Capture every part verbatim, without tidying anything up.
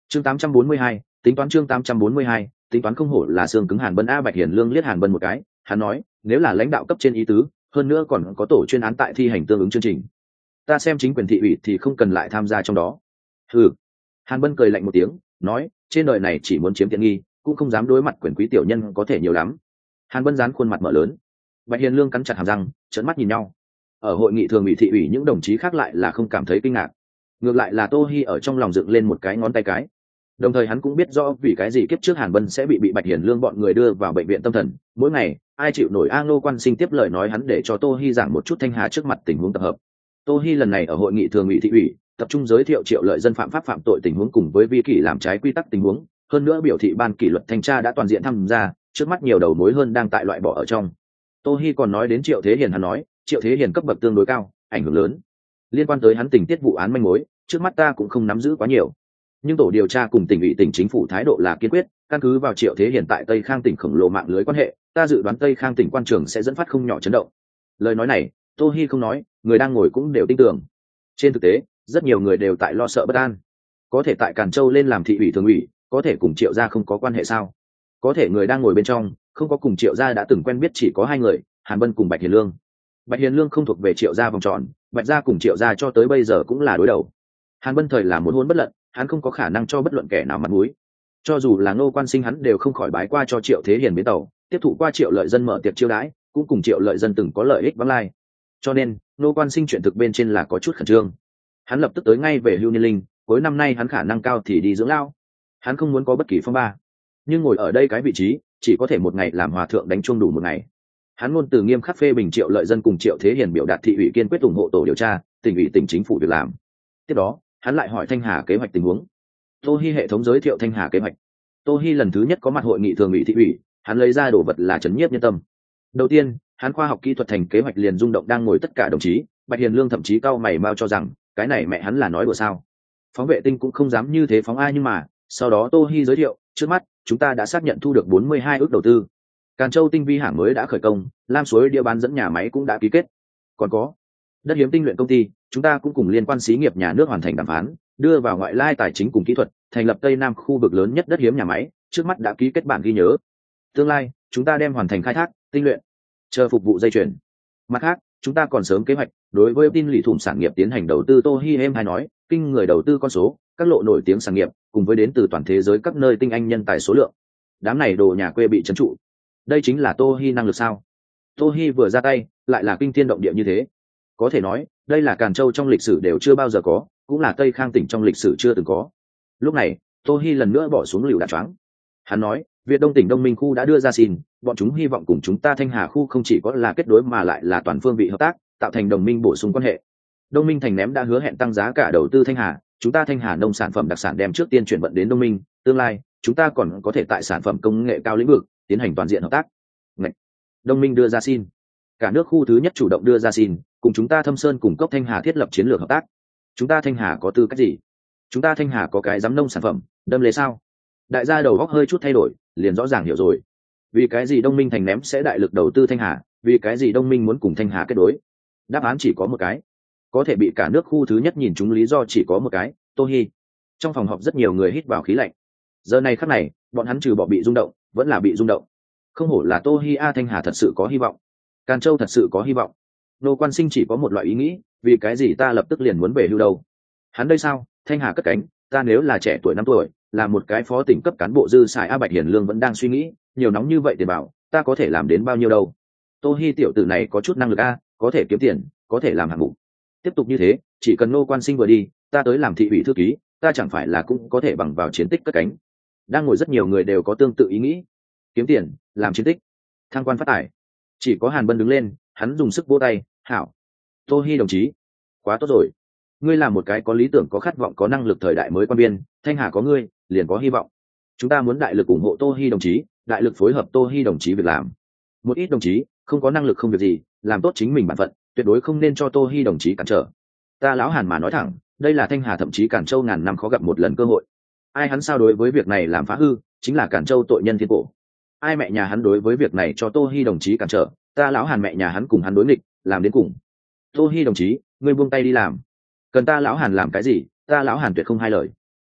chương tám trăm bốn mươi hai, tính toán chương tám trăm bốn mươi hai, tính toán không hổ là xương cứng. Hàn Bân a. Bạch Hiền Lương liếc Hàn Bân một cái, hắn nói, nếu là lãnh đạo cấp trên ý tứ, hơn nữa còn có tổ chuyên án tại thi hành tương ứng chương trình, ta xem chính quyền thị ủy thì không cần lại tham gia trong đó. Ừ. Hàn Bân cười lạnh một tiếng, nói, trên đời này chỉ muốn chiếm tiện nghi, cũng không dám đối mặt quyền quý tiểu nhân có thể nhiều lắm. Hàn Bân dán khuôn mặt mở lớn. Bạch Hiền Lương cắn chặt hàm răng, trợn mắt nhìn nhau. Ở hội nghị thường ủy thị ủy, những đồng chí khác lại là không cảm thấy kinh ngạc, ngược lại là Tô Hi ở trong lòng dựng lên một cái ngón tay cái. Đồng thời hắn cũng biết rõ vì cái gì kiếp trước Hàn Bân sẽ bị bị Bạch Hiền Lương bọn người đưa vào bệnh viện tâm thần. Mỗi ngày ai chịu nổi A Ngô Quan Sinh tiếp lời nói hắn để cho Tô Hi giảng một chút Thanh Hà trước mặt tình huống tập hợp. Tô Hi lần này ở hội nghị thường ủy thị ủy tập trung giới thiệu Triệu Lợi Dân phạm pháp phạm tội tình huống cùng với vi kỷ làm trái quy tắc tình huống, hơn nữa biểu thị ban kỷ luật thanh tra đã toàn diện tham gia, trước mắt nhiều đầu mối hơn đang tại loại bỏ ở trong. Tô Hi còn nói đến Triệu Thế Hiền, hắn nói Triệu Thế Hiền cấp bậc tương đối cao, ảnh hưởng lớn, liên quan tới hắn tình tiết vụ án manh mối, trước mắt ta cũng không nắm giữ quá nhiều, nhưng tổ điều tra cùng tỉnh ủy tỉnh chính phủ thái độ là kiên quyết. Căn cứ vào Triệu Thế Hiền tại Tây Khang tỉnh khổng lồ mạng lưới quan hệ, ta dự đoán Tây Khang tỉnh quan trường sẽ dẫn phát không nhỏ chấn động. Lời nói này Tô Hi không nói, người đang ngồi cũng đều tin tưởng. Trên thực tế rất nhiều người đều tại lo sợ bất an, có thể tại Càn Châu lên làm thị ủy thường ủy, có thể cùng Triệu gia không có quan hệ sao? Có thể người đang ngồi bên trong không có cùng Triệu gia đã từng quen biết chỉ có hai người, Hàn Bân cùng Bạch Hiền Lương. Bạch Hiền Lương không thuộc về Triệu gia vòng tròn, Bạch gia cùng Triệu gia cho tới bây giờ cũng là đối đầu. Hàn Bân thời là muốn hôn bất lận, hắn không có khả năng cho bất luận kẻ nào mặt mũi. Cho dù là Ngô Quan Sinh hắn đều không khỏi bái qua cho Triệu Thế Hiền bến tàu, tiếp thụ qua Triệu Lợi Dân mở tiệc chiêu đãi, cũng cùng Triệu Lợi Dân từng có lợi ích vắng lai. Cho nên Ngô Quan Sinh chuyện thực bên trên là có chút khẩn trương. Hắn lập tức tới ngay về hưu niên linh, cuối năm nay hắn khả năng cao thì đi dưỡng lao. Hắn không muốn có bất kỳ phong ba, nhưng ngồi ở đây cái vị trí chỉ có thể một ngày làm hòa thượng đánh chuông đủ một ngày. Hắn ngôn từ nghiêm khắc phê bình Triệu Lợi Dân cùng Triệu Thế Hiền biểu đạt thị ủy kiên quyết ủng hộ tổ điều tra, tỉnh ủy tỉnh chính phủ việc làm. Tiếp đó hắn lại hỏi Thanh Hà kế hoạch tình huống. Tô Hi hệ thống giới thiệu Thanh Hà kế hoạch. Tô Hi lần thứ nhất có mặt hội nghị thường ủy thị ủy, hắn lấy ra đồ vật là trấn nhiếp nhân tâm. Đầu tiên hắn khoa học kỹ thuật thành kế hoạch liền rung động đang ngồi tất cả đồng chí. Bạch Hiền Lương thậm chí cau mày mau cho rằng cái này mẹ hắn là nói đùa sao, phóng vệ tinh cũng không dám như thế phóng ai. Nhưng mà sau đó Tô Hi giới thiệu, trước mắt chúng ta đã xác nhận thu được bốn mươi hai ước đầu tư, Càn Châu tinh vi hãng mới đã khởi công, Lam Suối địa bán dẫn nhà máy cũng đã ký kết, còn có đất hiếm tinh luyện công ty, chúng ta cũng cùng liên quan xí nghiệp nhà nước hoàn thành đàm phán, đưa vào ngoại lai tài chính cùng kỹ thuật, thành lập Tây Nam khu vực lớn nhất đất hiếm nhà máy, trước mắt đã ký kết bản ghi nhớ. Tương lai chúng ta đem hoàn thành khai thác, tinh luyện, chờ phục vụ dây chuyền. Mặt khác chúng ta còn sớm kế hoạch đối với tin lì thủng sản nghiệp tiến hành đầu tư. Tô Hi em hay nói kinh người đầu tư con số, các lộ nổi tiếng sản nghiệp cùng với đến từ toàn thế giới các nơi tinh anh nhân tài số lượng, đám này đồ nhà quê bị trấn trụ. Đây chính là Tô Hi năng lực sao? Tô Hi vừa ra tay lại là kinh thiên động địa như thế, có thể nói đây là Càn Châu trong lịch sử đều chưa bao giờ có, cũng là Tây Khang tỉnh trong lịch sử chưa từng có. Lúc này Tô Hi lần nữa bỏ xuống lựu đạn choáng. Hắn nói Việt Đông tỉnh Đông Minh khu đã đưa ra xin, bọn chúng hy vọng cùng chúng ta Thanh Hà khu không chỉ có là kết đối mà lại là toàn phương vị hợp tác, tạo thành đồng minh bổ sung quan hệ. Đông Minh thành ném đã hứa hẹn tăng giá cả đầu tư Thanh Hà, chúng ta Thanh Hà nông sản phẩm đặc sản đem trước tiên chuyển vận đến Đông Minh, tương lai chúng ta còn có thể tại sản phẩm công nghệ cao lĩnh vực tiến hành toàn diện hợp tác. Ngạch. Đông Minh đưa ra xin, cả nước khu thứ nhất chủ động đưa ra xin, cùng chúng ta Thâm Sơn cùng Cốc Thanh Hà thiết lập chiến lược hợp tác. Chúng ta Thanh Hà có tư cách gì? Chúng ta Thanh Hà có cái giám nông sản phẩm, đâm lề sao? Đại gia đầu góc hơi chút thay đổi, liền rõ ràng hiểu rồi. Vì cái gì Đông Minh thành ném sẽ đại lực đầu tư Thanh Hà, vì cái gì Đông Minh muốn cùng Thanh Hà kết đối? Đáp án chỉ có một cái, có thể bị cả nước khu thứ nhất nhìn chúng lý do chỉ có một cái, Tô Hi. Trong phòng họp rất nhiều người hít vào khí lạnh. Giờ này khắc này bọn hắn trừ bỏ bị rung động vẫn là bị rung động. Không hổ là Tô Hi a, Thanh Hà thật sự có hy vọng, Càn Châu thật sự có hy vọng. Nô Quan Sinh chỉ có một loại ý nghĩ, vì cái gì ta lập tức liền muốn về hưu đâu? Hắn đây sao? Thanh Hà cất cánh, ta nếu là trẻ tuổi năm tuổi, là một cái phó tỉnh cấp cán bộ dư xài a. Bạch Hiền Lương vẫn đang suy nghĩ, nhiều nóng như vậy tiền bảo, ta có thể làm đến bao nhiêu đâu? Tô Hi tiểu tử này có chút năng lực a, có thể kiếm tiền, có thể làm hạng mục. Tiếp tục như thế, chỉ cần Nô Quan Sinh vừa đi, ta tới làm thị ủy thư ký, ta chẳng phải là cũng có thể bằng vào chiến tích cất cánh. Đang ngồi rất nhiều người đều có tương tự ý nghĩ, kiếm tiền, làm chiến tích, thăng quan phát tài. Chỉ có Hàn Bân đứng lên, hắn dùng sức vỗ tay, hảo. Tô Hi đồng chí, quá tốt rồi, ngươi là một cái có lý tưởng, có khát vọng, có năng lực thời đại mới quan biên, Thanh Hà có ngươi liền có hy vọng. Chúng ta muốn đại lực ủng hộ Tô Hi đồng chí, đại lực phối hợp Tô Hi đồng chí việc làm. Một ít đồng chí không có năng lực không việc gì, làm tốt chính mình bản phận, tuyệt đối không nên cho Tô Hi đồng chí cản trở. Ta lão Hàn mà nói thẳng, đây là Thanh Hà thậm chí Càn Châu ngàn năm khó gặp một lần cơ hội. Ai hắn sao đối với việc này làm phá hư, chính là Càn Châu tội nhân thiên cổ. Ai mẹ nhà hắn đối với việc này cho Tô Hi đồng chí cản trở, ta lão Hàn mẹ nhà hắn cùng hắn đối nghịch, làm đến cùng. Tô Hi đồng chí, ngươi buông tay đi làm. Cần ta lão Hàn làm cái gì, ta lão Hàn tuyệt không hai lời.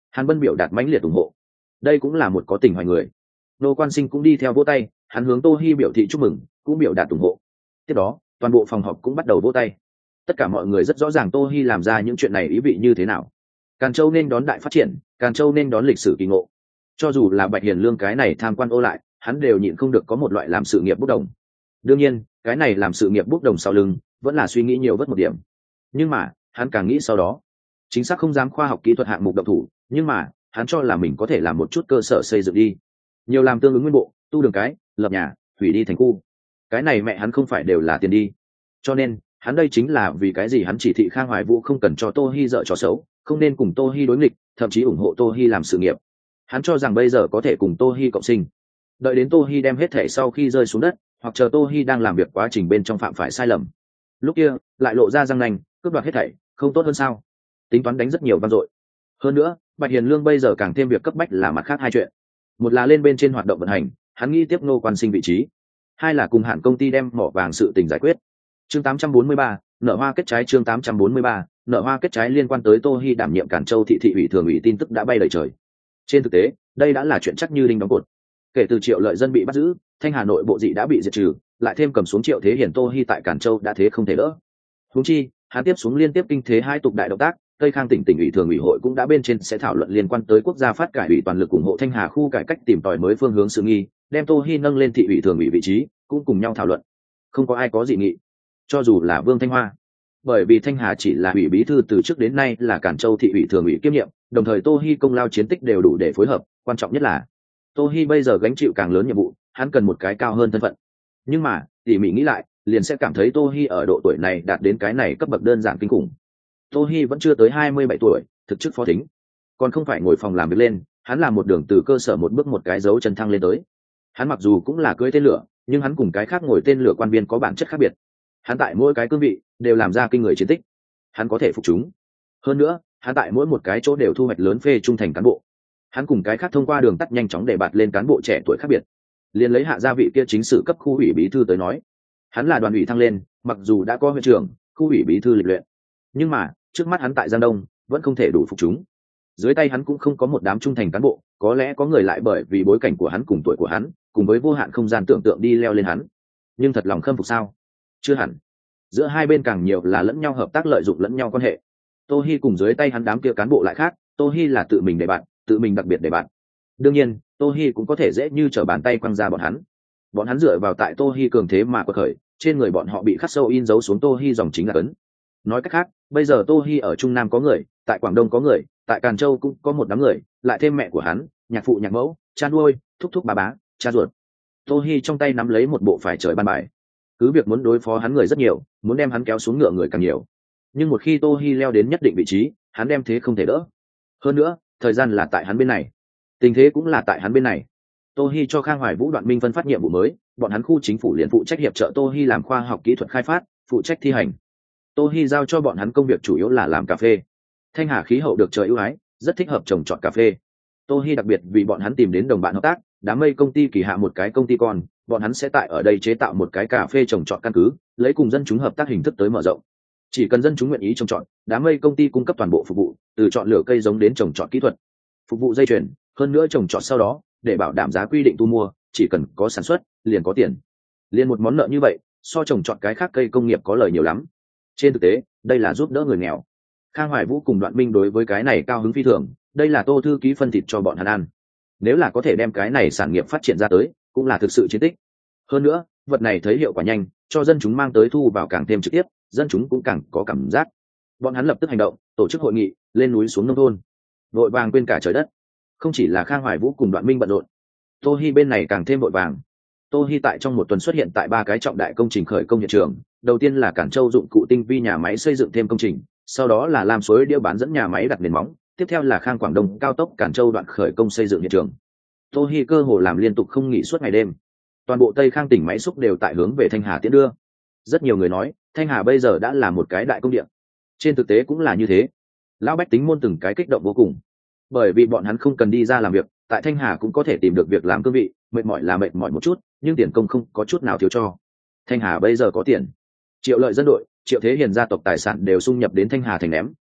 Hàn Bân biểu đạt mãnh liệt ủng hộ. Đây cũng là một có tình hoài người. Nô Quan Sinh cũng đi theo vỗ tay, hắn hướng Tô Hi biểu thị chúc mừng, cũng biểu đạt ủng hộ. Tiếp đó, toàn bộ phòng họp cũng bắt đầu vỗ tay. Tất cả mọi người rất rõ ràng Tô Hi làm ra những chuyện này ý vị như thế nào. Càn Châu nên đón đại phát triển, Càn Châu nên đón lịch sử kỳ ngộ. Cho dù là Bạch Hiền Lương cái này tham quan ô lại, hắn đều nhịn không được có một loại làm sự nghiệp bốc đồng. Đương nhiên, cái này làm sự nghiệp bốc đồng sau lưng, vẫn là suy nghĩ nhiều vất một điểm. Nhưng mà, hắn càng nghĩ sau đó, chính xác không dám khoa học kỹ thuật hạng mục động thủ, nhưng mà, hắn cho là mình có thể làm một chút cơ sở xây dựng đi. Nhiều làm tương ứng nguyên bộ, tu đường cái, lập nhà, hủy đi thành khu. Cái này mẹ hắn không phải đều là tiền đi. Cho nên, hắn đây chính là vì cái gì hắn chỉ thị Khang Hoài Vũ không cần cho Tô Hi dợ trò xấu, không nên cùng Tô Hi đối nghịch, thậm chí ủng hộ Tô Hi làm sự nghiệp. Hắn cho rằng bây giờ có thể cùng Tô Hi cộng sinh. Đợi đến Tô Hi đem hết thể sau khi rơi xuống đất, hoặc chờ Tô Hi đang làm việc quá trình bên trong phạm phải sai lầm. Lúc kia, lại lộ ra răng nanh, cướp đoạt hết thảy, không tốt hơn sao? Tính toán đánh rất nhiều vang dội. Hơn nữa, Bạch Hiền Lương bây giờ càng thêm việc cấp bách là mặt khác hai chuyện. Một là lên bên trên hoạt động vận hành, hắn nghĩ tiếp Ngô Quan Sinh vị trí. Hai là cùng Hàn công ty đem mỏ vàng sự tình giải quyết. Chương tám trăm bốn mươi ba, nợ hoa kết trái chương tám trăm bốn mươi ba, nợ hoa kết trái liên quan tới Tô Hi đảm nhiệm Cản Châu thị thị ủy thường ủy tin tức đã bay đầy trời. Trên thực tế, đây đã là chuyện chắc như đinh đóng cột. Kể từ Triệu Lợi Dân bị bắt giữ, Thanh Hà Nội bộ dị đã bị diệt trừ, lại thêm cầm xuống Triệu Thế Hiển Tô Hi tại Cản Châu đã thế không thể đỡ. Huống chi, hắn tiếp xuống liên tiếp kinh thế hai tục đại động tác, Tây Khang tỉnh tỉnh ủy thường ủy hội cũng đã bên trên sẽ thảo luận liên quan tới quốc gia phát cải ủy toàn lực ủng hộ Thanh Hà khu cải cách tìm tòi mới phương hướng sự nghi, đem Tô Hi nâng lên thị ủy thường ủy vị trí, cũng cùng nhau thảo luận. Không có ai có dị nghị, cho dù là Vương Thanh Hoa. Bởi vì Thanh Hà chỉ là ủy bí thư từ trước đến nay là Cản Châu thị ủy thường ủy kiêm nhiệm, đồng thời Tô Hi công lao chiến tích đều đủ để phối hợp, quan trọng nhất là Tô Hi bây giờ gánh chịu càng lớn nhiệm vụ, hắn cần một cái cao hơn thân phận. Nhưng mà, tỉ mỉ nghĩ lại, liền sẽ cảm thấy Tô Hi ở độ tuổi này đạt đến cái này cấp bậc đơn giản kinh khủng. Tô Hi vẫn chưa tới hai mươi bảy tuổi, thực chức phó thính, còn không phải ngồi phòng làm việc lên, hắn làm một đường từ cơ sở một bước một cái dấu chân thăng lên tới. Hắn mặc dù cũng là cưỡi tên lửa, nhưng hắn cùng cái khác ngồi tên lửa quan viên có bản chất khác biệt. Hắn tại mỗi cái cương vị đều làm ra kinh người chiến tích, hắn có thể phục chúng. Hơn nữa, hắn tại mỗi một cái chỗ đều thu hoạch lớn phê trung thành cán bộ. Hắn cùng cái khác thông qua đường tắt nhanh chóng để bạt lên cán bộ trẻ tuổi khác biệt. Liên lấy hạ gia vị kia chính sự cấp khu ủy bí thư tới nói, hắn là đoàn ủy thăng lên, mặc dù đã có huyện trưởng, khu ủy bí thư lịch luyện, nhưng mà trước mắt hắn tại Giang Đông vẫn không thể đủ phục chúng. Dưới tay hắn cũng không có một đám trung thành cán bộ, có lẽ có người lại bởi vì bối cảnh của hắn cùng tuổi của hắn, cùng với vô hạn không gian tưởng tượng đi leo lên hắn. Nhưng thật lòng khâm phục sao? Chưa hẳn. Giữa hai bên càng nhiều là lẫn nhau hợp tác lợi dụng lẫn nhau quan hệ. Tô Hi cùng dưới tay hắn đám kia cán bộ lại khác, Tô Hi là tự mình để bạn, tự mình đặc biệt để bạn. Đương nhiên, Tô Hi cũng có thể dễ như trở bàn tay quăng ra bọn hắn. Bọn hắn dựa vào tại Tô Hi cường thế mà quật khởi, trên người bọn họ bị khắc sâu in dấu xuống Tô Hi dòng chính là cấn. Nói cách khác, bây giờ Tô Hi ở Trung Nam có người, tại Quảng Đông có người, tại Càn Châu cũng có một đám người, lại thêm mẹ của hắn, nhạc phụ nhạc mẫu, cha nuôi, thúc thúc bà bá, cha ruột. Tô Hi trong tay nắm lấy một bộ phải trời ban bài. Cứ việc muốn đối phó hắn người rất nhiều, muốn đem hắn kéo xuống ngựa người càng nhiều. Nhưng một khi Tô Hi leo đến nhất định vị trí, hắn đem thế không thể đỡ. Hơn nữa, thời gian là tại hắn bên này, tình thế cũng là tại hắn bên này. Tô Hi cho Khang Hoài Vũ Đoạn Minh phân phát nhiệm vụ mới, bọn hắn khu chính phủ liền phụ trách hiệp trợ Tô Hi làm khoa học kỹ thuật khai phát, phụ trách thi hành. Tô Hi giao cho bọn hắn công việc chủ yếu là làm cà phê. Thanh Hà khí hậu được trời ưu ái, rất thích hợp trồng trọt cà phê. Tô Hi đặc biệt vì bọn hắn tìm đến đồng bạn hợp tác, Đám Mây công ty kỳ hạ một cái công ty con, bọn hắn sẽ tại ở đây chế tạo một cái cà phê trồng trọt căn cứ, lấy cùng dân chúng hợp tác hình thức tới mở rộng. Chỉ cần dân chúng nguyện ý trồng trọt, Đám Mây công ty cung cấp toàn bộ phục vụ, từ chọn lựa cây giống đến trồng trọt kỹ thuật, phục vụ dây chuyền, hơn nữa trồng trọt sau đó, để bảo đảm giá quy định thu mua, chỉ cần có sản xuất, liền có tiền. Liên một món nợ như vậy, so trồng trọt cái khác cây công nghiệp có lời nhiều lắm. Trên thực tế, đây là giúp đỡ người nghèo. Khang Hoài Vũ cùng Đoạn Minh đối với cái này cao hứng phi thường, đây là Tô thư ký phân thịt cho bọn hắn ăn. Nếu là có thể đem cái này sản nghiệp phát triển ra tới, cũng là thực sự chiến tích. Hơn nữa, vật này thấy hiệu quả nhanh, cho dân chúng mang tới thu vào càng thêm trực tiếp, dân chúng cũng càng có cảm giác. Bọn hắn lập tức hành động, tổ chức hội nghị, lên núi xuống nông thôn, vội vàng quên cả trời đất. Không chỉ là Khang Hoài Vũ cùng Đoạn Minh bận rộn, Tô Hi bên này càng thêm vội vàng. Tô Hi tại trong một tuần xuất hiện tại ba cái trọng đại công trình khởi công hiện trường. Đầu tiên là Cản Châu dụng cụ tinh vi nhà máy xây dựng thêm công trình, sau đó là Lam Suối đĩa bán dẫn nhà máy đặt nền móng, tiếp theo là Khang Quảng Đông cao tốc Cản Châu đoạn khởi công xây dựng hiện trường. Tô Hi cơ hồ làm liên tục không nghỉ suốt ngày đêm. Toàn bộ Tây Khang tỉnh máy xúc đều tại hướng về Thanh Hà tiến đưa. Rất nhiều người nói, Thanh Hà bây giờ đã là một cái đại công địa. Trên thực tế cũng là như thế. Lão bách tính môn từng cái kích động vô cùng, bởi vì bọn hắn không cần đi ra làm việc, tại Thanh Hà cũng có thể tìm được việc làm cương vị, mệt mỏi là mệt mỏi một chút, nhưng tiền công không có chút nào thiếu cho. Thanh Hà bây giờ có tiền. Triệu Lợi Dân đội, Triệu Thế Hiền gia tộc tài sản đều xung nhập đến Thanh Hà thành ném,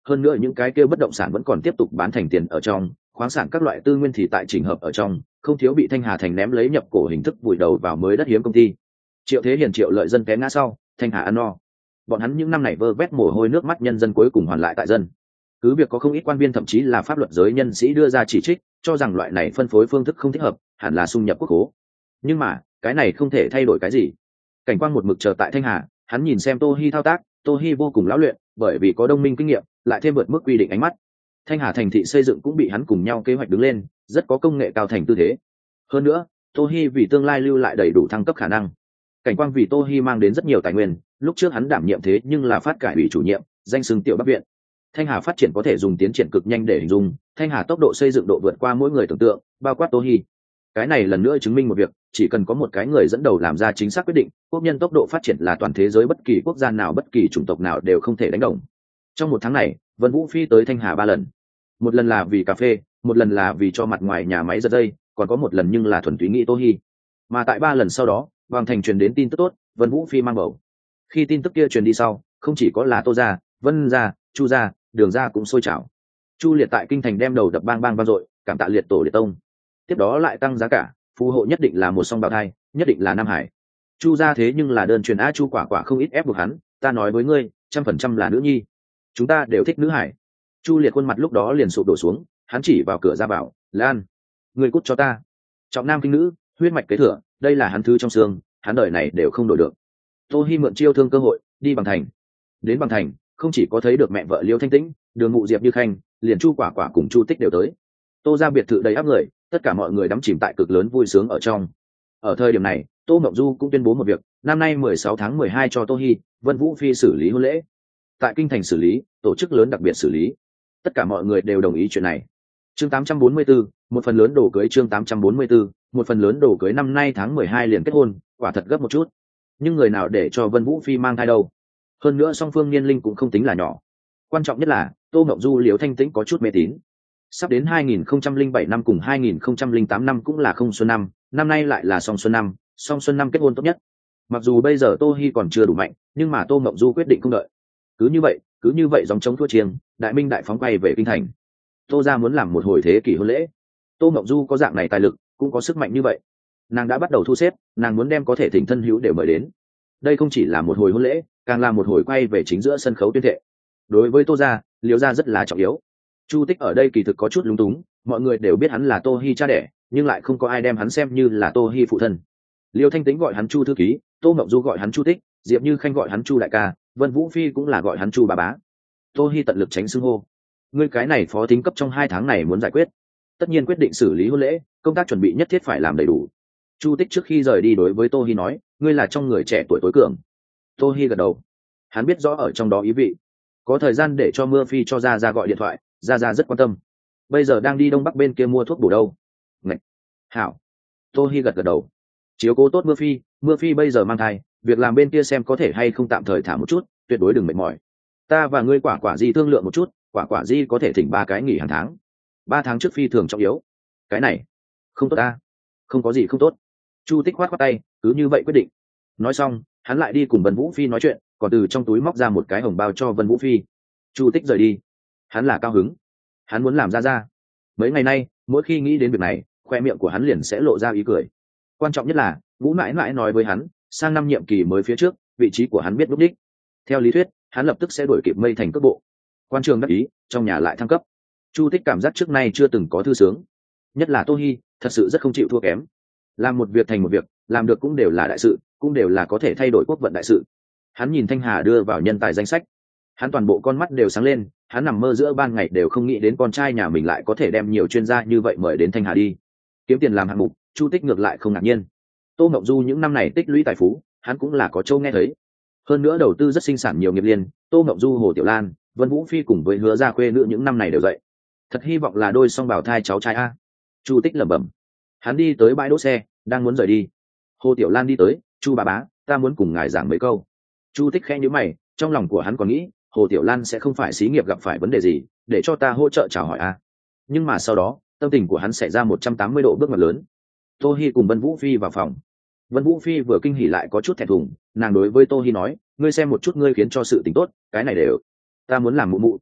hơn nữa những cái kia bất động sản vẫn còn tiếp tục bán thành tiền ở trong, khoáng sản các loại tư nguyên thì tại chỉnh hợp ở trong, không thiếu bị Thanh Hà Thành ném lấy nhập cổ hình thức vùi đầu vào mới đất hiếm công ty. Triệu Thế Hiền triệu lợi dân té ngã sau, Thanh Hà ăn no. Bọn hắn những năm này vơ vét mồ hôi nước mắt nhân dân cuối cùng hoàn lại tại dân. Cứ việc có không ít quan viên thậm chí là pháp luật giới nhân sĩ đưa ra chỉ trích, cho rằng loại này phân phối phương thức không thích hợp, hẳn là xung nhập quốc khố. Nhưng mà, cái này không thể thay đổi cái gì. Cảnh Quang một mực chờ tại Thanh Hà, hắn nhìn xem Tô Hi thao tác, Tô Hi vô cùng lão luyện, bởi vì có đông minh kinh nghiệm, lại thêm vượt mức quy định ánh mắt. Thanh Hà thành thị xây dựng cũng bị hắn cùng nhau kế hoạch đứng lên, rất có công nghệ cao thành tư thế. Hơn nữa, Tô Hi vì tương lai lưu lại đầy đủ thăng cấp khả năng. Cảnh Quang vì Tô Hi mang đến rất nhiều tài nguyên, lúc trước hắn đảm nhiệm thế nhưng là phát cải ủy chủ nhiệm, danh xưng tiểu Bắc viện. Thanh Hà phát triển có thể dùng tiến triển cực nhanh để hình dung, Thanh Hà tốc độ xây dựng độ vượt qua mỗi người tưởng tượng, bao quát Tô Hi. Cái này lần nữa chứng minh một việc, chỉ cần có một cái người dẫn đầu làm ra chính xác quyết định, quốc nhân tốc độ phát triển là toàn thế giới bất kỳ quốc gia nào bất kỳ chủng tộc nào đều không thể đánh đồng. Trong một tháng này, Vân Vũ Phi tới Thanh Hà ba lần. Một lần là vì cà phê, một lần là vì cho mặt ngoài nhà máy giật dây, còn có một lần nhưng là thuần túy nghĩ Tô Hi. Mà tại ba lần sau đó, Hoàng Thành truyền đến tin tức tốt, Vân Vũ Phi mang bầu. Khi tin tức kia truyền đi sau, không chỉ có là Tô gia, Vân gia, Chu gia, Đường gia cũng sôi trào. Chu Liệt tại kinh thành đem đầu đập bang bang vang dội, cảm tạ liệt tổ liệt tông. Tiếp đó lại tăng giá cả, phù hộ nhất định là một song bào thai, nhất định là Nam Hải. Chu gia thế nhưng là đơn truyền a Chu quả quả không ít ép buộc hắn, ta nói với ngươi, trăm phần trăm là nữ nhi. Chúng ta đều thích nữ hải. Chu Liệt khuôn mặt lúc đó liền sụp đổ xuống, hắn chỉ vào cửa ra bảo, Lan, ngươi cút cho ta. Trọng nam khinh nữ, huyết mạch kế thừa, đây là hắn thứ trong xương, hắn đời này đều không đổi được. Tô Hi mượn chiêu thương cơ hội, đi Bằng Thành. Đến Bằng Thành, không chỉ có thấy được mẹ vợ Liêu Thanh Tĩnh, Đường Ngụ Diệp Như Khanh, liền Chu Quả Quả cùng Chu Tích đều tới. Tô gia biệt thự đầy ắp người, tất cả mọi người đắm chìm tại cực lớn vui sướng ở trong. Ở thời điểm này, Tô Ngọc Du cũng tuyên bố một việc, năm nay mười sáu tháng mười hai cho Tô Hi, Vân Vũ Phi xử lý hôn lễ. Tại kinh thành xử lý, tổ chức lớn đặc biệt xử lý. Tất cả mọi người đều đồng ý chuyện này. Chương tám trăm bốn mươi tư, một phần lớn đồ cưới chương tám trăm bốn mươi tư, một phần lớn đồ cưới năm nay tháng mười hai liền kết hôn, quả thật gấp một chút. Nhưng người nào để cho Vân Vũ Phi mang thai đâu? Hơn nữa song phương niên linh cũng không tính là nhỏ. Quan trọng nhất là, Tô Ngọc Du Liễu Thanh Tĩnh có chút mê tín. Sắp đến hai nghìn không trăm lẻ bảy năm cùng hai nghìn không trăm lẻ tám năm cũng là không xuân năm, năm nay lại là song xuân năm, song xuân năm kết hôn tốt nhất. Mặc dù bây giờ Tô Hi còn chưa đủ mạnh, nhưng mà Tô Ngọc Du quyết định không đợi. Cứ như vậy, cứ như vậy dòng chống thua chiêng, đại minh đại phóng quay về kinh thành. Tô gia muốn làm một hồi thế kỷ hôn lễ. Tô Ngọc Du có dạng này tài lực, cũng có sức mạnh như vậy. Nàng đã bắt đầu thu xếp, nàng muốn đem có thể thỉnh thân hữu đều mời đến. Đây không chỉ là một hồi hôn lễ, càng là một hồi quay về chính giữa sân khấu tuyên thệ. Đối với Tô gia, Liễu gia rất là trọng yếu. Chu Tích ở đây kỳ thực có chút lúng túng, mọi người đều biết hắn là Tô Hi cha đẻ, nhưng lại không có ai đem hắn xem như là Tô Hi phụ thân. Liêu Thanh Tĩnh gọi hắn Chu thư ký, Tô Ngọc Du gọi hắn Chu Tích, Diệp Như Khanh gọi hắn Chu đại ca, Vân Vũ Phi cũng là gọi hắn Chu bà bá. Tô Hi tận lực tránh xưng hô. Ngươi cái này phó thính cấp trong hai tháng này muốn giải quyết, tất nhiên quyết định xử lý hôn lễ, công tác chuẩn bị nhất thiết phải làm đầy đủ. Chu Tích trước khi rời đi đối với Tô Hi nói, ngươi là trong người trẻ tuổi tối cường. Tô Hi gật đầu, hắn biết rõ ở trong đó ý vị. Có thời gian để cho Mưa Phi cho ra ra gọi điện thoại, ra ra rất quan tâm. Bây giờ đang đi đông bắc bên kia mua thuốc bổ đâu. Ngạch. Hảo. Tô Hi gật gật đầu. Chiếu cố tốt Mưa Phi, Mưa Phi bây giờ mang thai, việc làm bên kia xem có thể hay không tạm thời thả một chút, tuyệt đối đừng mệt mỏi. Ta và ngươi quả quả di thương lượng một chút, quả quả di có thể thỉnh ba cái nghỉ hàng tháng. Ba tháng trước phi thường trọng yếu. Cái này không tốt ta. Không có gì không tốt. Chu Tích khoát khoát tay, cứ như vậy quyết định. Nói xong, hắn lại đi cùng Vân Vũ Phi nói chuyện, còn từ trong túi móc ra một cái hồng bao cho Vân Vũ Phi. Chu Tích rời đi, hắn là cao hứng, hắn muốn làm ra ra. Mấy ngày nay, mỗi khi nghĩ đến việc này, khoe miệng của hắn liền sẽ lộ ra ý cười. Quan trọng nhất là, Vũ mãi mãi nói với hắn, sang năm nhiệm kỳ mới phía trước, vị trí của hắn biết lúc đích. Theo lý thuyết, hắn lập tức sẽ đuổi kịp mây thành cấp bộ. Quan trường đắc ý, trong nhà lại thăng cấp. Chu Tích cảm giác trước nay chưa từng có thư sướng. Nhất là Tô Hi, thật sự rất không chịu thua kém. Làm một việc thành một việc, làm được cũng đều là đại sự, cũng đều là có thể thay đổi quốc vận đại sự. Hắn nhìn Thanh Hà đưa vào nhân tài danh sách, hắn toàn bộ con mắt đều sáng lên, hắn nằm mơ giữa ban ngày đều không nghĩ đến con trai nhà mình lại có thể đem nhiều chuyên gia như vậy mời đến Thanh Hà đi kiếm tiền làm hạng mục. Chu Tích ngược lại không ngạc nhiên. Tô Ngọc Du những năm này tích lũy tài phú, hắn cũng là có châu nghe thấy. Hơn nữa đầu tư rất sinh sản nhiều nghiệp liên, Tô Ngọc Du, Hồ Tiểu Lan, Vân Vũ Phi cùng với Hứa gia khuê nữ những năm này đều dậy. Thật hy vọng là đôi song bào thai cháu trai a. Chu Tích lẩm bẩm. Hắn đi tới bãi đỗ xe, đang muốn rời đi. Hồ Tiểu Lan đi tới, Chu bà bá, ta muốn cùng ngài giảng mấy câu. Chu Tích khẽ nhíu mày, trong lòng của hắn còn nghĩ, Hồ Tiểu Lan sẽ không phải xí nghiệp gặp phải vấn đề gì, để cho ta hỗ trợ chào hỏi a. Nhưng mà sau đó, tâm tình của hắn xảy ra một trăm tám mươi độ bước ngoặt lớn. Tô Hi cùng Vân Vũ Phi vào phòng. Vân Vũ Phi vừa kinh hỉ lại có chút thẹn thùng, nàng đối với Tô Hi nói, ngươi xem một chút ngươi khiến cho sự tình tốt, cái này đều ta muốn làm mụ mụ.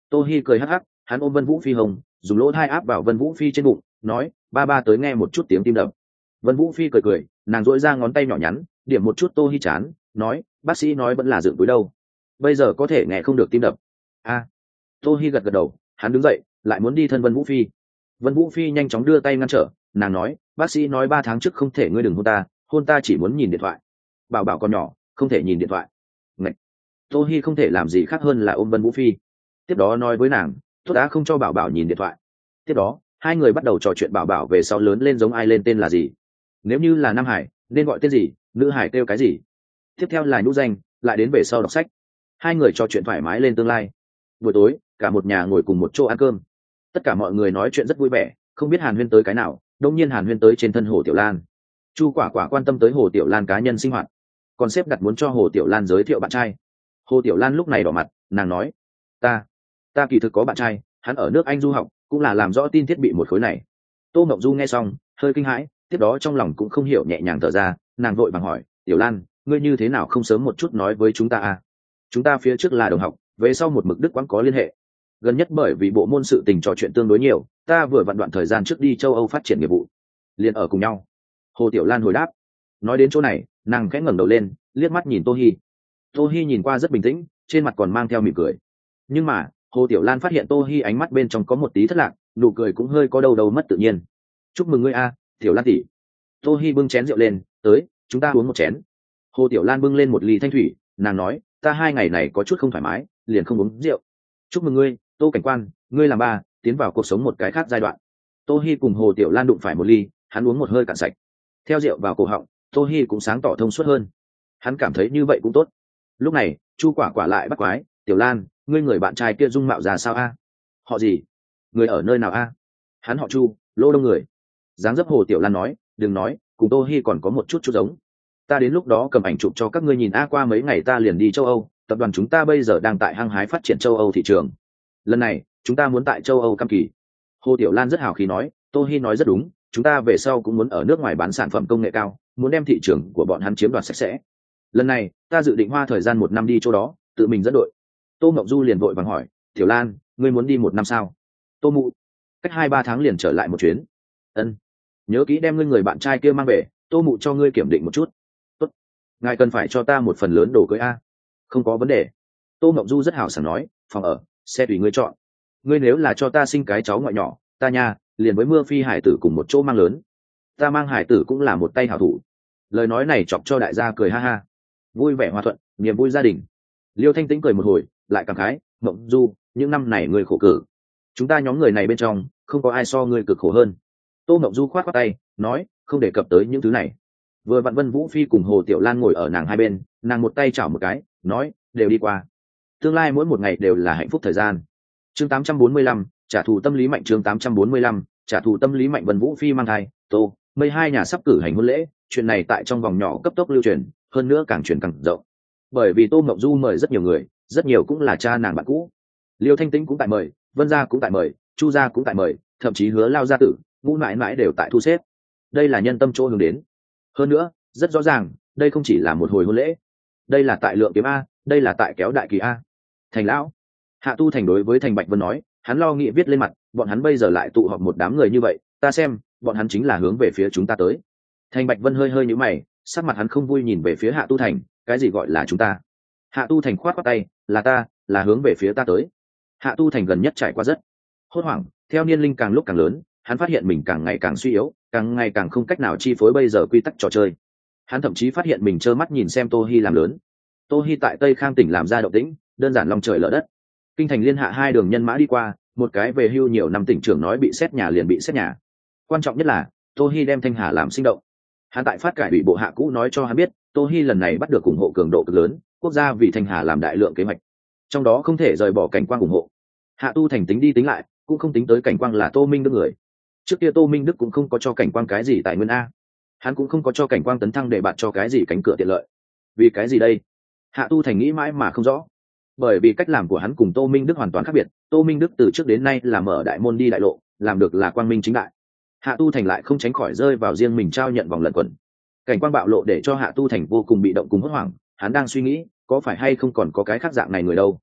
Tô Hi cười hắc hắc, hắn ôm Vân Vũ Phi hồng, dùng lỗ tai áp vào Vân Vũ Phi trên bụng, nói, ba ba tới nghe một chút tiếng tim đập. Vân Vũ Phi cười cười, nàng duỗi ra ngón tay nhỏ nhắn, điểm một chút Tô Hi chán, nói, bác sĩ nói vẫn là dựng túi đâu, bây giờ có thể nghe không được tim đập. A. À. Tô Hi gật gật đầu, hắn đứng dậy, lại muốn đi thân Vân Vũ Phi. Vân Vũ Phi nhanh chóng đưa tay ngăn trở, nàng nói, bác sĩ nói ba tháng trước không thể ngươi đừng hôn ta, hôn ta chỉ muốn nhìn điện thoại. Bảo bảo còn nhỏ, không thể nhìn điện thoại. Ngậy. Tô Hi không thể làm gì khác hơn là ôm Vân Vũ Phi. Tiếp đó nói với nàng, tốt đã không cho bảo bảo nhìn điện thoại. Tiếp đó, hai người bắt đầu trò chuyện bảo bảo về sau lớn lên giống ai lên tên là gì. Nếu như là Nam Hải, nên gọi tên gì, nữ Hải kêu cái gì. Tiếp theo là nhũ danh, lại đến về sau đọc sách. Hai người trò chuyện thoải mái lên tương lai. Buổi tối, cả một nhà ngồi cùng một chỗ ăn cơm. Tất cả mọi người nói chuyện rất vui vẻ, không biết Hàn Huyên tới cái nào, đột nhiên Hàn Huyên tới trên thân Hồ Tiểu Lan. Chu Quả Quả quan tâm tới Hồ Tiểu Lan cá nhân sinh hoạt, còn xếp đặt muốn cho Hồ Tiểu Lan giới thiệu bạn trai. Hồ Tiểu Lan lúc này đỏ mặt, nàng nói, ta ta kỳ thực có bạn trai, hắn ở nước Anh du học, cũng là làm rõ tin thiết bị một khối này. Tô Ngọc Du nghe xong hơi kinh hãi, tiếp đó trong lòng cũng không hiểu nhẹ nhàng thở ra, nàng vội vàng hỏi, Tiểu Lan, ngươi như thế nào không sớm một chút nói với chúng ta à? Chúng ta phía trước là đồng học, về sau một mực Đức Quãng có liên hệ, gần nhất bởi vì bộ môn sự tình trò chuyện tương đối nhiều, ta vừa vặn đoạn thời gian trước đi châu Âu phát triển nghiệp vụ, liền ở cùng nhau. Hồ Tiểu Lan hồi đáp. Nói đến chỗ này, nàng khẽ ngẩng đầu lên, liếc mắt nhìn Tô Hi. Tô Hi nhìn qua rất bình tĩnh, trên mặt còn mang theo mỉm cười. Nhưng mà Hồ Tiểu Lan phát hiện Tô Hi ánh mắt bên trong có một tí thất lạc, nụ cười cũng hơi có đâu đâu mất tự nhiên. Chúc mừng ngươi a, Tiểu Lan tỷ. Tô Hi bưng chén rượu lên, tới, chúng ta uống một chén. Hồ Tiểu Lan bưng lên một ly thanh thủy, nàng nói, ta hai ngày này có chút không thoải mái, liền không uống rượu. Chúc mừng ngươi, Tô Cảnh Quan, ngươi làm ba, tiến vào cuộc sống một cái khác giai đoạn. Tô Hi cùng Hồ Tiểu Lan đụng phải một ly, hắn uống một hơi cạn sạch. Theo rượu vào cổ họng, Tô Hi cũng sáng tỏ thông suốt hơn. Hắn cảm thấy như vậy cũng tốt. Lúc này, Chu Quả Quả lại bắt quái, Tiểu Lan, ngươi người bạn trai kia dung mạo ra sao a? Họ gì? Người ở nơi nào a? Hắn họ Chu, Lô Đông người. Dáng dấp Hồ Tiểu Lan nói, đừng nói, cùng Tô Hi còn có một chút chút giống. Ta đến lúc đó cầm ảnh chụp cho các ngươi nhìn a, qua mấy ngày ta liền đi châu Âu, tập đoàn chúng ta bây giờ đang tại hăng hái phát triển châu Âu thị trường. Lần này, chúng ta muốn tại châu Âu cam kỳ. Hồ Tiểu Lan rất hào khí nói, Tô Hi nói rất đúng, chúng ta về sau cũng muốn ở nước ngoài bán sản phẩm công nghệ cao, muốn đem thị trường của bọn hắn chiếm đoạt sạch sẽ. Lần này, ta dự định hoa thời gian một năm đi chỗ đó, tự mình dẫn đội. Tô Ngọc Du liền vội vàng hỏi, Tiểu Lan, ngươi muốn đi một năm sao? Tô Mụ, cách hai ba tháng liền trở lại một chuyến. Ân, nhớ kỹ đem ngươi người bạn trai kia mang về, Tô Mụ cho ngươi kiểm định một chút. Tốt, ngài cần phải cho ta một phần lớn đồ cưới a. Không có vấn đề. Tô Ngọc Du rất hào sảng nói, phòng ở, xe tùy ngươi chọn. Ngươi nếu là cho ta sinh cái cháu ngoại nhỏ, ta nha, liền với Mưa Phi hải tử cùng một chỗ mang lớn. Ta mang hải tử cũng là một tay hảo thủ. Lời nói này chọc cho đại gia cười ha ha. Vui vẻ hòa thuận, niềm vui gia đình. Liêu Thanh Tĩnh cười một hồi, lại cảm khái, Mộng Du, những năm này ngươi khổ cử, chúng ta nhóm người này bên trong không có ai so ngươi cực khổ hơn. Tô Mộng Du khoát khoát tay, nói, không đề cập tới những thứ này. Vừa vặn Vân Vũ Phi cùng Hồ Tiểu Lan ngồi ở nàng hai bên, nàng một tay chảo một cái, nói, đều đi qua. Tương lai mỗi một ngày đều là hạnh phúc thời gian. Chương tám trăm bốn mươi lăm, trả thù tâm lý mạnh. Chương tám trăm bốn mươi lăm, trả thù tâm lý mạnh. Vân Vũ Phi mang thai, Tô, mây hai nhà sắp cử hành hôn lễ, chuyện này tại trong vòng nhỏ cấp tốc lưu truyền, hơn nữa càng truyền càng rộng. Bởi vì Tô Mộng Du mời rất nhiều người, rất nhiều cũng là cha nàng bạn cũ. Liêu Thanh Tĩnh cũng tại mời, Vân gia cũng tại mời, Chu gia cũng tại mời, thậm chí Hứa Lao gia tử, Ngũ mãi mãi đều tại thu xếp. Đây là nhân tâm chỗ hướng đến. Hơn nữa, rất rõ ràng, đây không chỉ là một hồi hôn lễ, đây là tại lượng kiếm a, đây là tại kéo đại kỳ a. Thành lão, Hạ Tu Thành đối với Thành Bạch Vân nói, hắn lo nghĩ viết lên mặt, bọn hắn bây giờ lại tụ họp một đám người như vậy, ta xem, bọn hắn chính là hướng về phía chúng ta tới. Thành Bạch Vân hơi hơi nhíu mày, sắc mặt hắn không vui nhìn về phía Hạ Tu Thành, cái gì gọi là chúng ta? Hạ Tu Thành khoát khoát tay, là ta, là hướng về phía ta tới. Hạ Tu Thành gần nhất trải qua rất hốt hoảng, theo niên linh càng lúc càng lớn, hắn phát hiện mình càng ngày càng suy yếu, càng ngày càng không cách nào chi phối bây giờ quy tắc trò chơi. Hắn thậm chí phát hiện mình trơ mắt nhìn xem Tô Hi làm lớn. Tô Hi tại Tây Khang tỉnh làm ra động tĩnh, đơn giản lòng trời lở đất. Kinh thành liên hạ hai đường nhân mã đi qua, một cái về hưu nhiều năm tỉnh trưởng nói bị xét nhà liền bị xét nhà. Quan trọng nhất là Tô Hi đem Thanh Hà làm sinh động. Hắn tại phát cải ủy bộ hạ cũ nói cho hắn biết, Tô Hi lần này bắt được ủng hộ cường độ cực lớn, quốc gia vì Thanh Hà làm đại lượng kế hoạch, trong đó không thể rời bỏ Cảnh Quang ủng hộ. Hạ Tu Thành tính đi tính lại, cũng không tính tới Cảnh Quang là Tô Minh Đức người. Trước kia Tô Minh Đức cũng không có cho Cảnh Quang cái gì tài nguyên a, hắn cũng không có cho Cảnh Quang tấn thăng để bạt cho cái gì cánh cửa tiện lợi. Vì cái gì đây? Hạ Tu Thành nghĩ mãi mà không rõ. Bởi vì cách làm của hắn cùng Tô Minh Đức hoàn toàn khác biệt. Tô Minh Đức từ trước đến nay là mở đại môn đi đại lộ, làm được là quang minh chính đại. Hạ Tu Thành lại không tránh khỏi rơi vào riêng mình trao nhận vòng lẩn quẩn. Cảnh Quang bạo lộ để cho Hạ Tu Thành vô cùng bị động cùng hốt hoảng. Hắn đang suy nghĩ, có phải hay không còn có cái khác dạng này người đâu.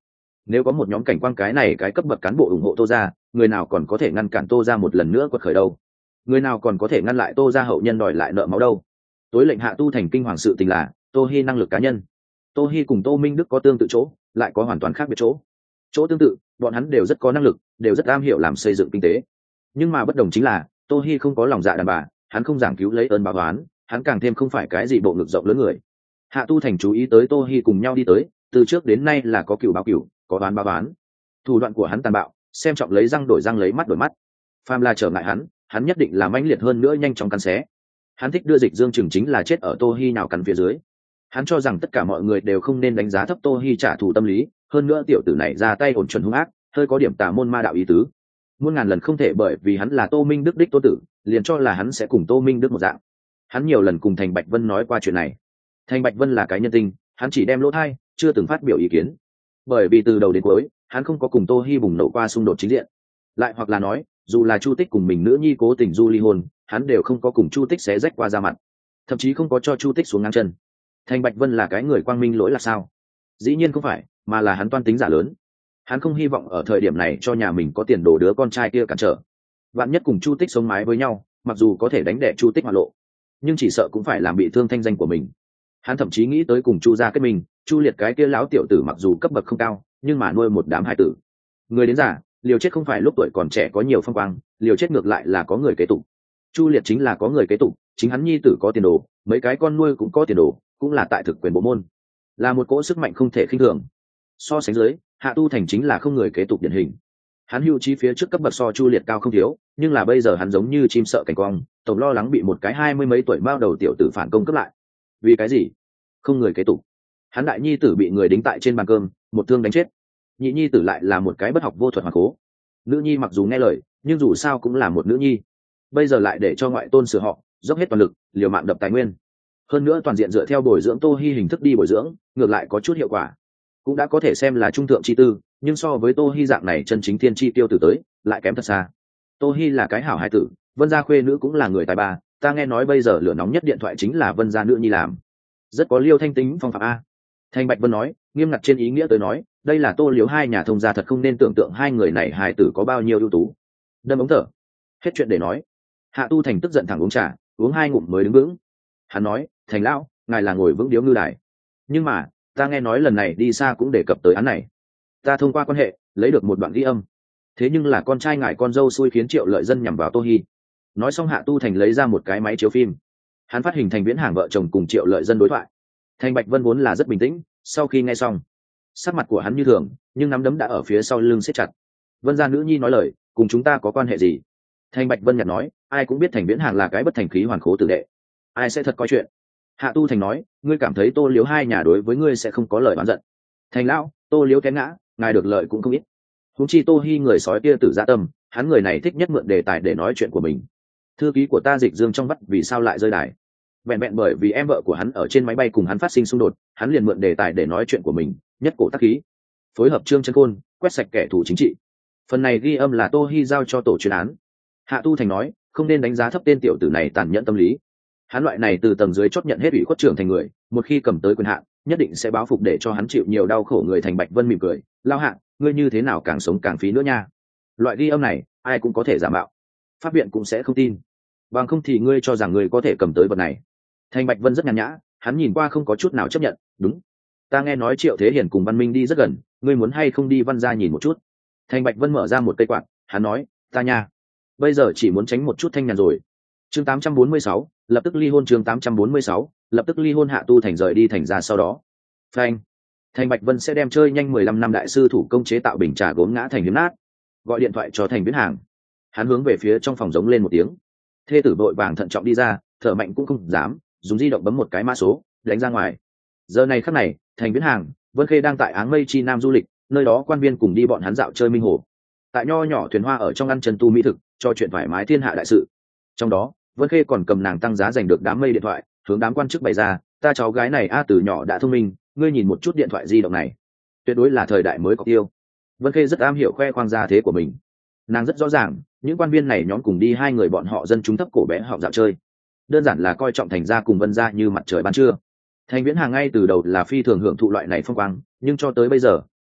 Nếu có một nhóm cảnh quan cái này cái cấp bậc cán bộ ủng hộ Tô gia, người nào còn có thể ngăn cản Tô gia một lần nữa quật khởi đâu? Người nào còn có thể ngăn lại Tô gia hậu nhân đòi lại nợ máu đâu? Tối lệnh Hạ Tu Thành kinh hoàng sự tình là Tô Hi năng lực cá nhân. Tô Hi cùng Tô Minh Đức có tương tự chỗ, lại có hoàn toàn khác biệt chỗ. Chỗ tương tự, bọn hắn đều rất có năng lực, đều rất am hiểu làm xây dựng kinh tế. Nhưng mà bất đồng chính là, Tô Hi không có lòng dạ đàn bà, hắn không giảng cứu lấy ơn báo oán, hắn càng thêm không phải cái gì bộ ngực rộng lớn người. Hạ Tu Thành chú ý tới Tô Hi cùng nhau đi tới, từ trước đến nay là có cửu báo cửu, có oán báo oán. Thủ đoạn của hắn tàn bạo, xem trọng lấy răng đổi răng lấy mắt đổi mắt. Phàm là trở ngại hắn, hắn nhất định là mãnh liệt hơn nữa nhanh chóng cắn xé. Hắn thích đưa Dịch Dương chừng chính là chết ở Tô Hi nào cắn phía dưới. Hắn cho rằng tất cả mọi người đều không nên đánh giá thấp Tô Hi trả thù tâm lý, hơn nữa tiểu tử này ra tay ổn chuẩn hung ác, hơi có điểm tà môn ma đạo ý tứ. Muôn ngàn lần không thể bởi vì hắn là Tô Minh Đức đích tô tử, liền cho là hắn sẽ cùng Tô Minh Đức một dạng. Hắn nhiều lần cùng Thành Bạch Vân nói qua chuyện này. Thành Bạch Vân là cái nhân tình, hắn chỉ đem lỗ thai, chưa từng phát biểu ý kiến. Bởi vì từ đầu đến cuối, hắn không có cùng Tô Hi bùng nổ qua xung đột chính diện. Lại hoặc là nói, dù là Chu Tích cùng mình nữ nhi cố tình du ly hôn, hắn đều không có cùng Chu Tích xé rách qua ra mặt, thậm chí không có cho Chu Tích xuống ngang chân. Thành Bạch Vân là cái người quang minh lỗi là sao? Dĩ nhiên không phải, mà là hắn toan tính giả lớn. Hắn không hy vọng ở thời điểm này cho nhà mình có tiền đồ đứa con trai kia cản trở. Vạn nhất cùng Chu Tích sống mái với nhau, mặc dù có thể đánh đẻ Chu Tích hoa lộ, nhưng chỉ sợ cũng phải làm bị thương thanh danh của mình. Hắn thậm chí nghĩ tới cùng Chu gia kết minh, Chu Liệt cái kia lão tiểu tử mặc dù cấp bậc không cao, nhưng mà nuôi một đám hải tử. Người đến già, liều chết không phải lúc tuổi còn trẻ có nhiều phong quang, liều chết ngược lại là có người kế tục. Chu Liệt chính là có người kế tục, chính hắn nhi tử có tiền đồ, mấy cái con nuôi cũng có tiền đồ, cũng là tại thực quyền bộ môn, là một cỗ sức mạnh không thể khinh thường. So sánh dưới, Hạ Tu Thành chính là không người kế tục điển hình. Hắn hưu trí phía trước cấp bậc so Chu Liệt cao không thiếu, nhưng là bây giờ hắn giống như chim sợ cảnh quang, tổng lo lắng bị một cái hai mươi mấy tuổi mao đầu tiểu tử phản công cướp lại. Vì cái gì? Không người kế tục. Hắn đại nhi tử bị người đính tại trên bàn cơm, một thương đánh chết. Nhị nhi tử lại là một cái bất học vô thuật hoàn cố. Nữ nhi mặc dù nghe lời, nhưng dù sao cũng là một nữ nhi. Bây giờ lại để cho ngoại tôn sửa họ, dốc hết toàn lực, liều mạng đập tài nguyên. Hơn nữa toàn diện dựa theo bồi dưỡng Tô Hi hình thức đi bồi dưỡng, ngược lại có chút hiệu quả. Cũng đã có thể xem là trung thượng chi tư, nhưng so với Tô Hi dạng này chân chính thiên chi tiêu tử tới, lại kém thật xa. Tô Hi là cái hảo hài tử, Vân gia khuê nữ cũng là người tài ba, ta nghe nói bây giờ lửa nóng nhất điện thoại chính là Vân gia nữ nhi làm. Rất có Liêu Thanh tính phong phạm a. Thanh Bạch Vân nói, nghiêm ngặt trên ý nghĩa tới nói, đây là Tô Liếu hai nhà thông gia thật không nên tưởng tượng hai người này hài tử có bao nhiêu ưu tú. Đâm ống thở. Hết chuyện để nói. Hạ Tu Thành tức giận thẳng uống trà, uống hai ngụm mới đứng vững. Hắn nói, Thành lão, ngài là ngồi vững điếu ngư đài. Nhưng mà, ta nghe nói lần này đi xa cũng đề cập tới án này. Ta thông qua quan hệ, lấy được một đoạn ghi âm. Thế nhưng là con trai ngài con dâu xui khiến Triệu Lợi Dân nhằm vào Tô Hi. Nói xong Hạ Tu Thành lấy ra một cái máy chiếu phim. Hắn phát hình thành viễn hàng vợ chồng cùng Triệu Lợi Dân đối thoại. Thành Bạch Vân vốn là rất bình tĩnh, sau khi nghe xong, sắc mặt của hắn như thường, nhưng nắm đấm đã ở phía sau lưng siết chặt. Vân gia nữ nhi nói lời, cùng chúng ta có quan hệ gì? Thành Bạch Vân nhặt nói, ai cũng biết Thành Viễn Hàng là cái bất thành khí hoàn khố tử đệ, ai sẽ thật coi chuyện. Hạ Tu Thành nói, ngươi cảm thấy Tô Liếu hai nhà đối với ngươi sẽ không có lời oán giận. Thành lão, Tô Liếu té ngã, ngài được lợi cũng không ít. Huống chi Tô Hi người sói kia tử dạ tâm, hắn người này thích nhất mượn đề tài để nói chuyện của mình. Thư ký của ta Dịch Dương trong vắt vì sao lại rơi đài? Vẹn vẹn bởi vì em vợ của hắn ở trên máy bay cùng hắn phát sinh xung đột, hắn liền mượn đề tài để nói chuyện của mình, nhất cổ tác khí, phối hợp Trương Chân Côn, quét sạch kẻ thù chính trị. Phần này ghi âm là Tô Hi giao cho tổ chuyên án. Hạ Tu Thành nói, không nên đánh giá thấp tên tiểu tử này tàn nhẫn tâm lý. Hắn loại này từ tầng dưới chót nhận hết ủy khuất trưởng thành người, một khi cầm tới quyền hạn, nhất định sẽ báo phục để cho hắn chịu nhiều đau khổ. Người Thành Bạch Vân mỉm cười, lao hạ, ngươi như thế nào càng sống càng phí nữa nha. Loại ghi âm này, ai cũng có thể giả mạo, pháp viện cũng sẽ không tin. Bằng không thì ngươi cho rằng ngươi có thể cầm tới vật này. Thành Bạch Vân rất nhàn nhã, hắn nhìn qua không có chút nào chấp nhận. Đúng, ta nghe nói Triệu Thế Hiền cùng Văn Minh đi rất gần, ngươi muốn hay không đi Văn gia nhìn một chút? Thành Bạch Vân mở ra một cây quạt, hắn nói, ta nha, bây giờ chỉ muốn tránh một chút thanh nhàn rồi. Chương tám trăm bốn mươi sáu, lập tức ly hôn. Chương tám trăm bốn mươi sáu, lập tức ly hôn. Hạ Tu Thành rời đi thành ra sau đó, phanh, Thành Bạch Vân sẽ đem chơi nhanh mười lăm năm đại sư thủ công chế tạo bình trà gốm ngã thành hiếm nát, gọi điện thoại cho Thành Viễn Hàng. Hắn hướng về phía trong phòng giống lên một tiếng. Thê tử vội vàng thận trọng đi ra, thở mạnh cũng không dám, dùng di động bấm một cái mã số, đánh ra ngoài. Giờ này khắc này, Thành Viễn Hàng, Vân Khê đang tại Áng Mây Chi Nam du lịch, nơi đó quan viên cùng đi bọn hắn dạo chơi minh hồ. Tại nho nhỏ thuyền hoa ở trong ăn chân tu mỹ thực, cho chuyện thoải mái thiên hạ đại sự. Trong đó, Vân Khê còn cầm nàng tăng giá giành được đám mây điện thoại, hướng đám quan chức bày ra, ta cháu gái này a từ nhỏ đã thông minh, ngươi nhìn một chút điện thoại di động này, tuyệt đối là thời đại mới có tiêu. Vân Khê rất am hiểu khoe khoang gia thế của mình. Nàng rất rõ ràng, những quan viên này nhóm cùng đi hai người bọn họ dân chúng thấp cổ bé họng dạo chơi, đơn giản là coi trọng Thành gia cùng Vân gia như mặt trời ban trưa. Thành Viễn Hàng ngay từ đầu là phi thường hưởng thụ loại này phong quang, nhưng cho tới bây giờ,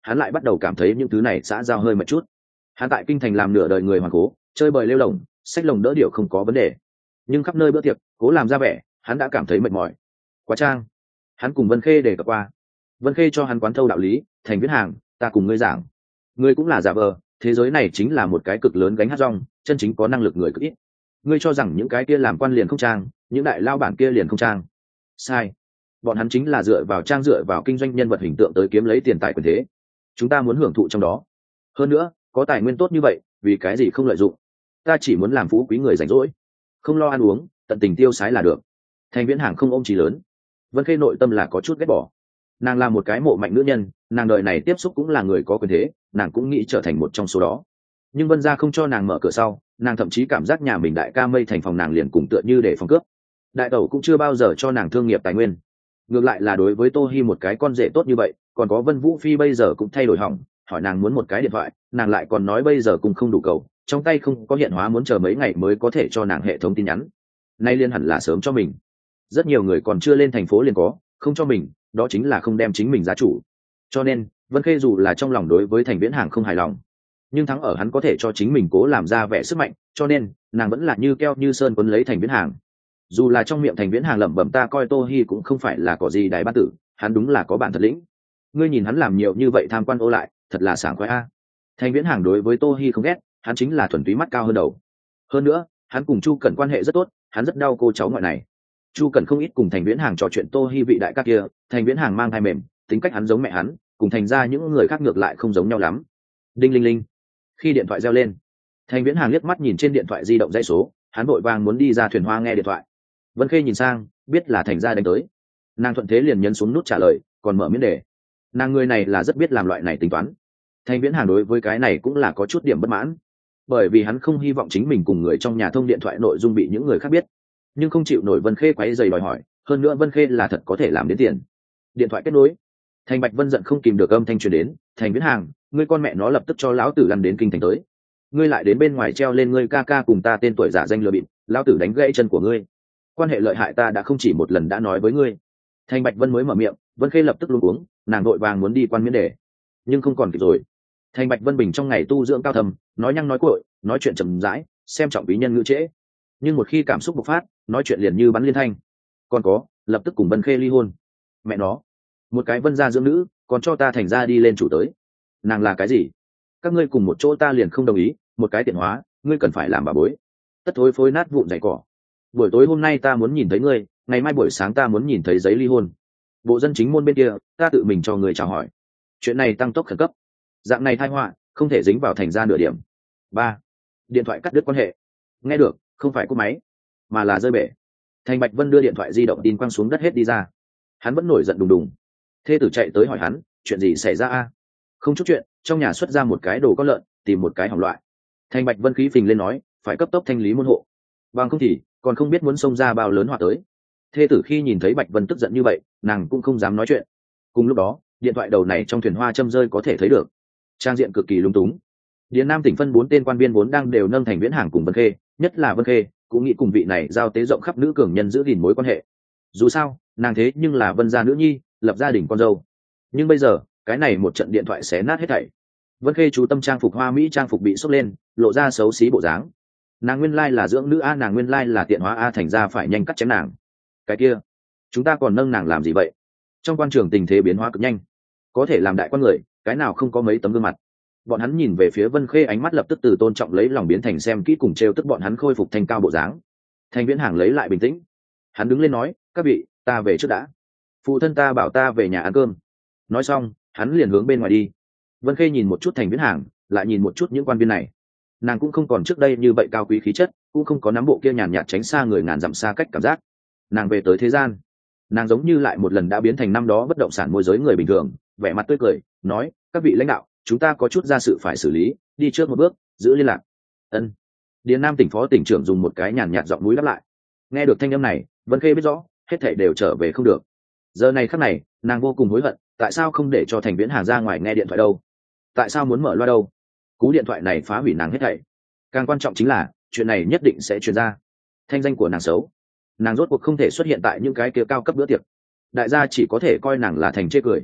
hắn lại bắt đầu cảm thấy những thứ này xã giao hơi một chút. Hắn tại kinh thành làm nửa đời người hoàng cố, chơi bời lêu lồng, xách lồng đỡ điệu không có vấn đề, nhưng khắp nơi bữa tiệc cố làm ra vẻ, hắn đã cảm thấy mệt mỏi. Quá trang. Hắn cùng Vân Khê đề cập qua, Vân Khê cho hắn quán thâu đạo lý, Thành Viễn Hàng, ta cùng ngươi giảng, ngươi cũng là giả vờ, thế giới này chính là một cái cực lớn gánh hát rong, chân chính có năng lực người cực ít. Ngươi cho rằng những cái kia làm quan liền không trang, những đại lao bản kia liền không trang. Sai. Bọn hắn chính là dựa vào trang, dựa vào kinh doanh nhân vật hình tượng tới kiếm lấy tiền tài quyền thế. Chúng ta muốn hưởng thụ trong đó. Hơn nữa, có tài nguyên tốt như vậy, vì cái gì không lợi dụng? Ta chỉ muốn làm phú quý người rảnh rỗi, không lo ăn uống, tận tình tiêu sái là được. Thành Viễn Hàng không ôm chí lớn. Vân Khê nội tâm là có chút ghét bỏ. Nàng là một cái mộ mạnh nữ nhân, nàng đời này tiếp xúc cũng là người có quyền thế, nàng cũng nghĩ trở thành một trong số đó. Nhưng Vân gia không cho nàng mở cửa sau, nàng thậm chí cảm giác nhà mình đại ca mây thành phòng nàng liền cùng tựa như để phòng cướp. Đại tẩu cũng chưa bao giờ cho nàng thương nghiệp tài nguyên, ngược lại là đối với Tô Hi một cái con rể tốt như vậy, còn có Vân Vũ Phi bây giờ cũng thay đổi hỏng, hỏi nàng muốn một cái điện thoại, nàng lại còn nói bây giờ cũng không đủ cầu, trong tay không có hiện hóa, muốn chờ mấy ngày mới có thể cho nàng hệ thống tin nhắn. Nay liên hẳn là sớm cho mình. Rất nhiều người còn chưa lên thành phố liền có, không cho mình, đó chính là không đem chính mình giá chủ. Cho nên, Vân Khê dù là trong lòng đối với Thành Viễn Hàng không hài lòng, nhưng thắng ở hắn có thể cho chính mình cố làm ra vẻ sức mạnh, cho nên nàng vẫn là như keo như sơn quấn lấy Thành Viễn Hàng. Dù là trong miệng Thành Viễn Hàng lẩm bẩm ta coi Tô Hi cũng không phải là có gì đại bát tử, hắn đúng là có bản thật lĩnh. Ngươi nhìn hắn làm nhiều như vậy tham quan ô lại, thật là sảng khoái a. Thành Viễn Hàng đối với Tô Hi không ghét, hắn chính là thuần túy mắt cao hơn đầu. Hơn nữa, hắn cùng Chu Cẩn quan hệ rất tốt, hắn rất đau cô cháu ngoại này. Chu Cẩn không ít cùng Thành Viễn Hàng trò chuyện Tô Hi vị đại ca kia, Thành Viễn Hàng mang thai mềm, tính cách hắn giống mẹ hắn, cùng thành ra những người khác ngược lại không giống nhau lắm. Đinh linh linh. Khi điện thoại reo lên, Thành Viễn Hàng liếc mắt nhìn trên điện thoại di động dãy số, hắn vội vàng muốn đi ra thuyền hoa nghe điện thoại. Vân Khê nhìn sang, biết là Thành gia đánh tới, nàng thuận thế liền nhấn xuống nút trả lời, còn mở miễn đề. Nàng người này là rất biết làm loại này tính toán. Thành Viễn Hàng đối với cái này cũng là có chút điểm bất mãn, bởi vì hắn không hy vọng chính mình cùng người trong nhà thông điện thoại nội dung bị những người khác biết, nhưng không chịu nổi Vân Khê quấy rầy đòi hỏi, hơn nữa Vân Khê là thật có thể làm đến tiền. Điện thoại kết nối, Thành Bạch Vân giận không kìm được âm thanh truyền đến, Thành Viễn Hàng, ngươi con mẹ nó lập tức cho lão tử lăn đến kinh thành tới, ngươi lại đến bên ngoài treo lên ngươi ca ca cùng ta tên tuổi giả danh lừa bịp, lão tử đánh gãy chân của ngươi. Quan hệ lợi hại ta đã không chỉ một lần đã nói với ngươi. Thành Bạch Vân mới mở miệng, Vân Khê lập tức luống cuống, nàng vội vàng muốn đi quan miễn đề, nhưng không còn kịp rồi. Thành Bạch Vân bình trong ngày tu dưỡng cao thầm, nói nhăng nói cuội, nói chuyện chậm rãi, xem trọng bí nhân ngữ trễ, nhưng một khi cảm xúc bộc phát, nói chuyện liền như bắn liên thanh. Còn có, lập tức cùng Vân Khê ly hôn. Mẹ nó, một cái Vân gia dưỡng nữ, còn cho ta Thành gia đi lên chủ tới. Nàng là cái gì? Các ngươi cùng một chỗ ta liền không đồng ý, một cái tiện hóa, ngươi cần phải làm bà bối. Tất thối phối nát vụn giày cỏ. Buổi tối hôm nay ta muốn nhìn thấy ngươi, ngày mai buổi sáng ta muốn nhìn thấy giấy ly hôn. Bộ dân chính môn bên kia, ta tự mình cho người chào hỏi. Chuyện này tăng tốc khẩn cấp. Dạng này tai họa, không thể dính vào Thành gia nửa điểm. Ba, điện thoại cắt đứt quan hệ. Nghe được, không phải cúp máy, mà là rơi bể. Thành Bạch Vân đưa điện thoại di động tin quăng xuống đất hết đi ra. Hắn vẫn nổi giận đùng đùng. Thê tử chạy tới hỏi hắn, chuyện gì xảy ra a? Không chút chuyện, trong nhà xuất ra một cái đồ con lợn, tìm một cái hỏng loại. Thành Bạch Vân khí phình lên nói, phải cấp tốc thanh lý môn hộ, bằng không thì còn không biết muốn xông ra bao lớn họa tới. Thê tử khi nhìn thấy Bạch Vân tức giận như vậy, nàng cũng không dám nói chuyện. Cùng lúc đó, điện thoại đầu này trong thuyền hoa châm rơi có thể thấy được, trang diện cực kỳ lung túng. Điền Nam tỉnh phân bốn tên quan viên vốn đang đều nâng Thành Viễn Hàng cùng Vân Khê, nhất là Vân Khê cũng nghĩ cùng vị này giao tế rộng khắp nữ cường nhân giữ gìn mối quan hệ. Dù sao, nàng thế nhưng là Vân gia nữ nhi, lập gia đình con dâu. Nhưng bây giờ, cái này một trận điện thoại xé nát hết thảy. Vân Khê chú tâm trang phục hoa mỹ trang phục bị xốc lên, lộ ra xấu xí bộ dáng. Nàng nguyên lai là dưỡng nữ a, nàng nguyên lai là tiện hóa a, Thành ra phải nhanh cắt chém nàng. Cái kia, chúng ta còn nâng nàng làm gì vậy? Trong quan trường tình thế biến hóa cực nhanh, có thể làm đại quan người, cái nào không có mấy tấm gương mặt. Bọn hắn nhìn về phía Vân Khê, ánh mắt lập tức từ tôn trọng lấy lòng biến thành xem kỹ cùng trêu tức bọn hắn khôi phục thành cao bộ dáng. Thành Viễn Hàng lấy lại bình tĩnh, hắn đứng lên nói, các vị, ta về trước đã, phụ thân ta bảo ta về nhà ăn cơm. Nói xong, hắn liền hướng bên ngoài đi. Vân Khê nhìn một chút Thành Viễn Hàng, lại nhìn một chút những quan viên này. Nàng cũng không còn trước đây như vậy cao quý khí chất, cũng không có nắm bộ kia nhàn nhạt tránh xa người ngàn dặm xa cách cảm giác. Nàng về tới thế gian, nàng giống như lại một lần đã biến thành năm đó bất động sản môi giới người bình thường, vẻ mặt tươi cười, nói, các vị lãnh đạo, chúng ta có chút ra sự phải xử lý, đi trước một bước, giữ liên lạc. Ân. Điền Nam tỉnh phó tỉnh trưởng dùng một cái nhàn nhạt giọng mũi đáp lại. Nghe được thanh âm này, Vân Khê biết rõ, hết thảy đều trở về không được. Giờ này khắc này, nàng vô cùng hối hận, tại sao không để cho Thành Viễn Hàng ra ngoài nghe điện thoại đâu? Tại sao muốn mở loa đâu? Cú điện thoại này phá hủy nàng hết thảy. Càng quan trọng chính là, chuyện này nhất định sẽ truyền ra. Thanh danh của nàng xấu, nàng rốt cuộc không thể xuất hiện tại những cái kia cao cấp bữa tiệc. Đại gia chỉ có thể coi nàng là thành chê cười.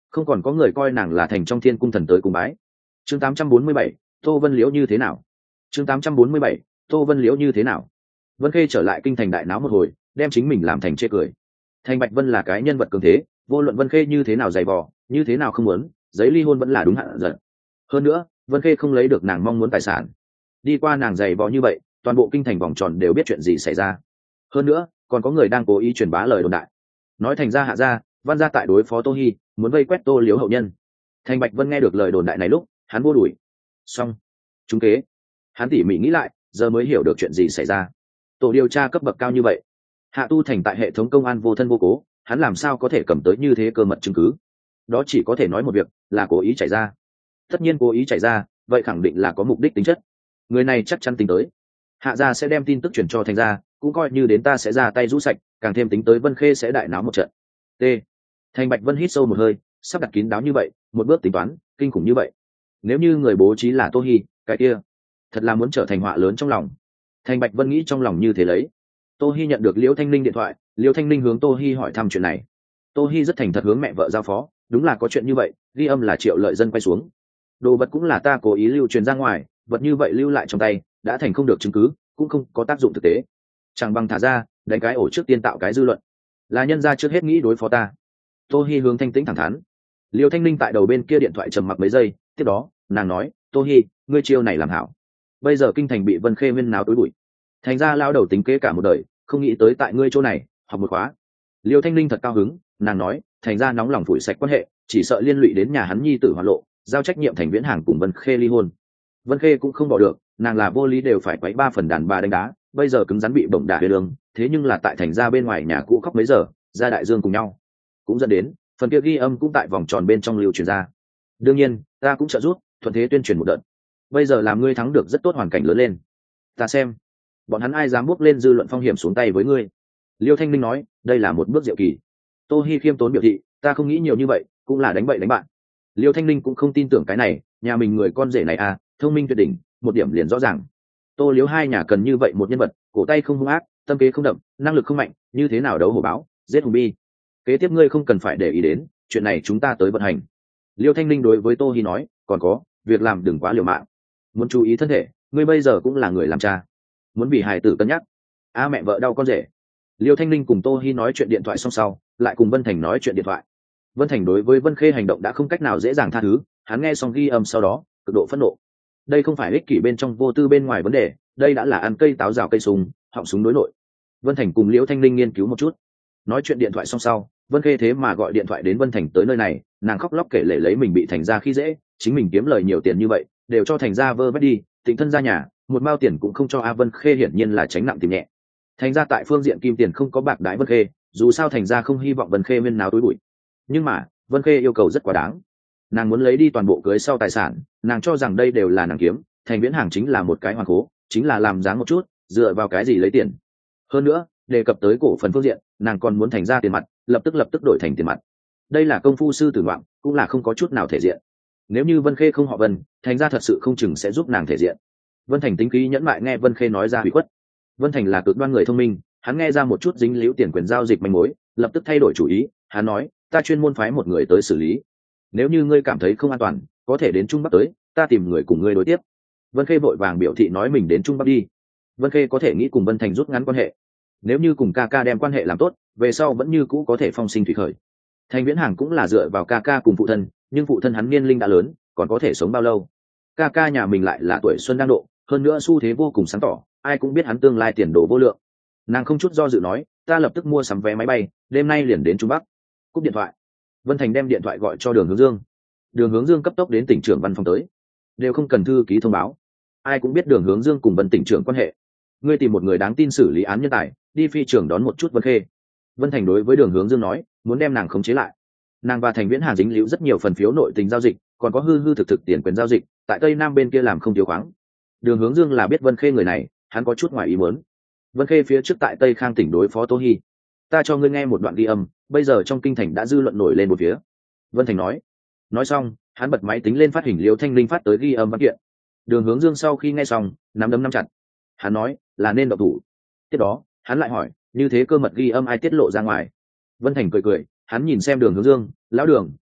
không còn có người coi nàng là thành trong thiên cung thần tới cùng bái. Chương tám trăm bốn mươi bảy, Tô Vân Liễu như thế nào? Chương tám trăm bốn mươi bảy, Tô Vân Liễu như thế nào? Vân Khê trở lại kinh thành đại náo một hồi, đem chính mình làm thành chê cười. Thành Bạch Vân là cái nhân vật cường thế, vô luận Vân Khê như thế nào dày vò, như thế nào không muốn, giấy ly hôn vẫn là đúng hạn giận. Hơn nữa, Vân Khê không lấy được nàng mong muốn tài sản. Đi qua nàng dày vò như vậy, toàn bộ kinh thành vòng tròn đều biết chuyện gì xảy ra. Hơn nữa, còn có người đang cố ý truyền bá lời đồn đại, nói thành ra hạ gia, Văn gia tại đối phó Tô Hi, muốn vây quét Tô Liễu hậu nhân. Thành Bạch Vân nghe được lời đồn đại này lúc, hắn vô đuổi. Xong, chúng kế. Hắn tỉ mỉ nghĩ lại, giờ mới hiểu được chuyện gì xảy ra. Tổ điều tra cấp bậc cao như vậy, Hạ Tu Thành tại hệ thống công an vô thân vô cố, hắn làm sao có thể cầm tới như thế cơ mật chứng cứ? Đó chỉ có thể nói một việc, là cố ý chạy ra. Tất nhiên cố ý chạy ra, vậy khẳng định là có mục đích tính chất. Người này chắc chắn tính tới. Hạ gia sẽ đem tin tức truyền cho Thành gia, cũng coi như đến ta sẽ ra tay rũ sạch, càng thêm tính tới Vân Khê sẽ đại náo một trận. T. Thành Bạch Vân hít sâu một hơi, sắp đặt kín đáo như vậy, một bước tính toán, kinh khủng như vậy. Nếu như người bố trí là Tô Hi, cái kia, thật là muốn trở thành họa lớn trong lòng. Thành Bạch Vân nghĩ trong lòng như thế lấy. Tô Hi nhận được Liễu Thanh Linh điện thoại, Liễu Thanh Linh hướng Tô Hi hỏi thăm chuyện này. Tô Hi rất thành thật hướng mẹ vợ giao phó, đúng là có chuyện như vậy, ghi âm là Triệu Lợi Dân quay xuống. Đồ vật cũng là ta cố ý lưu truyền ra ngoài, vật như vậy lưu lại trong tay, đã thành không được chứng cứ, cũng không có tác dụng thực tế. Chẳng bằng thả ra, đánh cái ổ trước tiên tạo cái dư luận. Là nhân gia trước hết nghĩ đối phó ta. Tô Hi hướng thanh tĩnh thẳng thắn. Liễu Thanh Linh tại đầu bên kia điện thoại trầm mặc mấy giây, tiếp đó, nàng nói, Tô Hi, ngươi chiêu này làm hảo. Bây giờ kinh thành bị Vân Khê Nguyên náo tối bụi. Thành ra lao đầu tính kế cả một đời, không nghĩ tới tại ngươi chỗ này học một khóa. Liêu Thanh Linh thật cao hứng, nàng nói, thành ra nóng lòng phủi sạch quan hệ, chỉ sợ liên lụy đến nhà hắn nhi tử hoạn lộ, giao trách nhiệm Thành Viễn Hàng cùng Vân Khê ly hôn. Vân Khê cũng không bỏ được, nàng là vô lý đều phải quấy ba phần đàn bà đánh đá, bây giờ cứng rắn bị bổng đả về đường, thế nhưng là tại thành ra bên ngoài nhà cũ khóc mấy giờ, ra đại dương cùng nhau, cũng dẫn đến phần kia ghi âm cũng tại vòng tròn bên trong lưu truyền ra. Đương nhiên, ta cũng trợ giúp, thuận thế tuyên truyền một đợt. Bây giờ làm ngươi thắng được rất tốt hoàn cảnh lớn lên. Ta xem, bọn hắn ai dám bước lên dư luận phong hiểm xuống tay với ngươi. Liêu Thanh Linh nói, đây là một bước diệu kỳ. Tô Hi khiêm tốn biểu thị, ta không nghĩ nhiều như vậy, cũng là đánh bậy đánh bạn. Liêu Thanh Linh cũng không tin tưởng cái này, nhà mình người con rể này à, thông minh tuyệt đỉnh, một điểm liền rõ ràng. Tô Liếu hai nhà cần như vậy một nhân vật, cổ tay không hung ác, tâm kế không đậm, năng lực không mạnh, như thế nào đấu hổ báo, giết hùng bi. Kế tiếp ngươi không cần phải để ý đến, chuyện này chúng ta tới vận hành. Liêu Thanh Linh đối với Tô Hi nói, còn có, việc làm đừng quá liều mạng, muốn chú ý thân thể, ngươi bây giờ cũng là người làm cha, muốn vì hài tử cân nhắc. A à, mẹ vợ đau con rể. Liêu Thanh Linh cùng Tô Hi nói chuyện điện thoại xong sau, lại cùng Vân Thành nói chuyện điện thoại. Vân Thành đối với Vân Khê hành động đã không cách nào dễ dàng tha thứ, hắn nghe xong ghi âm sau đó, cực độ phẫn nộ. Đây không phải ích kỷ bên trong vô tư bên ngoài vấn đề, đây đã là ăn cây táo rào cây súng, họng súng đối nội. Vân Thành cùng Liễu Thanh Linh nghiên cứu một chút, nói chuyện điện thoại xong sau, Vân Khê thế mà gọi điện thoại đến Vân Thành tới nơi này, nàng khóc lóc kể lể lấy mình bị Thành gia khi dễ, chính mình kiếm lời nhiều tiền như vậy, đều cho Thành gia vơ vét đi, Tịnh thân ra nhà, một mao tiền cũng không cho. A Vân Khê hiển nhiên là tránh nặng tìm nhẹ. Thành gia tại phương diện kim tiền không có bạc đãi Vân Khê, dù sao Thành gia không hy vọng Vân Khê nguyên nào túi bụi. Nhưng mà, Vân Khê yêu cầu rất quá đáng. Nàng muốn lấy đi toàn bộ cưới sau tài sản, nàng cho rằng đây đều là nàng kiếm, Thành Viễn Hàng chính là một cái hoàn cố, chính là làm dáng một chút, dựa vào cái gì lấy tiền. Hơn nữa, đề cập tới cổ phần phương diện, nàng còn muốn Thành gia tiền mặt, lập tức lập tức đổi thành tiền mặt. Đây là công phu sư tử ngoạm, cũng là không có chút nào thể diện. Nếu như Vân Khê không họ Vân, Thành gia thật sự không chừng sẽ giúp nàng thể diện. Vân Thành tính khí nhẫn mại nghe Vân Khê nói ra hủy khuất. Vân Thành là cực đoan người thông minh, hắn nghe ra một chút dính líu tiền quyền giao dịch manh mối, lập tức thay đổi chủ ý. Hắn nói, ta chuyên môn phái một người tới xử lý. Nếu như ngươi cảm thấy không an toàn, có thể đến Trung Bắc tới, ta tìm người cùng ngươi đối tiếp. Vân Khê vội vàng biểu thị nói mình đến Trung Bắc đi. Vân Khê có thể nghĩ cùng Vân Thành rút ngắn quan hệ. Nếu như cùng ca ca đem quan hệ làm tốt, về sau vẫn như cũ có thể phong sinh thủy khởi. Thành Viễn Hàng cũng là dựa vào ca ca cùng phụ thân, nhưng phụ thân hắn niên linh đã lớn, còn có thể sống bao lâu? Ca ca nhà mình lại là tuổi xuân đang độ, hơn nữa xu thế vô cùng sáng tỏ, ai cũng biết hắn tương lai tiền đồ vô lượng. Nàng không chút do dự nói, ta lập tức mua sắm vé máy bay, đêm nay liền đến Trung Bắc. Cúp điện thoại. Vân Thành đem điện thoại gọi cho Đường Hướng Dương. Đường Hướng Dương cấp tốc đến tỉnh trưởng văn phòng tới, đều không cần thư ký thông báo, ai cũng biết Đường Hướng Dương cùng Vân tỉnh trưởng quan hệ. Ngươi tìm một người đáng tin xử lý án nhân tài, đi phi trưởng đón một chút Vân Khê. Vân Thành đối với Đường Hướng Dương nói, muốn đem nàng khống chế lại. Nàng và Thành Viễn Hàng dính líu rất nhiều phần phiếu nội tình giao dịch, còn có hư hư thực thực tiền quyền giao dịch, tại Tây Nam bên kia làm không thiếu khoáng. Đường Hướng Dương là biết Vân Khê người này, hắn có chút ngoài ý muốn. Vân Khê phía trước tại Tây Khang tỉnh đối phó Tô Hi, ta cho ngươi nghe một đoạn ghi âm, bây giờ trong kinh thành đã dư luận nổi lên một phía. Vân Thành nói. Nói xong, hắn bật máy tính lên phát hình Liễu Thanh Linh phát tới ghi âm văn kiện. Đường Hướng Dương sau khi nghe xong, nắm đấm nắm chặt. Hắn nói, là nên động thủ. Tiếp đó, hắn lại hỏi, như thế cơ mật ghi âm ai tiết lộ ra ngoài? Vân Thành cười cười, hắn nhìn xem Đường Hướng Dương, lão Đường,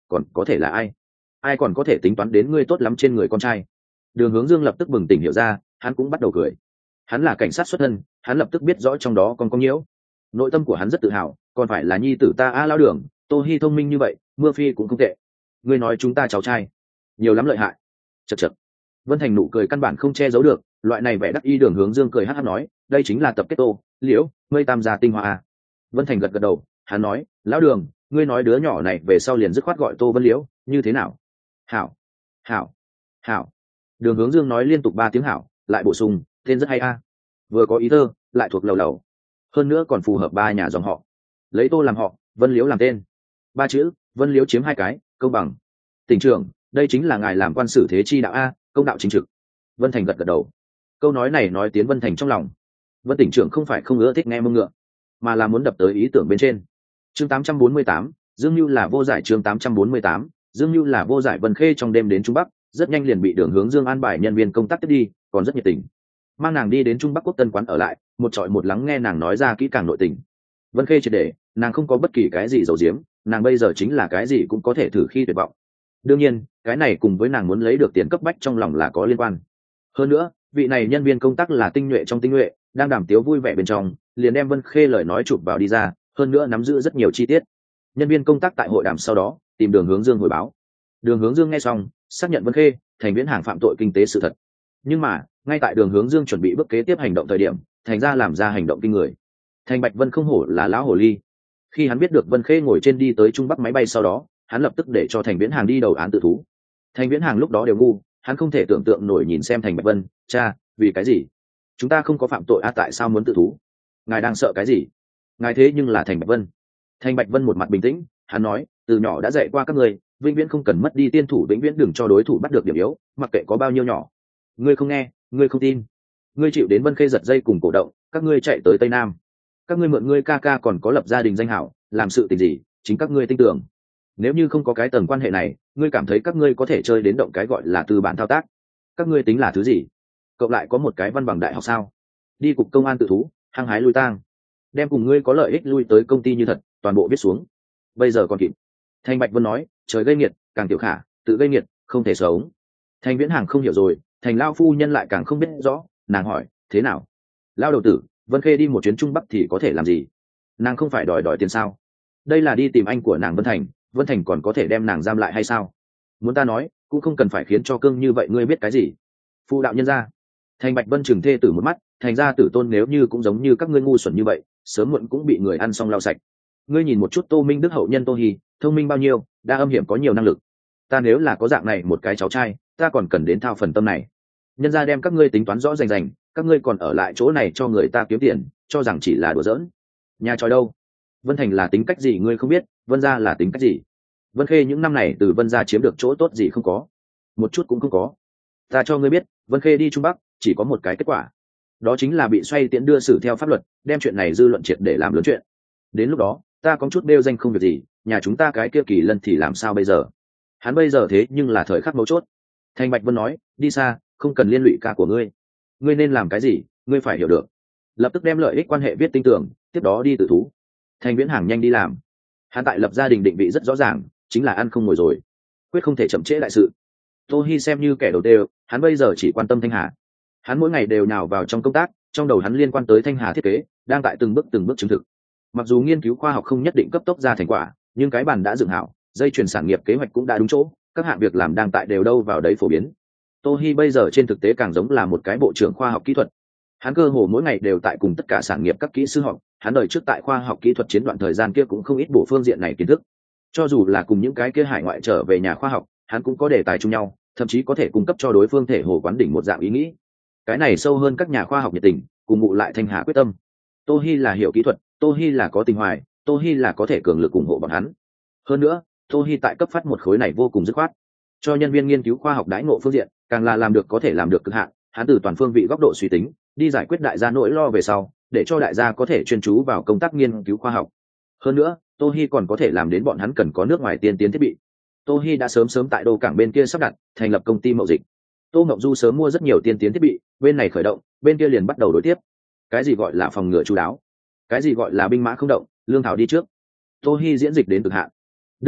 còn có thể là ai? Ai còn có thể tính toán đến ngươi tốt lắm trên người con trai? Đường Hướng Dương lập tức bừng tỉnh hiểu ra, hắn cũng bắt đầu cười. Hắn là cảnh sát xuất thân, hắn lập tức biết rõ trong đó còn có nhiễu. Nội tâm của hắn rất tự hào, còn phải là nhi tử ta a Lão Đường, Tô Hi thông minh như vậy, Mưa Phi cũng không tệ. Ngươi nói chúng ta cháu trai nhiều lắm lợi hại. Chậc chậc. Vân Thành nụ cười căn bản không che giấu được, loại này vẻ đắc ý. Đường Hướng Dương cười hắc hắc nói, đây chính là tập kết Tô, Liễu, Mây tam gia tinh hoa a. Vân Thành gật gật đầu, hắn nói, Lão Đường, ngươi nói đứa nhỏ này về sau liền dứt khoát gọi Tô Vân Liễu, như thế nào? Hảo, hảo, hảo. Đường Hướng Dương nói liên tục ba tiếng hảo, lại bổ sung, tên rất hay a, vừa có ý thơ, lại thuộc lầu lầu, hơn nữa còn phù hợp ba nhà dòng họ. Lấy Tô làm họ, Vân Liễu làm tên, ba chữ Vân Liễu chiếm hai cái, công bằng. Tỉnh trưởng, đây chính là ngài làm quan xử thế chi đạo a, công đạo chính trực. Vân Thành gật gật đầu. Câu nói này nói tiến Vân Thành trong lòng. Vân tỉnh trưởng không phải không ưa thích nghe mông ngựa, mà là muốn đập tới ý tưởng bên trên. Chương tám trăm bốn mươi tám, Dương Nưu là vô giải. Chương tám trăm bốn mươi tám, Dương Nưu là vô giải. Vân Khê trong đêm đến Trung Bắc, rất nhanh liền bị Đường Hướng Dương an bài nhân viên công tác tiếp đi, còn rất nhiệt tình, mang nàng đi đến Trung Bắc Quốc Tân quán ở lại, một trọi một lắng nghe nàng nói ra kỹ càng nội tình. Vân Khê triệt để, nàng không có bất kỳ cái gì giấu giếm, nàng bây giờ chính là cái gì cũng có thể thử khi tuyệt vọng. Đương nhiên, cái này cùng với nàng muốn lấy được tiền cấp bách trong lòng là có liên quan. Hơn nữa, vị này nhân viên công tác là tinh nhuệ trong tinh nhuệ, đang đàm tiếu vui vẻ bên trong, liền đem Vân Khê lời nói chụp vào đi ra, hơn nữa nắm giữ rất nhiều chi tiết. Nhân viên công tác tại hội đàm sau đó tìm Đường Hướng Dương hồi báo. Đường Hướng Dương nghe xong, xác nhận Vân Khê Thành Viễn Hàng phạm tội kinh tế sự thật. Nhưng mà, ngay tại Đường Hướng Dương chuẩn bị bước kế tiếp hành động thời điểm, Thành ra làm ra hành động kinh người. Thành Bạch Vân không hổ là lão hồ ly. Khi hắn biết được Vân Khê ngồi trên đi tới Trung Bắc máy bay sau đó, hắn lập tức để cho Thành Viễn Hàng đi đầu án tự thú. Thành Viễn Hàng lúc đó đều ngu, hắn không thể tưởng tượng nổi nhìn xem Thành Bạch Vân, cha, vì cái gì? Chúng ta không có phạm tội a, tại sao muốn tự thú? Ngài đang sợ cái gì? Ngài thế nhưng là Thành Bạch Vân. Thành Bạch Vân một mặt bình tĩnh, hắn nói, từ nhỏ đã dạy qua các ngươi, vĩnh viễn không cần mất đi tiên thủ, vĩnh viễn đừng cho đối thủ bắt được điểm yếu, mặc kệ có bao nhiêu nhỏ. Ngươi không nghe, ngươi không tin, ngươi chịu đến Vân Khê giật dây cùng cổ động, các ngươi chạy tới Tây Nam, các ngươi mượn ngươi ca ca còn có lập gia đình danh hảo, làm sự tình gì, chính các ngươi tin tưởng. Nếu như không có cái tầng quan hệ này, ngươi cảm thấy các ngươi có thể chơi đến động cái gọi là tư bản thao tác? Các ngươi tính là thứ gì? Cộng lại có một cái văn bằng đại học sao? Đi cục công an tự thú, hăng hái lui tang, đem cùng ngươi có lợi ích lui tới công ty như thật, toàn bộ viết xuống. Bây giờ còn kịp. Thành Bạch Vân nói, trời gây nghiệt, càng tiểu khả, tự gây nghiệt, không thể sống. Thành Viễn Hàng không hiểu rồi, Thành lao phu nhân lại càng không biết rõ, nàng hỏi, thế nào? Lao đầu tử, Vân Khê đi một chuyến Trung Bắc thì có thể làm gì? Nàng không phải đòi đòi tiền sao? Đây là đi tìm anh của nàng Vân Thành, Vân Thành còn có thể đem nàng giam lại hay sao? Muốn ta nói, cũng không cần phải khiến cho cương như vậy, ngươi biết cái gì? Phu đạo nhân gia. Thành Bạch Vân trừng thê tử một mắt, thành ra tử tôn nếu như cũng giống như các ngươi ngu xuẩn như vậy, sớm muộn cũng bị người ăn xong lau sạch. Ngươi nhìn một chút Tô Minh Đức hậu nhân Tô Hi, thông minh bao nhiêu, đa âm hiểm có nhiều năng lực. Ta nếu là có dạng này một cái cháu trai, ta còn cần đến thao phần tâm này. Nhân gia đem các ngươi tính toán rõ rành rành, các ngươi còn ở lại chỗ này cho người ta kiếm tiền, cho rằng chỉ là đùa giỡn. Nhà tròi đâu? Vân Thành là tính cách gì ngươi không biết, Vân gia là tính cách gì? Vân Khê những năm này từ Vân gia chiếm được chỗ tốt gì không có? Một chút cũng không có. Ta cho ngươi biết, Vân Khê đi Trung Bắc chỉ có một cái kết quả, đó chính là bị xoay tiễn đưa xử theo pháp luật, đem chuyện này dư luận triệt để làm lớn chuyện. Đến lúc đó, ta có chút đeo danh không việc gì, nhà chúng ta cái kia Kỳ Lân thì làm sao bây giờ? Hắn bây giờ thế nhưng là thời khắc mấu chốt. Thành Bạch Vân nói, đi xa, không cần liên lụy cả của ngươi. Ngươi nên làm cái gì, ngươi phải hiểu được. Lập tức đem lợi ích quan hệ viết tinh tường, tiếp đó đi tự thú. Thành Viễn Hàng nhanh đi làm. Hắn tại lập gia đình định vị rất rõ ràng, chính là ăn không ngồi rồi, quyết không thể chậm trễ đại sự. Tô Hi xem như kẻ đầu tiên, hắn bây giờ chỉ quan tâm Thanh Hà. Hắn mỗi ngày đều nhào vào trong công tác, trong đầu hắn liên quan tới Thanh Hà thiết kế, đang tại từng bước từng bước chứng thực. Mặc dù nghiên cứu khoa học không nhất định cấp tốc ra thành quả, nhưng cái bản đã dựng hảo, dây chuyền sản nghiệp kế hoạch cũng đã đúng chỗ, các hạng việc làm đang tại đều đâu vào đấy phổ biến. Tô Hi bây giờ trên thực tế càng giống là một cái bộ trưởng khoa học kỹ thuật. Hắn cơ hồ mỗi ngày đều tại cùng tất cả sản nghiệp các kỹ sư họp, hắn đời trước tại khoa học kỹ thuật chiến đoạn thời gian kia cũng không ít bộ phương diện này kiến thức. Cho dù là cùng những cái kia hải ngoại trở về nhà khoa học, hắn cũng có đề tài chung nhau, thậm chí có thể cung cấp cho đối phương thể hồ quán đỉnh một dạng ý nghĩ. Cái này sâu hơn các nhà khoa học nhiệt tình, cùng ngụ lại Thanh Hà quyết tâm. Tô Hi là hiểu kỹ thuật, Tô Hi là có tình hoài, Tô Hi là có thể cường lực ủng hộ bọn hắn. Hơn nữa, Tô Hi tại cấp phát một khối này vô cùng dứt khoát, cho nhân viên nghiên cứu khoa học đãi ngộ phương diện, càng là làm được có thể làm được cực hạn. Hắn từ toàn phương vị góc độ suy tính, đi giải quyết đại gia nỗi lo về sau, để cho đại gia có thể chuyên chú vào công tác nghiên cứu khoa học. Hơn nữa, Tô Hi còn có thể làm đến bọn hắn cần có nước ngoài tiên tiến thiết bị. Tô Hi đã sớm sớm tại đô cảng bên kia sắp đặt, thành lập công ty mậu dịch. Tô Ngọc Du sớm mua rất nhiều tiên tiến thiết bị, bên này khởi động, bên kia liền bắt đầu đối tiếp. Cái gì gọi là phòng ngừa chu đáo, cái gì gọi là binh mã không động, lương thảo đi trước. Tô Hi diễn dịch đến cực hạn. Đương nhiên,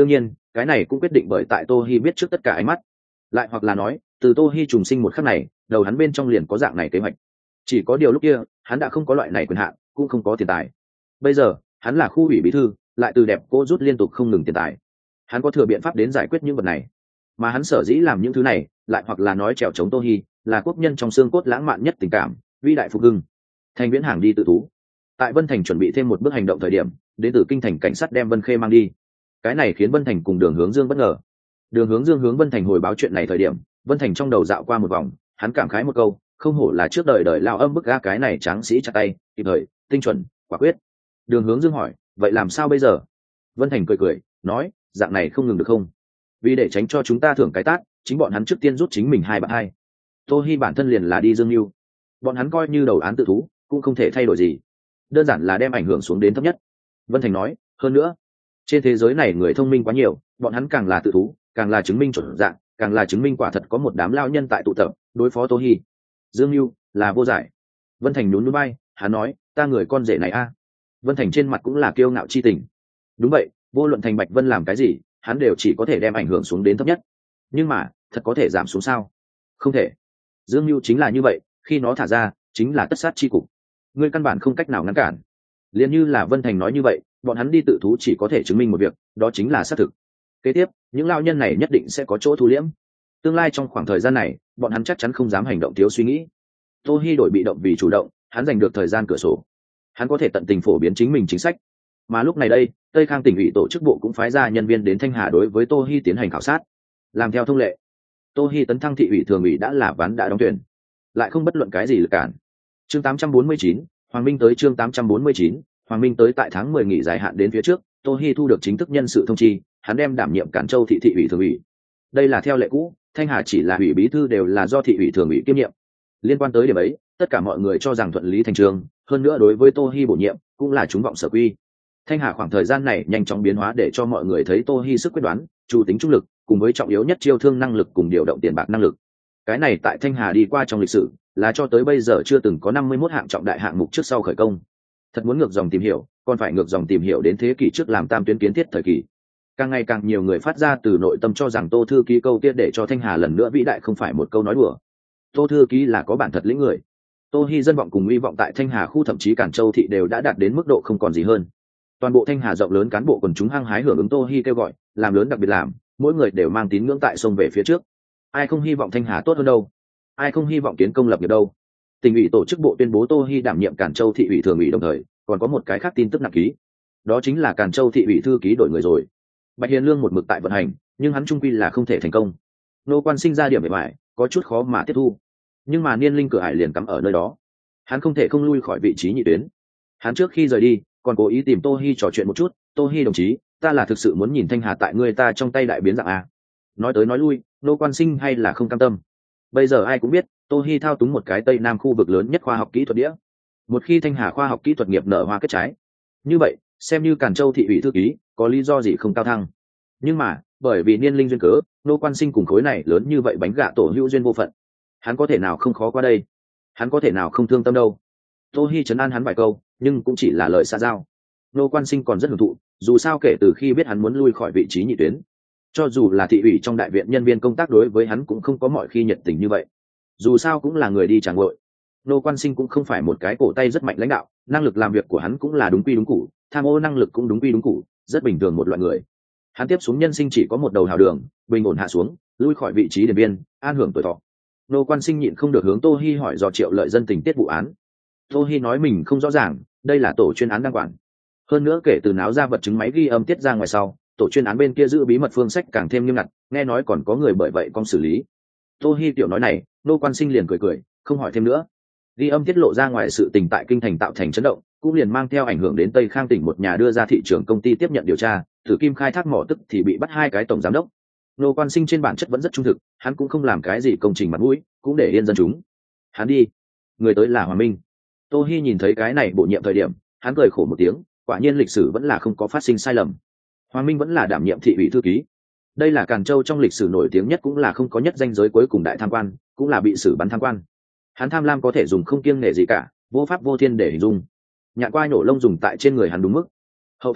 cái này cũng quyết định bởi tại Tô Hi biết trước tất cả ánh mắt, lại hoặc là nói từ Tô Hi trùng sinh một khắc này, đầu hắn bên trong liền có dạng này kế hoạch. Chỉ có điều lúc kia hắn đã không có loại này quyền hạn, cũng không có tiền tài. Bây giờ hắn là khu ủy bí thư, lại từ đẹp cô rút liên tục không ngừng tiền tài, hắn có thừa biện pháp đến giải quyết những vật này. Mà hắn sở dĩ làm những thứ này, lại hoặc là nói trèo chống Tô Hi, là quốc nhân trong xương cốt lãng mạn nhất tình cảm, vĩ đại phục hưng. Thành Viễn Hàng đi tự thú. Tại Vân Thành chuẩn bị thêm một bước hành động thời điểm, đến từ kinh thành cảnh sát đem Vân Khê mang đi. Cái này khiến Vân Thành cùng Đường Hướng Dương bất ngờ. Đường Hướng Dương hướng Vân Thành hồi báo chuyện này thời điểm, Vân Thành trong đầu dạo qua một vòng, hắn cảm khái một câu, không hổ là trước đời đời lao âm bức ga cái này tráng sĩ chặt tay, kịp thời, tinh chuẩn, quả quyết. Đường Hướng Dương hỏi, vậy làm sao bây giờ? Vân Thành cười cười, nói, dạng này không ngừng được không? Vì để tránh cho chúng ta thưởng cái tát, chính bọn hắn trước tiên rút chính mình hai bạn hai. Tô Hi bản thân liền là đi dương lưu, bọn hắn coi như đầu án tự thú, cũng không thể thay đổi gì, đơn giản là đem ảnh hưởng xuống đến thấp nhất. Vân Thành nói, hơn nữa, trên thế giới này người thông minh quá nhiều, bọn hắn càng là tự thú, càng là chứng minh chuẩn dạng, càng là chứng minh quả thật có một đám lao nhân tại tụ tập đối phó Tô Hi. Dương lưu là vô giải. Vân Thành nhún nhún vai, hắn nói, ta người con rể này a. Vân Thành trên mặt cũng là kiêu ngạo chi tình. Đúng vậy, vô luận Thành Bạch Vân làm cái gì, hắn đều chỉ có thể đem ảnh hưởng xuống đến thấp nhất. Nhưng mà thật có thể giảm xuống sao? Không thể. Dương lưu chính là như vậy, khi nó thả ra chính là tất sát chi cục, ngươi căn bản không cách nào ngăn cản. Liên như là Vân Thành nói như vậy, bọn hắn đi tự thú chỉ có thể chứng minh một việc, đó chính là xác thực. Kế tiếp những lao nhân này nhất định sẽ có chỗ thu liễm, tương lai trong khoảng thời gian này bọn hắn chắc chắn không dám hành động thiếu suy nghĩ. Tô Hi đổi bị động vì chủ động, hắn giành được thời gian cửa sổ, hắn có thể tận tình phổ biến chính mình chính sách. Mà lúc này đây, Tây Khang tỉnh ủy tổ chức bộ cũng phái ra nhân viên đến Thanh Hà đối với Tô Hi tiến hành khảo sát. Làm theo thông lệ, Tô Hi tấn thăng thị ủy thường ủy đã là ván đã đóng thuyền, lại không bất luận cái gì lực cản. Chương tám trăm bốn mươi chín, Hoàng Minh tới chương tám trăm bốn mươi chín, Hoàng Minh tới tại tháng mười nghỉ dài hạn đến phía trước, Tô Hi thu được chính thức nhân sự thông chi, hắn đem đảm nhiệm Cản Châu thị thị ủy thường ủy. Đây là theo lệ cũ, Thanh Hà chỉ là ủy bí thư đều là do thị ủy thường ủy kiêm nhiệm. Liên quan tới điểm ấy, tất cả mọi người cho rằng thuận lý thành chương, hơn nữa đối với Tô Hi bổ nhiệm cũng là chúng vọng sở quy. Thanh Hà khoảng thời gian này nhanh chóng biến hóa để cho mọi người thấy Tô Hi sức quyết đoán, chủ tính trung lực, cùng với trọng yếu nhất chiêu thương năng lực cùng điều động tiền bạc năng lực. Cái này tại Thanh Hà đi qua trong lịch sử, là cho tới bây giờ chưa từng có năm mươi mốt hạng trọng đại hạng mục trước sau khởi công. Thật muốn ngược dòng tìm hiểu, còn phải ngược dòng tìm hiểu đến thế kỷ trước làm tam tuyến kiến thiết thời kỳ. Càng ngày càng nhiều người phát ra từ nội tâm cho rằng Tô thư ký câu tiết để cho Thanh Hà lần nữa vĩ đại không phải một câu nói đùa. Tô thư ký là có bản thật lĩnh người. Tô Hi dân vọng cùng uy vọng tại Thanh Hà khu thậm chí Cản Châu thị đều đã đạt đến mức độ không còn gì hơn. Toàn bộ Thanh Hà rộng lớn cán bộ quần chúng hăng hái hưởng ứng Tô Hi kêu gọi, làm lớn đặc biệt làm, mỗi người đều mang tín ngưỡng tại sông về phía trước. Ai không hy vọng Thanh Hà tốt hơn đâu? Ai không hy vọng kiến công lập nghiệp đâu? Tỉnh ủy tổ chức bộ tuyên bố Tô Hi đảm nhiệm Cản Châu thị ủy thường ủy, đồng thời còn có một cái khác tin tức nặng ký, đó chính là Cản Châu thị ủy thư ký đổi người rồi. Bạch Hiền Lương một mực tại vận hành, nhưng hắn trung quy là không thể thành công. Nô Quan Sinh ra điểm bề ngoài, có chút khó mà tiếp thu. Nhưng mà Niên Linh cửa ải liền cắm ở nơi đó, hắn không thể không lui khỏi vị trí nhị tuyến. Hắn trước khi rời đi, còn cố ý tìm Tô Hi trò chuyện một chút, Tô Hi đồng chí, ta là thực sự muốn nhìn Thanh Hà tại người ta trong tay đại biến dạng a. Nói tới nói lui, Nô Quan Sinh hay là không cam tâm. Bây giờ ai cũng biết, Tô Hi thao túng một cái Tây Nam khu vực lớn nhất khoa học kỹ thuật đĩa. Một khi Thanh Hà khoa học kỹ thuật nghiệp nở hoa kết trái, như vậy, xem như Cản Châu thị ủy thư ký, có lý do gì không cao thăng. Nhưng mà, bởi vì Niên Linh duyên cớ, Nô Quan Sinh cùng khối này lớn như vậy bánh gạ tổ hữu duyên vô phận. Hắn có thể nào không khó qua đây? Hắn có thể nào không thương tâm đâu? Tô Hi trấn an hắn vài câu, nhưng cũng chỉ là lời xa giao. Nô Quan Sinh còn rất hưởng thụ, dù sao kể từ khi biết hắn muốn lui khỏi vị trí nhị tuyến, cho dù là thị ủy trong đại viện nhân viên công tác đối với hắn cũng không có mọi khi nhiệt tình như vậy. Dù sao cũng là người đi chẳng ngội. Nô Quan Sinh cũng không phải một cái cổ tay rất mạnh lãnh đạo, năng lực làm việc của hắn cũng là đúng quy đúng củ, tham ô năng lực cũng đúng quy đúng củ, rất bình thường một loại người. Hắn tiếp xuống nhân sinh chỉ có một đầu hào đường, bình ổn hạ xuống, lui khỏi vị trí điển biên, an hưởng tuổi thọ. Nô Quan Sinh nhịn không được hướng Tô Hi hỏi do Triệu Lợi Dân tình tiết vụ án. Tô Hi nói mình không rõ ràng, đây là tổ chuyên án đang quản. Hơn nữa kể từ náo ra vật chứng máy ghi âm tiết ra ngoài sau, tổ chuyên án bên kia giữ bí mật phương sách càng thêm nghiêm ngặt, nghe nói còn có người bởi vậy con xử lý. Tô Hi tiểu nói này, Nô Quan Sinh liền cười cười, không hỏi thêm nữa. Ghi âm tiết lộ ra ngoài sự tình tại kinh thành tạo thành chấn động, cũng liền mang theo ảnh hưởng đến Tây Khang tỉnh một nhà đưa ra thị trường công ty tiếp nhận điều tra, Tử Kim khai thác mỏ tức thì bị bắt hai cái tổng giám đốc. Nô Quan Sinh trên bản chất vẫn rất trung thực, hắn cũng không làm cái gì công trình mặt mũi, cũng để yên dân chúng. Hắn đi, người tới là Hoàng Minh. Tô Hi nhìn thấy cái này bổ nhiệm thời điểm, hắn cười khổ một tiếng, quả nhiên lịch sử vẫn là không có phát sinh sai lầm. Hoàng Minh vẫn là đảm nhiệm thị ủy thư ký. Đây là Càn Châu trong lịch sử nổi tiếng nhất cũng là không có nhất danh giới cuối cùng đại tham quan, cũng là bị xử bắn tham quan. Hắn tham lam có thể dùng không kiêng nể gì cả, vô pháp vô thiên để hình dung. Nhạn qua nổ lông dùng tại trên người hắn đúng mức. Hậu thế,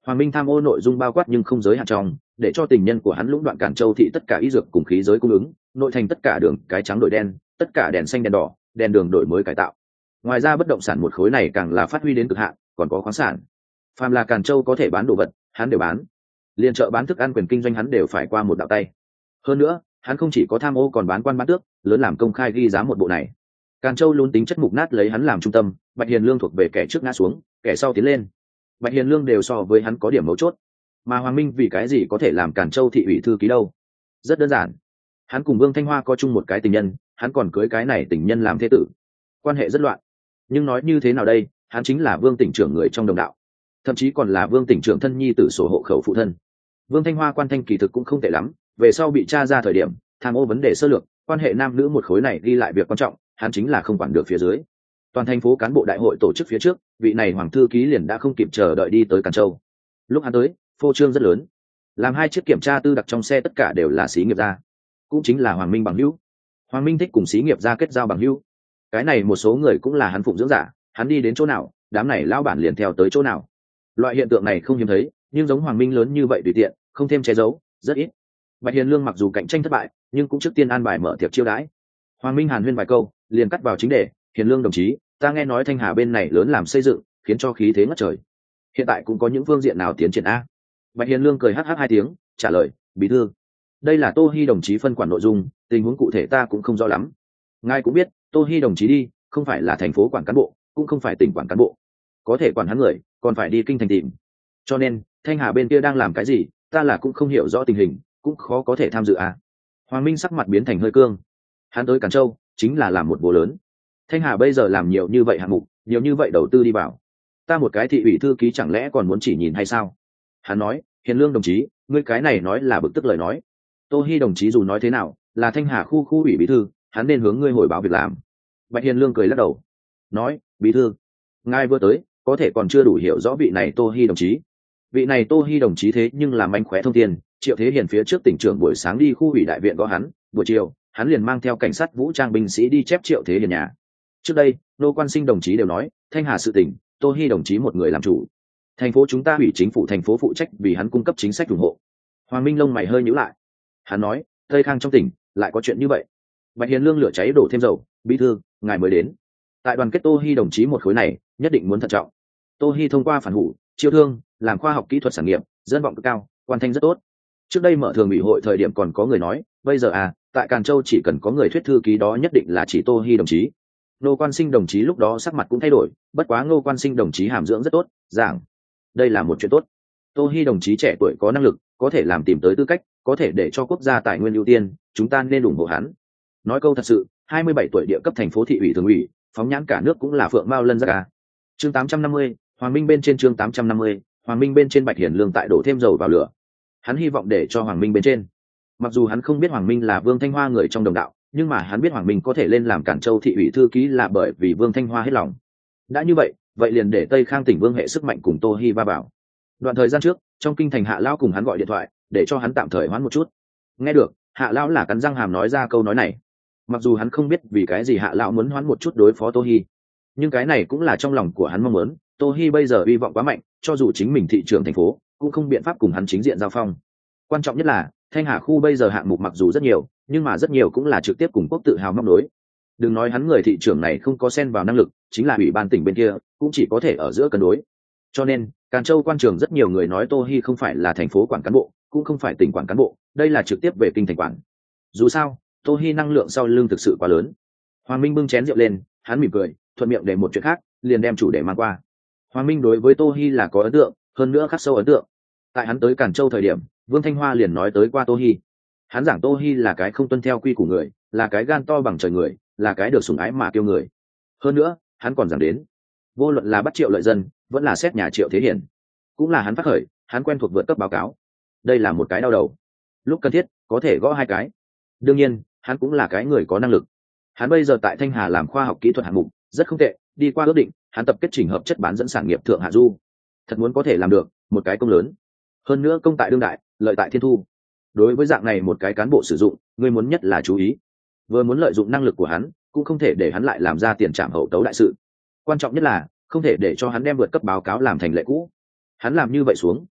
Hoàng Minh tham ô nội dung bao quát nhưng không giới hạn trong, để cho tình nhân của hắn lũng đoạn Cản Châu thị tất cả y dược cùng khí giới cung ứng, nội thành tất cả đường cái trắng đổi đen, tất cả đèn xanh đèn đỏ, đèn đường đổi mới cải tạo. Ngoài ra bất động sản một khối này càng là phát huy đến cực hạn, còn có khoáng sản. Phàm là Càn Châu có thể bán đồ vật, hắn đều bán. Liên chợ bán thức ăn quyền kinh doanh hắn đều phải qua một đạo tay. Hơn nữa, hắn không chỉ có tham ô còn bán quan bán tước, lớn làm công khai ghi giá một bộ này. Càn Châu luôn tính chất mục nát lấy hắn làm trung tâm, Bạch Hiền Lương thuộc về kẻ trước ngã xuống, kẻ sau tiến lên. Bạch Hiền Lương đều so với hắn có điểm mấu chốt. Mà Hoàng Minh vì cái gì có thể làm Càn Châu thị ủy thư ký đâu? Rất đơn giản. Hắn cùng Vương Thanh Hoa có chung một cái tình nhân, hắn còn cưới cái này tình nhân làm thế tử. Quan hệ rất loạn. Nhưng nói như thế nào đây, hắn chính là Vương tỉnh trưởng người trong đồng đạo, thậm chí còn là Vương tỉnh trưởng thân nhi tử sổ hộ khẩu phụ thân. Vương Thanh Hoa quan thanh kỳ thực cũng không tệ lắm, về sau bị tra ra thời điểm tham ô vấn đề sơ lược, quan hệ nam nữ một khối này ghi lại việc quan trọng, hắn chính là không quản được phía dưới. Toàn thành phố cán bộ đại hội tổ chức phía trước, vị này hoàng thư ký liền đã không kịp chờ đợi đi tới Càn Châu. Lúc hắn tới, phô trương rất lớn, làm hai chiếc kiểm tra tư đặc trong xe tất cả đều là xí nghiệp gia, cũng chính là Hoàng Minh bằng hữu. Hoàng Minh thích cùng xí nghiệp gia kết giao bằng hữu, cái này một số người cũng là hắn phụng dưỡng giả, hắn đi đến chỗ nào, đám này lão bản liền theo tới chỗ nào. Loại hiện tượng này không hiếm thấy, nhưng giống Hoàng Minh lớn như vậy tùy tiện, không thêm che giấu, rất ít. Bạch Hiền Lương mặc dù cạnh tranh thất bại, nhưng cũng trước tiên an bài mở tiệc chiêu đãi. Hoàng Minh hàn huyên vài câu, liền cắt vào chính đề. Hiền Lương đồng chí, ta nghe nói Thanh Hà bên này lớn làm xây dựng, khiến cho khí thế ngất trời. Hiện tại cũng có những phương diện nào tiến triển a? Bạch Hiền Lương cười hắc hắc hai tiếng, trả lời, bí thư, đây là Tô Hi đồng chí phân quản nội dung, tình huống cụ thể ta cũng không rõ lắm. Ngài cũng biết, Tô Hi đồng chí đi, không phải là thành phố quản cán bộ, cũng không phải tỉnh quản cán bộ, có thể quản hắn người, còn phải đi kinh thành tìm. Cho nên, Thanh Hà bên kia đang làm cái gì, ta là cũng không hiểu rõ tình hình, cũng khó có thể tham dự à. Hoàng Minh sắc mặt biến thành hơi cương. Hắn tới Càn Châu chính là làm một bố lớn. Thanh Hà bây giờ làm nhiều như vậy hạng mục, nhiều như vậy đầu tư đi vào, ta một cái thị ủy thư ký chẳng lẽ còn muốn chỉ nhìn hay sao? Hắn nói, Hiền Lương đồng chí, ngươi cái này nói là bực tức lời nói. Tô Hi đồng chí dù nói thế nào, là Thanh Hà khu khu ủy bí thư, hắn nên hướng ngươi hồi báo việc làm. Bạch Hiền Lương cười lắc đầu, nói, bí thư, ngài vừa tới, có thể còn chưa đủ hiểu rõ vị này Tô Hi đồng chí. Vị này Tô Hi đồng chí thế nhưng làm mánh khóe thông tiền, Triệu Thế Hiền phía trước tỉnh trưởng buổi sáng đi khu ủy đại viện có hắn, buổi chiều hắn liền mang theo cảnh sát vũ trang binh sĩ đi chép Triệu Thế Hiền nhà. Trước đây, Nô Quan Sinh đồng chí đều nói, Thanh Hà sự tỉnh, Tô Hi đồng chí một người làm chủ. Thành phố chúng ta ủy chính phủ thành phố phụ trách vì hắn cung cấp chính sách ủng hộ. Hoàng Minh lông mày hơi nhíu lại. Hắn nói, Tây Khang trong tỉnh lại có chuyện như vậy. Bạch Hiền Lương lửa cháy đổ thêm dầu, bí thư, ngài mới đến. Tại đoàn kết Tô Hi đồng chí một khối này, nhất định muốn thận trọng. Tô Hi thông qua phản hủ, chiêu thương, làm khoa học kỹ thuật sản nghiệp, dân vọng cực cao, quan thanh rất tốt. Trước đây mở thường ủy hội thời điểm còn có người nói, bây giờ à, tại Càn Châu chỉ cần có người thuyết thư ký đó nhất định là chỉ Tô Hi đồng chí. Nô Quan Sinh đồng chí lúc đó sắc mặt cũng thay đổi, bất quá Ngô Quan Sinh đồng chí hàm dưỡng rất tốt, giảng, đây là một chuyện tốt. Tô Hi đồng chí trẻ tuổi có năng lực, có thể làm tìm tới tư cách, có thể để cho quốc gia tài nguyên ưu tiên, chúng ta nên ủng hộ hắn. Nói câu thật sự, hai mươi bảy tuổi địa cấp thành phố thị ủy thường ủy, phóng nhãn cả nước cũng là phượng mao lân giác à. Chương tám trăm năm mươi, Hoàng Minh bên trên chương tám trăm năm mươi, Hoàng Minh bên trên Bạch Hiền Lương tại đổ thêm dầu vào lửa. Hắn hy vọng để cho Hoàng Minh bên trên. Mặc dù hắn không biết Hoàng Minh là Vương Thanh Hoa người trong đồng đạo, nhưng mà hắn biết Hoàng Minh có thể lên làm Càn Châu thị ủy thư ký là bởi vì Vương Thanh Hoa hết lòng. Đã như vậy, vậy liền để Tây Khang tỉnh Vương hệ sức mạnh cùng Tô Hi va vào. Đoạn thời gian trước, trong kinh thành Hạ lão cùng hắn gọi điện thoại, để cho hắn tạm thời hoãn một chút. Nghe được, Hạ lão là cắn răng hàm nói ra câu nói này. Mặc dù hắn không biết vì cái gì Hạ lão muốn hoãn một chút đối phó Tô Hi, nhưng cái này cũng là trong lòng của hắn mong muốn. Tô Hi bây giờ hy vọng quá mạnh, cho dù chính mình thị trưởng thành phố cũng không biện pháp cùng hắn chính diện giao phong. Quan trọng nhất là Thanh Hà khu bây giờ hạng mục mặc dù rất nhiều, nhưng mà rất nhiều cũng là trực tiếp cùng quốc tự hào móc nối. Đừng nói hắn người thị trưởng này không có xen vào năng lực, chính là ủy ban tỉnh bên kia cũng chỉ có thể ở giữa cân đối. Cho nên Càn Châu quan trường rất nhiều người nói Tô Hi không phải là thành phố quản cán bộ, cũng không phải tỉnh quản cán bộ, đây là trực tiếp về kinh thành quản. Dù sao, Tô Hi năng lượng sau lưng thực sự quá lớn. Hoàng Minh bưng chén rượu lên, hắn mỉm cười, thuận miệng để một chuyện khác, liền đem chủ đề mang qua. Hoàng Minh đối với Tô Hi là có ấn tượng, hơn nữa khắc sâu ấn tượng. Tại hắn tới Càn Châu thời điểm, Vương Thanh Hoa liền nói tới qua Tô Hi. Hắn giảng Tô Hi là cái không tuân theo quy củ người, là cái gan to bằng trời người, là cái được sủng ái mà kiêu người. Hơn nữa, hắn còn giảng đến, vô luận là bắt Triệu lợi dân, vẫn là xét nhà Triệu Thế Hiền, cũng là hắn phát khởi, hắn quen thuộc vượt cấp báo cáo. Đây là một cái đau đầu. Lúc cần thiết, có thể gõ hai cái. Đương nhiên, hắn cũng là cái người có năng lực. Hắn bây giờ tại Thanh Hà làm khoa học kỹ thuật hạng mục, rất không tệ, đi qua ước định, hắn tập kết chỉnh hợp chất bán dẫn sản nghiệp thượng hạ du. Thật muốn có thể làm được, một cái công lớn. Hơn nữa công tại đương đại, lợi tại thiên thu. Đối với dạng này một cái cán bộ sử dụng, người muốn nhất là chú ý. Vừa muốn lợi dụng năng lực của hắn, cũng không thể để hắn lại làm ra tiền trảm hậu tấu đại sự. Quan trọng nhất là không thể để cho hắn đem vượt cấp báo cáo làm thành lệ cũ. Hắn làm như vậy xuống,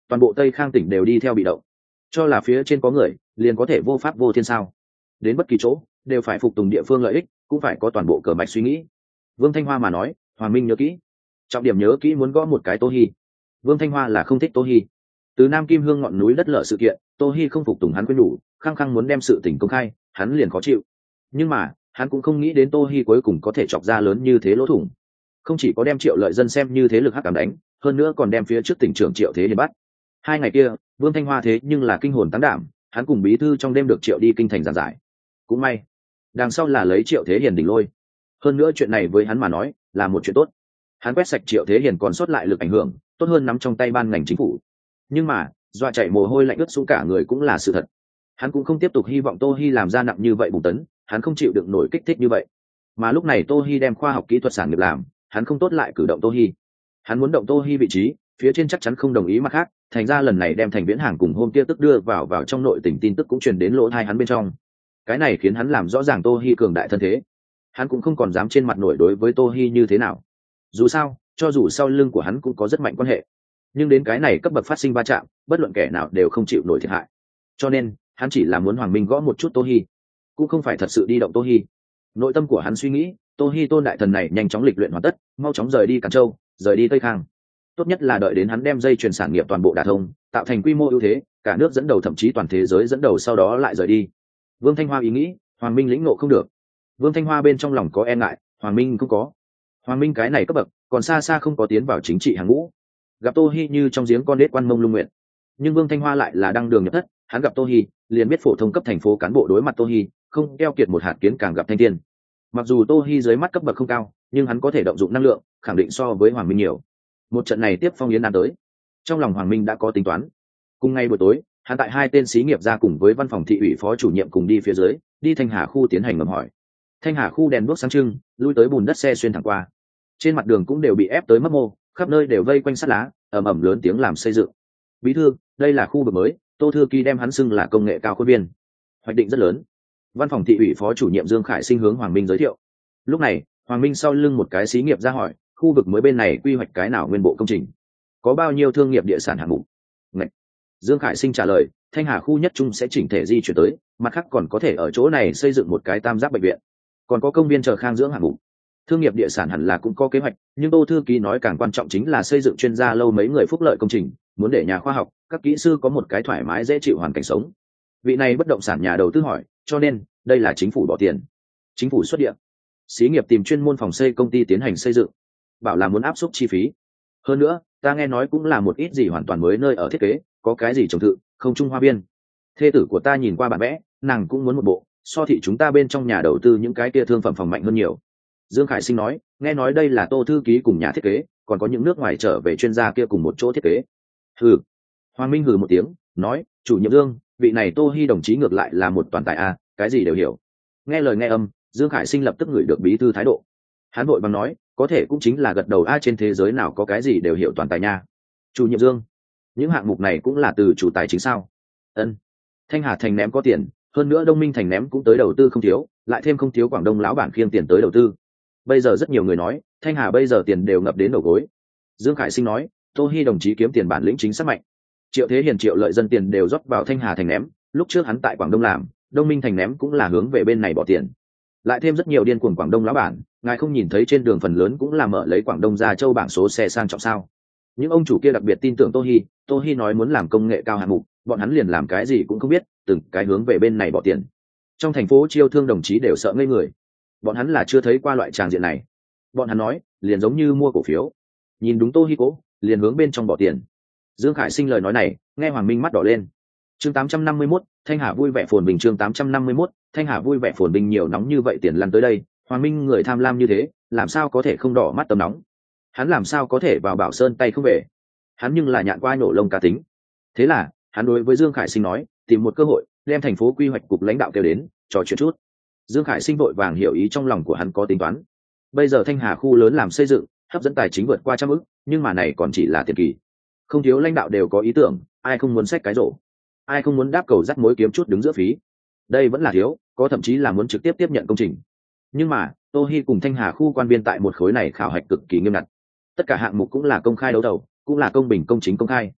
toàn bộ Tây Khang tỉnh đều đi theo bị động, cho là phía trên có người liền có thể vô pháp vô thiên sao? Đến bất kỳ chỗ đều phải phục tùng địa phương lợi ích, cũng phải có toàn bộ cờ mạch suy nghĩ. Vương Thanh Hoa mà nói, Hoàng Minh nhớ kỹ, trọng điểm nhớ kỹ muốn gõ một cái Tô Hi. Vương Thanh Hoa là không thích Tô Hi. Từ Nam Kim Hương ngọn núi đất lở sự kiện, Tô Hi không phục tùng hắn khuyên nhủ, khăng khăng muốn đem sự tình công khai, hắn liền khó chịu. Nhưng mà hắn cũng không nghĩ đến Tô Hi cuối cùng có thể chọc ra lớn như thế lỗ thủng, không chỉ có đem Triệu Lợi Dân xem như thế lực hắc ám đánh, hơn nữa còn đem phía trước tỉnh trưởng Triệu Thế Hiền bắt. Hai ngày kia Vương Thanh Hoa thế nhưng là kinh hồn táng đảm, hắn cùng bí thư trong đêm được Triệu đi kinh thành giảng giải. Cũng may đằng sau là lấy Triệu Thế Hiền đỉnh lôi, hơn nữa chuyện này với hắn mà nói là một chuyện tốt. Hắn quét sạch Triệu Thế Hiền còn sót lại lực ảnh hưởng, tốt hơn nắm trong tay ban ngành chính phủ. Nhưng mà dọa chạy mồ hôi lạnh ướt xuống cả người cũng là sự thật. Hắn cũng không tiếp tục hy vọng Tô Hi làm ra nặng như vậy bùng tấn, hắn không chịu đựng nổi kích thích như vậy. Mà lúc này Tô Hi đem khoa học kỹ thuật sản nghiệp làm, hắn không tốt lại cử động Tô Hi. Hắn muốn động Tô Hi vị trí, phía trên chắc chắn không đồng ý, mặt khác thành ra lần này đem Thành Viễn Hàng cùng hôm kia tức đưa vào vào trong nội tình tin tức cũng truyền đến lỗ tai hắn bên trong. Cái này khiến hắn làm rõ ràng Tô Hi cường đại thân thế. Hắn cũng không còn dám trên mặt nổi đối với Tô Hi như thế nào. Dù sao cho dù sau lưng của hắn cũng có rất mạnh quan hệ, nhưng đến cái này cấp bậc phát sinh va chạm, bất luận kẻ nào đều không chịu nổi thiệt hại. Cho nên hắn chỉ là muốn Hoàng Minh gõ một chút Tô Hi, cũng không phải thật sự đi động Tô Hi. Nội tâm của hắn suy nghĩ, Tô Hi tôn đại thần này nhanh chóng lịch luyện hoàn tất, mau chóng rời đi Càn Châu, rời đi Tây Khang. Tốt nhất là đợi đến hắn đem dây chuyền sản nghiệp toàn bộ đả thông, tạo thành quy mô ưu thế, cả nước dẫn đầu thậm chí toàn thế giới dẫn đầu, sau đó lại rời đi. Vương Thanh Hoa ý nghĩ, Hoàng Minh lĩnh ngộ không được. Vương Thanh Hoa bên trong lòng có e ngại, Hoàng Minh cũng có. Hoàng Minh cái này cấp bậc, còn xa xa không có tiến vào chính trị hàng ngũ. Gặp Tô Hi như trong giếng con đết quan mông lung nguyện. Nhưng Vương Thanh Hoa lại là đăng đường nhập thất, hắn gặp Tô Hi, liền biết phổ thông cấp thành phố cán bộ đối mặt Tô Hi, không keo kiệt một hạt kiến càng gặp thanh thiên. Mặc dù Tô Hi dưới mắt cấp bậc không cao, nhưng hắn có thể động dụng năng lượng, khẳng định so với Hoàng Minh nhiều. Một trận này tiếp phong yến đan tới, trong lòng Hoàng Minh đã có tính toán. Cùng ngày buổi tối, hắn tại hai tên xí nghiệp ra cùng với văn phòng thị ủy phó chủ nhiệm cùng đi phía dưới, đi Thanh Hà khu tiến hành ngầm hỏi. Thanh Hà khu đèn đuốc sáng trưng, lui tới bùn đất xe xuyên thẳng qua. Trên mặt đường cũng đều bị ép tới mấp mô, khắp nơi đều vây quanh sắt lá, ầm ầm lớn tiếng làm xây dựng. Bí thư, đây là khu vực mới, Tô thư ký đem hắn xưng là công nghệ cao khối viên. Hoạch định rất lớn. Văn phòng thị ủy phó chủ nhiệm Dương Khải Sinh hướng Hoàng Minh giới thiệu. Lúc này Hoàng Minh sau lưng một cái xí nghiệp ra hỏi, khu vực mới bên này quy hoạch cái nào nguyên bộ công trình, có bao nhiêu thương nghiệp địa sản hạng mục? Ngậy. Dương Khải Sinh trả lời, Thanh Hà khu nhất trung sẽ chỉnh thể di chuyển tới, mặt khác còn có thể ở chỗ này xây dựng một cái tam giác bệnh viện, còn có công viên chờ khang dưỡng hạng mục. Thương nghiệp địa sản hẳn là cũng có kế hoạch, nhưng Tô thư ký nói càng quan trọng chính là xây dựng chuyên gia lâu mấy người phúc lợi công trình, muốn để nhà khoa học, các kỹ sư có một cái thoải mái dễ chịu hoàn cảnh sống. Vị này bất động sản nhà đầu tư hỏi, cho nên đây là chính phủ bỏ tiền, chính phủ xuất địa, xí nghiệp tìm chuyên môn phòng xây công ty tiến hành xây dựng, bảo là muốn áp suất chi phí. Hơn nữa ta nghe nói cũng là một ít gì hoàn toàn mới nơi ở thiết kế, có cái gì trồng thự, không trung hoa biên. Thê tử của ta nhìn qua bản vẽ, nàng cũng muốn một bộ, so thị chúng ta bên trong nhà đầu tư những cái kia thương phẩm phòng mạnh hơn nhiều. Dương Khải Sinh nói, nghe nói đây là Tô thư ký cùng nhà thiết kế, còn có những nước ngoài trở về chuyên gia kia cùng một chỗ thiết kế. Hừ. Hoàng Minh hừ một tiếng, nói, chủ nhiệm Dương, vị này Tô Hi đồng chí ngược lại là một toàn tài a, cái gì đều hiểu. Nghe lời nghe âm, Dương Khải Sinh lập tức ngửi được bí thư thái độ. Hắn vội vàng nói, có thể cũng chính là gật đầu, a trên thế giới nào có cái gì đều hiểu toàn tài nha. Chủ nhiệm Dương, những hạng mục này cũng là từ chủ tài chính sao? Ân. Thanh Hà thành ném có tiền, hơn nữa Đông Minh thành ném cũng tới đầu tư không thiếu, lại thêm không thiếu Quảng Đông lão bản khiêng tiền tới đầu tư. Bây giờ rất nhiều người nói, Thanh Hà bây giờ tiền đều ngập đến đầu gối. Dương Khải Sinh nói, Tô Hi đồng chí kiếm tiền bản lĩnh chính xác mạnh. Triệu Thế Hiền Triệu Lợi Dân tiền đều rót vào Thanh Hà thành ném, lúc trước hắn tại Quảng Đông làm, Đông Minh thành ném cũng là hướng về bên này bỏ tiền. Lại thêm rất nhiều điên cuồng Quảng Đông lão bản, ngài không nhìn thấy trên đường phần lớn cũng là mở lấy Quảng Đông ra châu bảng số xe sang trọng sao? Những ông chủ kia đặc biệt tin tưởng Tô Hi, Tô Hi nói muốn làm công nghệ cao hạng mục, bọn hắn liền làm cái gì cũng không biết, từng cái hướng về bên này bỏ tiền. Trong thành phố chiêu thương đồng chí đều sợ ngây người, bọn hắn là chưa thấy qua loại tràng diện này. Bọn hắn nói liền giống như mua cổ phiếu, nhìn đúng Tô Hi cố liền hướng bên trong bỏ tiền. Dương Khải Sinh lời nói này nghe Hoàng Minh mắt đỏ lên. Chương tám trăm năm mươi mốt, Thanh Hà vui vẻ phồn bình. Chương tám trăm năm mươi mốt, Thanh Hà vui vẻ phồn bình. Nhiều nóng như vậy tiền lăn tới đây, Hoàng Minh người tham lam như thế, làm sao có thể không đỏ mắt tầm nóng? Hắn làm sao có thể vào Bảo Sơn tay không về? Hắn nhưng là nhạn qua nổ lông cá tính. Thế là hắn đối với Dương Khải Sinh nói, tìm một cơ hội đem thành phố quy hoạch cục lãnh đạo kêu đến trò chuyện chút. Dương Khải Sinh vội vàng hiểu ý trong lòng của hắn có tính toán. Bây giờ Thanh Hà khu lớn làm xây dựng, hấp dẫn tài chính vượt qua trăm ức, nhưng mà này còn chỉ là tiền kỳ. Không thiếu lãnh đạo đều có ý tưởng, ai không muốn xách cái rổ, ai không muốn đáp cầu dắt mối kiếm chút đứng giữa phí. Đây vẫn là thiếu, có thậm chí là muốn trực tiếp tiếp nhận công trình. Nhưng mà Tô Hi cùng Thanh Hà khu quan viên tại một khối này khảo hạch cực kỳ nghiêm ngặt. Tất cả hạng mục cũng là công khai đấu thầu, cũng là công bình công chính công khai.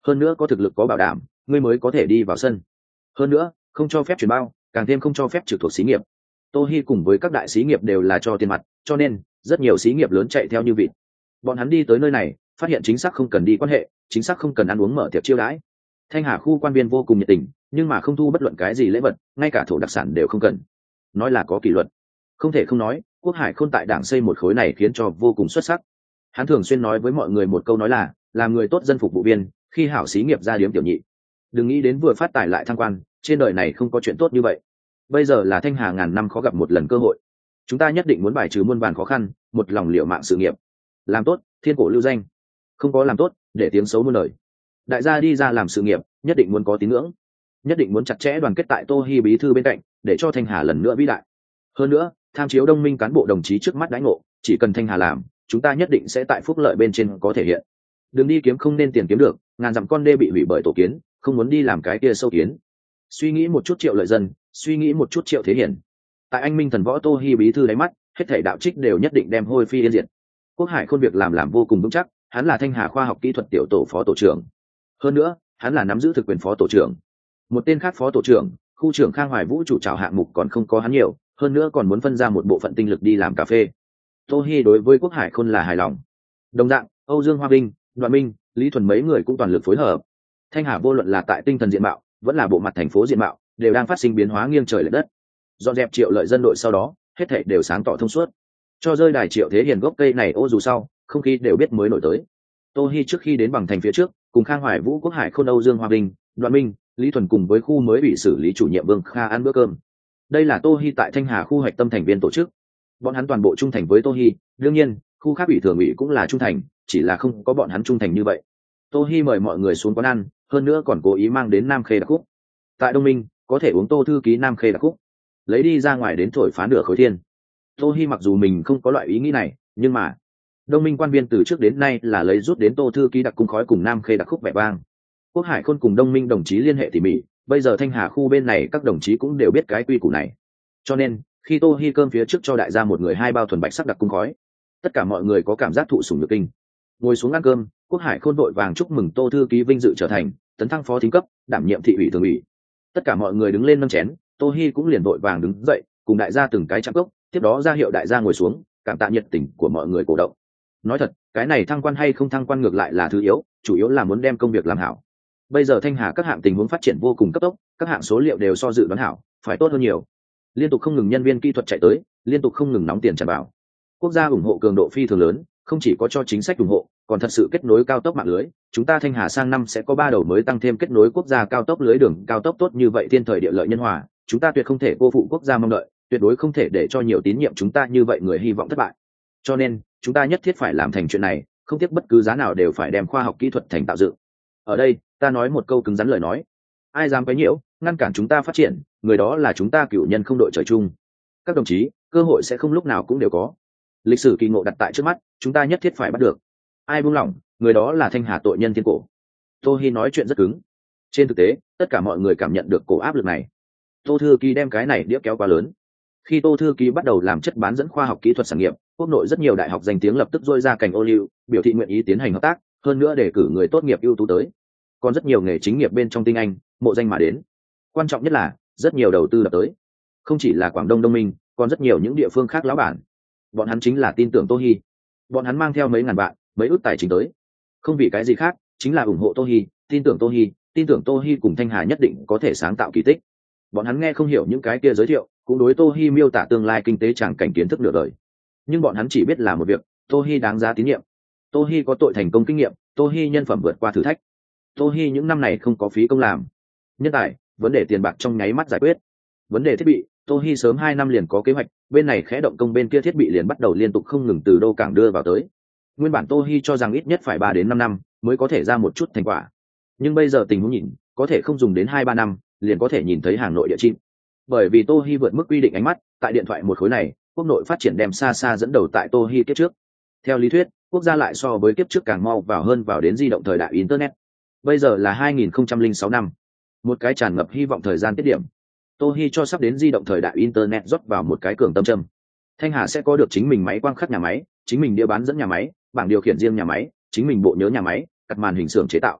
hơn nữa có thực lực có bảo đảm ngươi mới có thể đi vào sân. Hơn nữa không cho phép chuyển bao, càng thêm không cho phép trực thuộc xí nghiệp. Tô Hi cùng với các đại xí nghiệp đều là cho tiền mặt, cho nên rất nhiều xí nghiệp lớn chạy theo như vịt. Bọn hắn đi tới nơi này phát hiện chính xác không cần đi quan hệ, chính xác không cần ăn uống mở tiệc chiêu đãi. Thanh Hà khu quan viên vô cùng nhiệt tình, nhưng mà không thu bất luận cái gì lễ vật, ngay cả thổ đặc sản đều không cần. Nói là có kỷ luật, không thể không nói Quốc Hải Khôn tại đảng xây một khối này khiến cho vô cùng xuất sắc. Hắn thường xuyên nói với mọi người một câu nói là làm người tốt dân phục vụ viên, khi hảo xí nghiệp ra điếm tiểu nhị. Đừng nghĩ đến vừa phát tài lại thăng quan, trên đời này không có chuyện tốt như vậy. Bây giờ là Thanh Hà ngàn năm khó gặp một lần cơ hội, chúng ta nhất định muốn bài trừ muôn vàn khó khăn, một lòng liệu mạng sự nghiệp, làm tốt thiên cổ lưu danh, không có làm tốt để tiếng xấu muôn đời. Đại gia đi ra làm sự nghiệp nhất định muốn có tín ngưỡng, nhất định muốn chặt chẽ đoàn kết tại Tô Hi bí thư bên cạnh, để cho Thanh Hà lần nữa vĩ đại. Hơn nữa tham chiếu Đông Minh cán bộ đồng chí trước mắt đãi ngộ, chỉ cần Thanh Hà làm, chúng ta nhất định sẽ tại phúc lợi bên trên có thể hiện. Đừng đi kiếm không nên tiền kiếm được, ngàn dặm con đê bị hủy bởi tổ kiến, không muốn đi làm cái kia sâu kiến. Suy nghĩ một chút Triệu Lợi Dân, suy nghĩ một chút Triệu Thế Hiển. Tại anh minh thần võ Tô Hi bí thư đáy mắt, hết thảy đạo trích đều nhất định đem hôi phi yên diệt. Quốc Hải Khôn việc làm làm vô cùng vững chắc, hắn là Thanh Hà khoa học kỹ thuật tiểu tổ phó tổ trưởng. Hơn nữa hắn là nắm giữ thực quyền phó tổ trưởng. Một tên khác phó tổ trưởng, khu trưởng Khang Hoài Vũ chủ trào hạng mục còn không có hắn nhiều, hơn nữa còn muốn phân ra một bộ phận tinh lực đi làm cà phê. Tô Hi đối với Quốc Hải Khôn là hài lòng. Đồng dạng Âu Dương Hoa Vinh, Đoàn Minh, Lý Thuần mấy người cũng toàn lực phối hợp. Thanh Hà vô luận là tại tinh thần diện mạo vẫn là bộ mặt thành phố diện mạo đều đang phát sinh biến hóa nghiêng trời lệch đất. Dọn dẹp Triệu Lợi Dân đội sau đó, hết thảy đều sáng tỏ thông suốt. Cho rơi đài Triệu Thế Hiền gốc cây này ô dù sau, không khí đều biết mới nổi tới. Tô Hi trước khi đến bằng thành phía trước, cùng Khang Hoài Vũ, Quốc Hải Khôn, Âu Dương Hoa Vinh, Đoàn Minh, Lý Thuần cùng với khu mới bị xử lý chủ nhiệm Vương Kha ăn bữa cơm. Đây là Tô Hi tại Thanh Hà khu hoạch tâm thành viên tổ chức. Bọn hắn toàn bộ trung thành với Tô Hi, đương nhiên, khu khác ủy thường ủy cũng là trung thành, chỉ là không có bọn hắn trung thành như vậy. Tô Hi mời mọi người xuống quán ăn, hơn nữa còn cố ý mang đến Nam Khê đặc khúc. Tại Đông Minh, có thể uống Tô thư ký Nam Khê đặc khúc, lấy đi ra ngoài đến thổi phá nửa khối thiên. Tô Hi mặc dù mình không có loại ý nghĩ này, nhưng mà Đông Minh quan viên từ trước đến nay là lấy rút đến Tô thư ký đặc cung khói cùng Nam Khê đặc khúc vẻ vang. Quốc Hải Khôn cùng Đông Minh đồng chí liên hệ tỉ mỉ, bây giờ Thanh Hà khu bên này các đồng chí cũng đều biết cái quy củ này. Cho nên, khi Tô Hi cơm phía trước cho đại gia một người hai bao thuần bạch sắc đặc cung khói, tất cả mọi người có cảm giác thụ sủng nhược kinh. Ngồi xuống ăn cơm, Quốc Hải Khôn vội vàng chúc mừng Tô thư ký vinh dự trở thành tấn thăng phó thính cấp, đảm nhiệm thị ủy thường ủy. Tất cả mọi người đứng lên nâng chén, Tô Hi cũng liền vội vàng đứng dậy, cùng đại gia từng cái chạm cốc, tiếp đó ra hiệu đại gia ngồi xuống, cảm tạ nhiệt tình của mọi người cổ động. Nói thật, cái này thăng quan hay không thăng quan ngược lại là thứ yếu, chủ yếu là muốn đem công việc làm hảo. Bây giờ Thanh Hà các hạng tình huống phát triển vô cùng cấp tốc, các hạng số liệu đều so dự đoán hảo, phải tốt hơn nhiều. Liên tục không ngừng nhân viên kỹ thuật chạy tới, liên tục không ngừng nóng tiền tràn vào. Quốc gia ủng hộ cường độ phi thường lớn, không chỉ có cho chính sách ủng hộ, còn thật sự kết nối cao tốc mạng lưới. Chúng ta Thanh Hà sang năm sẽ có ba đầu mới tăng thêm kết nối quốc gia cao tốc lưới đường cao tốc tốt như vậy thiên thời địa lợi nhân hòa, chúng ta tuyệt không thể cô phụ quốc gia mong đợi, tuyệt đối không thể để cho nhiều tín nhiệm chúng ta như vậy người hy vọng thất bại. Cho nên, chúng ta nhất thiết phải làm thành chuyện này, không tiếc bất cứ giá nào đều phải đem khoa học kỹ thuật thành tạo dựng. Ở đây, ta nói một câu cứng rắn lời nói, ai dám quấy nhiễu, ngăn cản chúng ta phát triển, người đó là chúng ta cửu nhân không đội trời chung. Các đồng chí, cơ hội sẽ không lúc nào cũng đều có. Lịch sử kỳ ngộ đặt tại trước mắt, chúng ta nhất thiết phải bắt được. Ai buông lỏng, người đó là Thanh Hà tội nhân thiên cổ. Tô Hi nói chuyện rất cứng. Trên thực tế, tất cả mọi người cảm nhận được cổ áp lực này. Tô thư ký đem cái này đĩa kéo quá lớn. Khi Tô thư ký bắt đầu làm chất bán dẫn khoa học kỹ thuật sản nghiệp, quốc nội rất nhiều đại học danh tiếng lập tức rôi ra cành ô liu, biểu thị nguyện ý tiến hành hợp tác, hơn nữa để cử người tốt nghiệp ưu tú tới. Còn rất nhiều nghề chính nghiệp bên trong tinh anh, mộ danh mà đến. Quan trọng nhất là, rất nhiều đầu tư lập tới. Không chỉ là Quảng Đông Đông Minh, còn rất nhiều những địa phương khác lão bản. Bọn hắn chính là tin tưởng Tô Hi. Bọn hắn mang theo mấy ngàn vạn, mấy ước tài chính tới. Không vì cái gì khác, chính là ủng hộ Tô Hi, tin tưởng Tô Hi, tin tưởng Tô Hi cùng Thanh Hà nhất định có thể sáng tạo kỳ tích. Bọn hắn nghe không hiểu những cái kia giới thiệu, cũng đối Tô Hi miêu tả tương lai kinh tế tràng cảnh kiến thức nửa đời. Nhưng bọn hắn chỉ biết là một việc, Tô Hi đáng giá tín nhiệm. Tô Hi có tội thành công kinh nghiệm, Tô Hi nhân phẩm vượt qua thử thách. Tô Hi những năm này không có phí công làm. Nhân tài, vấn đề tiền bạc trong nháy mắt giải quyết. Vấn đề thiết bị, Tô Hi sớm hai năm liền có kế hoạch, bên này khẽ động công bên kia thiết bị liền bắt đầu liên tục không ngừng từ đô cảng đưa vào tới. Nguyên bản Tô Hi cho rằng ít nhất phải ba đến năm năm mới có thể ra một chút thành quả. Nhưng bây giờ tình huống nhìn, có thể không dùng đến hai ba năm, liền có thể nhìn thấy hàng nội địa chim. Bởi vì Tô Hi vượt mức quy định ánh mắt, tại điện thoại một khối này, quốc nội phát triển đem xa xa dẫn đầu tại Tô Hi kiếp trước. Theo lý thuyết, quốc gia lại so với kiếp trước càng mau vào hơn vào đến di động thời đại internet. Bây giờ là hai nghìn không trăm lẻ sáu năm, một cái tràn ngập hy vọng thời gian tiết điểm. Tô Hi cho sắp đến di động thời đại internet rót vào một cái cường tâm châm. Thanh Hà sẽ có được chính mình máy quang khắc nhà máy, chính mình đĩa bán dẫn nhà máy, bảng điều khiển riêng nhà máy, chính mình bộ nhớ nhà máy, cắt màn hình xưởng chế tạo.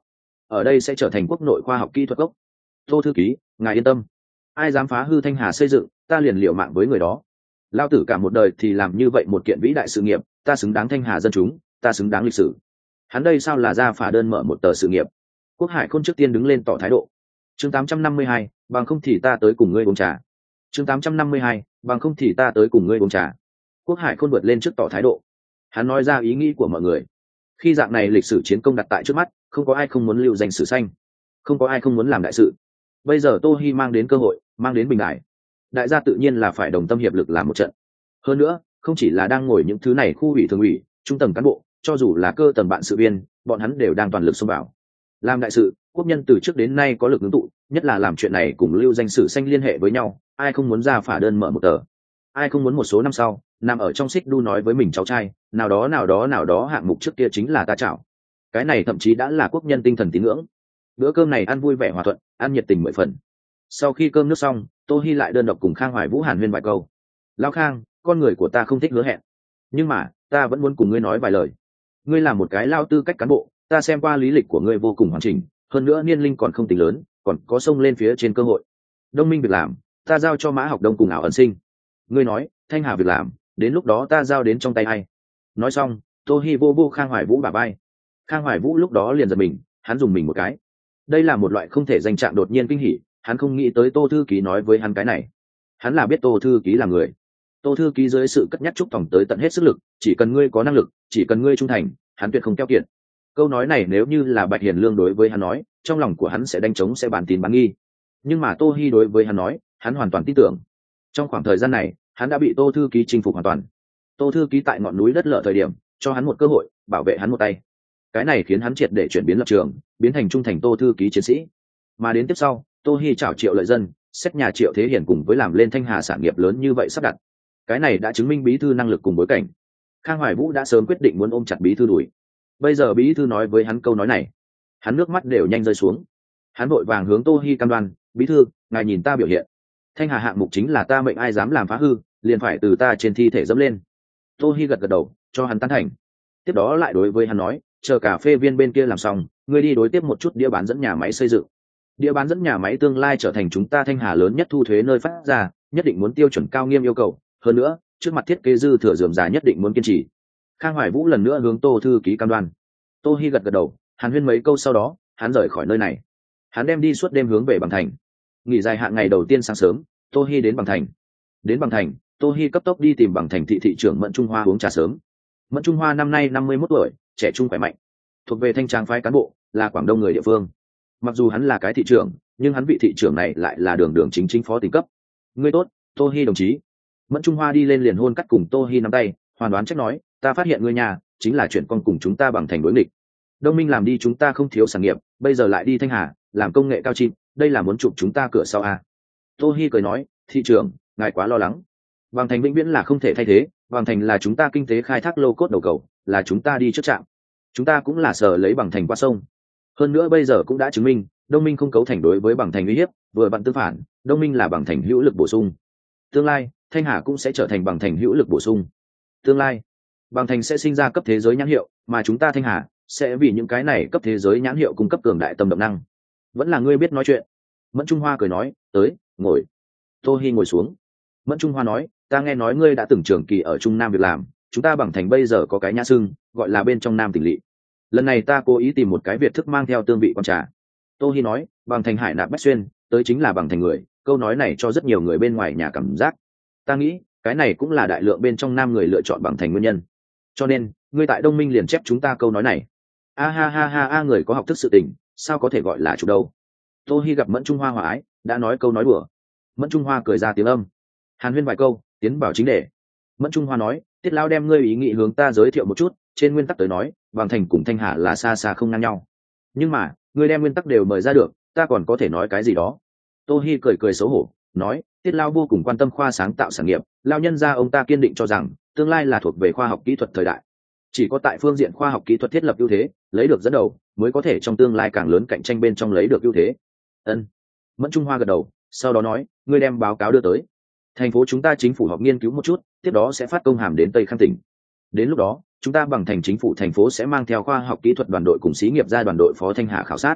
ở đây sẽ trở thành quốc nội khoa học kỹ thuật gốc. Tô thư ký, ngài yên tâm, ai dám phá hư Thanh Hà xây dựng, ta liền liều mạng với người đó. Lao tử cả một đời thì làm như vậy một kiện vĩ đại sự nghiệp, ta xứng đáng Thanh Hà dân chúng, ta xứng đáng lịch sử. Hắn đây sao là ra phả đơn mở một tờ sự nghiệp? Quốc Hải Khôn trước tiên đứng lên tỏ thái độ. Chương tám trăm năm mươi hai, bằng không thì ta tới cùng ngươi uống trà. Chương tám trăm năm mươi hai, bằng không thì ta tới cùng ngươi uống trà. Quốc Hải Khôn vượt lên trước tỏ thái độ. Hắn nói ra ý nghĩ của mọi người. Khi dạng này lịch sử chiến công đặt tại trước mắt, không có ai không muốn lưu danh sử xanh, không có ai không muốn làm đại sự. Bây giờ Tô Hi mang đến cơ hội, mang đến bình đại, đại gia tự nhiên là phải đồng tâm hiệp lực làm một trận. Hơn nữa, không chỉ là đang ngồi những thứ này khu ủy thường ủy, trung tầng cán bộ, cho dù là cơ tầng bạn sự viên, bọn hắn đều đang toàn lực xông vào làm đại sự. Quốc nhân từ trước đến nay có lực ngưng tụ, nhất là làm chuyện này cùng lưu danh sử xanh liên hệ với nhau. Ai không muốn ra phả đơn mở một tờ, ai không muốn một số năm sau nằm ở trong xích đu nói với mình cháu trai nào đó nào đó nào đó hạng mục trước kia chính là ta chảo. Cái này thậm chí đã là quốc nhân tinh thần tín ngưỡng. Bữa cơm này ăn vui vẻ hòa thuận, ăn nhiệt tình mười phần. Sau khi cơm nước xong, Tô Hi lại đơn độc cùng Khang Hoài Vũ hàn huyên vài câu. Lão Khang, con người của ta không thích hứa hẹn, nhưng mà ta vẫn muốn cùng ngươi nói vài lời. Ngươi là một cái lao tư cách cán bộ, ta xem qua lý lịch của ngươi vô cùng hoàn chỉnh, hơn nữa niên linh còn không tính lớn, còn có sông lên phía trên cơ hội. Đông minh việc làm, ta giao cho Mã Học Đông cùng ảo ẩn sinh. Ngươi nói, Thanh Hà việc làm, đến lúc đó ta giao đến trong tay ai? Nói xong, Tô Hi vô vô Khang Hoài Vũ bả vai. Khang Hoài Vũ lúc đó liền giật mình, hắn dùng mình một cái. Đây là một loại không thể danh trạng đột nhiên kinh hỉ, hắn không nghĩ tới Tô thư ký nói với hắn cái này. Hắn là biết Tô thư ký là người. Tô thư ký dưới sự cất nhắc chúc tổng tới tận hết sức lực, chỉ cần ngươi có năng lực, chỉ cần ngươi trung thành, hắn tuyệt không keo kiệt. Câu nói này nếu như là Bạch Hiền Lương đối với hắn nói, trong lòng của hắn sẽ đánh trống sẽ bàn tín bán nghi. Nhưng mà Tô Hi đối với hắn nói, hắn hoàn toàn tin tưởng. Trong khoảng thời gian này, hắn đã bị Tô thư ký chinh phục hoàn toàn. Tô thư ký tại ngọn núi đất lở thời điểm, cho hắn một cơ hội, bảo vệ hắn một tay. Cái này khiến hắn triệt để chuyển biến lập trường, biến thành trung thành Tô thư ký chiến sĩ. Mà đến tiếp sau, Tô Hi chào Triệu Lợi Dân, xét nhà Triệu Thế Hiển cùng với làm lên Thanh Hà sản nghiệp lớn như vậy sắp đặt. Cái này đã chứng minh bí thư năng lực cùng bối cảnh. Khang Hoài Vũ đã sớm quyết định muốn ôm chặt bí thư đuổi. Bây giờ bí thư nói với hắn câu nói này, hắn nước mắt đều nhanh rơi xuống. Hắn vội vàng hướng Tô Hi cam đoan, bí thư, ngài nhìn ta biểu hiện, Thanh Hà hạng mục chính là ta mệnh, ai dám làm phá hư, liền phải từ ta trên thi thể dẫm lên. Tô Hi gật gật đầu, cho hắn tán thành. Tiếp đó lại đối với hắn nói, chờ cà phê viên bên kia làm xong, ngươi đi đối tiếp một chút đĩa bán dẫn nhà máy xây dựng. Đĩa bán dẫn nhà máy tương lai trở thành chúng ta Thanh Hà lớn nhất thu thuế nơi phát ra, nhất định muốn tiêu chuẩn cao nghiêm yêu cầu. Hơn nữa, trước mặt thiết kế dư thừa rườm rà nhất định muốn kiên trì. Khang Hoài Vũ lần nữa hướng Tô thư ký cam đoan. Tô Hi gật gật đầu, hàn huyên mấy câu sau đó, hắn rời khỏi nơi này. Hắn đem đi suốt đêm hướng về Bằng Thành. Nghỉ dài hạn ngày đầu tiên sáng sớm, Tô Hi đến Bằng Thành. Đến Bằng Thành, Tô Hi cấp tốc đi tìm Bằng Thành thị thị trưởng Mẫn Trung Hoa uống trà sớm. Mẫn Trung Hoa năm nay năm mươi mốt tuổi, trẻ trung khỏe mạnh, thuộc về thanh trang phái cán bộ, là Quảng Đông người địa phương. Mặc dù hắn là cái thị trưởng, nhưng hắn vị thị trưởng này lại là đường đường chính chính phó tỉnh cấp. Ngươi tốt, Tô Hi đồng chí. Mẫn Trung Hoa đi lên liền hôn cắt cùng Tô Hi nắm tay, hoàn đoán trách nói, ta phát hiện ngươi nhà chính là chuyện con cùng chúng ta Bằng Thành đối nghịch. Đông Minh làm đi chúng ta không thiếu sản nghiệp, bây giờ lại đi Thanh Hà làm công nghệ cao chim, đây là muốn chụp chúng ta cửa sau à? Tô Hi cười nói, thị trưởng, ngài quá lo lắng. Bằng Thành vĩnh viễn là không thể thay thế, Bằng Thành là chúng ta kinh tế khai thác lô cốt đầu cầu, là chúng ta đi trước trạm. Chúng ta cũng là sở lấy Bằng Thành qua sông. Hơn nữa bây giờ cũng đã chứng minh, Đông Minh không cấu thành đối với Bằng Thành uy hiếp, vừa vặn tương phản, Đông Minh là Bằng Thành hữu lực bổ sung. Tương lai, Thanh Hà cũng sẽ trở thành Bằng Thành hữu lực bổ sung. Tương lai, Bằng Thành sẽ sinh ra cấp thế giới nhãn hiệu, mà chúng ta Thanh Hà sẽ vì những cái này cấp thế giới nhãn hiệu cung cấp cường đại tâm động năng. Vẫn là ngươi biết nói chuyện. Mẫn Trung Hoa cười nói, tới, ngồi. Tô Hi ngồi xuống. Mẫn Trung Hoa nói, ta nghe nói ngươi đã từng trường kỳ ở Trung Nam việc làm, chúng ta Bằng Thành bây giờ có cái nhã xưng, gọi là bên trong Nam tỉnh lỵ. Lần này ta cố ý tìm một cái việt thức mang theo tương vị con trà. Tô Hi nói, Bằng Thành hải nạp bách xuyên, tới chính là Bằng Thành người, câu nói này cho rất nhiều người bên ngoài nhà cảm giác. Ta nghĩ, cái này cũng là đại lượng bên trong Nam người lựa chọn Bằng Thành nguyên nhân. Cho nên, ngươi tại Đông Minh liền chép chúng ta câu nói này. A ha ha ha a, người có học thức sự tình, sao có thể gọi là chủ đâu. Tô Hi gặp Mẫn Trung Hoa hòa ái, đã nói câu nói đùa. Mẫn Trung Hoa cười ra tiếng âm. Hàn huyên vài câu, tiến vào chính đề. Mẫn Trung Hoa nói, Tiết lão đem ngươi ý nghĩ hướng ta giới thiệu một chút, trên nguyên tắc tới nói, Bằng Thành cùng Thanh Hà là xa xa không ngang nhau. Nhưng mà, ngươi đem nguyên tắc đều mời ra được, ta còn có thể nói cái gì đó. Tô Hi cười cười xấu hổ, nói, Tiết lão vô cùng quan tâm khoa sáng tạo sản nghiệp, lão nhân gia ông ta kiên định cho rằng, tương lai là thuộc về khoa học kỹ thuật thời đại. Chỉ có tại phương diện khoa học kỹ thuật thiết lập ưu thế, lấy được dẫn đầu, mới có thể trong tương lai càng lớn cạnh tranh bên trong lấy được ưu thế. Ân. Mẫn Trung Hoa gật đầu, sau đó nói, ngươi đem báo cáo đưa tới. Thành phố chúng ta chính phủ họp nghiên cứu một chút, tiếp đó sẽ phát công hàm đến Tây Khang tỉnh. Đến lúc đó, chúng ta Bằng Thành chính phủ thành phố sẽ mang theo khoa học kỹ thuật đoàn đội cùng xí nghiệp ra đoàn đội phó Thanh Hà khảo sát.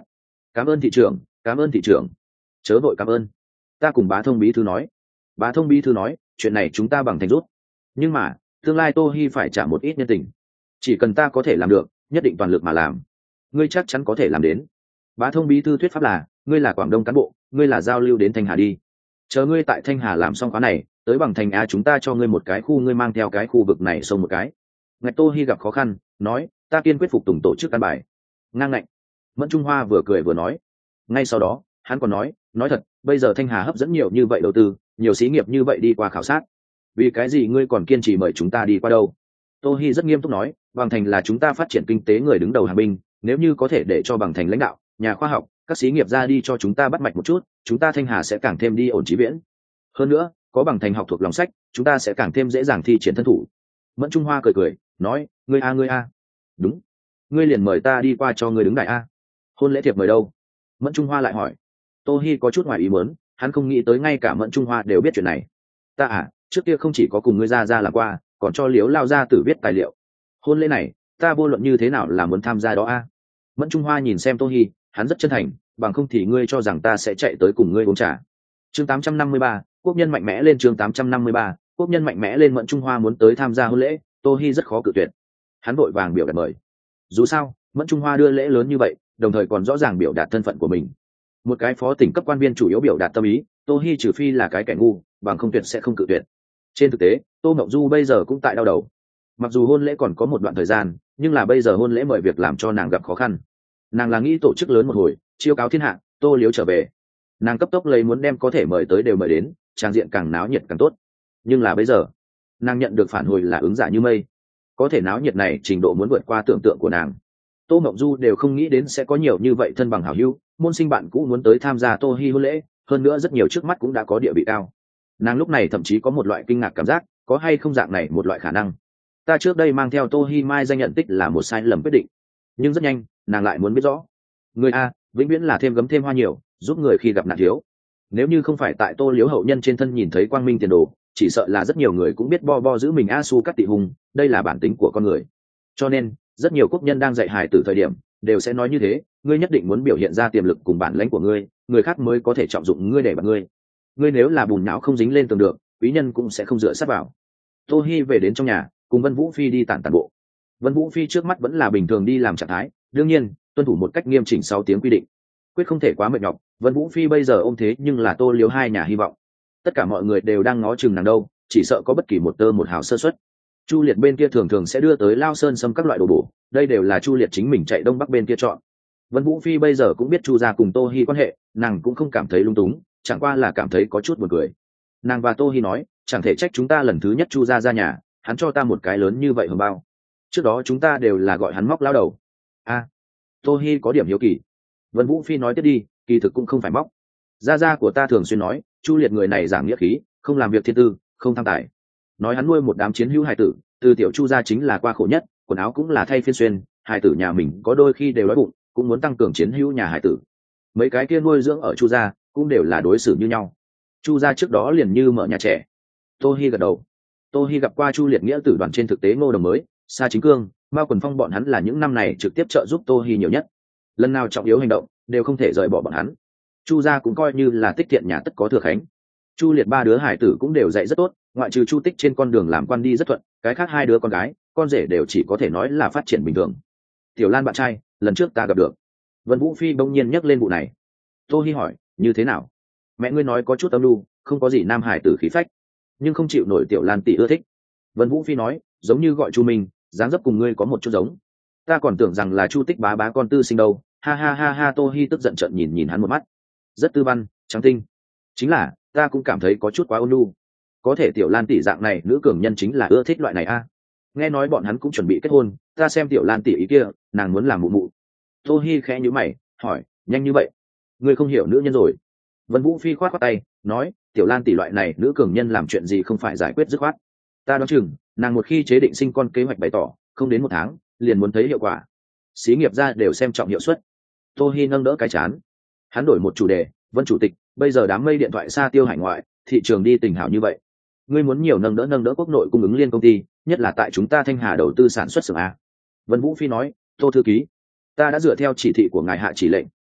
Cảm ơn thị trưởng, cảm ơn thị trưởng. Chớ vội cảm ơn, ta cùng bá thông bí thư nói. Bá thông bí thư nói chuyện này chúng ta bằng thành rút, nhưng mà tương lai Tô Hi phải trả một ít nhân tình, chỉ cần ta có thể làm được nhất định toàn lực mà làm. Ngươi chắc chắn có thể làm đến. Bá thông bí thư thuyết pháp là ngươi là Quảng Đông cán bộ, ngươi là giao lưu đến Thanh Hà đi, chờ ngươi tại Thanh Hà làm xong khóa này tới bằng thành a chúng ta cho ngươi một cái khu, ngươi mang theo cái khu vực này xông một cái. Ngạch Tô Hi gặp khó khăn nói ta kiên quyết phục tùng tổ chức căn bài. Ngang ngạnh. Mẫn Trung Hoa vừa cười vừa nói. Ngay sau đó hắn còn nói nói thật bây giờ Thanh Hà hấp dẫn nhiều như vậy đầu tư, nhiều xí nghiệp như vậy đi qua khảo sát, vì cái gì ngươi còn kiên trì mời chúng ta đi qua đâu? Tô Hi rất nghiêm túc nói bằng thành là chúng ta phát triển kinh tế người đứng đầu hàng binh, nếu như có thể để cho bằng thành lãnh đạo nhà khoa học các xí nghiệp ra đi cho chúng ta bắt mạch một chút, chúng ta Thanh Hà sẽ càng thêm đi ổn chí viễn. Hơn nữa có bằng thành học thuộc lòng sách, chúng ta sẽ càng thêm dễ dàng thi triển thân thủ. Mẫn Trung Hoa cười cười nói ngươi a ngươi a đúng, ngươi liền mời ta đi qua cho ngươi đứng đại a. Hôn lễ thiệp mời đâu? Mẫn Trung Hoa lại hỏi. Tô Hi có chút ngoài ý muốn, hắn không nghĩ tới ngay cả Mẫn Trung Hoa đều biết chuyện này. Ta à, trước kia không chỉ có cùng ngươi ra ra làm qua, còn cho Liếu Lao gia tử viết tài liệu. Hôn lễ này ta vô luận như thế nào là muốn tham gia đó a. Mẫn Trung Hoa nhìn xem Tô Hi, hắn rất chân thành, bằng không thì ngươi cho rằng ta sẽ chạy tới cùng ngươi uống trà. Chương tám trăm năm mươi ba, quốc nhân mạnh mẽ lên. Chương tám trăm năm mươi ba, quốc nhân mạnh mẽ lên. Mẫn Trung Hoa muốn tới tham gia hôn lễ, Tô Hi rất khó cự tuyệt. Hắn vội vàng biểu đạt mời. Dù sao Mẫn Trung Hoa đưa lễ lớn như vậy, đồng thời còn rõ ràng biểu đạt thân phận của mình. Một cái phó tỉnh cấp quan viên chủ yếu biểu đạt tâm ý, Tô Hi trừ phi là cái kẻ ngu, bằng không tuyệt sẽ không cự tuyệt. Trên thực tế Tô Ngọc Du bây giờ cũng tại đau đầu. Mặc dù hôn lễ còn có một đoạn thời gian, nhưng là bây giờ hôn lễ mời việc làm cho nàng gặp khó khăn. Nàng là nghĩ tổ chức lớn một hồi, chiêu cáo thiên hạ, Tô Liếu trở về, nàng cấp tốc lấy muốn đem có thể mời tới đều mời đến, trang diện càng náo nhiệt càng tốt. Nhưng là bây giờ nàng nhận được phản hồi là ứng giả như mây, có thể náo nhiệt này trình độ muốn vượt qua tưởng tượng của nàng. Tô Mộng Du đều không nghĩ đến sẽ có nhiều như vậy thân bằng hảo hữu, môn sinh bạn cũ muốn tới tham gia Tô Hi hôn lễ, hơn nữa rất nhiều trước mắt cũng đã có địa vị cao. Nàng lúc này thậm chí có một loại kinh ngạc cảm giác, có hay không dạng này một loại khả năng. Ta trước đây mang theo Tô Hi mai danh nhận tích là một sai lầm quyết định, nhưng rất nhanh nàng lại muốn biết rõ, người a vĩnh viễn là thêm gấm thêm hoa nhiều, giúp người khi gặp nạn thiếu. Nếu như không phải tại Tô Liếu hậu nhân trên thân nhìn thấy quang minh tiền đồ, chỉ sợ là rất nhiều người cũng biết bo bo giữ mình a su cắt tị hùng, đây là bản tính của con người. Cho nên rất nhiều quốc nhân đang dạy hài tử thời điểm đều sẽ nói như thế, ngươi nhất định muốn biểu hiện ra tiềm lực cùng bản lãnh của ngươi, người khác mới có thể trọng dụng ngươi để bạt ngươi. Ngươi nếu là bùn não không dính lên tường được, quý nhân cũng sẽ không dựa sát vào. Tô Hi về đến trong nhà, cùng Vân Vũ Phi đi tản tản bộ. Vân Vũ Phi trước mắt vẫn là bình thường đi làm trạng thái, đương nhiên tuân thủ một cách nghiêm chỉnh sau tiếng quy định, quyết không thể quá mệt nhọc. Vân Vũ Phi bây giờ ôm thế nhưng là Tô Liếu hai nhà hy vọng, tất cả mọi người đều đang ngó chừng nàng đâu, chỉ sợ có bất kỳ một tơ một hào sơ suất. Chu Liệt bên kia thường thường sẽ đưa tới Lao Sơn Sâm các loại đồ bổ, đây đều là Chu Liệt chính mình chạy đông bắc bên kia chọn. Vân Vũ Phi bây giờ cũng biết Chu gia cùng Tô Hi quan hệ, nàng cũng không cảm thấy lung túng, chẳng qua là cảm thấy có chút buồn cười. Nàng và Tô Hi nói, chẳng thể trách chúng ta lần thứ nhất Chu gia ra nhà, hắn cho ta một cái lớn như vậy hưởng bao. Trước đó chúng ta đều là gọi hắn móc lao đầu. A, à, Tô Hi có điểm hiếu kỳ. Vân Vũ Phi nói tiếp đi, kỳ thực cũng không phải móc. Gia gia của ta thường xuyên nói, Chu Liệt người này giảng nghĩa khí, không làm việc thiên tư, không tham tài. Nói hắn nuôi một đám chiến hữu hài tử, từ tiểu Chu gia chính là qua khổ nhất, quần áo cũng là thay phiên xuyên, hài tử nhà mình có đôi khi đều đói bụng, cũng muốn tăng cường chiến hữu nhà hài tử. Mấy cái kia nuôi dưỡng ở Chu gia cũng đều là đối xử như nhau. Chu gia trước đó liền như mở nhà trẻ. Tô Hi gật đầu. Tô Hi gặp qua Chu Liệt nghĩa tử đoàn trên thực tế Ngô Đồng mới, Sa Chính Cương, Mao Quần Phong bọn hắn là những năm này trực tiếp trợ giúp Tô Hi nhiều nhất. Lần nào trọng yếu hành động đều không thể rời bỏ bọn hắn. Chu gia cũng coi như là tích thiện nhà tất có thừa khánh. Chu Liệt ba đứa hải tử cũng đều dạy rất tốt, ngoại trừ Chu Tích trên con đường làm quan đi rất thuận, cái khác hai đứa con gái, con rể đều chỉ có thể nói là phát triển bình thường. Tiểu Lan bạn trai, lần trước ta gặp được. Vân Vũ Phi bỗng nhiên nhắc lên vụ này. Tô Hi hỏi, như thế nào? Mẹ ngươi nói có chút âm lưu, không có gì nam hải tử khí phách, nhưng không chịu nổi Tiểu Lan tỷ ưa thích. Vân Vũ Phi nói, giống như gọi Chu Minh, dáng dấp cùng ngươi có một chút giống. Ta còn tưởng rằng là Chu Tích bá bá con tư sinh đâu. Ha ha ha ha. Tô Hi tức giận trợn nhìn nhìn hắn một mắt. Rất tư văn, trắng tinh. Chính là, ta cũng cảm thấy có chút quá ôn nhu. Có thể Tiểu Lan tỷ dạng này nữ cường nhân chính là ưa thích loại này a. Nghe nói bọn hắn cũng chuẩn bị kết hôn, ta xem Tiểu Lan tỷ ý kia, nàng muốn làm mụ mụ. Tô Hi khẽ nhíu mày, hỏi, nhanh như vậy? Ngươi không hiểu nữ nhân rồi. Vân Vũ Phi khoát khoát tay, nói, Tiểu Lan tỷ loại này nữ cường nhân làm chuyện gì không phải giải quyết dứt khoát. Ta đoán chừng, nàng một khi chế định sinh con kế hoạch bày tỏ, không đến một tháng, liền muốn thấy hiệu quả. Xí nghiệp gia đều xem trọng hiệu suất. Tô Hi nâng đỡ cái chán. Hắn đổi một chủ đề, Vân chủ tịch, bây giờ đám mây điện thoại xa tiêu hải ngoại, thị trường đi tình hảo như vậy. Ngươi muốn nhiều nâng đỡ nâng đỡ quốc nội cung ứng liên công ty, nhất là tại chúng ta Thanh Hà đầu tư sản xuất xưởng a. Vân Vũ Phi nói, Tô thư ký, ta đã dựa theo chỉ thị của ngài hạ chỉ lệnh,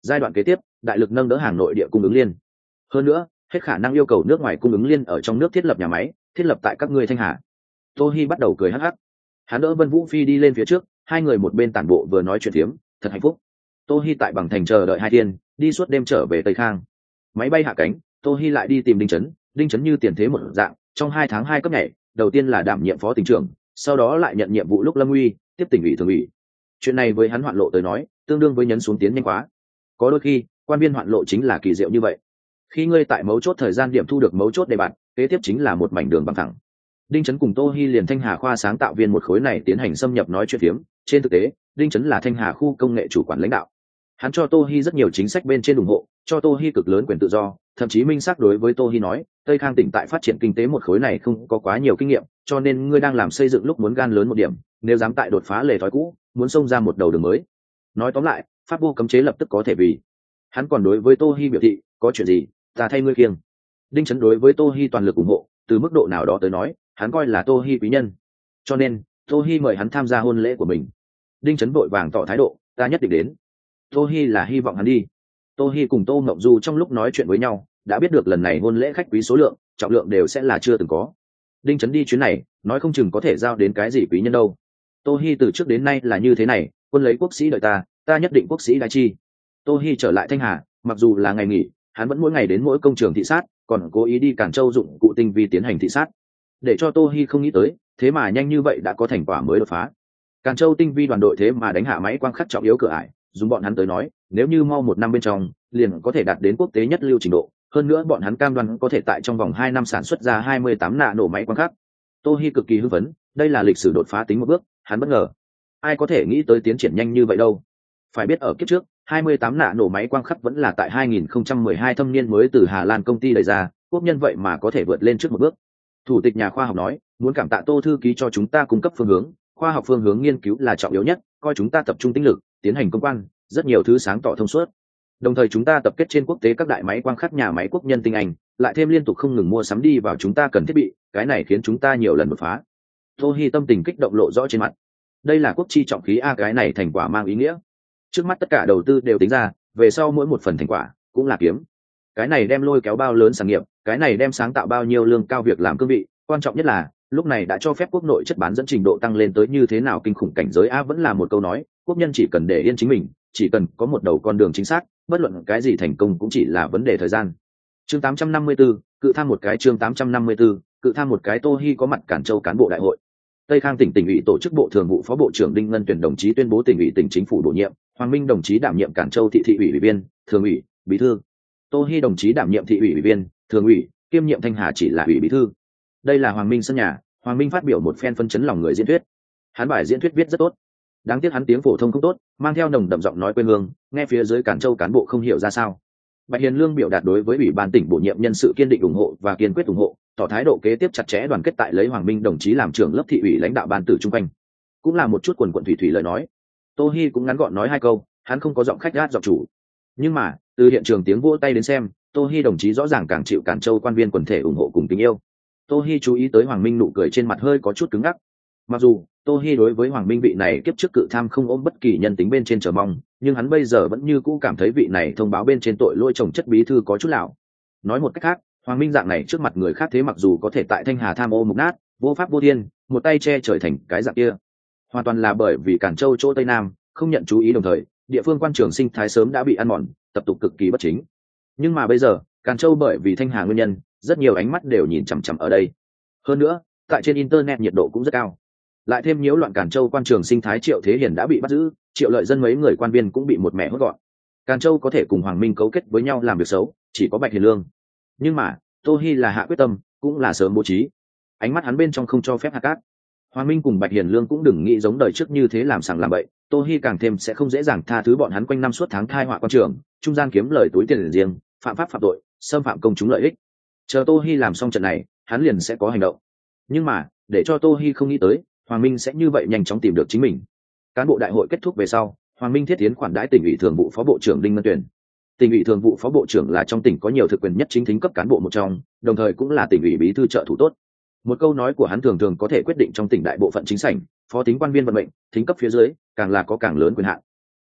giai đoạn kế tiếp đại lực nâng đỡ hàng nội địa cung ứng liên, hơn nữa hết khả năng yêu cầu nước ngoài cung ứng liên ở trong nước thiết lập nhà máy, thiết lập tại các ngươi Thanh Hà. Tô Hi bắt đầu cười hắc hắc, hắn đỡ Vân Vũ Phi đi lên phía trước, hai người một bên tản bộ vừa nói chuyện phiếm, thật hạnh phúc. Tô Hi tại Bằng Thành chờ đợi hai thiên, đi suốt đêm trở về Tây Khang. Máy bay hạ cánh, Tô Hi lại đi tìm Đinh Chấn, Đinh Chấn như tiền thế một dạng, trong hai tháng hai cấp nhảy, đầu tiên là đảm nhiệm phó tỉnh trưởng, sau đó lại nhận nhiệm vụ lúc Lâm Uy, tiếp tỉnh ủy thường ủy. Chuyện này với hắn hoạn lộ tới nói, tương đương với nhấn xuống tiến nhanh quá. Có đôi khi, quan viên hoạn lộ chính là kỳ diệu như vậy. Khi ngươi tại mấu chốt thời gian điểm thu được mấu chốt đề bạt, kế tiếp chính là một mảnh đường bằng thẳng. Đinh Chấn cùng Tô Hi liền Thanh Hà khoa sáng tạo viên một khối này tiến hành xâm nhập nói chuyện phiếm. Trên thực tế, Đinh Chấn là Thanh Hà khu công nghệ chủ quản lãnh đạo. Hắn cho Tô Hi rất nhiều chính sách bên trên ủng hộ, cho Tô Hi cực lớn quyền tự do, thậm chí minh xác đối với Tô Hi nói, Tây Khang tỉnh tại phát triển kinh tế một khối này không có quá nhiều kinh nghiệm, cho nên ngươi đang làm xây dựng lúc muốn gan lớn một điểm, nếu dám tại đột phá lề thói cũ, muốn xông ra một đầu đường mới. Nói tóm lại, pháp vô cấm chế lập tức có thể vì. Hắn còn đối với Tô Hi biểu thị, có chuyện gì, ta thay ngươi kiêng. Đinh Chấn đối với Tô Hi toàn lực ủng hộ, từ mức độ nào đó tới nói, hắn coi là Tô Hi quý nhân. Cho nên, Tô Hi mời hắn tham gia hôn lễ của mình. Đinh Chấn vội vàng tỏ thái độ, ta nhất định đến. Tô Hi là hy vọng hắn đi. Tô Hi cùng Tô Ngọc Du trong lúc nói chuyện với nhau, đã biết được lần này hôn lễ khách quý số lượng, trọng lượng đều sẽ là chưa từng có. Đinh Chấn đi chuyến này, nói không chừng có thể giao đến cái gì quý nhân đâu. Tô Hi từ trước đến nay là như thế này, quân lấy quốc sĩ đợi ta, ta nhất định quốc sĩ đại chi. Tô Hi trở lại Thanh Hà, mặc dù là ngày nghỉ, hắn vẫn mỗi ngày đến mỗi công trường thị sát, còn cố ý đi Càn Châu dụng cụ tinh vi tiến hành thị sát. Để cho Tô Hi không nghĩ tới, thế mà nhanh như vậy đã có thành quả mới đột phá. Càn Châu tinh vi đoàn đội thế mà đánh hạ máy quang khắc trọng yếu cửa ải, dùng bọn hắn tới nói, nếu như mau một năm bên trong, liền có thể đạt đến quốc tế nhất lưu trình độ. Hơn nữa bọn hắn cam đoan có thể tại trong vòng hai năm sản xuất ra hai mươi tám nạ nổ máy quang khắc. Tô Hi cực kỳ hưng phấn, đây là lịch sử đột phá tính một bước, hắn bất ngờ. Ai có thể nghĩ tới tiến triển nhanh như vậy đâu? Phải biết ở kiếp trước, hai mươi tám nạ nổ máy quang khắc vẫn là tại hai nghìn không trăm mười hai thâm niên mới từ Hà Lan công ty đẩy ra, quốc nhân vậy mà có thể vượt lên trước một bước. Thủ tịch nhà khoa học nói, muốn cảm tạ Tô thư ký cho chúng ta cung cấp phương hướng, khoa học phương hướng nghiên cứu là trọng yếu nhất, coi chúng ta tập trung tinh lực, tiến hành công quan, rất nhiều thứ sáng tỏ thông suốt. Đồng thời chúng ta tập kết trên quốc tế các đại máy quang khắc nhà máy quốc nhân tinh anh, lại thêm liên tục không ngừng mua sắm đi vào chúng ta cần thiết bị, cái này khiến chúng ta nhiều lần đột phá. Tô Hi tâm tình kích động lộ rõ trên mặt. Đây là quốc chi trọng khí a, cái này thành quả mang ý nghĩa. Trước mắt tất cả đầu tư đều tính ra, về sau mỗi một phần thành quả cũng là kiếm. Cái này đem lôi kéo bao lớn sản nghiệp, cái này đem sáng tạo bao nhiêu lương cao việc làm cương vị, quan trọng nhất là lúc này đã cho phép quốc nội chất bán dẫn trình độ tăng lên tới như thế nào kinh khủng cảnh giới a, vẫn là một câu nói, quốc nhân chỉ cần để yên chính mình, chỉ cần có một đầu con đường chính xác, bất luận cái gì thành công cũng chỉ là vấn đề thời gian. Chương tám trăm năm mươi tư, cự tham một cái chương tám trăm năm mươi tư, cự tham một cái. Tô Hi có mặt Cản Châu cán bộ đại hội. Tây Khang tỉnh tỉnh ủy tổ chức bộ thường vụ phó bộ trưởng Đinh Ngân tuyển đồng chí tuyên bố tỉnh ủy tỉnh chính phủ bổ nhiệm, Hoàng Minh đồng chí đảm nhiệm Cản Châu thị thị ủy ủy viên, thường ủy, bí thư. Tô Hi đồng chí đảm nhiệm thị ủy ủy viên, thường ủy, kiêm nhiệm Thanh Hà chỉ là ủy bí thư. Đây là Hoàng Minh sân nhà, Hoàng Minh phát biểu một phen phân chấn lòng người diễn thuyết. Hắn bài diễn thuyết viết rất tốt. Đáng tiếc hắn tiếng phổ thông không tốt, mang theo nồng đậm giọng nói quê hương, nghe phía dưới Cản Châu cán bộ không hiểu ra sao. Bạch Hiền Lương biểu đạt đối với ủy ban tỉnh bổ nhiệm nhân sự kiên định ủng hộ và kiên quyết ủng hộ, tỏ thái độ kế tiếp chặt chẽ đoàn kết tại lấy Hoàng Minh đồng chí làm trưởng lớp thị ủy lãnh đạo ban tử trung quanh. Cũng là một chút quần quần thủy thủy lời nói. Tô Hi cũng ngắn gọn nói hai câu, hắn không có giọng khách gát giọng chủ. Nhưng mà, từ hiện trường tiếng vỗ tay đến xem, Tô Hi đồng chí rõ ràng càng chịu Cản Châu quan viên quần thể ủng hộ cùng tình yêu. Tô Hi chú ý tới Hoàng Minh nụ cười trên mặt hơi có chút cứng ngắc. Mặc dù Tô Hi đối với Hoàng Minh vị này kiếp trước cự tham không ôm bất kỳ nhân tính bên trên chờ mong, nhưng hắn bây giờ vẫn như cũ cảm thấy vị này thông báo bên trên tội lỗi chồng chất bí thư có chút lão. Nói một cách khác, Hoàng Minh dạng này trước mặt người khác thế mặc dù có thể tại Thanh Hà tham ô mục nát, vô pháp vô thiên, một tay che trời thành cái dạng kia, hoàn toàn là bởi vì Cản Châu chỗ Tây Nam không nhận chú ý, đồng thời địa phương quan trường sinh thái sớm đã bị ăn mòn, tập tục cực kỳ bất chính. Nhưng mà bây giờ, Cản Châu bởi vì Thanh Hà nguyên nhân, rất nhiều ánh mắt đều nhìn chằm chằm ở đây. Hơn nữa, tại trên internet nhiệt độ cũng rất cao. Lại thêm nhiễu loạn Cản Châu quan trường sinh thái Triệu Thế Hiển đã bị bắt giữ, Triệu Lợi Dân mấy người quan viên cũng bị một mẻ hốt gọn. Cản Châu có thể cùng Hoàng Minh cấu kết với nhau làm việc xấu, chỉ có Bạch Hiền Lương. Nhưng mà, Tô Hi là hạ quyết tâm, cũng là sớm bố trí. Ánh mắt hắn bên trong không cho phép hạt cát. Hoàng Minh cùng Bạch Hiền Lương cũng đừng nghĩ giống đời trước như thế làm sằng làm bậy, Tô Hi càng thêm sẽ không dễ dàng tha thứ bọn hắn quanh năm suốt tháng thai họa quan trường, trung gian kiếm lời túi tiền riêng, phạm pháp phạm tội, xâm phạm công chúng lợi ích. Chờ Tô Hi làm xong trận này, hắn liền sẽ có hành động. Nhưng mà, để cho Tô Hi không nghĩ tới, Hoàng Minh sẽ như vậy nhanh chóng tìm được chính mình. Cán bộ đại hội kết thúc về sau, Hoàng Minh thiết tiến khoản đãi tỉnh ủy thường vụ phó bộ trưởng Đinh Ngân Tuyển. Tỉnh ủy thường vụ phó bộ trưởng là trong tỉnh có nhiều thực quyền nhất chính thính cấp cán bộ một trong, đồng thời cũng là tỉnh ủy bí thư trợ thủ tốt. Một câu nói của hắn thường thường có thể quyết định trong tỉnh đại bộ phận chính sảnh, phó tính quan viên vận mệnh, thính cấp phía dưới càng là có càng lớn quyền hạn.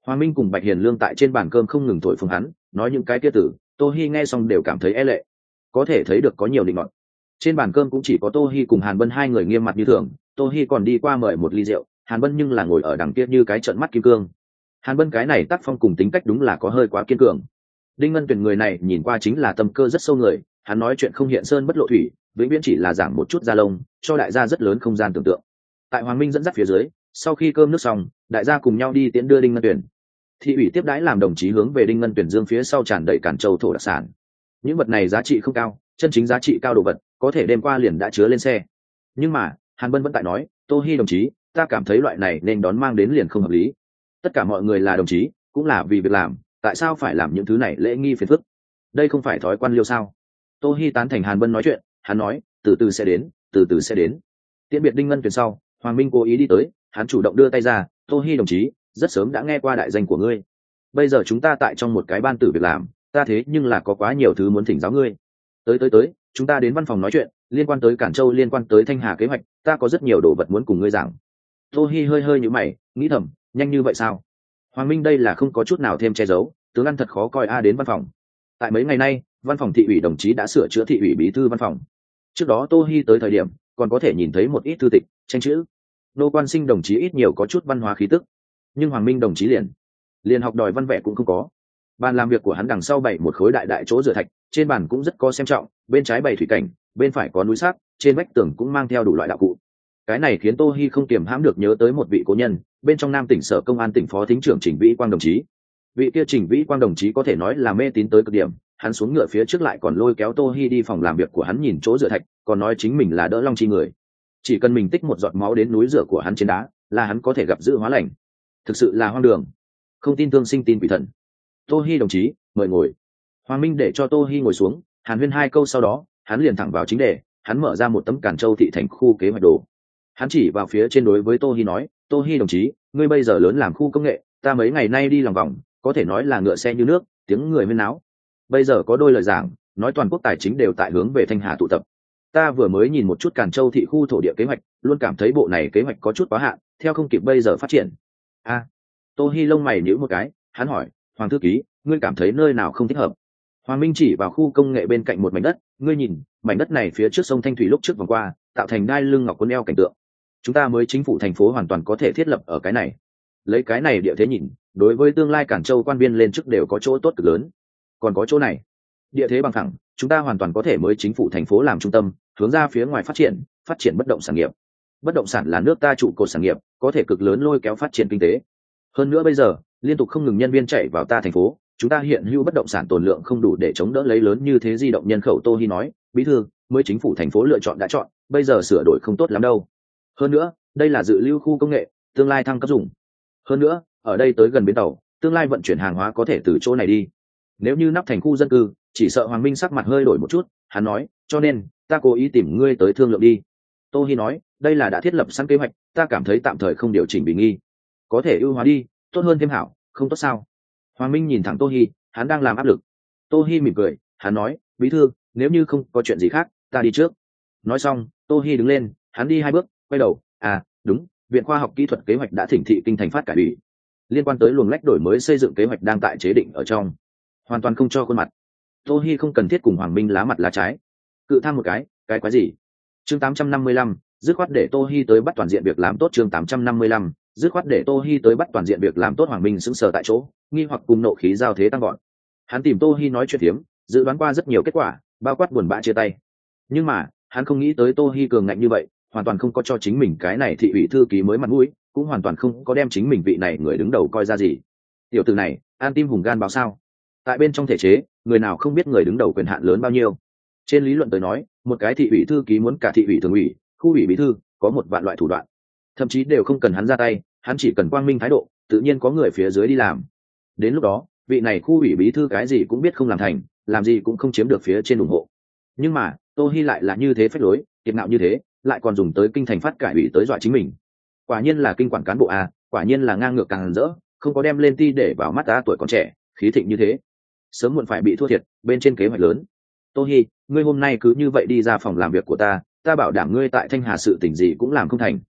Hoàng Minh cùng Bạch Hiền Lương tại trên bàn cơm không ngừng thổi phồng hắn, nói những cái kia tử, Tô Hi nghe xong đều cảm thấy e lệ. Có thể thấy được có nhiều định ngọn. Trên bàn cơm cũng chỉ có Tô Hi cùng Hàn Bân hai người nghiêm mặt như thường, Tô Hi còn đi qua mời một ly rượu, Hàn Bân nhưng là ngồi ở đằng kia như cái trợn mắt kim cương. Hàn Bân cái này tác phong cùng tính cách đúng là có hơi quá kiên cường. Đinh Ngân Tuyền người này nhìn qua chính là tâm cơ rất sâu người, hắn nói chuyện không hiện sơn bất lộ thủy, vĩnh viễn chỉ là giảng một chút da lông, cho đại gia rất lớn không gian tưởng tượng. Tại Hoàng Minh dẫn dắt phía dưới, sau khi cơm nước xong, đại gia cùng nhau đi tiễn đưa Đinh Ngân Tuyền. Thị ủy tiếp đãi làm đồng chí hướng về Đinh Ngân Tuyền dương phía sau tràn đầy Cản Châu thổ đặc sản. Những vật này giá trị không cao, chân chính giá trị cao đồ vật, có thể đêm qua liền đã chứa lên xe. Nhưng mà, Hàn Bân vẫn tại nói, Tô Hi đồng chí, ta cảm thấy loại này nên đón mang đến liền không hợp lý. Tất cả mọi người là đồng chí, cũng là vì việc làm, tại sao phải làm những thứ này lễ nghi phiền phức? Đây không phải thói quan liêu sao? Tô Hi tán thành Hàn Bân nói chuyện, hắn nói, từ từ sẽ đến, từ từ sẽ đến. Tiễn biệt Đinh Ngân Tuyền sau, Hoàng Minh cố ý đi tới, hắn chủ động đưa tay ra, Tô Hi đồng chí, rất sớm đã nghe qua đại danh của ngươi. Bây giờ chúng ta tại trong một cái ban tử việc làm, ta thế nhưng là có quá nhiều thứ muốn thỉnh giáo ngươi. Tới tới tới, chúng ta đến văn phòng nói chuyện, liên quan tới Cản Châu, liên quan tới Thanh Hà kế hoạch, ta có rất nhiều đồ vật muốn cùng ngươi giảng. Tô Hi hơi hơi nhíu mày, nghĩ thầm, nhanh như vậy sao? Hoàng Minh đây là không có chút nào thêm che giấu, tướng ăn thật khó coi a. Đến văn phòng. Tại mấy ngày nay, văn phòng thị ủy đồng chí đã sửa chữa thị ủy bí thư văn phòng. Trước đó Tô Hi tới thời điểm, còn có thể nhìn thấy một ít thư tịch, tranh chữ. Nô Quan Sinh đồng chí ít nhiều có chút văn hóa khí tức, nhưng Hoàng Minh đồng chí liền liền học đòi văn vẻ cũng không có. Bàn làm việc của hắn đằng sau bày một khối đại đại chỗ rửa thạch, trên bàn cũng rất có xem trọng, bên trái bày thủy cảnh, bên phải có núi sáp, trên vách tường cũng mang theo đủ loại đạo cụ. Cái này khiến Tô Hi không kiềm hãm được nhớ tới một vị cố nhân, bên trong Nam tỉnh Sở Công an tỉnh phó thính trưởng Trình Vĩ Quang đồng chí. Vị kia Trình Vĩ Quang đồng chí có thể nói là mê tín tới cực điểm, hắn xuống ngựa phía trước lại còn lôi kéo Tô Hi đi phòng làm việc của hắn nhìn chỗ rửa thạch, còn nói chính mình là đỡ long chi người. Chỉ cần mình tích một giọt máu đến núi rửa của hắn trên đá, là hắn có thể gặp dự hóa lành. Thực sự là hoang đường. Không tin thương sinh tin quỷ thần. Tô Hi đồng chí, mời ngồi. Hoàng Minh để cho Tô Hi ngồi xuống, hàn huyên hai câu sau đó, hắn liền thẳng vào chính đề, hắn mở ra một tấm Cản Châu thị thành khu kế hoạch đồ. Hắn chỉ vào phía trên đối với Tô Hi nói, Tô Hi đồng chí, ngươi bây giờ lớn làm khu công nghệ, ta mấy ngày nay đi lòng vòng, có thể nói là ngựa xe như nước, tiếng người huyên náo. Bây giờ có đôi lời giảng, nói toàn quốc tài chính đều tại hướng về Thanh Hà tụ tập. Ta vừa mới nhìn một chút Cản Châu thị khu thổ địa kế hoạch, luôn cảm thấy bộ này kế hoạch có chút quá hạn, theo không kịp bây giờ phát triển. A, à, Tô Hi lông mày nhíu một cái, hắn hỏi, Hoàng thư ký, ngươi cảm thấy nơi nào không thích hợp? Hoàng Minh chỉ vào khu công nghệ bên cạnh một mảnh đất, ngươi nhìn, mảnh đất này phía trước sông Thanh Thủy lúc trước vòng qua, tạo thành đai lưng ngọc quân eo cảnh tượng. Chúng ta mới chính phủ thành phố hoàn toàn có thể thiết lập ở cái này. Lấy cái này địa thế nhìn, đối với tương lai Cản Châu quan viên lên chức đều có chỗ tốt cực lớn. Còn có chỗ này, địa thế bằng phẳng, chúng ta hoàn toàn có thể mới chính phủ thành phố làm trung tâm, hướng ra phía ngoài phát triển, phát triển bất động sản nghiệp. Bất động sản là nước ta trụ cột sản nghiệp, có thể cực lớn lôi kéo phát triển kinh tế. Hơn nữa bây giờ, liên tục không ngừng nhân viên chạy vào ta thành phố, chúng ta hiện hữu bất động sản tồn lượng không đủ để chống đỡ lấy lớn như thế di động nhân khẩu. Tô Hi nói, bí thư, mới chính phủ thành phố lựa chọn đã chọn, bây giờ sửa đổi không tốt lắm đâu. Hơn nữa, đây là dự lưu khu công nghệ, tương lai thăng cấp dùng. Hơn nữa, ở đây tới gần bến tàu, tương lai vận chuyển hàng hóa có thể từ chỗ này đi. Nếu như nắp thành khu dân cư, chỉ sợ Hoàng Minh sắc mặt hơi đổi một chút, hắn nói, cho nên ta cố ý tìm ngươi tới thương lượng đi. Tô Hi nói, đây là đã thiết lập sẵn kế hoạch, ta cảm thấy tạm thời không điều chỉnh vì nghi, có thể ưu hóa đi, tốt hơn thêm hảo, không tốt sao? Hoàng Minh nhìn thẳng Tô Hi, hắn đang làm áp lực. Tô Hi mỉm cười, hắn nói, bí thư, nếu như không có chuyện gì khác, ta đi trước. Nói xong, Tô Hi đứng lên, hắn đi hai bước, quay đầu, à, đúng, viện khoa học kỹ thuật kế hoạch đã thỉnh thị kinh thành phát cải ủy, liên quan tới luồng lách đổi mới xây dựng kế hoạch đang tại chế định ở trong, hoàn toàn không cho khuôn mặt. Tô Hi không cần thiết cùng Hoàng Minh lá mặt lá trái, cự tham một cái, cái quái gì? Chương tám trăm năm mươi lăm, dứt khoát để Tô Hi tới bắt toàn diện việc làm tốt. Chương tám trăm năm mươi lăm, dứt khoát để Tô Hi tới bắt toàn diện việc làm tốt. Hoàng Minh sững sờ tại chỗ, nghi hoặc cùng nộ khí giao thế tăng gọn. Hắn tìm Tô Hi nói chuyện thiếm, dự đoán qua rất nhiều kết quả, bao quát buồn bã chia tay. Nhưng mà, hắn không nghĩ tới Tô Hi cường ngạnh như vậy, hoàn toàn không có cho chính mình cái này thị ủy thư ký mới mặt mũi, cũng hoàn toàn không có đem chính mình vị này người đứng đầu coi ra gì. Tiểu tử này, an tim hùng gan báo sao? Tại bên trong thể chế, người nào không biết người đứng đầu quyền hạn lớn bao nhiêu? Trên lý luận tới nói, một cái thị ủy thư ký muốn cả thị ủy thường ủy, khu ủy bí thư, có một vạn loại thủ đoạn, thậm chí đều không cần hắn ra tay, hắn chỉ cần quang minh thái độ, tự nhiên có người phía dưới đi làm. Đến lúc đó, vị này khu ủy bí thư cái gì cũng biết không làm thành, làm gì cũng không chiếm được phía trên ủng hộ. Nhưng mà, Tô Hi lại là như thế phách lối, kiệt ngạo như thế, lại còn dùng tới kinh thành phát cải ủy tới dọa chính mình. Quả nhiên là kinh quản cán bộ a, quả nhiên là ngang ngược càng rỡ, không có đem lên ti để vào mắt ta tuổi còn trẻ, khí thịnh như thế, sớm muộn phải bị thua thiệt bên trên kế hoạch lớn. Tô Hi, ngươi hôm nay cứ như vậy đi ra phòng làm việc của ta, ta bảo đảm ngươi tại Thanh Hà sự tình gì cũng làm không thành.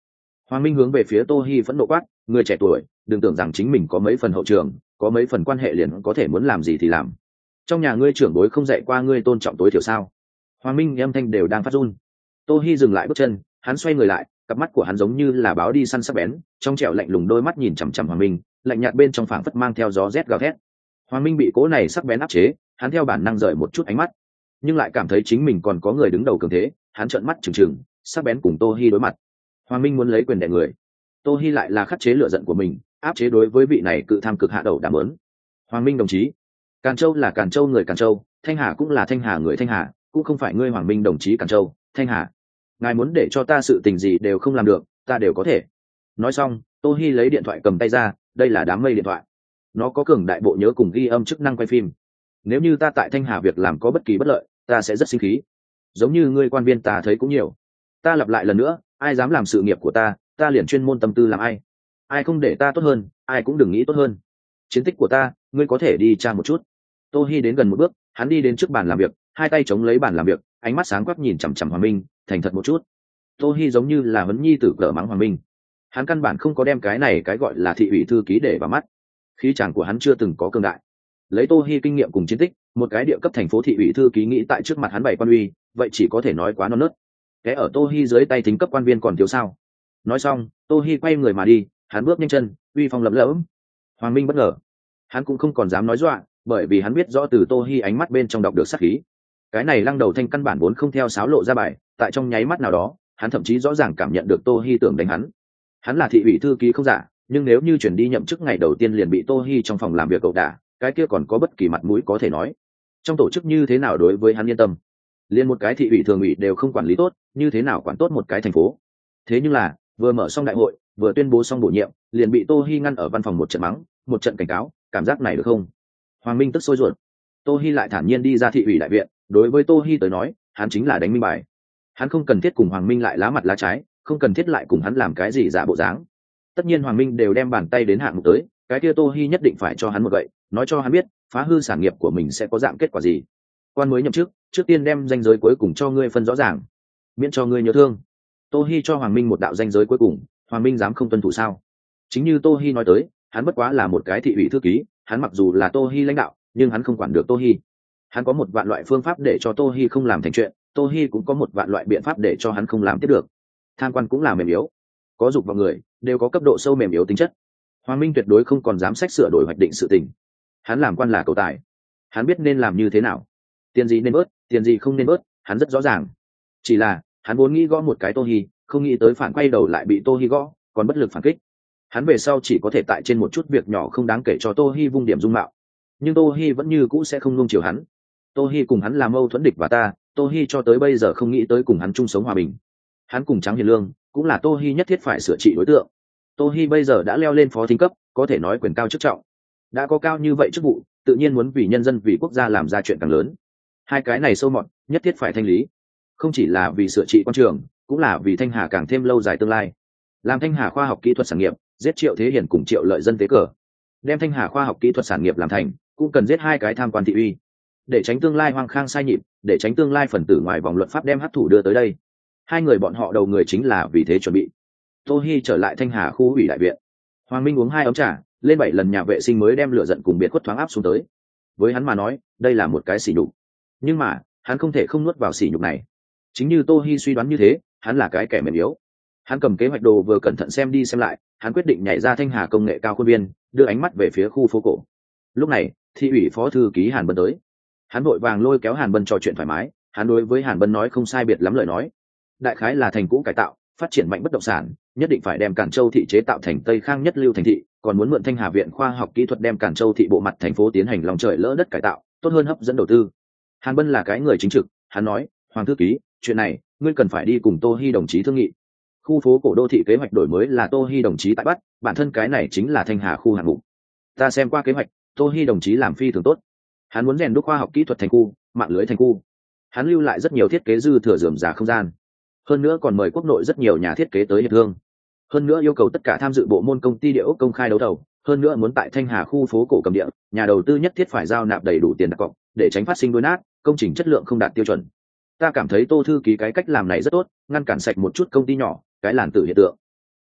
Hoàng Minh hướng về phía Tô Hi phẫn nộ quát, người trẻ tuổi, đừng tưởng rằng chính mình có mấy phần hậu trường, có mấy phần quan hệ liền có thể muốn làm gì thì làm. Trong nhà ngươi trưởng bối không dạy qua ngươi tôn trọng tối thiểu sao? Hoàng Minh âm thanh đều đang phát run. Tô Hi dừng lại bước chân, hắn xoay người lại, cặp mắt của hắn giống như là báo đi săn sắc bén, trong trẻo lạnh lùng đôi mắt nhìn chằm chằm Hoàng Minh, lạnh nhạt bên trong phảng phất mang theo gió rét gào thét. Hoàng Minh bị cố này sắc bén áp chế, hắn theo bản năng rời một chút ánh mắt, nhưng lại cảm thấy chính mình còn có người đứng đầu cường thế, hắn trợn mắt trừng trừng, sắc bén cùng Tô Hi đối mặt. Hoàng Minh muốn lấy quyền đè người, Tô Hi lại là khắc chế lửa giận của mình, áp chế đối với vị này cự tham cực hạ đầu đảm ớn. Hoàng Minh đồng chí, Càn Châu là Càn Châu người Càn Châu, Thanh Hà cũng là Thanh Hà người Thanh Hà, cũng không phải ngươi Hoàng Minh đồng chí Càn Châu, Thanh Hà. Ngài muốn để cho ta sự tình gì đều không làm được, ta đều có thể. Nói xong, Tô Hi lấy điện thoại cầm tay ra, đây là đám mây điện thoại, nó có cường đại bộ nhớ cùng ghi âm chức năng quay phim. Nếu như ta tại Thanh Hà việc làm có bất kỳ bất lợi, ta sẽ rất sinh khí. Giống như ngươi quan viên ta thấy cũng nhiều. Ta lặp lại lần nữa, ai dám làm sự nghiệp của ta, ta liền chuyên môn tâm tư làm ai. Ai không để ta tốt hơn, ai cũng đừng nghĩ tốt hơn. Chiến tích của ta, ngươi có thể đi tra một chút. Tô Hi đến gần một bước, hắn đi đến trước bàn làm việc, hai tay chống lấy bàn làm việc, ánh mắt sáng quắc nhìn chằm chằm Hoàng Minh, thành thật một chút. Tô Hi giống như là huấn nhi tử cỡ mắng Hoàng Minh. Hắn căn bản không có đem cái này cái gọi là thị ủy thư ký để vào mắt. Khí chàng của hắn chưa từng có cường đại. Lấy Tô Hi kinh nghiệm cùng chiến tích, một cái địa cấp thành phố thị ủy thư ký nghĩ tại trước mặt hắn bày quan uy, vậy chỉ có thể nói quá non nớt. Cái ở Tô Hi dưới tay thính cấp quan viên còn thiếu sao? Nói xong, Tô Hi quay người mà đi, hắn bước nhanh chân, uy phong lẫm lẫm. Hoàng Minh bất ngờ, hắn cũng không còn dám nói dọa, bởi vì hắn biết rõ từ Tô Hi ánh mắt bên trong đọc được sát khí. Cái này lăng đầu thanh căn bản vốn không theo sáo lộ ra bài, tại trong nháy mắt nào đó, hắn thậm chí rõ ràng cảm nhận được Tô Hi tưởng đánh hắn. Hắn là thị ủy thư ký không giả, nhưng nếu như chuyển đi nhậm chức ngày đầu tiên liền bị Tô Hi trong phòng làm việc cậu đả, cái kia còn có bất kỳ mặt mũi có thể nói. Trong tổ chức như thế nào đối với hắn yên tâm, liên một cái thị ủy thường ủy đều không quản lý tốt, như thế nào quản tốt một cái thành phố. Thế nhưng là vừa mở xong đại hội, vừa tuyên bố xong bổ nhiệm, liền bị Tô Hi ngăn ở văn phòng một trận mắng, một trận cảnh cáo, cảm giác này được không? Hoàng Minh tức sôi ruột. Tô Hi lại thản nhiên đi ra thị ủy đại viện, đối với Tô Hi tới nói, hắn chính là đánh minh bài. Hắn không cần thiết cùng Hoàng Minh lại lá mặt lá trái, không cần thiết lại cùng hắn làm cái gì giả bộ dáng. Tất nhiên Hoàng Minh đều đem bàn tay đến hạng mục tới, cái kia Tô Hi nhất định phải cho hắn một gậy, nói cho hắn biết, phá hư sản nghiệp của mình sẽ có dạng kết quả gì. Quan mới nhậm chức, trước tiên đem danh giới cuối cùng cho ngươi phân rõ ràng, miễn cho ngươi nhớ thương. Tô Hi cho Hoàng Minh một đạo danh giới cuối cùng, Hoàng Minh dám không tuân thủ sao? Chính như Tô Hi nói tới, hắn bất quá là một cái thị ủy thư ký, hắn mặc dù là Tô Hi lãnh đạo, nhưng hắn không quản được Tô Hi. Hắn có một vạn loại phương pháp để cho Tô Hi không làm thành chuyện, Tô Hi cũng có một vạn loại biện pháp để cho hắn không làm tiếp được. Tham quan cũng là mềm yếu, có dục vào người, đều có cấp độ sâu mềm yếu tính chất. Hoàng Minh tuyệt đối không còn dám sách sửa đổi hoạch định sự tình. Hắn làm quan là cầu tài, hắn biết nên làm như thế nào, tiền gì nên bớt, tiền gì không nên bớt, hắn rất rõ ràng. Chỉ là hắn vốn nghĩ gõ một cái Tô Hi, không nghĩ tới phản quay đầu lại bị Tô Hi gõ, còn bất lực phản kích. Hắn về sau chỉ có thể tại trên một chút việc nhỏ không đáng kể cho Tô Hi vung điểm dung mạo, nhưng Tô Hi vẫn như cũ sẽ không nuông chiều hắn. Tô Hi cùng hắn là mâu thuẫn địch và ta, Tô Hi cho tới bây giờ không nghĩ tới cùng hắn chung sống hòa bình. Hắn cùng Tráng Hiền Lương cũng là Tô Hi nhất thiết phải sửa trị đối tượng. Tô Hi bây giờ đã leo lên phó thính cấp, có thể nói quyền cao chức trọng, đã có cao như vậy chức vụ, tự nhiên muốn vì nhân dân vì quốc gia làm ra chuyện càng lớn. Hai cái này sâu mọt, nhất thiết phải thanh lý, không chỉ là vì sửa trị quan trường, cũng là vì Thanh Hà càng thêm lâu dài tương lai. Làm Thanh Hà khoa học kỹ thuật sản nghiệp, giết Triệu Thế Hiển cùng Triệu Lợi Dân tế cờ. Đem Thanh Hà khoa học kỹ thuật sản nghiệp làm thành, cũng cần giết hai cái tham quan thị uy, để tránh tương lai hoang khang sai nhịp, để tránh tương lai phần tử ngoài vòng luật pháp đem hấp thụ đưa tới đây. Hai người bọn họ đầu người chính là vì thế chuẩn bị. Tô Hi trở lại Thanh Hà khu ủy đại viện. Hoàng Minh uống hai ấm trà, lên bảy lần nhà vệ sinh mới đem lửa giận cùng biệt khuất thoáng áp xuống tới. Với hắn mà nói, đây là một cái sỉ nhục. Nhưng mà, hắn không thể không nuốt vào sỉ nhục này. Chính như Tô Hi suy đoán như thế, hắn là cái kẻ mềm yếu. Hắn cầm kế hoạch đồ vừa cẩn thận xem đi xem lại, hắn quyết định nhảy ra Thanh Hà công nghệ cao khuôn viên, đưa ánh mắt về phía khu phố cổ. Lúc này, thị ủy phó thư ký Hàn Bân tới. Hắn vội vàng lôi kéo Hàn Bân trò chuyện thoải mái, hắn đối với Hàn Bân nói không sai biệt lắm lời nói. Đại khái là thành cũ cải tạo, phát triển mạnh bất động sản, nhất định phải đem Càn Châu thị chế tạo thành Tây Khang nhất lưu thành thị, còn muốn mượn Thanh Hà viện khoa học kỹ thuật đem Càn Châu thị bộ mặt thành phố tiến hành lòng trời lỡ đất cải tạo, tốt hơn hấp dẫn đầu tư. Hàn Bân là cái người chính trực, hắn nói, Hoàng thư ký, chuyện này, ngươi cần phải đi cùng Tô Hi đồng chí thương nghị. Khu phố cổ đô thị kế hoạch đổi mới là Tô Hi đồng chí tại bắt, bản thân cái này chính là Thanh Hà khu hạng mục. Ta xem qua kế hoạch, Tô Hi đồng chí làm phi thường tốt. Hắn muốn rèn đúc khoa học kỹ thuật thành khu, mạng lưới thành khu. Hắn lưu lại rất nhiều thiết kế dư thừa rườm rà không gian. Hơn nữa còn mời quốc nội rất nhiều nhà thiết kế tới hiệp thương. Hơn nữa yêu cầu tất cả tham dự bộ môn công ty địa ốc công khai đấu thầu. Hơn nữa muốn tại Thanh Hà khu phố cổ cầm địa, nhà đầu tư nhất thiết phải giao nạp đầy đủ tiền đặt cọc, để tránh phát sinh đôi nát, công trình chất lượng không đạt tiêu chuẩn. Ta cảm thấy Tô thư ký cái cách làm này rất tốt, ngăn cản sạch một chút công ty nhỏ, cái làn tử hiện tượng.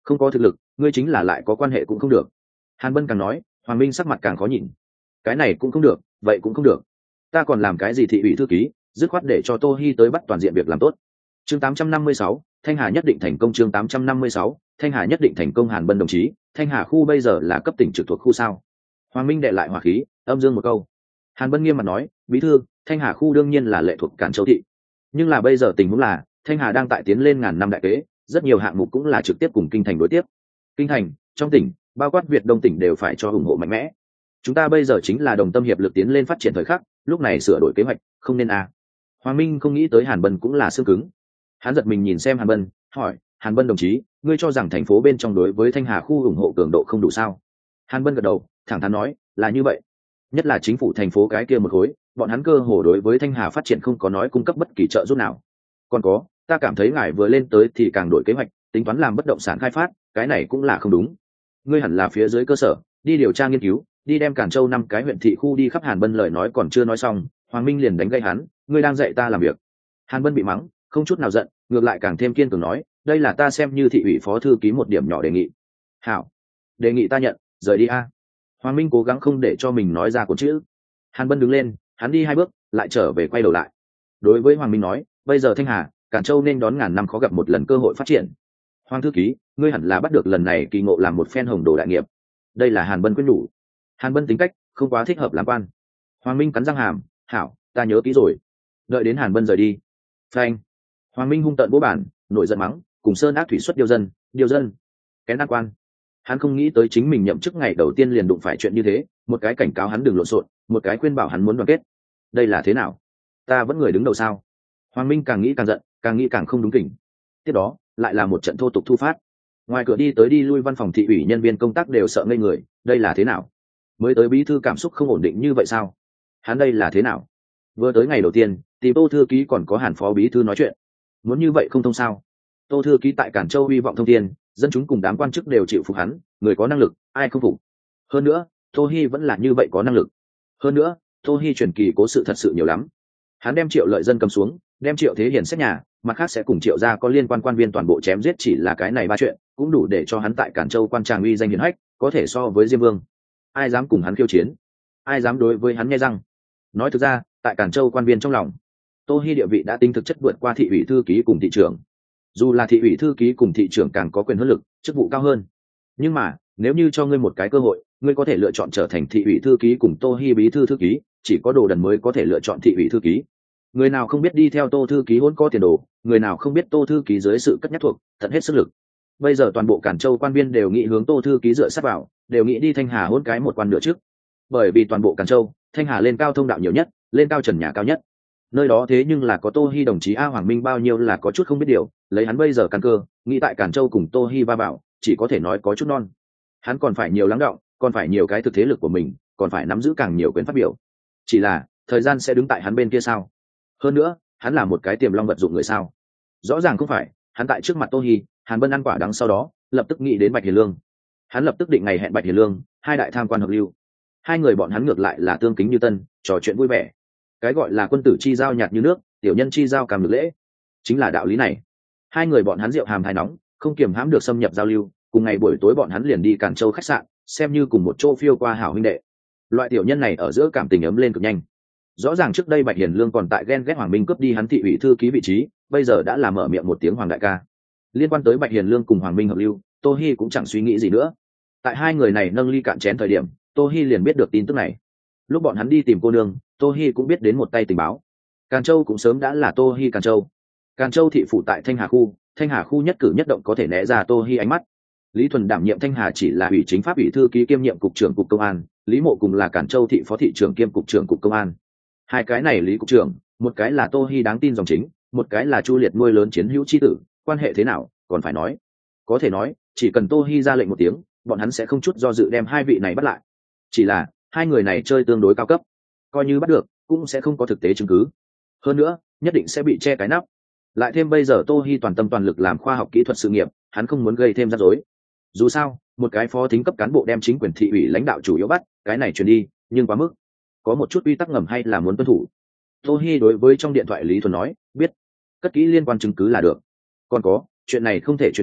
không có thực lực ngươi chính là lại có quan hệ cũng không được. Hàn Bân càng nói Hoàng Minh sắc mặt càng khó nhìn. Cái này cũng không được vậy cũng không được, ta còn làm cái gì thị ủy thư ký, dứt khoát để cho Tô Hi tới bắt toàn diện việc làm tốt. Chương tám trăm năm mươi sáu, Thanh Hà nhất định thành công. Chương tám trăm năm mươi sáu, Thanh Hà nhất định thành công. Hàn Bân đồng chí, Thanh Hà khu bây giờ là cấp tỉnh trực thuộc khu sao? Hoàng Minh đệ lại hỏa khí, âm dương một câu. Hàn Bân nghiêm mặt nói, bí thư, Thanh Hà khu đương nhiên là lệ thuộc Cản Châu thị, nhưng là bây giờ tình huống là Thanh Hà đang tại tiến lên ngàn năm đại kế, rất nhiều hạng mục cũng là trực tiếp cùng kinh thành đối tiếp. Kinh thành, trong tỉnh, bao quát Việt Đông tỉnh đều phải cho ủng hộ mạnh mẽ. Chúng ta bây giờ chính là đồng tâm hiệp lực tiến lên phát triển thời khắc, lúc này sửa đổi kế hoạch, không nên à? Hoàng Minh không nghĩ tới Hàn Bân cũng là xương cứng. Hắn giật mình nhìn xem Hàn Bân, hỏi, Hàn Bân đồng chí, ngươi cho rằng thành phố bên trong đối với Thanh Hà khu ủng hộ cường độ không đủ sao? Hàn Bân gật đầu, thẳng thắn nói, là như vậy. Nhất là chính phủ thành phố cái kia một khối, bọn hắn cơ hồ đối với Thanh Hà phát triển không có nói cung cấp bất kỳ trợ giúp nào. Còn có, ta cảm thấy ngài vừa lên tới thì càng đổi kế hoạch, tính toán làm bất động sản khai phát, cái này cũng là không đúng. Ngươi hẳn là phía dưới cơ sở, đi điều tra nghiên cứu, đi đem Cản Châu năm cái huyện thị khu đi khắp. Hàn Bân lời nói còn chưa nói xong, Hoàng Minh liền đánh gây hắn, ngươi đang dạy ta làm việc. Hàn Bân bị mắng, không chút nào giận, ngược lại càng thêm kiên cường nói, đây là ta xem như thị ủy phó thư ký một điểm nhỏ đề nghị. Hảo, đề nghị ta nhận, rời đi a. Hoàng Minh cố gắng không để cho mình nói ra một chữ. Hàn Bân đứng lên, hắn đi hai bước, lại trở về quay đầu lại. Đối với Hoàng Minh nói, bây giờ Thanh Hà, Cản Châu nên đón ngàn năm khó gặp một lần cơ hội phát triển. Hoàng thư ký, ngươi hẳn là bắt được lần này kỳ ngộ làm một phen hồng đồ đại nghiệp. Đây là Hàn Bân quyết nhủ. Hàn Bân tính cách không quá thích hợp làm quan. Hoàng Minh cắn răng hàm, hảo, ta nhớ kỹ rồi. Đợi đến Hàn Bân rời đi. Phanh. Hoàng Minh hung tợn bố bản, nổi giận mắng, cùng Sơn Ác thủy xuất điều dân, điều dân. Kén ác quan. Hắn không nghĩ tới chính mình nhậm chức ngày đầu tiên liền đụng phải chuyện như thế, một cái cảnh cáo hắn đừng lộn xộn, một cái khuyên bảo hắn muốn đoàn kết. Đây là thế nào? Ta vẫn người đứng đầu sao? Hoàng Minh càng nghĩ càng giận, càng nghĩ càng không đúng kỉnh. Tiếp đó, lại là một trận thô tục thu phát. Ngoài cửa đi tới đi lui văn phòng thị ủy nhân viên công tác đều sợ ngây người, đây là thế nào? Mới tới bí thư cảm xúc không ổn định như vậy sao? Hắn đây là thế nào? Vừa tới ngày đầu tiên, tìm Tô thư ký còn có Hàn phó bí thư nói chuyện. Muốn như vậy không thông sao? Tô thư ký tại Cản Châu hy vọng thông thiên, dân chúng cùng đám quan chức đều chịu phục hắn, người có năng lực, ai không phục? Hơn nữa, Tô Hi vẫn là như vậy có năng lực. Hơn nữa, Tô Hi truyền kỳ cố sự thật sự nhiều lắm. Hắn đem Triệu Lợi Dân cầm xuống, đem Triệu Thế Hiển xét nhà, mặt khác sẽ cùng Triệu gia có liên quan quan viên toàn bộ chém giết, chỉ là cái này ba chuyện, cũng đủ để cho hắn tại Cản Châu quan tràng uy danh hiển hách, có thể so với Diêm Vương. Ai dám cùng hắn khiêu chiến? Ai dám đối với hắn nghe răng? Nói thực ra, tại Cản Châu quan viên trong lòng, Tô Hi địa vị đã tinh thực chất vượt qua thị ủy thư ký cùng thị trưởng. Dù là thị ủy thư ký cùng thị trưởng càng có quyền hơn lực, chức vụ cao hơn. Nhưng mà, nếu như cho ngươi một cái cơ hội, ngươi có thể lựa chọn trở thành thị ủy thư ký cùng Tô Hi bí thư thư ký, chỉ có đồ đần mới có thể lựa chọn thị ủy thư ký. Người nào không biết đi theo Tô thư ký hỗn có tiền đồ, người nào không biết Tô thư ký dưới sự cất nhắc thuộc, tận hết sức lực. Bây giờ toàn bộ Cản Châu quan viên đều nghĩ hướng Tô thư ký dựa sát vào, đều nghĩ đi Thanh Hà hỗn cái một quan nửa trước. Bởi vì toàn bộ Cản Châu, Thanh Hà lên cao thông đạo nhiều nhất, lên cao trần nhà cao nhất. Nơi đó thế nhưng là có Tô Hi đồng chí A Hoàng Minh bao nhiêu là có chút không biết điều, lấy hắn bây giờ căn cơ, nghĩ tại Cản Châu cùng Tô Hi va vào, chỉ có thể nói có chút non. Hắn còn phải nhiều lắng đọng, còn phải nhiều cái thực thế lực của mình, còn phải nắm giữ càng nhiều quyền phát biểu. Chỉ là, thời gian sẽ đứng tại hắn bên kia sao? Hơn nữa, hắn là một cái tiềm long vật dụng người sao? Rõ ràng không phải, hắn tại trước mặt Tô Hi, Hàn Bân ăn quả đắng sau đó, lập tức nghĩ đến Bạch Hiền Lương. Hắn lập tức định ngày hẹn Bạch Hiền Lương, hai đại tham quan hợp lưu. Hai người bọn hắn ngược lại là tương kính như tân, trò chuyện vui vẻ. Cái gọi là quân tử chi giao nhạt như nước, tiểu nhân chi giao cảm được lễ, chính là đạo lý này. Hai người bọn hắn rượu hàm thái nóng, không kiềm hãm được xâm nhập giao lưu, cùng ngày buổi tối bọn hắn liền đi Cản Châu khách sạn, xem như cùng một chỗ phiêu qua hảo huynh đệ. Loại tiểu nhân này ở giữa cảm tình ấm lên cực nhanh. Rõ ràng trước đây Bạch Hiền Lương còn tại ghen ghét Hoàng Minh cướp đi hắn thị ủy thư ký vị trí, bây giờ đã làm mở miệng một tiếng Hoàng đại ca. Liên quan tới Bạch Hiền Lương cùng Hoàng Minh hợp lưu, Tô Hi cũng chẳng suy nghĩ gì nữa. Tại hai người này nâng ly cạn chén thời điểm, Tô Hi liền biết được tin tức này. Lúc bọn hắn đi tìm cô nương, Tô Hi cũng biết đến một tay tình báo. Càn Châu cũng sớm đã là Tô Hi Càn Châu. Càn Châu thị phủ tại Thanh Hà khu, Thanh Hà khu nhất cử nhất động có thể né ra Tô Hi ánh mắt. Lý Thuần đảm nhiệm Thanh Hà chỉ là ủy chính pháp ủy thư ký kiêm nhiệm cục trưởng cục công an, Lý Mộ cùng là Càn Châu thị phó thị trưởng kiêm cục trưởng cục công an. Hai cái này Lý cục trưởng, một cái là Tô Hi đáng tin dòng chính, một cái là Chu Liệt nuôi lớn chiến hữu chi tử, quan hệ thế nào, còn phải nói. Có thể nói, chỉ cần Tô Hi ra lệnh một tiếng, bọn hắn sẽ không chút do dự đem hai vị này bắt lại. Chỉ là, hai người này chơi tương đối cao cấp, coi như bắt được, cũng sẽ không có thực tế chứng cứ. Hơn nữa, nhất định sẽ bị che cái nắp. Lại thêm bây giờ Tô Hi toàn tâm toàn lực làm khoa học kỹ thuật sự nghiệp, hắn không muốn gây thêm rắc rối. Dù sao, một cái phó thính cấp cán bộ đem chính quyền thị ủy lãnh đạo chủ yếu bắt, cái này truyền đi, nhưng quá mức. Có một chút quy tắc ngầm hay là muốn tuân thủ. Tô Hi đối với trong điện thoại Lý Thuần nói, biết, cất kỹ liên quan chứng cứ là được. Còn có, chuyện này không thể truyền đi,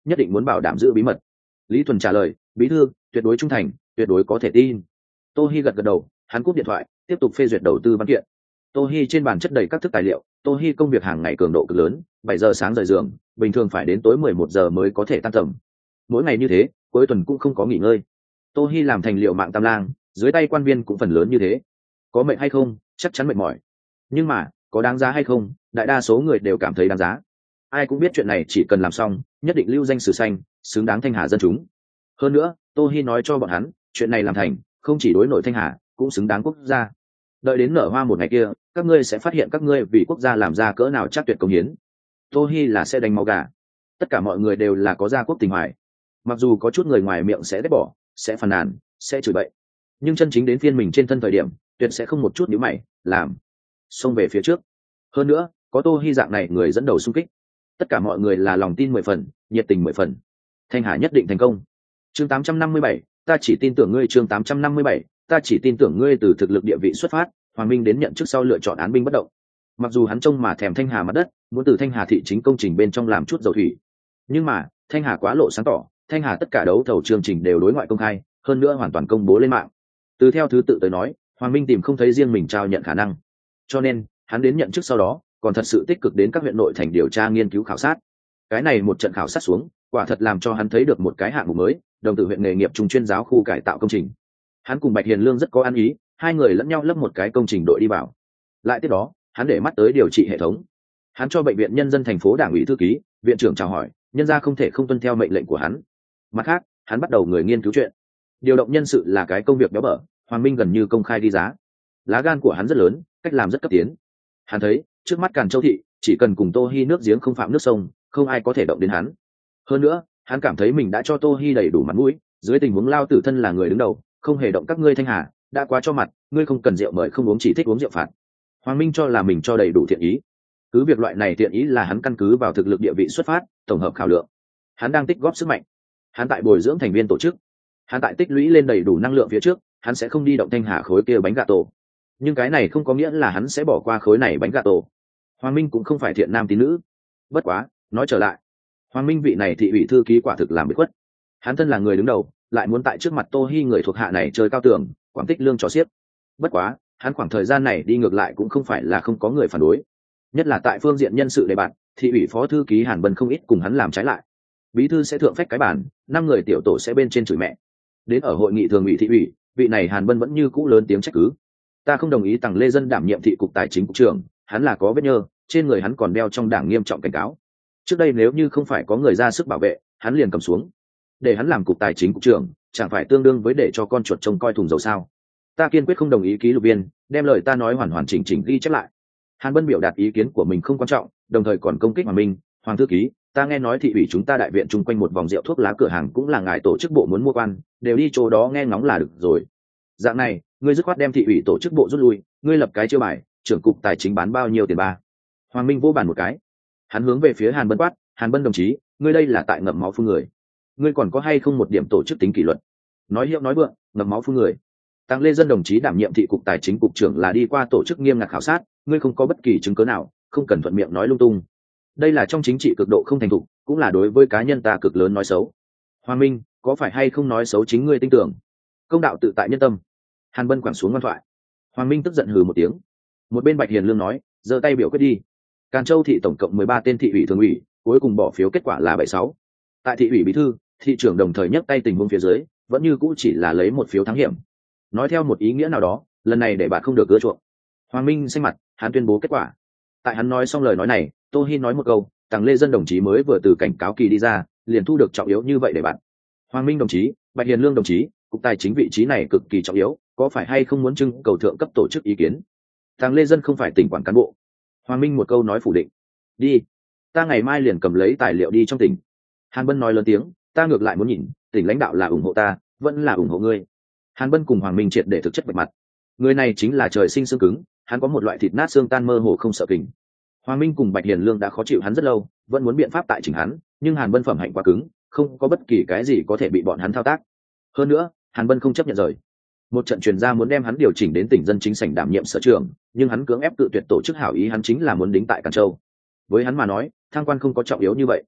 nhất định muốn bảo đảm giữ bí mật. Lý Thuần trả lời, bí thư tuyệt đối trung thành, tuyệt đối có thể tin. Tô Hi gật gật đầu, hắn cúp điện thoại, tiếp tục phê duyệt đầu tư văn kiện. Tô Hi trên bàn chất đầy các thức tài liệu. Tô Hi công việc hàng ngày cường độ cực lớn, bảy giờ sáng rời giường, bình thường phải đến tối mười một giờ mới có thể tan tầm. Mỗi ngày như thế, cuối tuần cũng không có nghỉ ngơi. Tô Hi làm thành liệu mạng tam lang, dưới tay quan viên cũng phần lớn như thế. Có mệt hay không? Chắc chắn mệt mỏi. Nhưng mà, có đáng giá hay không? Đại đa số người đều cảm thấy đáng giá. Ai cũng biết chuyện này chỉ cần làm xong, nhất định lưu danh sử xanh, xứng đáng Thanh Hà dân chúng. Hơn nữa, Tô Hi nói cho bọn hắn, chuyện này làm thành, không chỉ đối nội Thanh Hà, cũng xứng đáng quốc gia. Đợi đến nở hoa một ngày kia, các ngươi sẽ phát hiện các ngươi vì quốc gia làm ra cỡ nào chắc tuyệt công hiến. Tô Hi là sẽ đánh máu gà. Tất cả mọi người đều là có gia quốc tình hoài. Mặc dù có chút người ngoài miệng sẽ ghét bỏ, sẽ phàn nàn, sẽ chửi bậy, nhưng chân chính đến phiên mình trên thân thời điểm, tuyệt sẽ không một chút nhíu mày, làm xông về phía trước. Hơn nữa, có Tô Hi dạng này người dẫn đầu xung kích, tất cả mọi người là lòng tin mười phần, nhiệt tình mười phần. Thanh Hà nhất định thành công. Chương tám trăm năm mươi bảy, ta chỉ tin tưởng ngươi. Chương tám trăm năm mươi bảy, ta chỉ tin tưởng ngươi. Từ thực lực địa vị xuất phát, Hoàng Minh đến nhận chức sau lựa chọn án binh bất động. Mặc dù hắn trông mà thèm Thanh Hà mặt đất, muốn từ Thanh Hà thị chính công trình bên trong làm chút dầu thủy, nhưng mà Thanh Hà quá lộ sáng tỏ, Thanh Hà tất cả đấu thầu chương trình đều đối ngoại công khai, hơn nữa hoàn toàn công bố lên mạng. Từ theo thứ tự tới nói, Hoàng Minh tìm không thấy riêng mình trao nhận khả năng, cho nên hắn đến nhận chức sau đó còn thật sự tích cực đến các huyện nội thành điều tra nghiên cứu khảo sát. Cái này một trận khảo sát xuống, quả thật làm cho hắn thấy được một cái hạng mục mới, đồng tử huyện nghề nghiệp trung chuyên giáo khu cải tạo công trình. Hắn cùng Bạch Hiền Lương rất có ăn ý, hai người lẫn nhau lấp một cái công trình đội đi vào. Lại tiếp đó, hắn để mắt tới điều trị hệ thống. Hắn cho bệnh viện nhân dân thành phố đảng ủy thư ký, viện trưởng chào hỏi, nhân ra không thể không tuân theo mệnh lệnh của hắn. Mặt khác, hắn bắt đầu người nghiên cứu chuyện. Điều động nhân sự là cái công việc béo bở, Hoàng Minh gần như công khai đi giá. Lá gan của hắn rất lớn, cách làm rất cấp tiến. Hắn thấy, trước mắt Càn Châu thị, chỉ cần cùng Tô Hi nước giếng không phạm nước sông, không ai có thể động đến hắn. Hơn nữa, hắn cảm thấy mình đã cho Tô Hi đầy đủ mặt mũi, dưới tình huống lao tử thân là người đứng đầu, không hề động các ngươi Thanh Hà, đã quá cho mặt, ngươi không cần rượu mời không uống, chỉ thích uống rượu phạt. Hoàng Minh cho là mình cho đầy đủ thiện ý. Cứ việc loại này thiện ý là hắn căn cứ vào thực lực địa vị xuất phát, tổng hợp khảo lượng. Hắn đang tích góp sức mạnh. Hắn tại bồi dưỡng thành viên tổ chức. Hắn tại tích lũy lên đầy đủ năng lượng phía trước, hắn sẽ không đi động Thanh Hà khối kia bánh gà tổ. Nhưng cái này không có nghĩa là hắn sẽ bỏ qua khối này bánh gà tổ. Hoàng Minh cũng không phải thiện nam tín nữ. Bất quá, nói trở lại, Hoàng Minh vị này thị ủy thư ký quả thực làm bị khuất. Hắn thân là người đứng đầu, lại muốn tại trước mặt Tô Hi người thuộc hạ này chơi cao tường, quảng tích lương trò xiếc. Bất quá, hắn khoảng thời gian này đi ngược lại cũng không phải là không có người phản đối. Nhất là tại phương diện nhân sự đề bạt, thị ủy phó thư ký Hàn Bân không ít cùng hắn làm trái lại. Bí thư sẽ thượng phách cái bản, năm người tiểu tổ sẽ bên trên chửi mẹ. Đến ở hội nghị thường ủy thị ủy, vị này Hàn Bân vẫn như cũ lớn tiếng trách cứ. Ta không đồng ý Tằng Lê Dân đảm nhiệm thị cục tài chính cục trưởng, hắn là có vết nhơ, trên người hắn còn đeo trong đảng nghiêm trọng cảnh cáo. Trước đây nếu như không phải có người ra sức bảo vệ, hắn liền cầm xuống. Để hắn làm cục tài chính cục trưởng, chẳng phải tương đương với để cho con chuột trông coi thùng dầu sao? Ta kiên quyết không đồng ý. Ký lục viên đem lời ta nói hoàn hoàn chỉnh chỉnh ghi chép lại. Hàn Bân biểu đạt ý kiến của mình không quan trọng, đồng thời còn công kích Hoàng Minh. Hoàng thư ký, ta nghe nói thị ủy chúng ta đại viện chung quanh một vòng rượu thuốc lá cửa hàng cũng là ngài tổ chức bộ muốn mua quan, đều đi chỗ đó nghe ngóng là được rồi. Dạng này, ngươi dứt khoát đem thị ủy tổ chức bộ rút lui, ngươi lập cái chiêu bài, trưởng cục tài chính bán bao nhiêu tiền ba? Hoàng Minh vỗ bàn một cái. Hắn hướng về phía Hàn Bân quát, Hàn Bân đồng chí, ngươi đây là tại ngậm máu phun người. Ngươi còn có hay không một điểm tổ chức tính kỷ luật? Nói hiệu nói vượng, ngậm máu phun người. Tăng Lê Dân đồng chí đảm nhiệm thị cục tài chính cục trưởng là đi qua tổ chức nghiêm ngặt khảo sát, ngươi không có bất kỳ chứng cứ nào, không cần thuận miệng nói lung tung. Đây là trong chính trị cực độ không thành thục, cũng là đối với cá nhân ta cực lớn nói xấu. Hoàng Minh, có phải hay không nói xấu chính ngươi tin tưởng? Công đạo tự tại nhân tâm. Hàn Bân quẳng xuống ngoan thoại. Hoàng Minh tức giận hừ một tiếng. Một bên Bạch Hiền Lương nói, giơ tay biểu quyết đi. Càn Châu thị tổng cộng mười ba tên thị ủy thường ủy, cuối cùng bỏ phiếu kết quả là bảy sáu. Tại thị ủy bí thư, thị trưởng đồng thời nhấc tay tình huống phía dưới, vẫn như cũ chỉ là lấy một phiếu thắng hiểm. Nói theo một ý nghĩa nào đó, lần này để bạn không được ưa chuộng. Hoàng Minh xanh mặt, hắn tuyên bố kết quả. Tại hắn nói xong lời nói này, Tô Hi nói một câu, Tằng Lê Dân đồng chí mới vừa từ cảnh cáo kỳ đi ra, liền thu được trọng yếu như vậy để bạn. Hoàng Minh đồng chí, Bạch Hiền Lương đồng chí, cục tài chính vị trí này cực kỳ trọng yếu, có phải hay không muốn trưng cầu thượng cấp tổ chức ý kiến? Tằng Lê Dân không phải tỉnh quản cán bộ. Hoàng Minh một câu nói phủ định. Đi, ta ngày mai liền cầm lấy tài liệu đi trong tỉnh. Hàn Bân nói lớn tiếng, ta ngược lại muốn nhìn, tỉnh lãnh đạo là ủng hộ ta, vẫn là ủng hộ ngươi. Hàn Bân cùng Hoàng Minh triệt để thực chất bạch mặt. Người này chính là trời sinh xương cứng, hắn có một loại thịt nát xương tan mơ hồ không sợ kình. Hoàng Minh cùng Bạch Hiền Lương đã khó chịu hắn rất lâu, vẫn muốn biện pháp tại chỉnh hắn, nhưng Hàn Bân phẩm hạnh quá cứng, không có bất kỳ cái gì có thể bị bọn hắn thao tác. Hơn nữa, Hàn Bân không chấp nhận rời. Một trận truyền ra muốn đem hắn điều chỉnh đến tỉnh dân chính sảnh đảm nhiệm sở trưởng, nhưng hắn cưỡng ép tự tuyệt tổ chức hảo ý, hắn chính là muốn đính tại Càn Châu. Với hắn mà nói, thăng quan không có trọng yếu như vậy.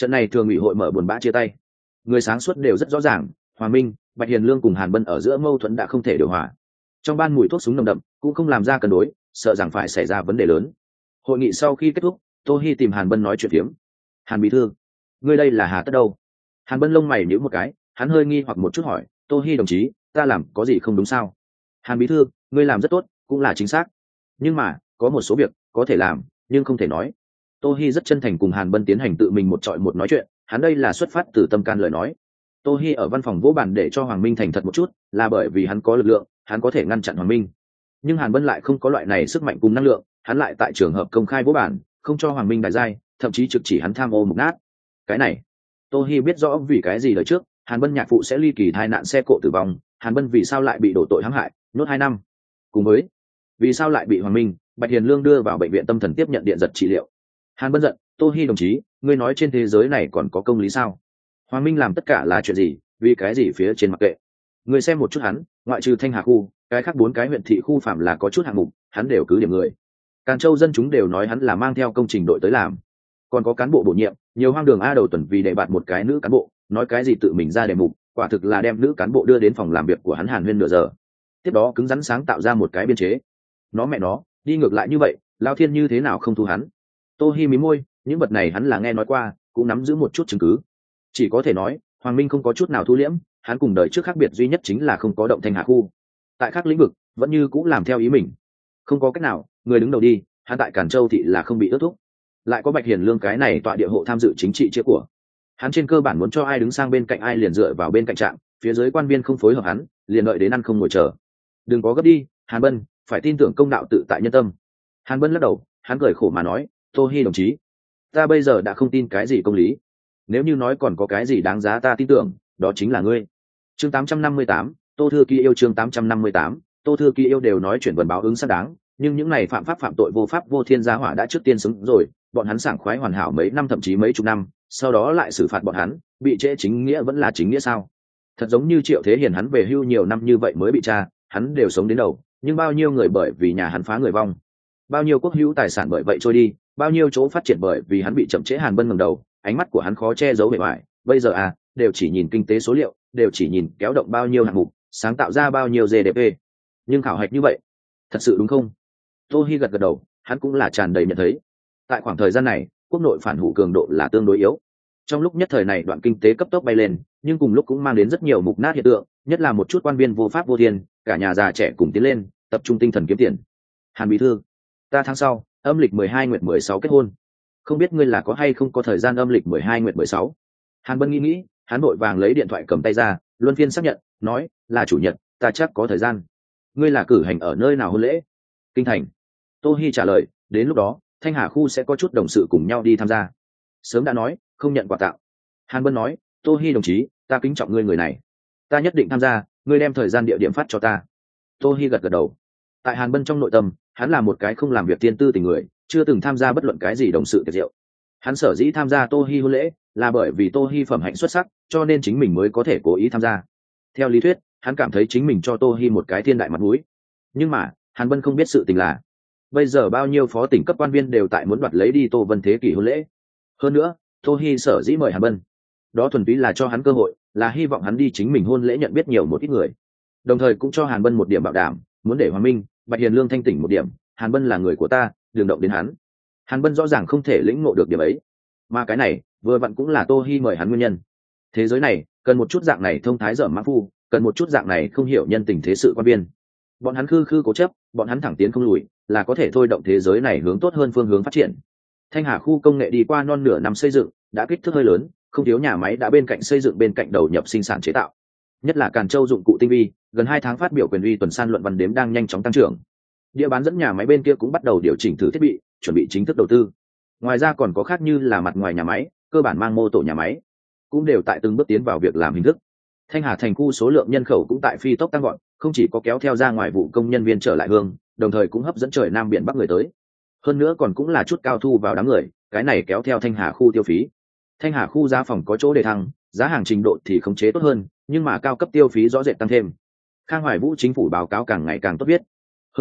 Trận này thường ủy hội mở buồn bã chia tay, người sáng suốt đều rất rõ ràng, Hoàng Minh, Bạch Hiền Lương cùng Hàn Bân ở giữa mâu thuẫn đã không thể điều hòa. Trong ban mùi thuốc súng nồng đậm cũng không làm ra cân đối, sợ rằng phải xảy ra vấn đề lớn. Hội nghị sau khi kết thúc, Tô Hi tìm Hàn Bân nói chuyện phiếm. Hàn bí thư, ngươi đây là hà tất đâu? Hàn Bân lông mày nhíu một cái, hắn hơi nghi hoặc một chút hỏi, Tô Hi đồng chí, ta làm có gì không đúng sao? Hàn bí thư, ngươi làm rất tốt, cũng là chính xác, nhưng mà có một số việc có thể làm nhưng không thể nói. Tô Hi rất chân thành cùng Hàn Bân tiến hành tự mình một trọi một nói chuyện, hắn đây là xuất phát từ tâm can lời nói. Tô Hi ở văn phòng vỗ bàn để cho Hoàng Minh thành thật một chút, là bởi vì hắn có lực lượng, hắn có thể ngăn chặn Hoàng Minh. Nhưng Hàn Bân lại không có loại này sức mạnh cùng năng lượng, hắn lại tại trường hợp công khai vỗ bàn, không cho Hoàng Minh đại giai, thậm chí trực chỉ hắn tham ô mục nát. Cái này, Tô Hi biết rõ vì cái gì đời trước, Hàn Bân nhạc phụ sẽ ly kỳ tai nạn xe cộ tử vong, Hàn Bân vì sao lại bị đổ tội hãm hại, nhốt hai năm. Cùng với, vì sao lại bị Hoàng Minh, Bạch Hiền Lương đưa vào bệnh viện tâm thần tiếp nhận điện giật trị liệu. Hàn Bân giận, Tô Hi đồng chí, ngươi nói trên thế giới này còn có công lý sao? Hoàng Minh làm tất cả là chuyện gì, vì cái gì phía trên mặc kệ. Ngươi xem một chút hắn, ngoại trừ Thanh Hà khu, cái khác bốn cái huyện thị khu phạm là có chút hạng mục, hắn đều cứ điểm người. Càn Châu dân chúng đều nói hắn là mang theo công trình đội tới làm. Còn có cán bộ bổ nhiệm, nhiều hoang đường a đầu tuần vì để bạt một cái nữ cán bộ, nói cái gì tự mình ra đề mục, quả thực là đem nữ cán bộ đưa đến phòng làm việc của hắn Hàn Huyên nửa giờ. Tiếp đó cứng rắn sáng tạo ra một cái biên chế. Nó mẹ nó, đi ngược lại như vậy, Lão Thiên như thế nào không thu hắn? Tô Hi mím môi, những vật này hắn là nghe nói qua, cũng nắm giữ một chút chứng cứ. Chỉ có thể nói, Hoàng Minh không có chút nào thu liễm, hắn cùng đời trước khác biệt duy nhất chính là không có động Thanh Hà khu. Tại các lĩnh vực, vẫn như cũng làm theo ý mình. Không có cách nào, người đứng đầu đi, hắn tại Càn Châu thị là không bị ước thúc. Lại có Bạch Hiền Lương cái này tọa địa hộ tham dự chính trị chia của. Hắn trên cơ bản muốn cho ai đứng sang bên cạnh ai liền dựa vào bên cạnh trạm, phía dưới quan viên không phối hợp hắn, liền đợi đến ăn không ngồi chờ. Đừng có gấp đi, Hàn Bân, phải tin tưởng công đạo tự tại nhân tâm. Hàn Bân lắc đầu, hắn cười khổ mà nói, Tô Hi đồng chí, ta bây giờ đã không tin cái gì công lý. Nếu như nói còn có cái gì đáng giá ta tin tưởng, đó chính là ngươi. Chương tám trăm năm mươi tám, Tô Thư Ký yêu chương tám trăm năm mươi tám, Tô Thư Ký yêu đều nói chuyện vần báo ứng xác đáng, nhưng những này phạm pháp phạm tội vô pháp vô thiên gia hỏa đã trước tiên xứng rồi, bọn hắn sảng khoái hoàn hảo mấy năm thậm chí mấy chục năm, sau đó lại xử phạt bọn hắn, bị trễ chính nghĩa vẫn là chính nghĩa sao? Thật giống như Triệu Thế Hiền hắn về hưu nhiều năm như vậy mới bị tra, hắn đều sống đến đầu, nhưng bao nhiêu người bởi vì nhà hắn phá người vong, bao nhiêu quốc hữu tài sản bởi vậy trôi đi, bao nhiêu chỗ phát triển bởi vì hắn bị chậm trễ. Hàn Bân ngẩng đầu, ánh mắt của hắn khó che giấu bề ngoài, bây giờ à, đều chỉ nhìn kinh tế số liệu, đều chỉ nhìn kéo động bao nhiêu hạng mục, sáng tạo ra bao nhiêu giê đê pê. Nhưng khảo hạch như vậy, thật sự đúng không? Tô Hi gật gật đầu, hắn cũng là tràn đầy nhận thấy. Tại khoảng thời gian này, quốc nội phản hủ cường độ là tương đối yếu. Trong lúc nhất thời này đoạn kinh tế cấp tốc bay lên, nhưng cùng lúc cũng mang đến rất nhiều mục nát hiện tượng, nhất là một chút quan viên vô pháp vô thiên, cả nhà già trẻ cùng tiến lên, tập trung tinh thần kiếm tiền. Hàn bí thư, ta tháng sau, âm lịch mười hai nguyệt mười sáu kết hôn. Không biết ngươi là có hay không có thời gian âm lịch mười hai nguyệt mười sáu. Hàn Bân nghĩ nghĩ, hắn vội vàng lấy điện thoại cầm tay ra, luân phiên xác nhận, nói, là chủ nhật, ta chắc có thời gian. Ngươi là cử hành ở nơi nào hôn lễ? Kinh thành. Tô Hi trả lời, đến lúc đó, Thanh Hà khu sẽ có chút đồng sự cùng nhau đi tham gia. Sớm đã nói, không nhận quà tặng. Hàn Bân nói, Tô Hi đồng chí, ta kính trọng ngươi người này, ta nhất định tham gia, ngươi đem thời gian địa điểm phát cho ta. Tô Hi gật gật đầu. Tại Hàn Bân trong nội tâm, hắn là một cái không làm việc tiên tư tình người, chưa từng tham gia bất luận cái gì đồng sự tiệc rượu. Hắn sở dĩ tham gia Tô Hi hôn lễ, là bởi vì Tô Hi phẩm hạnh xuất sắc, cho nên chính mình mới có thể cố ý tham gia. Theo lý thuyết, hắn cảm thấy chính mình cho Tô Hi một cái thiên đại mặt mũi. Nhưng mà, Hàn Bân không biết sự tình là, bây giờ bao nhiêu phó tỉnh cấp quan viên đều tại muốn đoạt lấy đi Tô Vân Thế Kỷ hôn lễ. Hơn nữa, Tô Hi sở dĩ mời Hàn Bân, đó thuần túy là cho hắn cơ hội, là hy vọng hắn đi chính mình hôn lễ nhận biết nhiều một ít người, đồng thời cũng cho Hàn Bân một điểm bảo đảm, muốn để Hoàng Minh, Bạch Hiền Lương thanh tỉnh một điểm, Hàn Bân là người của ta, đừng động đến hắn. Hàn Bân rõ ràng không thể lĩnh ngộ được điểm ấy, mà cái này vừa vặn cũng là Tô Hi mời hắn nguyên nhân. Thế giới này cần một chút dạng này thông thái dở mã phu, cần một chút dạng này không hiểu nhân tình thế sự quan viên. Bọn hắn khư khư cố chấp, bọn hắn thẳng tiến không lùi, là có thể thôi động thế giới này hướng tốt hơn phương hướng phát triển. Thanh Hà khu công nghệ đi qua non nửa năm xây dựng, đã kích thước hơi lớn, không thiếu nhà máy đã bên cạnh xây dựng bên cạnh đầu nhập sinh sản chế tạo. Nhất là Càn Châu dụng cụ tinh vi, gần hai tháng phát biểu quyền uy tuần san luận văn đếm đang nhanh chóng tăng trưởng. Địa bán dẫn nhà máy bên kia cũng bắt đầu điều chỉnh thử thiết bị, chuẩn bị chính thức đầu tư. Ngoài ra còn có khác như là mặt ngoài nhà máy, cơ bản mang mô tổ nhà máy, cũng đều tại từng bước tiến vào việc làm hình thức. Thanh Hà thành khu số lượng nhân khẩu cũng tại phi tốc tăng gọn, không chỉ có kéo theo ra ngoài vụ công nhân viên trở lại hương, đồng thời cũng hấp dẫn trời nam biển bắc người tới. Hơn nữa còn cũng là chút cao thu vào đám người, cái này kéo theo Thanh Hà khu tiêu phí. Thanh Hà khu giá phòng có chỗ để thăng, giá hàng trình độ thì khống chế tốt hơn, nhưng mà cao cấp tiêu phí rõ rệt tăng thêm. Khang Hoài Vũ chính phủ báo cáo càng ngày càng tốt biết. Hơn nữa,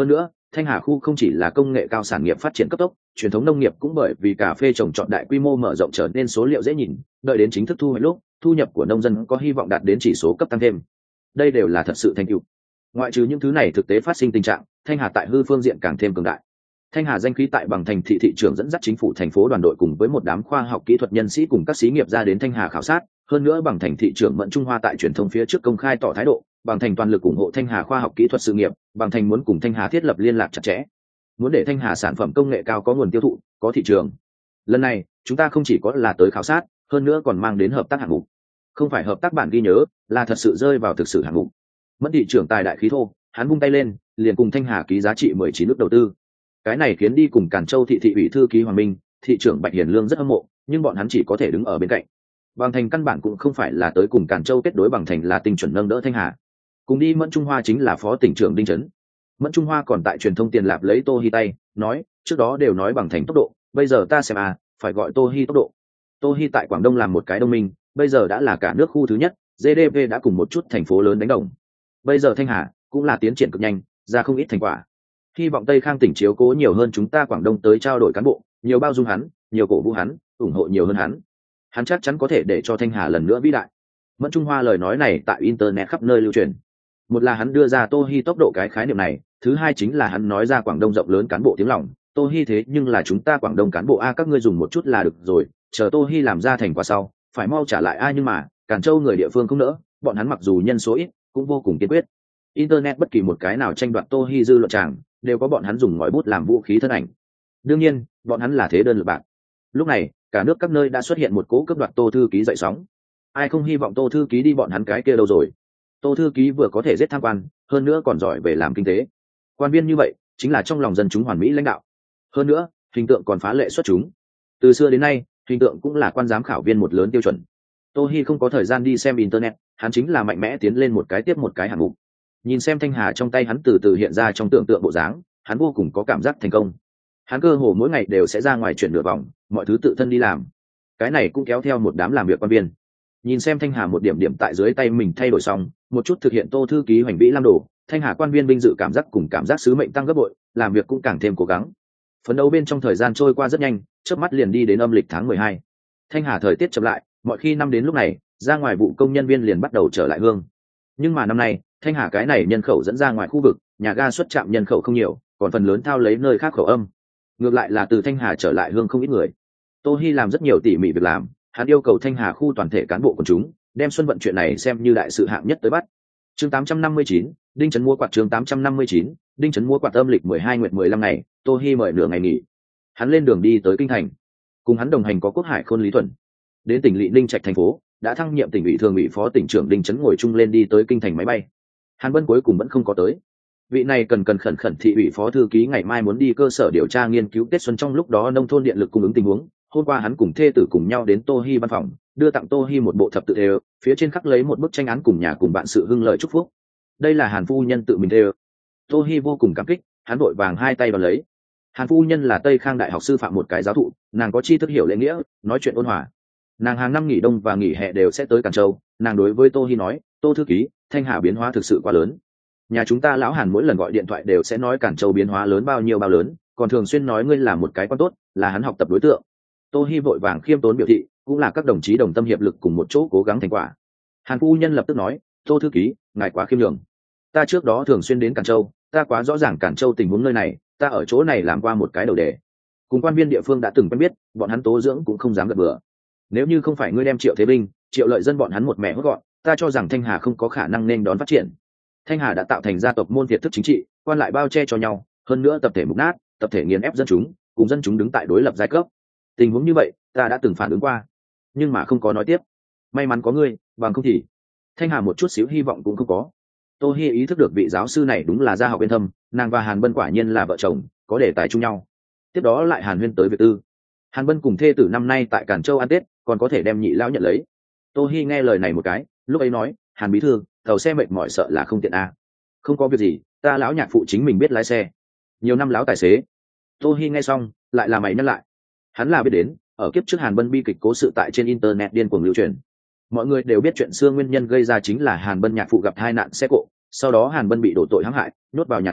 Thanh Hà khu không chỉ là công nghệ cao sản nghiệp phát triển cấp tốc, truyền thống nông nghiệp cũng bởi vì cà phê trồng trọt đại quy mô mở rộng trở nên số liệu dễ nhìn, đợi đến chính thức thu hoạch lúc, thu nhập của nông dân có hy vọng đạt đến chỉ số cấp tăng thêm. Đây đều là thật sự thành tựu. Ngoại trừ những thứ này thực tế phát sinh tình trạng, Thanh Hà tại hư phương diện càng thêm cường đại. Thanh Hà danh khí tại bằng thành thị thị trường dẫn dắt chính phủ thành phố đoàn đội cùng với một đám khoa học kỹ thuật nhân sĩ cùng các xí nghiệp ra đến Thanh Hà khảo sát, hơn nữa bằng thành thị trưởng Mẫn Trung Hoa tại truyền thông phía trước công khai tỏ thái độ, bằng thành toàn lực ủng hộ Thanh Hà khoa học kỹ thuật sự nghiệp, bằng thành muốn cùng Thanh Hà thiết lập liên lạc chặt chẽ, muốn để Thanh Hà sản phẩm công nghệ cao có nguồn tiêu thụ, có thị trường. Lần này, chúng ta không chỉ có là tới khảo sát, hơn nữa còn mang đến hợp tác hạng mục. Không phải hợp tác bản ghi nhớ, là thật sự rơi vào thực sự hạng mục. Mẫn thị trưởng tài đại khí thô, hắn vung tay lên, liền cùng Thanh Hà ký giá trị mười chín nước đầu tư. Cái này khiến đi cùng Càn Châu thị thị ủy thư ký Hoàng Minh, thị trưởng Bạch Hiền Lương rất hâm mộ, nhưng bọn hắn chỉ có thể đứng ở bên cạnh. Bằng thành căn bản cũng không phải là tới cùng Càn Châu kết đối, bằng thành là tinh chuẩn nâng đỡ Thanh Hà. Cùng đi Mẫn Trung Hoa chính là phó tỉnh trưởng Đinh Trấn. Mẫn Trung Hoa còn tại truyền thông tiền lạp lấy Tô Hi tay, nói, trước đó đều nói bằng thành tốc độ, bây giờ ta xem à, phải gọi Tô Hi tốc độ. Tô Hi tại Quảng Đông làm một cái đông minh, bây giờ đã là cả nước khu thứ nhất, giê đê pê đã cùng một chút thành phố lớn đánh đồng. Bây giờ Thanh Hà cũng là tiến triển cực nhanh, ra không ít thành quả. Hy vọng Tây Khang tỉnh chiếu cố nhiều hơn chúng ta Quảng Đông tới trao đổi cán bộ, nhiều bao dung hắn, nhiều cổ vũ hắn, ủng hộ nhiều hơn hắn. Hắn chắc chắn có thể để cho Thanh Hà lần nữa vĩ đại. Mẫn Trung Hoa lời nói này tại internet khắp nơi lưu truyền. Một là hắn đưa ra Tô Hi tốc độ cái khái niệm này, thứ hai chính là hắn nói ra Quảng Đông rộng lớn cán bộ tiếng lòng. Tô Hi thế nhưng là chúng ta Quảng Đông cán bộ a, các ngươi dùng một chút là được rồi, chờ Tô Hi làm ra thành quả sau, phải mau trả lại ai. Nhưng mà Càn Châu người địa phương không nỡ, bọn hắn mặc dù nhân số ít, cũng vô cùng kiên quyết. Internet bất kỳ một cái nào tranh đoạt Tô Hi dư luận tràng, đều có bọn hắn dùng ngòi bút làm vũ khí thân ảnh. Đương nhiên, bọn hắn là thế đơn lực bạc. Lúc này, cả nước các nơi đã xuất hiện một cố cướp đoạt Tô thư ký dậy sóng. Ai không hy vọng Tô thư ký đi bọn hắn cái kia đâu rồi? Tô thư ký vừa có thể giết tham quan, hơn nữa còn giỏi về làm kinh tế. Quan viên như vậy, chính là trong lòng dân chúng hoàn mỹ lãnh đạo. Hơn nữa, hình tượng còn phá lệ xuất chúng. Từ xưa đến nay, hình tượng cũng là quan giám khảo viên một lớn tiêu chuẩn. Tô Hi không có thời gian đi xem internet, hắn chính là mạnh mẽ tiến lên một cái tiếp một cái hạng mục. Nhìn xem Thanh Hà trong tay hắn từ từ hiện ra trong tưởng tượng bộ dáng, hắn vô cùng có cảm giác thành công. Hắn cơ hồ mỗi ngày đều sẽ ra ngoài chuyển nửa vòng, mọi thứ tự thân đi làm. Cái này cũng kéo theo một đám làm việc quan viên. Nhìn xem Thanh Hà một điểm điểm tại dưới tay mình thay đổi xong, một chút thực hiện Tô thư ký hoành vĩ lam đồ, Thanh Hà quan viên vinh dự cảm giác cùng cảm giác sứ mệnh tăng gấp bội, làm việc cũng càng thêm cố gắng. Phấn đấu bên trong thời gian trôi qua rất nhanh, chớp mắt liền đi đến âm lịch tháng mười hai. Thanh Hà thời tiết chậm lại, mọi khi năm đến lúc này, ra ngoài vụ công nhân viên liền bắt đầu trở lại hương. Nhưng mà năm nay, Thanh Hà cái này nhân khẩu dẫn ra ngoài khu vực, nhà ga xuất trạm nhân khẩu không nhiều, còn phần lớn thao lấy nơi khác khẩu âm. Ngược lại là từ Thanh Hà trở lại hương không ít người. Tô Hi làm rất nhiều tỉ mỉ việc làm, hắn yêu cầu Thanh Hà khu toàn thể cán bộ quần chúng đem xuân vận chuyện này xem như đại sự hạng nhất tới bắt. Chương tám trăm năm mươi chín, Đinh Trấn mua quạt. Chương tám trăm năm mươi chín, Đinh Trấn mua quạt. Âm lịch mười hai nguyệt mười lăm ngày, Tô Hi mời nửa ngày nghỉ. Hắn lên đường đi tới kinh thành. Cùng hắn đồng hành có Quốc Hải Khôn Lý Thuần. Đến tỉnh Lỵ Ninh Trạch thành phố, đã thăng nhiệm tỉnh ủy thường ủy phó tỉnh trưởng Đinh Trấn ngồi chung lên đi tới kinh thành máy bay. Hàn Bân cuối cùng vẫn không có tới. Vị này cần cần khẩn khẩn thị ủy phó thư ký ngày mai muốn đi cơ sở điều tra nghiên cứu Tết xuân trong lúc đó nông thôn điện lực cung ứng tình huống. Hôm qua hắn cùng thê tử cùng nhau đến Tô Hi văn phòng, đưa tặng Tô Hi một bộ thập tự thề, phía trên khắc lấy một bức tranh án cùng nhà cùng bạn sự hưng lợi chúc phúc. Đây là Hàn phu nhân tự mình thề. Tô Hi vô cùng cảm kích, hắn vội vàng hai tay vào lấy. Hàn phu nhân là Tây Khang đại học sư phạm một cái giáo thụ, nàng có tri thức hiểu lễ nghĩa, nói chuyện ôn hòa. Nàng hàng năm nghỉ đông và nghỉ hè đều sẽ tới Càn Châu. Nàng đối với Tô Hi nói, Tô thư ký, Thanh Hà biến hóa thực sự quá lớn. Nhà chúng ta lão Hàn mỗi lần gọi điện thoại đều sẽ nói Càn Châu biến hóa lớn bao nhiêu bao lớn, còn thường xuyên nói ngươi là một cái quan tốt, là hắn học tập đối tượng. Tô Hi vội vàng khiêm tốn biểu thị, cũng là các đồng chí đồng tâm hiệp lực cùng một chỗ cố gắng thành quả. Hàn phu nhân lập tức nói, Tô thư ký, ngài quá khiêm nhường. Ta trước đó thường xuyên đến Càn Châu, ta quá rõ ràng Càn Châu tình huống nơi này, ta ở chỗ này làm qua một cái đầu đề. Cùng quan viên địa phương đã từng quen biết, bọn hắn tố dưỡng cũng không dám gật bừa. Nếu như không phải ngươi đem Triệu Thế Binh, Triệu Lợi Dân bọn hắn một mẹ hốt gọn, ta cho rằng Thanh Hà không có khả năng nên đón phát triển. Thanh Hà đã tạo thành gia tộc môn việt thức chính trị, quan lại bao che cho nhau, hơn nữa tập thể mục nát, tập thể nghiền ép dân chúng, cùng dân chúng đứng tại đối lập giai cấp. Tình huống như vậy, ta đã từng phản ứng qua, nhưng mà không có nói tiếp. May mắn có ngươi, bằng không thì Thanh Hà một chút xíu hy vọng cũng không có. Tô Hi ý thức được vị giáo sư này đúng là gia học bên thâm, nàng và Hàn Bân quả nhiên là vợ chồng, có đề tài chung nhau. Tiếp đó lại Hàn Huyên tới việc tư. Hàn Bân cùng thê tử năm nay tại Càn Châu ăn Tết, còn có thể đem nhị lão nhận lấy. Tô Hi nghe lời này một cái, lúc ấy nói, Hàn bí thư, tàu xe mệt mỏi sợ là không tiện a. À. Không có việc gì, ta lão nhạc phụ chính mình biết lái xe, nhiều năm lão tài xế. Tô Hi nghe xong, lại là mày nhắc lại. Hắn là biết đến, ở kiếp trước Hàn Bân bi kịch cố sự tại trên internet điên cuồng lưu truyền. Mọi người đều biết chuyện xưa nguyên nhân gây ra chính là Hàn Bân nhạc phụ gặp tai nạn xe cộ, sau đó Hàn Bân bị đổ tội hãm hại, nhốt vào nhà tù,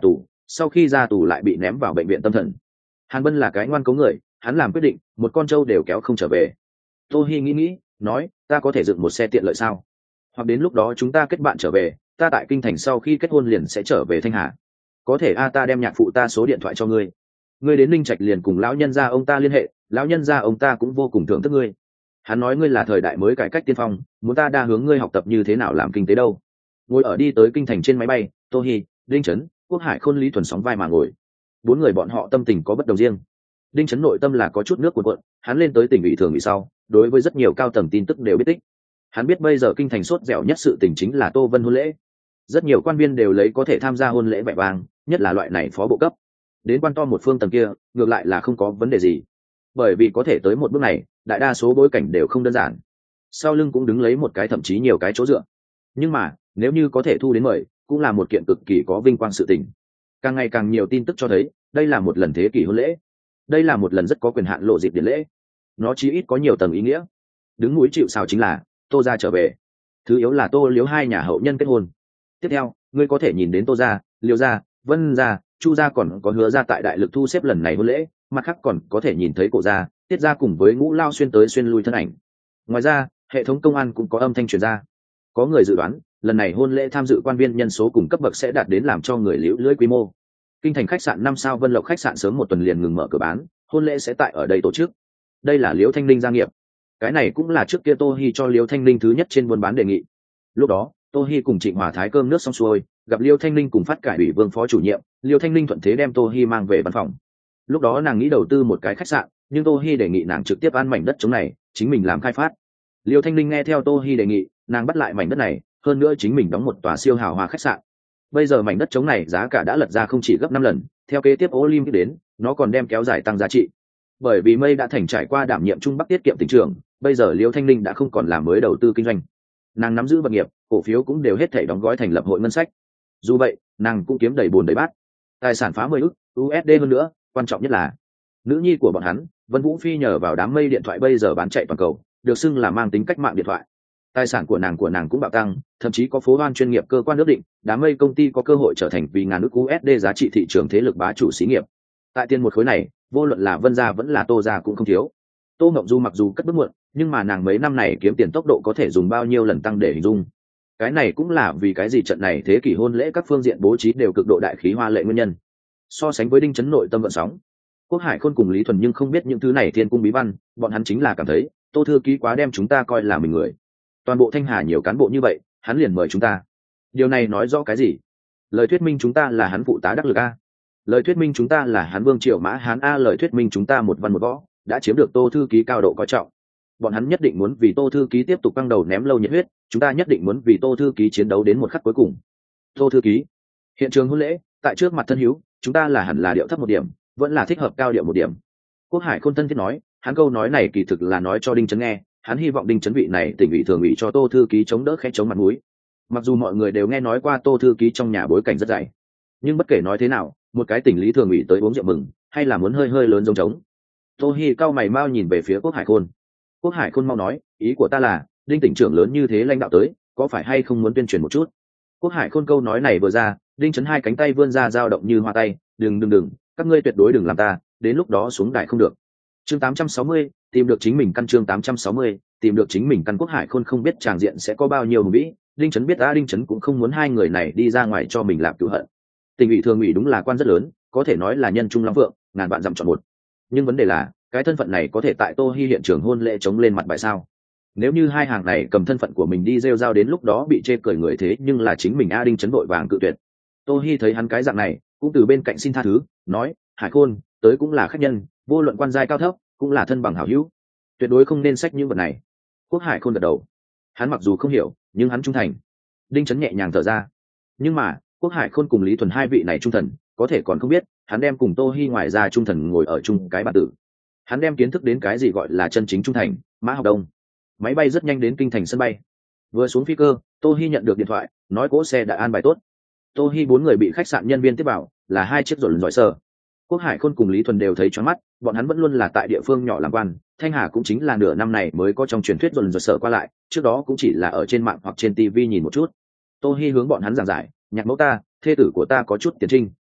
sau khi ra tù lại bị ném vào bệnh viện tâm thần. Hàn Bân là cái ngoan cố người, hắn làm quyết định một con trâu đều kéo không trở về. Tô Hi nghĩ nghĩ nói, ta có thể dựng một xe tiện lợi sao, hoặc đến lúc đó chúng ta kết bạn trở về, ta tại kinh thành sau khi kết hôn liền sẽ trở về Thanh Hà. Có thể a, ta đem nhạc phụ ta số điện thoại cho ngươi, ngươi đến Linh Trạch liền cùng lão nhân gia ông ta liên hệ, lão nhân gia ông ta cũng vô cùng thưởng thức ngươi. Hắn nói ngươi là thời đại mới cải cách tiên phong, muốn ta đa hướng ngươi học tập như thế nào làm kinh tế đâu. Ngồi ở đi tới kinh thành trên máy bay, Tô Hi, Đinh Chấn, Quốc Hải Khôn, Lý Thuần sóng vai mà ngồi. Bốn người bọn họ tâm tình có bất đồng riêng. Đinh Chấn nội tâm là có chút nước cuộn cuộn, hắn lên tới tỉnh ủy thường ủy sau, đối với rất nhiều cao tầng tin tức đều biết tích. Hắn biết bây giờ kinh thành sốt dẻo nhất sự tình chính là Tô Vân hôn lễ. Rất nhiều quan viên đều lấy có thể tham gia hôn lễ vẻ vang, nhất là loại này phó bộ cấp. Đến quan to một phương tầng kia, ngược lại là không có vấn đề gì. Bởi vì có thể tới một bước này, đại đa số bối cảnh đều không đơn giản. Sau lưng cũng đứng lấy một cái thậm chí nhiều cái chỗ dựa. Nhưng mà, nếu như có thể thu đến mời, cũng là một kiện cực kỳ có vinh quang sự tình. Càng ngày càng nhiều tin tức cho thấy, đây là một lần thế kỷ hôn lễ. Đây là một lần rất có quyền hạn lộ dịp điển lễ. Nó chí ít có nhiều tầng ý nghĩa. Đứng núi chịu sào chính là Tô gia trở về. Thứ yếu là Tô Liếu hai nhà hậu nhân kết hôn. Tiếp theo, ngươi có thể nhìn đến Tô gia, Liêu gia, Vân gia, Chu gia còn có Hứa gia tại đại lực thu xếp lần này hôn lễ, mặt khác còn có thể nhìn thấy Cổ gia, Tiết gia cùng với Ngũ Lao xuyên tới xuyên lui thân ảnh. Ngoài ra, hệ thống công an cũng có âm thanh truyền ra. Có người dự đoán, lần này hôn lễ tham dự quan viên nhân số cùng cấp bậc sẽ đạt đến làm cho người liễu lưỡi quy mô. Kinh thành khách sạn năm sao Vân Lộc khách sạn sớm một tuần liền ngừng mở cửa bán, hôn lễ sẽ tại ở đây tổ chức. Đây là Liễu Thanh Linh gia nghiệp. Cái này cũng là trước kia Tô Hi cho Liễu Thanh Linh thứ nhất trên buôn bán đề nghị. Lúc đó, Tô Hi cùng Trịnh Hòa Thái cơm nước xong xuôi, gặp Liễu Thanh Linh cùng phát cải ủy vương phó chủ nhiệm, Liễu Thanh Linh thuận thế đem Tô Hi mang về văn phòng. Lúc đó nàng nghĩ đầu tư một cái khách sạn, nhưng Tô Hi đề nghị nàng trực tiếp ăn mảnh đất trống này, chính mình làm khai phát. Liễu Thanh Linh nghe theo Tô Hi đề nghị, nàng bắt lại mảnh đất này, hơn nữa chính mình đóng một tòa siêu hào hoa khách sạn. Bây giờ mảnh đất trống này giá cả đã lật ra không chỉ gấp năm lần, theo kế tiếp Olympic đến, nó còn đem kéo dài tăng giá trị. Bởi vì Mây đã thành trải qua đảm nhiệm Trung Bắc tiết kiệm tỉnh trưởng, bây giờ Liễu Thanh Linh đã không còn làm mới đầu tư kinh doanh. Nàng nắm giữ vật nghiệp, cổ phiếu cũng đều hết thảy đóng gói thành lập hội ngân sách. Dù vậy, nàng cũng kiếm đầy bùn đầy bát. Tài sản phá mười ức u ét đê hơn nữa, quan trọng nhất là nữ nhi của bọn hắn, Vân Vũ Phi nhờ vào đám Mây điện thoại bây giờ bán chạy toàn cầu, được xưng là mang tính cách mạng điện thoại. Tài sản của nàng của nàng cũng bạo tăng, thậm chí có phố hoan chuyên nghiệp cơ quan ước định, đám Mây công ty có cơ hội trở thành vì ngàn ức u ét đê giá trị thị trường thế lực bá chủ xí nghiệp. Tại tiền một khối này, vô luận là Vân gia vẫn là Tô gia cũng không thiếu. Tô Ngọc Du mặc dù cất bước muộn, nhưng mà nàng mấy năm này kiếm tiền tốc độ có thể dùng bao nhiêu lần tăng để hình dung. Cái này cũng là vì cái gì trận này thế kỷ hôn lễ các phương diện bố trí đều cực độ đại khí hoa lệ nguyên nhân. So sánh với Đinh Chấn nội tâm vận sóng, Quốc Hải Khôn cùng Lý Thuần nhưng không biết những thứ này thiên cung bí văn, bọn hắn chính là cảm thấy Tô thư ký quá đem chúng ta coi là mình người. Toàn bộ Thanh Hà nhiều cán bộ như vậy, hắn liền mời chúng ta. Điều này nói rõ cái gì? Lời thuyết minh chúng ta là hắn phụ tá đắc lực a. Lời thuyết minh chúng ta là hắn vương triệu mã hán a. Lời thuyết minh chúng ta một văn một võ, đã chiếm được Tô thư ký cao độ coi trọng. Bọn hắn nhất định muốn vì Tô thư ký tiếp tục căng đầu ném lâu nhiệt huyết, chúng ta nhất định muốn vì Tô thư ký chiến đấu đến một khắc cuối cùng. Tô thư ký, hiện trường hôn lễ, tại trước mặt thân hữu, chúng ta là hẳn là điệu thấp một điểm, vẫn là thích hợp cao điệu một điểm. Quốc Hải Khôn thân thiết nói, hắn câu nói này kỳ thực là nói cho Đinh Chấn nghe, hắn hy vọng Đinh Chấn vị này tỉnh ủy thường ủy cho Tô thư ký chống đỡ khẽ chống mặt mũi. Mặc dù mọi người đều nghe nói qua Tô thư ký trong nhà bối cảnh rất dày, nhưng bất kể nói thế nào, một cái tỉnh lý thường ủy tới uống rượu mừng, hay là muốn hơi hơi lớn giống trống. Tô Hi cao mày mau nhìn về phía Quốc Hải Khôn. Quốc Hải Khôn mau nói, ý của ta là, Đinh tỉnh trưởng lớn như thế lãnh đạo tới, có phải hay không muốn tuyên truyền một chút? Quốc Hải Khôn câu nói này vừa ra, Đinh Chấn hai cánh tay vươn ra dao động như hoa tay, đừng đừng đừng, các ngươi tuyệt đối đừng làm ta, đến lúc đó xuống đài không được. Chương tám trăm sáu mươi, tìm được chính mình căn chương tám trăm sáu mươi, tìm được chính mình căn. Quốc Hải Khôn không biết tràng diện sẽ có bao nhiêu hùng vĩ, Đinh Chấn biết, đã Đinh Chấn cũng không muốn hai người này đi ra ngoài cho mình làm cựu hận. Tỉnh ủy thường ủy đúng là quan rất lớn, có thể nói là nhân trung lắm vượng, ngàn vạn dặm chọn một. Nhưng vấn đề là, cái thân phận này có thể tại Tô Hi hiện trường hôn lễ chống lên mặt bài sao? Nếu như hai hàng này cầm thân phận của mình đi rêu rao đến lúc đó bị chê cười người thế nhưng là chính mình a. Đinh Chấn vội vàng cự tuyệt. Tô Hi thấy hắn cái dạng này, cũng từ bên cạnh xin tha thứ, nói, Hải Khôn, tới cũng là khách nhân, vô luận quan giai cao thấp, cũng là thân bằng hảo hữu, tuyệt đối không nên sách những vật này. Quốc Hải Khôn gật đầu, hắn mặc dù không hiểu, nhưng hắn trung thành. Đinh Chấn nhẹ nhàng thở ra, nhưng mà Quốc Hải Khôn cùng Lý Thuần hai vị này trung thần, có thể còn không biết, hắn đem cùng Tô Hi ngoài ra trung thần ngồi ở chung cái bàn tử. Hắn đem kiến thức đến cái gì gọi là chân chính trung thành. Mã Học Đông. Máy bay rất nhanh đến kinh thành sân bay. Vừa xuống phi cơ, Tô Hi nhận được điện thoại, nói cỗ xe đã an bài tốt. Tô Hi bốn người bị khách sạn nhân viên tiếp bảo, là hai chiếc rồi giỏi sờ. Quốc Hải Khôn cùng Lý Thuần đều thấy choáng mắt, bọn hắn vẫn luôn là tại địa phương nhỏ làm quan, Thanh Hà cũng chính là nửa năm này mới có trong truyền thuyết rồi giỏi sờ qua lại, trước đó cũng chỉ là ở trên mạng hoặc trên ti vi nhìn một chút. Tô Hi hướng bọn hắn giảng giải, nhạc mẫu ta, thê tử của ta có chút tiền trinh.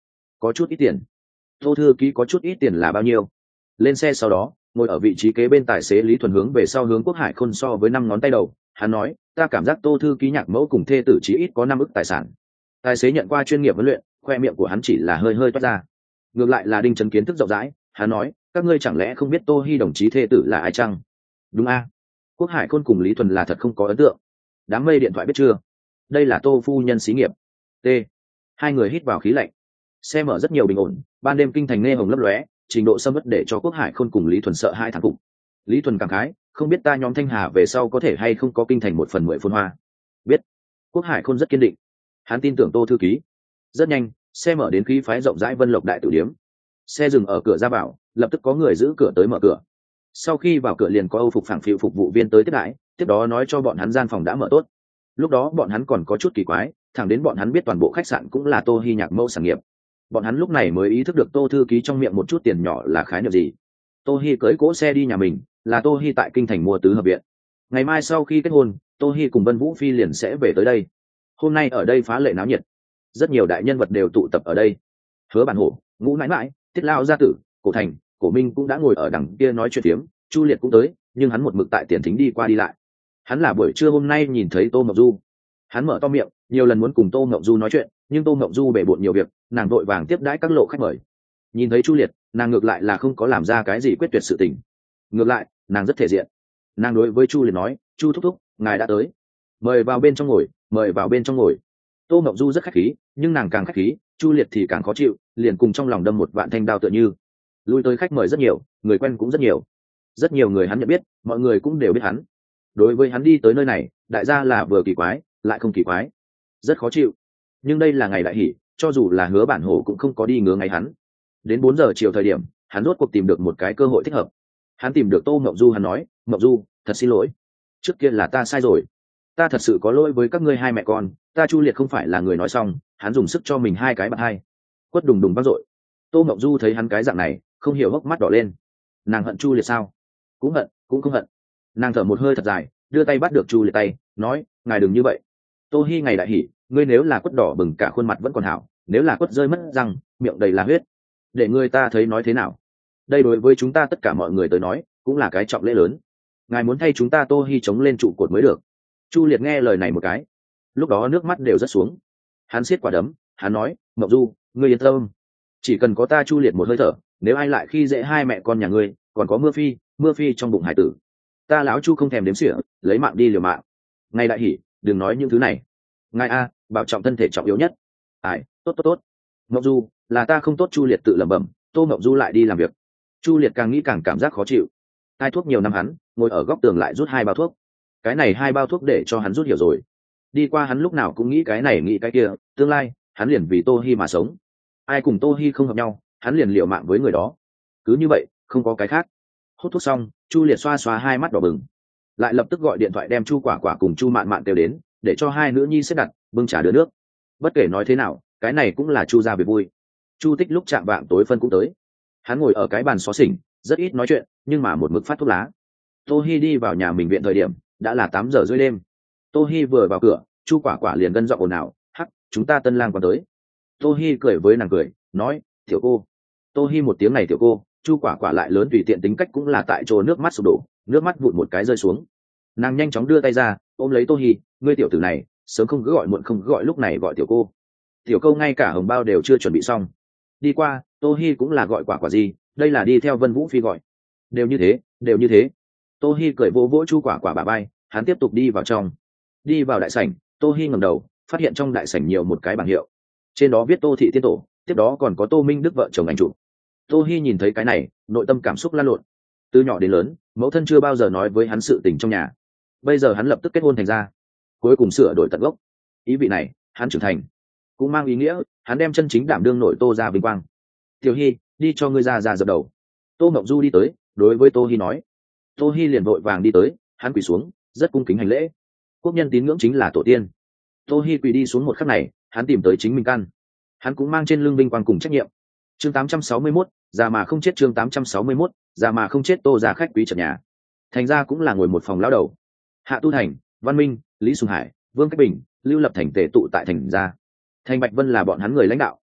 có chút ít tiền. Tô thư ký có chút ít tiền là bao nhiêu? Lên xe sau đó, ngồi ở vị trí kế bên tài xế Lý Thuần hướng về sau hướng Quốc Hải Khôn so với năm ngón tay đầu, hắn nói, ta cảm giác Tô thư ký nhạc mẫu cùng thê tử chí ít có năm ức tài sản. Tài xế nhận qua chuyên nghiệp huấn luyện, khoe miệng của hắn chỉ là hơi hơi toát ra. Ngược lại là Đinh Trấn kiến thức rộng rãi, hắn nói, các ngươi chẳng lẽ không biết Tô Hi đồng chí thê tử là ai chăng? Đúng a. Quốc Hải Khôn cùng Lý Thuần là thật không có ấn tượng. Đám mây điện thoại biết chưa? Đây là Tô phu nhân xí nghiệp. T. Hai người hít vào khí lạnh. Xe mở rất nhiều bình ổn, ban đêm kinh thành nghe hồng lấp lóe, trình độ xâm mất để cho Quốc Hải Khôn cùng Lý Thuần sợ hai thằng phục. Lý Thuần cảm khái, không biết ta nhóm Thanh Hà về sau có thể hay không có kinh thành một phần mười phồn hoa. Biết. Quốc Hải Khôn rất kiên định. Hắn tin tưởng Tô thư ký. Rất nhanh, xe mở đến khí phái rộng rãi Vân Lộc đại tử điếm. Xe dừng ở cửa ra vào, lập tức có người giữ cửa tới mở cửa. Sau khi vào cửa liền có Âu phục phẳng phiu phục vụ viên tới tiếp đãi, tiếp đó nói cho bọn hắn gian phòng đã mở tốt. Lúc đó bọn hắn còn có chút kỳ quái, thẳng đến bọn hắn biết toàn bộ khách sạn cũng là Tô Hi nhạc mẫu sản nghiệp. Bọn hắn lúc này mới ý thức được Tô thư ký trong miệng một chút tiền nhỏ là khái niệm gì. Tô Hi cưỡi cỗ xe đi nhà mình, là Tô Hi tại kinh thành mua tứ hợp viện. Ngày mai sau khi kết hôn, Tô Hi cùng Vân Vũ Phi liền sẽ về tới đây. Hôm nay ở đây phá lệ náo nhiệt, rất nhiều đại nhân vật đều tụ tập ở đây. Hứa Bản Hổ, Ngũ Nãi Nãi, Tiết Lao gia tử, Cổ Thành, Cổ Minh cũng đã ngồi ở đằng kia nói chuyện phiếm, Chu Liệt cũng tới, nhưng hắn một mực tại tiền thính đi qua đi lại. Hắn là buổi trưa hôm nay nhìn thấy Tô Ngọc Du, hắn mở to miệng, nhiều lần muốn cùng Tô Ngọc Du nói chuyện, nhưng Tô Ngọc Du bể bộn nhiều việc, nàng vội vàng tiếp đãi các lộ khách mời. Nhìn thấy Chu Liệt, nàng ngược lại là không có làm ra cái gì quyết tuyệt sự tình, ngược lại, nàng rất thể diện. Nàng đối với Chu Liệt nói, Chu thúc thúc, ngài đã tới, mời vào bên trong ngồi, mời vào bên trong ngồi. Tô Ngọc Du rất khách khí, nhưng nàng càng khách khí, Chu Liệt thì càng khó chịu, liền cùng trong lòng đâm một vạn thanh đao tựa như. Lui tới khách mời rất nhiều, người quen cũng rất nhiều, rất nhiều người hắn nhận biết, mọi người cũng đều biết hắn. Đối với hắn đi tới nơi này, đại gia là vừa kỳ quái, lại không kỳ quái, rất khó chịu. Nhưng đây là ngày đại hỷ, cho dù là Hứa Bản Hổ cũng không có đi ngứa ngày hắn. Đến bốn giờ chiều thời điểm, hắn rốt cuộc tìm được một cái cơ hội thích hợp. Hắn tìm được Tô Ngọc Du, hắn nói, Ngọc Du, thật xin lỗi, trước kia là ta sai rồi, ta thật sự có lỗi với các ngươi hai mẹ con, ta Chu Liệt không phải là người nói xong, hắn dùng sức cho mình hai cái bạn hai, quất đùng đùng vang dội. Tô Ngọc Du thấy hắn cái dạng này, không hiểu hốc mắt đỏ lên. Nàng hận Chu Liệt sao? Cũng hận, cũng không hận. Nàng thở một hơi thật dài, đưa tay bắt được Chu Liệt tay, nói, ngài đừng như vậy. Tô Hi ngày đại hỉ, ngươi nếu là quất đỏ bừng cả khuôn mặt vẫn còn hảo, nếu là quất rơi mất răng, miệng đầy là huyết, để ngươi ta thấy nói thế nào? Đây đối với chúng ta tất cả mọi người tới nói, cũng là cái trọng lễ lớn. Ngài muốn thay chúng ta Tô Hi chống lên trụ cột mới được. Chu Liệt nghe lời này một cái, lúc đó nước mắt đều rớt xuống. Hắn siết quả đấm, hắn nói, Ngọc Du, ngươi yên tâm, chỉ cần có ta Chu Liệt một hơi thở, nếu ai lại khi dễ hai mẹ con nhà ngươi, còn có Mưa Phi, Mưa Phi trong bụng hải tử, ta lão Chu không thèm đếm xỉa, lấy mạng đi liều mạng. Ngày đại hỉ, đừng nói những thứ này. Ngài a, bảo trọng thân thể trọng yếu nhất. Ai, tốt tốt tốt. Ngọc Du, là ta không tốt. Chu Liệt tự lẩm bẩm. Tô Ngọc Du lại đi làm việc. Chu Liệt càng nghĩ càng cảm giác khó chịu. Hai thuốc nhiều năm hắn, ngồi ở góc tường lại rút hai bao thuốc. Cái này hai bao thuốc để cho hắn rút hiểu rồi. Đi qua hắn lúc nào cũng nghĩ cái này nghĩ cái kia, tương lai hắn liền vì Tô Hi mà sống. Ai cùng Tô Hi không hợp nhau, hắn liền liều mạng với người đó. Cứ như vậy, không có cái khác. Hút thuốc xong, Chu Liệt xoa xoa hai mắt đỏ bừng, lại lập tức gọi điện thoại đem Chu Quả Quả cùng Chu Mạn Mạn kêu đến, để cho hai nữ nhi xếp đặt bưng trà đưa nước. Bất kể nói thế nào, cái này cũng là Chu gia việc vui. Chu Tích lúc chạm vạng tối phân cũng tới, hắn ngồi ở cái bàn xó xỉnh, rất ít nói chuyện, nhưng mà một mực phát thuốc lá. Tô Hi đi vào nhà mình viện thời điểm đã là tám giờ rưỡi đêm. Tô Hi vừa vào cửa, Chu Quả Quả liền gân giọng ồn ào, hắc, chúng ta Tân Lang còn tới. Tô Hi cười với nàng cười, nói, tiểu cô. Tô Hi một tiếng này tiểu cô, Chu Quả Quả lại lớn tùy tiện tính cách cũng là tại chỗ nước mắt sụp đổ, nước mắt vụn một cái rơi xuống. Nàng nhanh chóng đưa tay ra, ôm lấy Tô Hi, ngươi tiểu tử này, sớm không cứ gọi muộn không cứ gọi lúc này gọi tiểu cô. Tiểu cô ngay cả hồng bao đều chưa chuẩn bị xong. Đi qua, Tô Hi cũng là gọi Quả Quả gì, đây là đi theo Vân Vũ Phi gọi. Đều như thế, đều như thế. Tô Hi cười vỗ vỗ Chu Quả Quả bả vai, hắn tiếp tục đi vào trong. Đi vào đại sảnh, Tô Hi ngẩng đầu, phát hiện trong đại sảnh nhiều một cái bảng hiệu, trên đó viết Tô thị tiên tổ, tiếp đó còn có Tô Minh Đức vợ chồng ảnh chụp. Tô Hi nhìn thấy cái này, nội tâm cảm xúc lan lộn. Từ nhỏ đến lớn, mẫu thân chưa bao giờ nói với hắn sự tình trong nhà. Bây giờ hắn lập tức kết hôn thành ra, cuối cùng sửa đổi tận gốc. Ý vị này, hắn trưởng thành, cũng mang ý nghĩa hắn đem chân chính đảm đương nội Tô gia vinh quang. Tiểu Hi, đi cho ngươi ra ra dập đầu. Tô Ngọc Du đi tới, đối với Tô Hi nói. Tô Hi liền vội vàng đi tới, hắn quỳ xuống, rất cung kính hành lễ. Quốc nhân tín ngưỡng chính là tổ tiên. Tô Hi quỳ đi xuống một khắc này, hắn tìm tới chính mình căn. Hắn cũng mang trên lưng vinh quang cùng trách nhiệm. Chương tám trăm sáu mươi mốt, già mà không chết. Chương tám trăm sáu mươi mốt, già mà không chết. Tô gia khách quý trần nhà. Thành ra cũng là ngồi một phòng lão đầu. Hạ Tu Thành, Văn Minh, Lý Sùng Hải, Vương Cách Bình, Lưu Lập Thành tề tụ tại thành gia. Thành Bạch Vân là bọn hắn người lãnh đạo,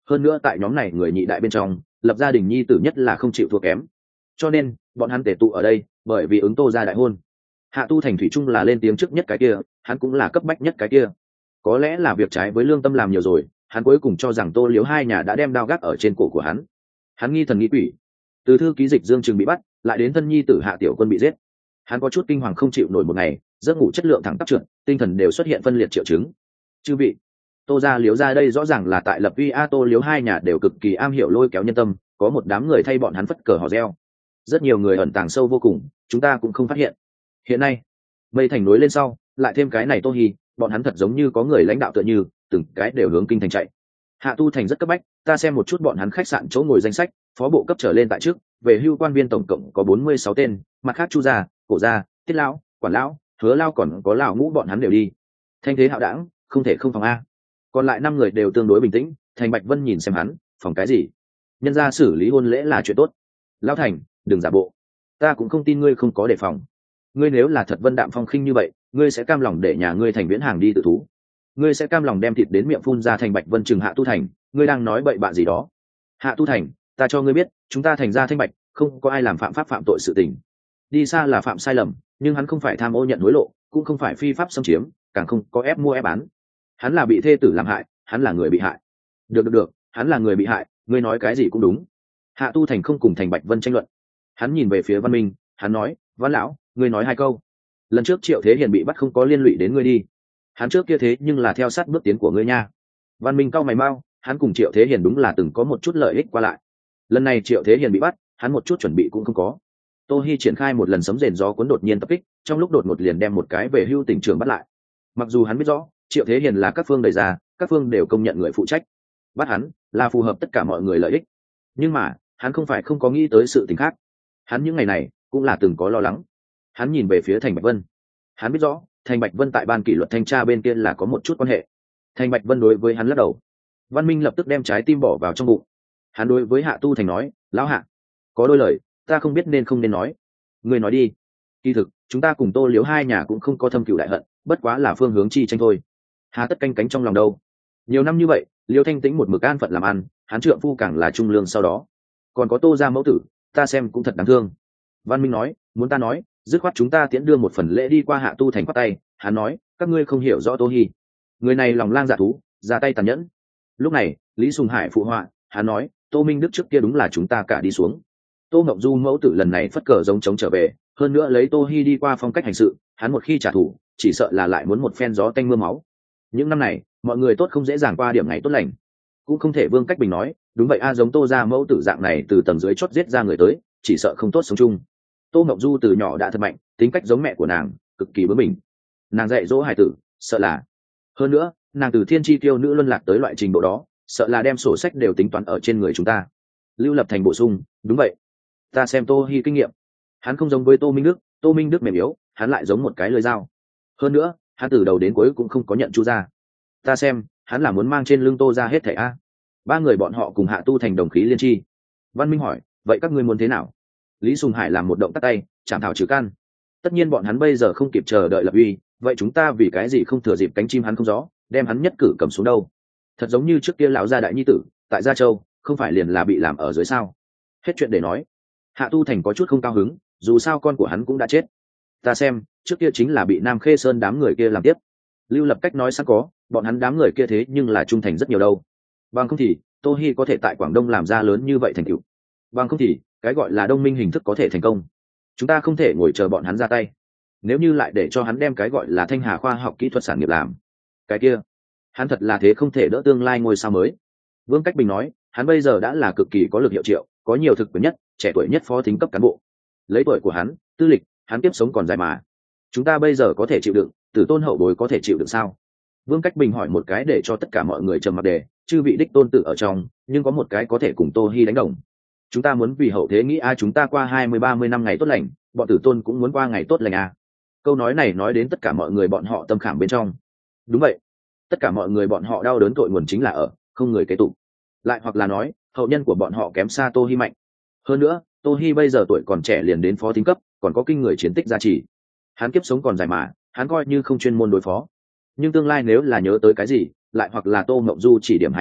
hơn nữa tại nhóm này người nhị đại bên trong lập gia đình nhi tử nhất là không chịu thua kém, cho nên bọn hắn tề tụ ở đây bởi vì ứng Tô gia đại hôn. Hạ Tu Thành thủy chung là lên tiếng trước nhất cái kia, hắn cũng là cấp bách nhất cái kia. Có lẽ là việc trái với lương tâm làm nhiều rồi, hắn cuối cùng cho rằng Tô Liếu hai nhà đã đem đao gác ở trên cổ của hắn. Hắn nghi thần nghi quỷ, từ thư ký Dịch Dương Trừng bị bắt lại đến thân nhi tử Hạ Tiểu Quân bị giết, hắn có chút kinh hoàng không chịu nổi một ngày, giấc ngủ chất lượng thẳng tắp trượt, tinh thần đều xuất hiện phân liệt triệu chứng. Chư vị, Tô gia Liếu gia đây rõ ràng là tại lập uy a. Tô Liếu hai nhà đều cực kỳ am hiểu lôi kéo nhân tâm, có một đám người thay bọn hắn phất cờ hò reo, rất nhiều người ẩn tàng sâu vô cùng, chúng ta cũng không phát hiện. Hiện nay mây thành nối lên sau, lại thêm cái này Tô Hi, bọn hắn thật giống như có người lãnh đạo tựa như từng cái đều hướng kinh thành chạy. Hạ Tu Thành rất cấp bách, ta xem một chút bọn hắn khách sạn chỗ ngồi danh sách, phó bộ cấp trở lên tại trước, về hưu quan viên tổng cộng có bốn mươi sáu tên, mặt khác Chu gia, Cổ gia, Tiết lão, Quản lão, Hứa lão còn có lão ngũ bọn hắn đều đi. Thanh thế hạo đảng, không thể không phòng a. Còn lại năm người đều tương đối bình tĩnh. Thành Bạch Vân nhìn xem hắn, phòng cái gì? Nhân gia xử lý hôn lễ là chuyện tốt. Lão Thành, đừng giả bộ, ta cũng không tin ngươi không có đề phòng. Ngươi nếu là thật vân đạm phong khinh như vậy, ngươi sẽ cam lòng để nhà ngươi Thành Viễn Hàng đi tự thú? Ngươi sẽ cam lòng đem thịt đến miệng phun ra? Thành Bạch Vân chừng Hạ Tu Thành, ngươi đang nói bậy bạ gì đó? Hạ Tu Thành, ta cho ngươi biết, chúng ta Thành gia thanh bạch, không có ai làm phạm pháp phạm tội sự tình. Đi xa là phạm sai lầm, nhưng hắn không phải tham ô nhận hối lộ, cũng không phải phi pháp xâm chiếm, càng không có ép mua ép bán. Hắn là bị thê tử làm hại, hắn là người bị hại. Được được được, hắn là người bị hại, ngươi nói cái gì cũng đúng. Hạ Tu Thành không cùng Thành Bạch Vân tranh luận, hắn nhìn về phía Văn Minh, hắn nói, Văn lão, ngươi nói hai câu. Lần trước Triệu Thế Hiền bị bắt không có liên lụy đến ngươi đi. Hắn trước kia thế nhưng là theo sát bước tiến của ngươi nha. Văn Minh cau mày mau, hắn cùng Triệu Thế Hiền đúng là từng có một chút lợi ích qua lại. Lần này Triệu Thế Hiền bị bắt, hắn một chút chuẩn bị cũng không có. Tô Hi triển khai một lần sấm rền gió cuốn đột nhiên tập kích, trong lúc đột ngột liền đem một cái về hưu tỉnh trưởng bắt lại. Mặc dù hắn biết rõ Triệu Thế Hiền là các phương đẩy ra, các phương đều công nhận người phụ trách, bắt hắn là phù hợp tất cả mọi người lợi ích, nhưng mà hắn không phải không có nghĩ tới sự tình khác. Hắn những ngày này cũng là từng có lo lắng. Hắn nhìn về phía Thành Bạch Vân, hắn biết rõ Thành Bạch Vân tại ban kỷ luật thanh tra bên kia là có một chút quan hệ. Thành Bạch Vân đối với hắn lắc đầu. Văn Minh lập tức đem trái tim bỏ vào trong bụng. Hắn đối với Hạ Tu Thành nói, lão Hạ, có đôi lời ta không biết nên không nên nói, ngươi nói đi. Kỳ thực chúng ta cùng Tô Liếu hai nhà cũng không có thâm cửu đại hận, bất quá là phương hướng chi tranh thôi. Hà tất canh cánh trong lòng đâu. Nhiều năm như vậy Liêu Thanh Tĩnh một mực an phận làm ăn, hắn trượng phu càng là trung lương, sau đó còn có Tô gia mẫu tử, ta xem cũng thật đáng thương. Văn Minh nói, muốn ta nói, dứt khoát chúng ta tiễn đưa một phần lễ đi qua. Hạ Tu Thành quát tay, hắn nói, các ngươi không hiểu rõ Tô Hi, người này lòng lang dạ thú, ra tay tàn nhẫn. Lúc này Lý Sùng Hải phụ họa, hắn nói, Tô Minh Đức trước kia đúng là chúng ta cả đi xuống. Tô Ngọc Du mẫu tử lần này phất cờ giống chống trở về, hơn nữa lấy Tô Hi đi qua phong cách hành sự, hắn một khi trả thù chỉ sợ là lại muốn một phen gió tanh mưa máu. Những năm này mọi người tốt không dễ dàng qua điểm ngày tốt lành. Cũng không thể Vương Cách Bình nói, đúng vậy a, giống Tô gia mẫu tử dạng này từ tầng dưới chót giết ra người tới, chỉ sợ không tốt sống chung. Tô Ngọc Du từ nhỏ đã thật mạnh, tính cách giống mẹ của nàng, cực kỳ bướng bỉnh. Nàng dạy dỗ hải tử, sợ là hơn nữa nàng từ thiên chi tiêu nữ luân lạc tới loại trình độ đó, sợ là đem sổ sách đều tính toán ở trên người chúng ta. Lưu Lập Thành bổ sung, đúng vậy, ta xem Tô Hi kinh nghiệm, hắn không giống với Tô Minh Đức. Tô Minh Đức mềm yếu, hắn lại giống một cái lưỡi dao. Hơn nữa hắn từ đầu đến cuối cũng không có nhận Chu gia, ta xem hắn là muốn mang trên lưng Tô gia hết thảy a. Ba người bọn họ cùng Hạ Tu Thành đồng khí liên chi. Văn Minh hỏi, vậy các ngươi muốn thế nào? Lý Sùng Hải làm một động tác tay, chạm thảo trừ căn. Tất nhiên bọn hắn bây giờ không kịp chờ đợi lập uy, vậy chúng ta vì cái gì không thừa dịp cánh chim hắn không gió, đem hắn nhất cử cầm xuống đâu? Thật giống như trước kia lão gia đại nhi tử tại Gia Châu, không phải liền là bị làm ở dưới sao? Hết chuyện để nói. Hạ Tu Thành có chút không cao hứng, dù sao con của hắn cũng đã chết. Ta xem trước kia chính là bị Nam Khê Sơn đám người kia làm tiếp. Lưu Lập Cách nói sẵn có, bọn hắn đám người kia thế nhưng là trung thành rất nhiều đâu. Bằng không thì Tô Hi có thể tại Quảng Đông làm ra lớn như vậy thành tựu. Bằng không thì cái gọi là đông minh hình thức có thể thành công. Chúng ta không thể ngồi chờ bọn hắn ra tay. Nếu như lại để cho hắn đem cái gọi là Thanh Hà khoa học kỹ thuật sản nghiệp làm, cái kia hắn thật là thế không thể đỡ tương lai ngôi sao mới. Vương Cách Bình nói, hắn bây giờ đã là cực kỳ có lực hiệu triệu, có nhiều thực quyền nhất, trẻ tuổi nhất phó thính cấp cán bộ. Lấy tuổi của hắn, tư lịch, hắn tiếp sống còn dài mà. Chúng ta bây giờ có thể chịu đựng, tử tôn hậu bối có thể chịu đựng sao? Vương Cách Bình hỏi một cái để cho tất cả mọi người trầm mặc đề, chư vị đích tôn tử ở trong, nhưng có một cái có thể cùng Tô Hi đánh đồng. Chúng ta muốn vì hậu thế nghĩ a, chúng ta qua hai mươi ba mươi năm ngày tốt lành, bọn tử tôn cũng muốn qua ngày tốt lành a. Câu nói này nói đến tất cả mọi người bọn họ tâm khảm bên trong. Đúng vậy, tất cả mọi người bọn họ đau đớn tội nguồn chính là ở không người kế tục, lại hoặc là nói hậu nhân của bọn họ kém xa Tô Hi mạnh. Hơn nữa Tô Hi bây giờ tuổi còn trẻ liền đến phó thính cấp, còn có kinh người chiến tích gia trì. Hắn kiếp sống còn dài mà, hắn coi như không chuyên môn đối phó, nhưng tương lai nếu là nhớ tới cái gì, lại hoặc là Tô Ngọc Du chỉ điểm hai câu,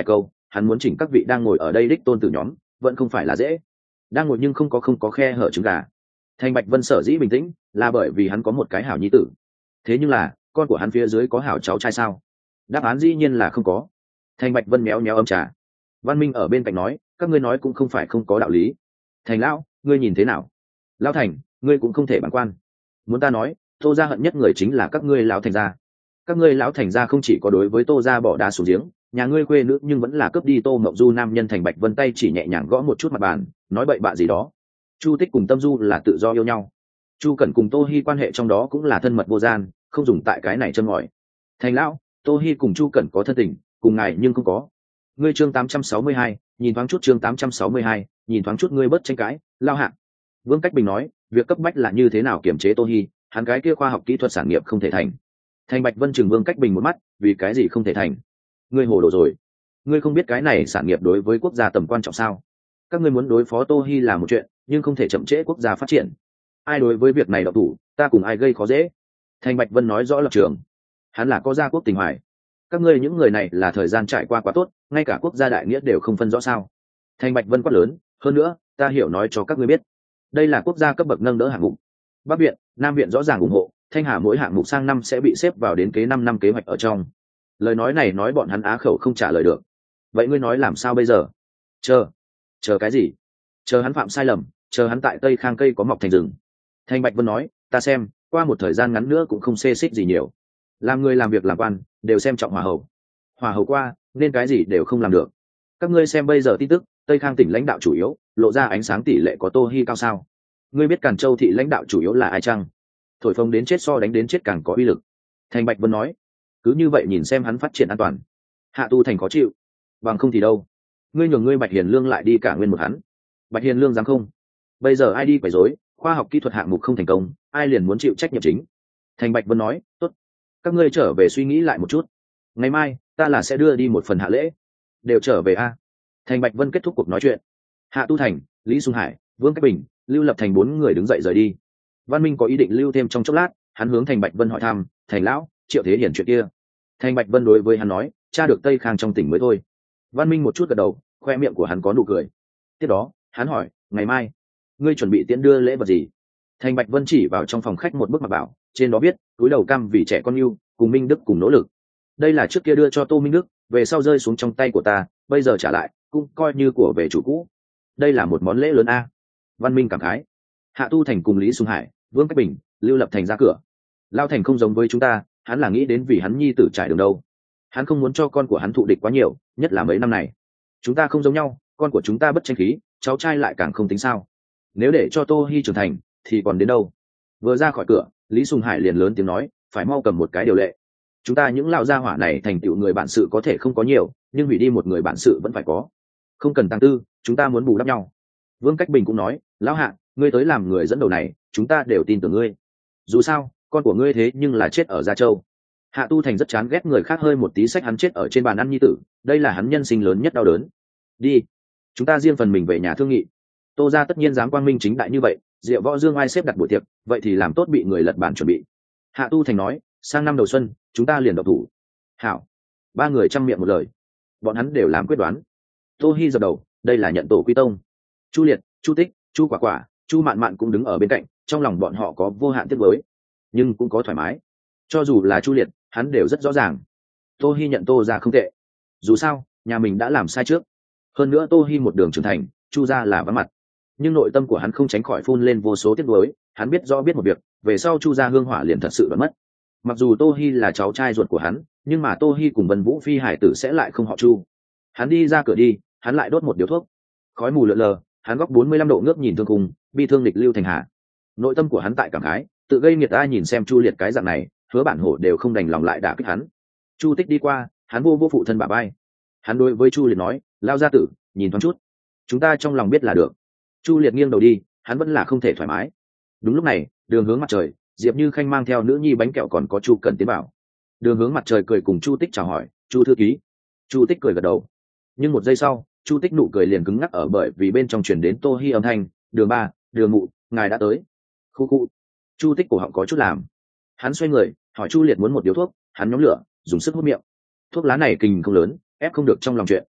hắn muốn chỉnh các vị đang ngồi ở đây đích tôn tử nhóm vẫn không phải là dễ. Đang ngồi nhưng không có không có khe hở trứng gà. Thành Bạch Vân sở dĩ bình tĩnh là bởi vì hắn có một cái hảo nhi tử. Thế nhưng là con của hắn phía dưới có hảo cháu trai sao? Đáp án dĩ nhiên là không có. Thành Bạch Vân méo méo ấm trà. Văn Minh ở bên cạnh nói, các ngươi nói cũng không phải không có đạo lý. Thành lão, ngươi nhìn thế nào? Lão Thành, ngươi cũng không thể bản quan. Muốn ta nói, Tô gia hận nhất người chính là các ngươi lão thành gia. Các ngươi lão thành gia không chỉ có đối với Tô gia bỏ đá xuống giếng, nhà ngươi quê nữ nhưng vẫn là cướp đi Tô Mộng Du nam nhân. Thành Bạch Vân tay chỉ nhẹ nhàng gõ một chút mặt bàn, nói bậy bạ gì đó. Chu Tích cùng Tâm Du là tự do yêu nhau. Chu Cẩn cùng Tô Hi quan hệ trong đó cũng là thân mật vô gian, không dùng tại cái này châm ngòi. Thành lão, Tô Hi cùng Chu Cẩn có thân tình, cùng ngài nhưng không có. Ngươi chương tám trăm sáu mươi hai, nhìn thoáng chút chương tám trăm sáu mươi hai, nhìn thoáng chút ngươi bớt tranh cãi, lao hạ. Vương Cách Bình nói, việc cấp bách là như thế nào kiểm chế Tô Hi, hắn cái kia khoa học kỹ thuật sản nghiệp không thể thành. Thành Bạch Vân chừng Vương Cách Bình một mắt, vì cái gì không thể thành? Ngươi hồ đồ rồi. Ngươi không biết cái này sản nghiệp đối với quốc gia tầm quan trọng sao? Các ngươi muốn đối phó Tô Hi là một chuyện, nhưng không thể chậm trễ quốc gia phát triển. Ai đối với việc này độc thủ, ta cùng ai gây khó dễ. Thành Bạch Vân nói rõ lập trường. Hắn là có gia quốc tình hoài. Các ngươi những người này là thời gian trải qua quá tốt, ngay cả quốc gia đại nghĩa đều không phân rõ sao? Thành Bạch Vân quát lớn, hơn nữa, ta hiểu nói cho các ngươi biết, đây là quốc gia cấp bậc nâng đỡ hạng mục. Bắc viện, Nam viện rõ ràng ủng hộ, Thanh Hà mỗi hạng mục sang năm sẽ bị xếp vào đến kế năm năm kế hoạch ở trong. Lời nói này nói bọn hắn á khẩu không trả lời được. Vậy ngươi nói làm sao bây giờ? Chờ, chờ cái gì? Chờ hắn phạm sai lầm, chờ hắn tại Tây Khang cây có mọc thành rừng. Thành Bạch Vân nói, ta xem, qua một thời gian ngắn nữa cũng không xê xích gì nhiều. Làm người làm việc làm quan, đều xem trọng hòa hậu. Hòa hậu qua, nên cái gì đều không làm được. Các ngươi xem bây giờ tin tức, Tây Khang tỉnh lãnh đạo chủ yếu, lộ ra ánh sáng tỷ lệ có Tô Hi cao sao? Ngươi biết Càn Châu thị lãnh đạo chủ yếu là ai chăng? Thổi phồng đến chết so đánh đến chết càng có uy lực. Thành Bạch Vân nói, cứ như vậy nhìn xem hắn phát triển an toàn. Hạ Tu Thành khó chịu, bằng không thì đâu? Ngươi nhường ngươi Bạch Hiền Lương lại đi cả nguyên một hắn. Bạch Hiền Lương dám không? Bây giờ ai đi quấy rối, khoa học kỹ thuật hạng mục không thành công, ai liền muốn chịu trách nhiệm chính. Thành Bạch Vân nói, tốt, các ngươi trở về suy nghĩ lại một chút. Ngày mai ta là sẽ đưa đi một phần hạ lễ. Đều trở về a. Thành Bạch Vân kết thúc cuộc nói chuyện. Hạ Tu Thành, Lý Xuân Hải, Vương Cách Bình, Lưu Lập Thành bốn người đứng dậy rời đi. Văn Minh có ý định lưu thêm trong chốc lát, hắn hướng Thành Bạch Vân hỏi thăm, Thành lão, Triệu Thế Hiển chuyện kia. Thành Bạch Vân đối với hắn nói, tra được Tây Khang trong tỉnh mới thôi. Văn Minh một chút gật đầu, khoe miệng của hắn có nụ cười. Tiếp đó, hắn hỏi, ngày mai ngươi chuẩn bị tiễn đưa lễ vật gì? Thành Bạch Vân chỉ vào trong phòng khách một bức mặt bảo, trên đó viết, túi đầu cam vì trẻ con yêu, cùng Minh Đức cùng nỗ lực. Đây là trước kia đưa cho Tô Minh Đức, về sau rơi xuống trong tay của ta, bây giờ trả lại, cũng coi như của về chủ cũ. Đây là một món lễ lớn a. Văn Minh cảm khái. Hạ Tu Thành cùng Lý Xuân Hải, Vương Cách Bình, Lưu Lập Thành ra cửa. Lao Thành không giống với chúng ta, hắn là nghĩ đến vì hắn nhi tử trải đường đâu. Hắn không muốn cho con của hắn thụ địch quá nhiều, nhất là mấy năm này. Chúng ta không giống nhau, con của chúng ta bất tranh khí, cháu trai lại càng không tính sao. Nếu để cho Tô Hi trưởng thành, thì còn đến đâu? Vừa ra khỏi cửa, Lý Xuân Hải liền lớn tiếng nói, phải mau cầm một cái điều lệ. Chúng ta những lão gia hỏa này thành tựu người bản sự có thể không có nhiều, nhưng hủy đi một người bản sự vẫn phải có. Không cần tăng tư, chúng ta muốn bù đắp nhau. Vương Cách Bình cũng nói, lão Hạ, ngươi tới làm người dẫn đầu này, chúng ta đều tin tưởng ngươi. Dù sao, con của ngươi thế nhưng là chết ở Gia Châu. Hạ Tu Thành rất chán ghét người khác hơi một tí sách hắn chết ở trên bàn ăn nhi tử, đây là hắn nhân sinh lớn nhất đau đớn. Đi, chúng ta riêng phần mình về nhà thương nghị. Tô gia tất nhiên dám quang minh chính đại như vậy, Diệu Võ Dương ai xếp đặt buổi tiệc, vậy thì làm tốt bị người lật bàn chuẩn bị. Hạ Tu Thành nói, sang năm đầu xuân, chúng ta liền độc thủ. Hảo. Ba người chăm miệng một lời. Bọn hắn đều làm quyết đoán. Tô Hi dập đầu, đây là nhận tổ quy tông. Chu Liệt, Chu Tích, Chu Quả Quả, Chu Mạn Mạn cũng đứng ở bên cạnh, trong lòng bọn họ có vô hạn tiếc nuối, nhưng cũng có thoải mái. Cho dù là Chu Liệt, hắn đều rất rõ ràng. Tô Hi nhận Tô gia không tệ. Dù sao, nhà mình đã làm sai trước. Hơn nữa Tô Hi một đường trưởng thành, Chu gia là vắng mặt. Nhưng nội tâm của hắn không tránh khỏi phun lên vô số tiếc nuối, hắn biết rõ biết một việc, về sau Chu gia hương hỏa liền thật sự đoạn mất. Mặc dù Tô Hi là cháu trai ruột của hắn, nhưng mà Tô Hi cùng Vân Vũ Phi hải tử sẽ lại không họ Chu. Hắn đi ra cửa đi, hắn lại đốt một điếu thuốc. Khói mù lượn lờ, hắn góc bốn mươi lăm độ ngước nhìn thương cùng, bi thương lịch lưu thành hạ. Nội tâm của hắn tại cảm khái, tự gây nghiệt ai nhìn xem Chu Liệt cái dạng này, hứa bản hổ đều không đành lòng lại đả kích hắn. Chu Tích đi qua, hắn vô vô phụ thân bả vai. Hắn đối với Chu Liệt nói, lao gia tử, nhìn thoáng chút, chúng ta trong lòng biết là được. Chu Liệt nghiêng đầu đi, hắn vẫn là không thể thoải mái. Đúng lúc này, đường hướng mặt trời, Diệp Như Khanh mang theo nữ nhi bánh kẹo còn có Chu Cẩn tiến bảo. Đường hướng mặt trời cười cùng Chu Tích chào hỏi, Chu thư ký. Chu Tích cười gật đầu. Nhưng một giây sau, Chu Tích nụ cười liền cứng ngắc ở bởi vì bên trong truyền đến Tô Hi âm thanh, đường ba, đường mụ, ngài đã tới. Khu khu. Chu Tích cổ họng có chút làm. Hắn xoay người, hỏi Chu Liệt muốn một điếu thuốc, hắn nhóm lửa, dùng sức hút miệng. Thuốc lá này kình không lớn, ép không được trong lòng chuyện.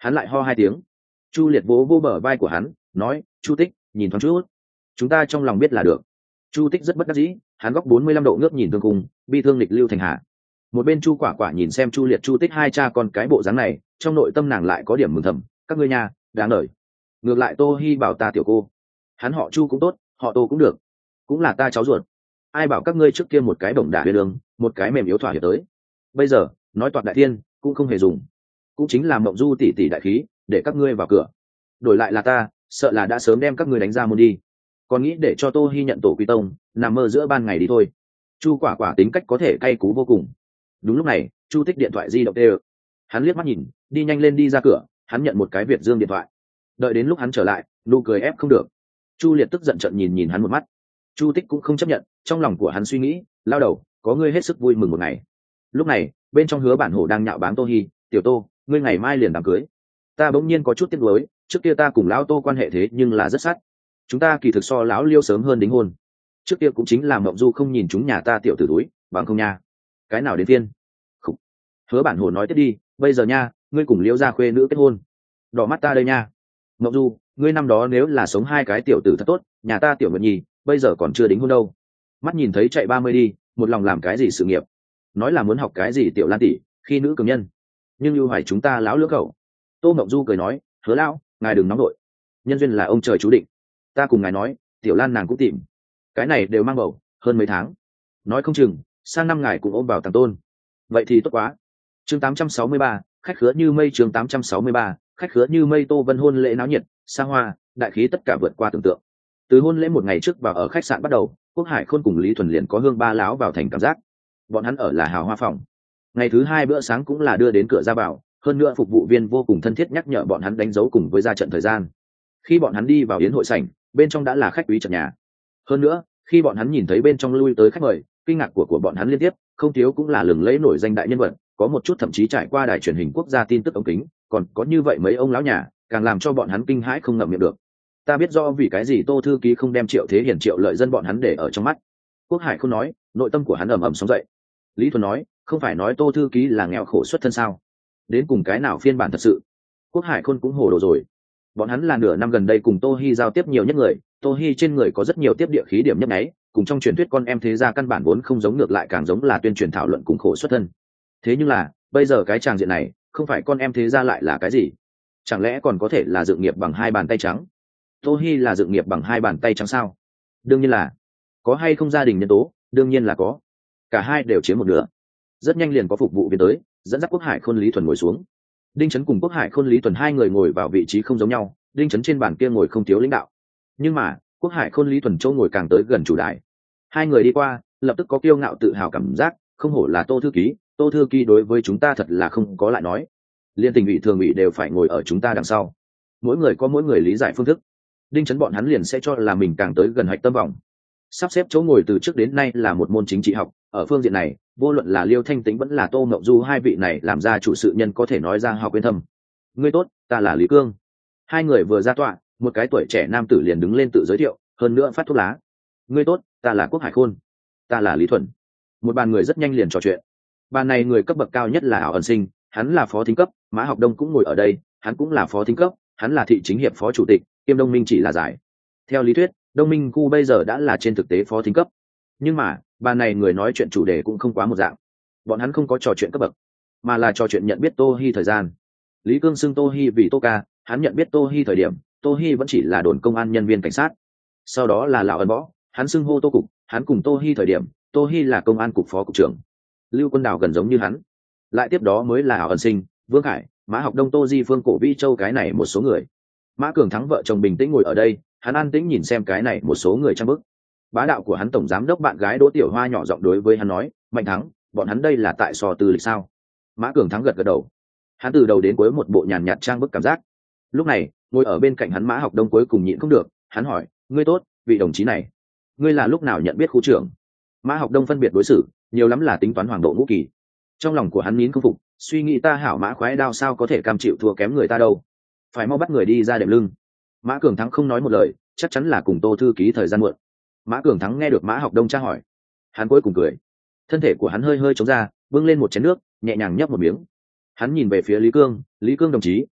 Hắn lại ho hai tiếng. Chu Liệt vỗ vô bờ vai của hắn, nói: Chu Tích, nhìn thoáng chút, chúng ta trong lòng biết là được. Chu Tích rất bất đắc dĩ, hắn góc bốn mươi lăm độ ngước nhìn thương cùng, bi thương lịch lưu thành hạ. Một bên Chu Quả Quả nhìn xem Chu Liệt Chu Tích hai cha con cái bộ dáng này, trong nội tâm nàng lại có điểm mừng thầm, các ngươi nhà đáng lời. Ngược lại Tô Hi bảo ta tiểu cô, hắn họ Chu cũng tốt, họ Tô cũng được, cũng là ta cháu ruột. Ai bảo các ngươi trước kia một cái bổng đả huyền đường, một cái mềm yếu thỏa hiệp tới, bây giờ nói toạc đại thiên cũng không hề dùng, cũng chính là Mộng Du tỷ tỷ đại khí để các ngươi vào cửa, đổi lại là ta sợ là đã sớm đem các ngươi đánh ra môn đi, còn nghĩ để cho Tô Hi nhận tổ quy tông, nằm mơ giữa ban ngày đi thôi. Chu Quả Quả tính cách có thể cay cú vô cùng. Đúng lúc này Chu Tích điện thoại di động đều, hắn liếc mắt nhìn, đi nhanh lên đi ra cửa. Hắn nhận một cái Việt Dương điện thoại, đợi đến lúc hắn trở lại nụ cười ép không được. Chu Liệt tức giận trợn nhìn nhìn hắn một mắt. Chu Tích cũng không chấp nhận, trong lòng của hắn suy nghĩ, lao đầu có ngươi hết sức vui mừng một ngày. Lúc này bên trong Hứa Bản Hổ đang nhạo báng Tô Hi, tiểu Tô, ngươi ngày mai liền đám cưới. Ta bỗng nhiên có chút tiếc nuối, trước kia ta cùng lão Tô quan hệ thế nhưng là rất sát, chúng ta kỳ thực so lão Liêu sớm hơn đính hôn. Trước kia cũng chính là Mộng Du không nhìn chúng nhà ta tiểu tử túi, bằng không nha, cái nào đến phiên. Khủ. Hứa Bản Hổ nói tiếp đi, bây giờ nha, ngươi cùng Liêu gia khuê nữ kết hôn, đỏ mắt ta đây nha. Mộng Du, ngươi năm đó nếu là sống hai cái tiểu tử thật tốt, nhà ta tiểu Nguyệt Nhi bây giờ còn chưa đính hôn đâu. Mắt nhìn thấy chạy ba mươi đi, một lòng làm cái gì sự nghiệp, nói là muốn học cái gì tiểu Lan tỷ, khi nữ cường nhân, nhưng lưu hoài chúng ta láo lưỡng khẩu. Tô Mộng Du cười nói, Hứa lão, ngài đừng nóng nội, nhân duyên là ông trời chú định, ta cùng ngài nói, tiểu Lan nàng cũng tìm, cái này đều mang bầu hơn mấy tháng, nói không chừng sang năm ngài cũng ôm vào thằng tôn, vậy thì tốt quá. Chương tám trăm sáu mươi ba, khách khứa như mây. Chương tám trăm sáu mươi ba, khách khứa như mây. Tô Vân hôn lễ náo nhiệt, xa hoa, đại khí tất cả vượt qua tưởng tượng. Từ hôn lễ một ngày trước vào ở khách sạn bắt đầu, Quốc Hải Khôn cùng Lý Thuần liền có hương ba láo vào thành cảm giác. Bọn hắn ở là hào hoa phòng. Ngày thứ hai bữa sáng cũng là đưa đến cửa ra vào, hơn nữa phục vụ viên vô cùng thân thiết nhắc nhở bọn hắn đánh dấu cùng với ra trận thời gian. Khi bọn hắn đi vào yến hội sảnh, bên trong đã là khách quý trận nhà. Hơn nữa, khi bọn hắn nhìn thấy bên trong lui tới khách mời, kinh ngạc của của bọn hắn liên tiếp, không thiếu cũng là lừng lẫy nổi danh đại nhân vật, có một chút thậm chí trải qua đài truyền hình quốc gia tin tức ống kính, còn có như vậy mấy ông lão nhà, càng làm cho bọn hắn kinh hãi không ngậm miệng được. Ta biết rõ vì cái gì Tô thư ký không đem Triệu Thế Hiển Triệu Lợi Dân bọn hắn để ở trong mắt. Quốc Hải không nói, nội tâm của hắn ầm ầm sóng dậy. Lý Thuần nói, không phải nói Tô thư ký là nghèo khổ xuất thân sao? Đến cùng cái nào phiên bản thật sự? Quốc Hải Khôn cũng hồ đồ rồi. Bọn hắn là nửa năm gần đây cùng Tô Hi giao tiếp nhiều nhất người, Tô Hi trên người có rất nhiều tiếp địa khí điểm nhấp nháy, cùng trong truyền thuyết con em thế gia căn bản vốn không giống, ngược lại càng giống là tuyên truyền thảo luận cùng khổ xuất thân. Thế nhưng là, bây giờ cái tràng diện này, không phải con em thế gia lại là cái gì? Chẳng lẽ còn có thể là dựng nghiệp bằng hai bàn tay trắng? Tô Hi là dựng nghiệp bằng hai bàn tay trắng sao? Đương nhiên là. Có hay không gia đình nhân tố? Đương nhiên là có. Cả hai đều chiếm một nửa. Rất nhanh liền có phục vụ viên tới, dẫn dắt Quốc Hải Khôn Lý Thuần ngồi xuống. Đinh Chấn cùng Quốc Hải Khôn Lý Thuần hai người ngồi vào vị trí không giống nhau, Đinh Chấn trên bàn kia ngồi không thiếu lãnh đạo, nhưng mà Quốc Hải Khôn Lý Thuần châu ngồi càng tới gần chủ đài. Hai người đi qua, lập tức có kiêu ngạo tự hào cảm giác, không hổ là Tô thư ký, Tô thư ký đối với chúng ta thật là không có lại nói. Liên Tỉnh ủy thường ủy đều phải ngồi ở chúng ta đằng sau. Mỗi người có mỗi người lý giải phương thức. Đinh Chấn bọn hắn liền sẽ cho là mình càng tới gần hạch tâm vòng. Sắp xếp chỗ ngồi từ trước đến nay là một môn chính trị học, ở phương diện này, vô luận là Liêu Thanh Tĩnh vẫn là Tô Ngọc Du, hai vị này làm ra chủ sự nhân có thể nói ra học quyên thâm. Ngươi tốt, ta là Lý Cương. Hai người vừa ra tọa, một cái tuổi trẻ nam tử liền đứng lên tự giới thiệu, hơn nữa phát thuốc lá. Ngươi tốt, ta là Quốc Hải Khôn. Ta là Lý Thuần. Một bàn người rất nhanh liền trò chuyện. Bàn này người cấp bậc cao nhất là Ảo Ẩn Sinh, hắn là phó thính cấp, Mã Học Đông cũng ngồi ở đây, hắn cũng là phó thính cấp, hắn là thị chính hiệp phó chủ tịch, kiêm Đông Minh chỉ là giải. Theo lý thuyết, Đông Minh khu bây giờ đã là trên thực tế phó thính cấp. Nhưng mà, bàn này người nói chuyện chủ đề cũng không quá một dạng. Bọn hắn không có trò chuyện cấp bậc, mà là trò chuyện nhận biết Tô Hi thời gian. Lý Cương xưng Tô Hi vì Tô ca, hắn nhận biết Tô Hi thời điểm, Tô Hi vẫn chỉ là đồn công an nhân viên cảnh sát. Sau đó là Lão Ân Võ, hắn xưng hô Tô cục, hắn cùng Tô Hi thời điểm, Tô Hi là công an cục phó cục trưởng. Lưu Quân Đào gần giống như hắn. Lại tiếp đó mới là Ảo Ẩn Sinh, Vương Khải, Mã Học Đông, Tô Di Phương, Cổ Vi Châu, cái này một số người. Mã Cường Thắng vợ chồng bình tĩnh ngồi ở đây, hắn an tĩnh nhìn xem cái này một số người trang bức. Bá đạo của hắn tổng giám đốc bạn gái Đỗ Tiểu Hoa nhỏ giọng đối với hắn nói, Mạnh Thắng, bọn hắn đây là tại so tư lịch sao? Mã Cường Thắng gật gật đầu. Hắn từ đầu đến cuối một bộ nhàn nhạt trang bức cảm giác. Lúc này, ngồi ở bên cạnh hắn Mã Học Đông cuối cùng nhịn không được, hắn hỏi, ngươi tốt, vị đồng chí này, ngươi là lúc nào nhận biết khu trưởng? Mã Học Đông phân biệt đối xử, nhiều lắm là tính toán hoàng độ ngũ kỳ. Trong lòng của hắn nín không phục, suy nghĩ ta hảo Mã khoái đao sao có thể cam chịu thua kém người ta đâu, phải mau bắt người đi ra đệm lưng. Mã Cường Thắng không nói một lời, chắc chắn là cùng Tô thư ký thời gian muộn. Mã Cường Thắng nghe được Mã Học Đông tra hỏi, hắn cuối cùng cười, thân thể của hắn hơi hơi chống ra, bưng lên một chén nước, nhẹ nhàng nhấp một miếng. Hắn nhìn về phía Lý Cương, Lý Cương đồng chí,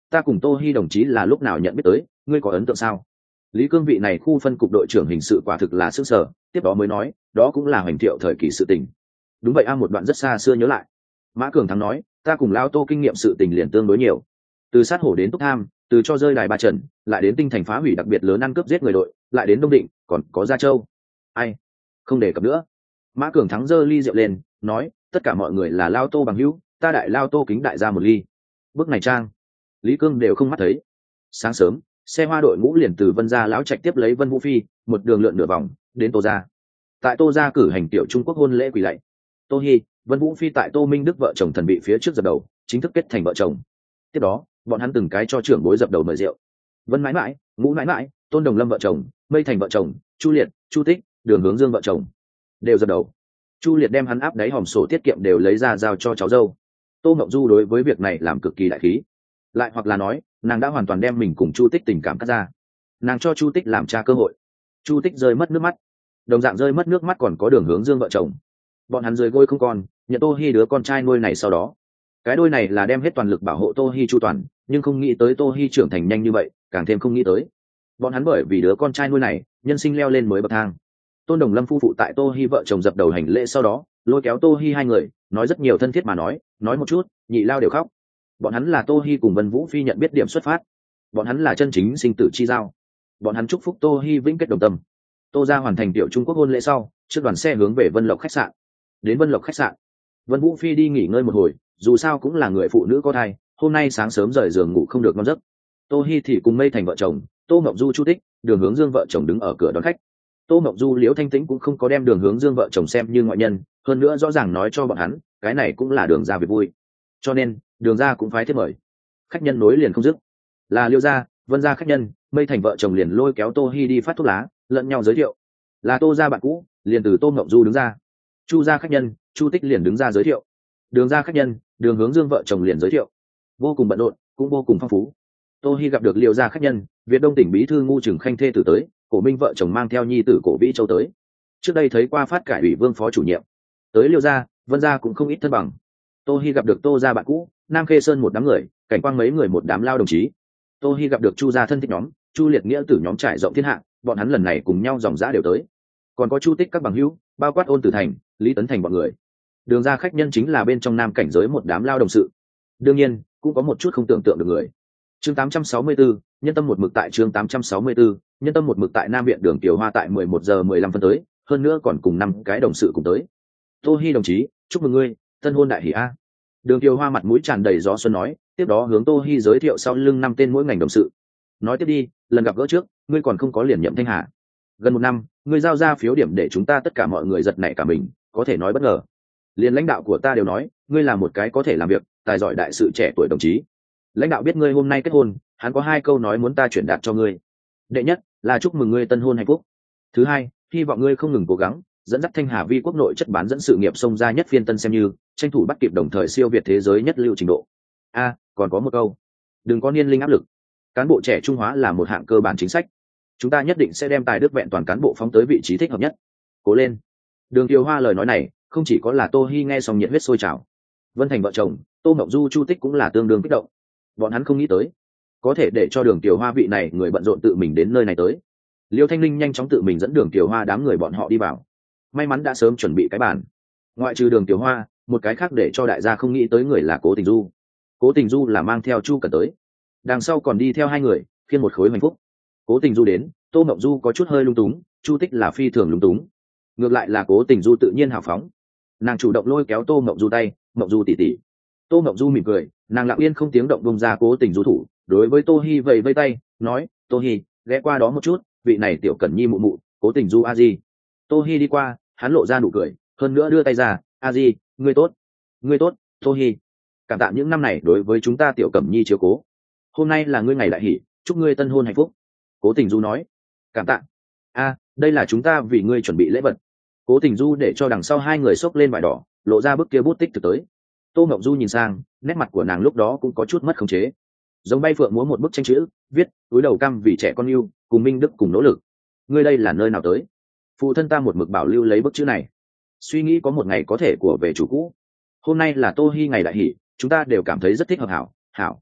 ta cùng Tô Hi đồng chí là lúc nào nhận biết tới, ngươi có ấn tượng sao? Lý Cương vị này khu phân cục đội trưởng hình sự quả thực là sức sở, tiếp đó mới nói, đó cũng là Hoành Thiệu thời kỳ sự tình. Đúng vậy a, một đoạn rất xa xưa nhớ lại. Mã Cường Thắng nói, ta cùng Lao Tô kinh nghiệm sự tình liền tương đối nhiều. Từ sát hổ đến Túc Tham, từ cho rơi đài ba trận, lại đến tinh thành phá hủy đặc biệt lớn ăn cướp giết người đội, lại đến Đông Định, còn có Gia Châu. Ai? Không đề cập nữa. Mã Cường Thắng giơ ly rượu lên, nói, tất cả mọi người là Lao Tô bằng hữu, ta đại Lao Tô kính đại ra một ly. Bước này trang, Lý Cương đều không mắt thấy. Sáng sớm, xe hoa đội ngũ liền từ Vân Gia lão trạch tiếp lấy Vân Vũ Phi, một đường lượn nửa vòng đến Tô Gia. Tại Tô Gia cử hành tiểu Trung Quốc hôn lễ quỳ lạy. Tô Hi, Vân Vũ Phi tại Tô Minh Đức vợ chồng thần bị phía trước dập đầu, chính thức kết thành vợ chồng. Tiếp đó, bọn hắn từng cái cho trưởng bối dập đầu mời rượu. Vân mãi mãi, Ngũ mãi mãi, Tôn Đồng Lâm vợ chồng, Mây Thành vợ chồng, Chu Liệt, Chu Tích, Đường Hướng Dương vợ chồng đều dập đầu. Chu Liệt đem hắn áp đáy hòm sổ tiết kiệm đều lấy ra giao cho cháu dâu. Tô Mộng Du đối với việc này làm cực kỳ đại khí, lại hoặc là nói, nàng đã hoàn toàn đem mình cùng Chu Tích tình cảm cắt ra. Nàng cho Chu Tích làm cha cơ hội. Chu Tích rơi mất nước mắt, đồng dạng rơi mất nước mắt còn có Đường Hướng Dương vợ chồng. Bọn hắn rơi gôi không còn, nhận Tô Hi đứa con trai nuôi này sau đó, cái đôi này là đem hết toàn lực bảo hộ Tô Hi chu toàn, nhưng không nghĩ tới Tô Hi trưởng thành nhanh như vậy, càng thêm không nghĩ tới bọn hắn bởi vì đứa con trai nuôi này nhân sinh leo lên mới bậc thang. Tôn Đồng Lâm phu phụ tại Tô Hi vợ chồng dập đầu hành lễ sau đó, lôi kéo Tô Hi hai người, nói rất nhiều thân thiết mà nói, nói một chút, nhị lao đều khóc. Bọn hắn là Tô Hi cùng Vân Vũ Phi nhận biết điểm xuất phát, bọn hắn là chân chính sinh tử chi giao. Bọn hắn chúc phúc Tô Hi vĩnh kết đồng tâm. Tô gia hoàn thành tiểu Trung Quốc hôn lễ sau, trước đoàn xe hướng về Vân Lộc khách sạn. Đến Vân Lộc khách sạn, Vân Vũ Phi đi nghỉ ngơi một hồi, dù sao cũng là người phụ nữ có thai, hôm nay sáng sớm rời giường ngủ không được ngon giấc. Tô Hi thì cùng Mây Thành vợ chồng, Tô Ngọc Du, Chu Tích, Đường Hướng Dương vợ chồng đứng ở cửa đón khách. Tô Ngọc Du, Liễu Thanh Tĩnh cũng không có đem Đường Hướng Dương vợ chồng xem như ngoại nhân, hơn nữa rõ ràng nói cho bọn hắn, cái này cũng là Đường gia việc vui. Cho nên, Đường gia cũng phái thiệp mời. Khách nhân nối liền không dứt. Là Liễu gia, Vân gia khách nhân, Mây Thành vợ chồng liền lôi kéo Tô Hi đi phát thuốc lá, lẫn nhau giới thiệu. Là Tô gia bạn cũ, liền từ Tô Ngọc Du đứng ra. Chu gia khách nhân, Chu Tích liền đứng ra giới thiệu. Đường gia khách nhân, Đường Hướng Dương vợ chồng liền giới thiệu. Vô cùng bận rộn, cũng vô cùng phong phú. Tô Hi gặp được Liễu gia khách nhân, Việt Đông tỉnh bí thư Ngu Trừng Khanh thê tử tới, Cổ Minh vợ chồng mang theo nhi tử Cổ Vĩ Châu tới. Trước đây thấy qua phát cải ủy vương phó chủ nhiệm. Tới Liễu gia, Vân gia cũng không ít thân bằng. Tô Hi gặp được Tô gia bạn cũ, Nam Khê Sơn một đám người, Cảnh Quang mấy người một đám lao đồng chí. Tô Hi gặp được Chu gia thân thích nhóm, Chu Liệt nghĩa tử nhóm trải rộng thiên hạ, bọn hắn lần này cùng nhau dòng dã đều tới. Còn có Chu Tích các bằng hữu, bao quát Ôn Tử Thành, Lý Tấn Thành bọn người. Đường gia khách nhân chính là bên trong Nam cảnh giới một đám lao đồng sự. Đương nhiên, cũng có một chút không tưởng tượng được người. Chương tám trăm sáu mươi tư, nhân tâm một mực tại chương tám trăm sáu mươi tư, nhân tâm một mực tại Nam viện Đường Tiểu Hoa tại mười một giờ mười lăm phân tới, hơn nữa còn cùng năm cái đồng sự cùng tới. Tô Hi đồng chí, chúc mừng ngươi, tân hôn đại hỷ a. Đường Tiểu Hoa mặt mũi tràn đầy gió xuân nói, tiếp đó hướng Tô Hi giới thiệu sau lưng năm tên mỗi ngành đồng sự. Nói tiếp đi, lần gặp gỡ trước, ngươi còn không có liền nhậm Thanh Hà. Gần một năm, ngươi giao ra phiếu điểm để chúng ta tất cả mọi người giật nảy cả mình, có thể nói bất ngờ. Liên lãnh đạo của ta đều nói, ngươi là một cái có thể làm việc, tài giỏi đại sự trẻ tuổi đồng chí. Lãnh đạo biết ngươi hôm nay kết hôn, hắn có hai câu nói muốn ta chuyển đạt cho ngươi. Đệ nhất là chúc mừng ngươi tân hôn hạnh phúc. Thứ hai, hy vọng ngươi không ngừng cố gắng, dẫn dắt Thanh Hà Vi quốc nội chất bán dẫn sự nghiệp xông ra nhất phiên tân xem như, tranh thủ bắt kịp đồng thời siêu việt thế giới nhất lưu trình độ. A, còn có một câu, đừng có niên linh áp lực. Cán bộ trẻ Trung Hóa là một hạng cơ bản chính sách. Chúng ta nhất định sẽ đem tài đức vẹn toàn cán bộ phóng tới vị trí thích hợp nhất. Cố lên. Đường Kiều Hoa lời nói này, không chỉ có là Tô Hi nghe xong nhiệt huyết sôi trào. Vân Thành vợ chồng, Tô Ngọc Du, Chu Tích cũng là tương đương kích động. Bọn hắn không nghĩ tới, có thể để cho Đường Kiều Hoa vị này người bận rộn tự mình đến nơi này tới. Liêu Thanh Linh nhanh chóng tự mình dẫn Đường Kiều Hoa đám người bọn họ đi vào. May mắn đã sớm chuẩn bị cái bàn. Ngoại trừ Đường Kiều Hoa, một cái khác để cho đại gia không nghĩ tới người là Cố Tình Du. Cố Tình Du là mang theo Chu Cẩn tới, đằng sau còn đi theo hai người, khiêng một khối hạnh phúc. Cố Tình Du đến, Tô Ngọc Du có chút hơi lung túng, Chu Tích là phi thường lung túng. Ngược lại là Cố Tình Du tự nhiên hào phóng, nàng chủ động lôi kéo Tô Ngọc Du tay, Ngọc Du tỉ tỉ. Tô Ngọc Du mỉm cười, nàng lặng yên không tiếng động bông ra Cố Tình Du thủ, đối với Tô Hi vẫy vẫy tay, nói, Tô Hi, ghé qua đó một chút, vị này tiểu Cẩn Nhi mụ mụ, Cố Tình Du a di. Tô Hi đi qua, hắn lộ ra nụ cười, hơn nữa đưa tay ra, a di, ngươi tốt, ngươi tốt, Tô Hi. Cảm tạ những năm này đối với chúng ta tiểu Cẩm Nhi chiếu cố. Hôm nay là ngươi ngày đại hỷ, chúc ngươi tân hôn hạnh phúc. Cố Tình Du nói, cảm tạ. A, đây là chúng ta vì ngươi chuẩn bị lễ vật. Cố Tình Du để cho đằng sau hai người xốc lên vải đỏ, lộ ra bức kia bút tích thực tới. Tô Ngọc Du nhìn sang, nét mặt của nàng lúc đó cũng có chút mất khống chế. Giống bay phượng múa một bức tranh chữ, viết, túi đầu căm vì trẻ con yêu, cùng Minh Đức cùng nỗ lực. Ngươi đây là nơi nào tới? Phụ thân ta một mực bảo lưu lấy bức chữ này, suy nghĩ có một ngày có thể của về chủ cũ. Hôm nay là Tô Hi ngày đại hỷ, chúng ta đều cảm thấy rất thích hợp hảo, hảo.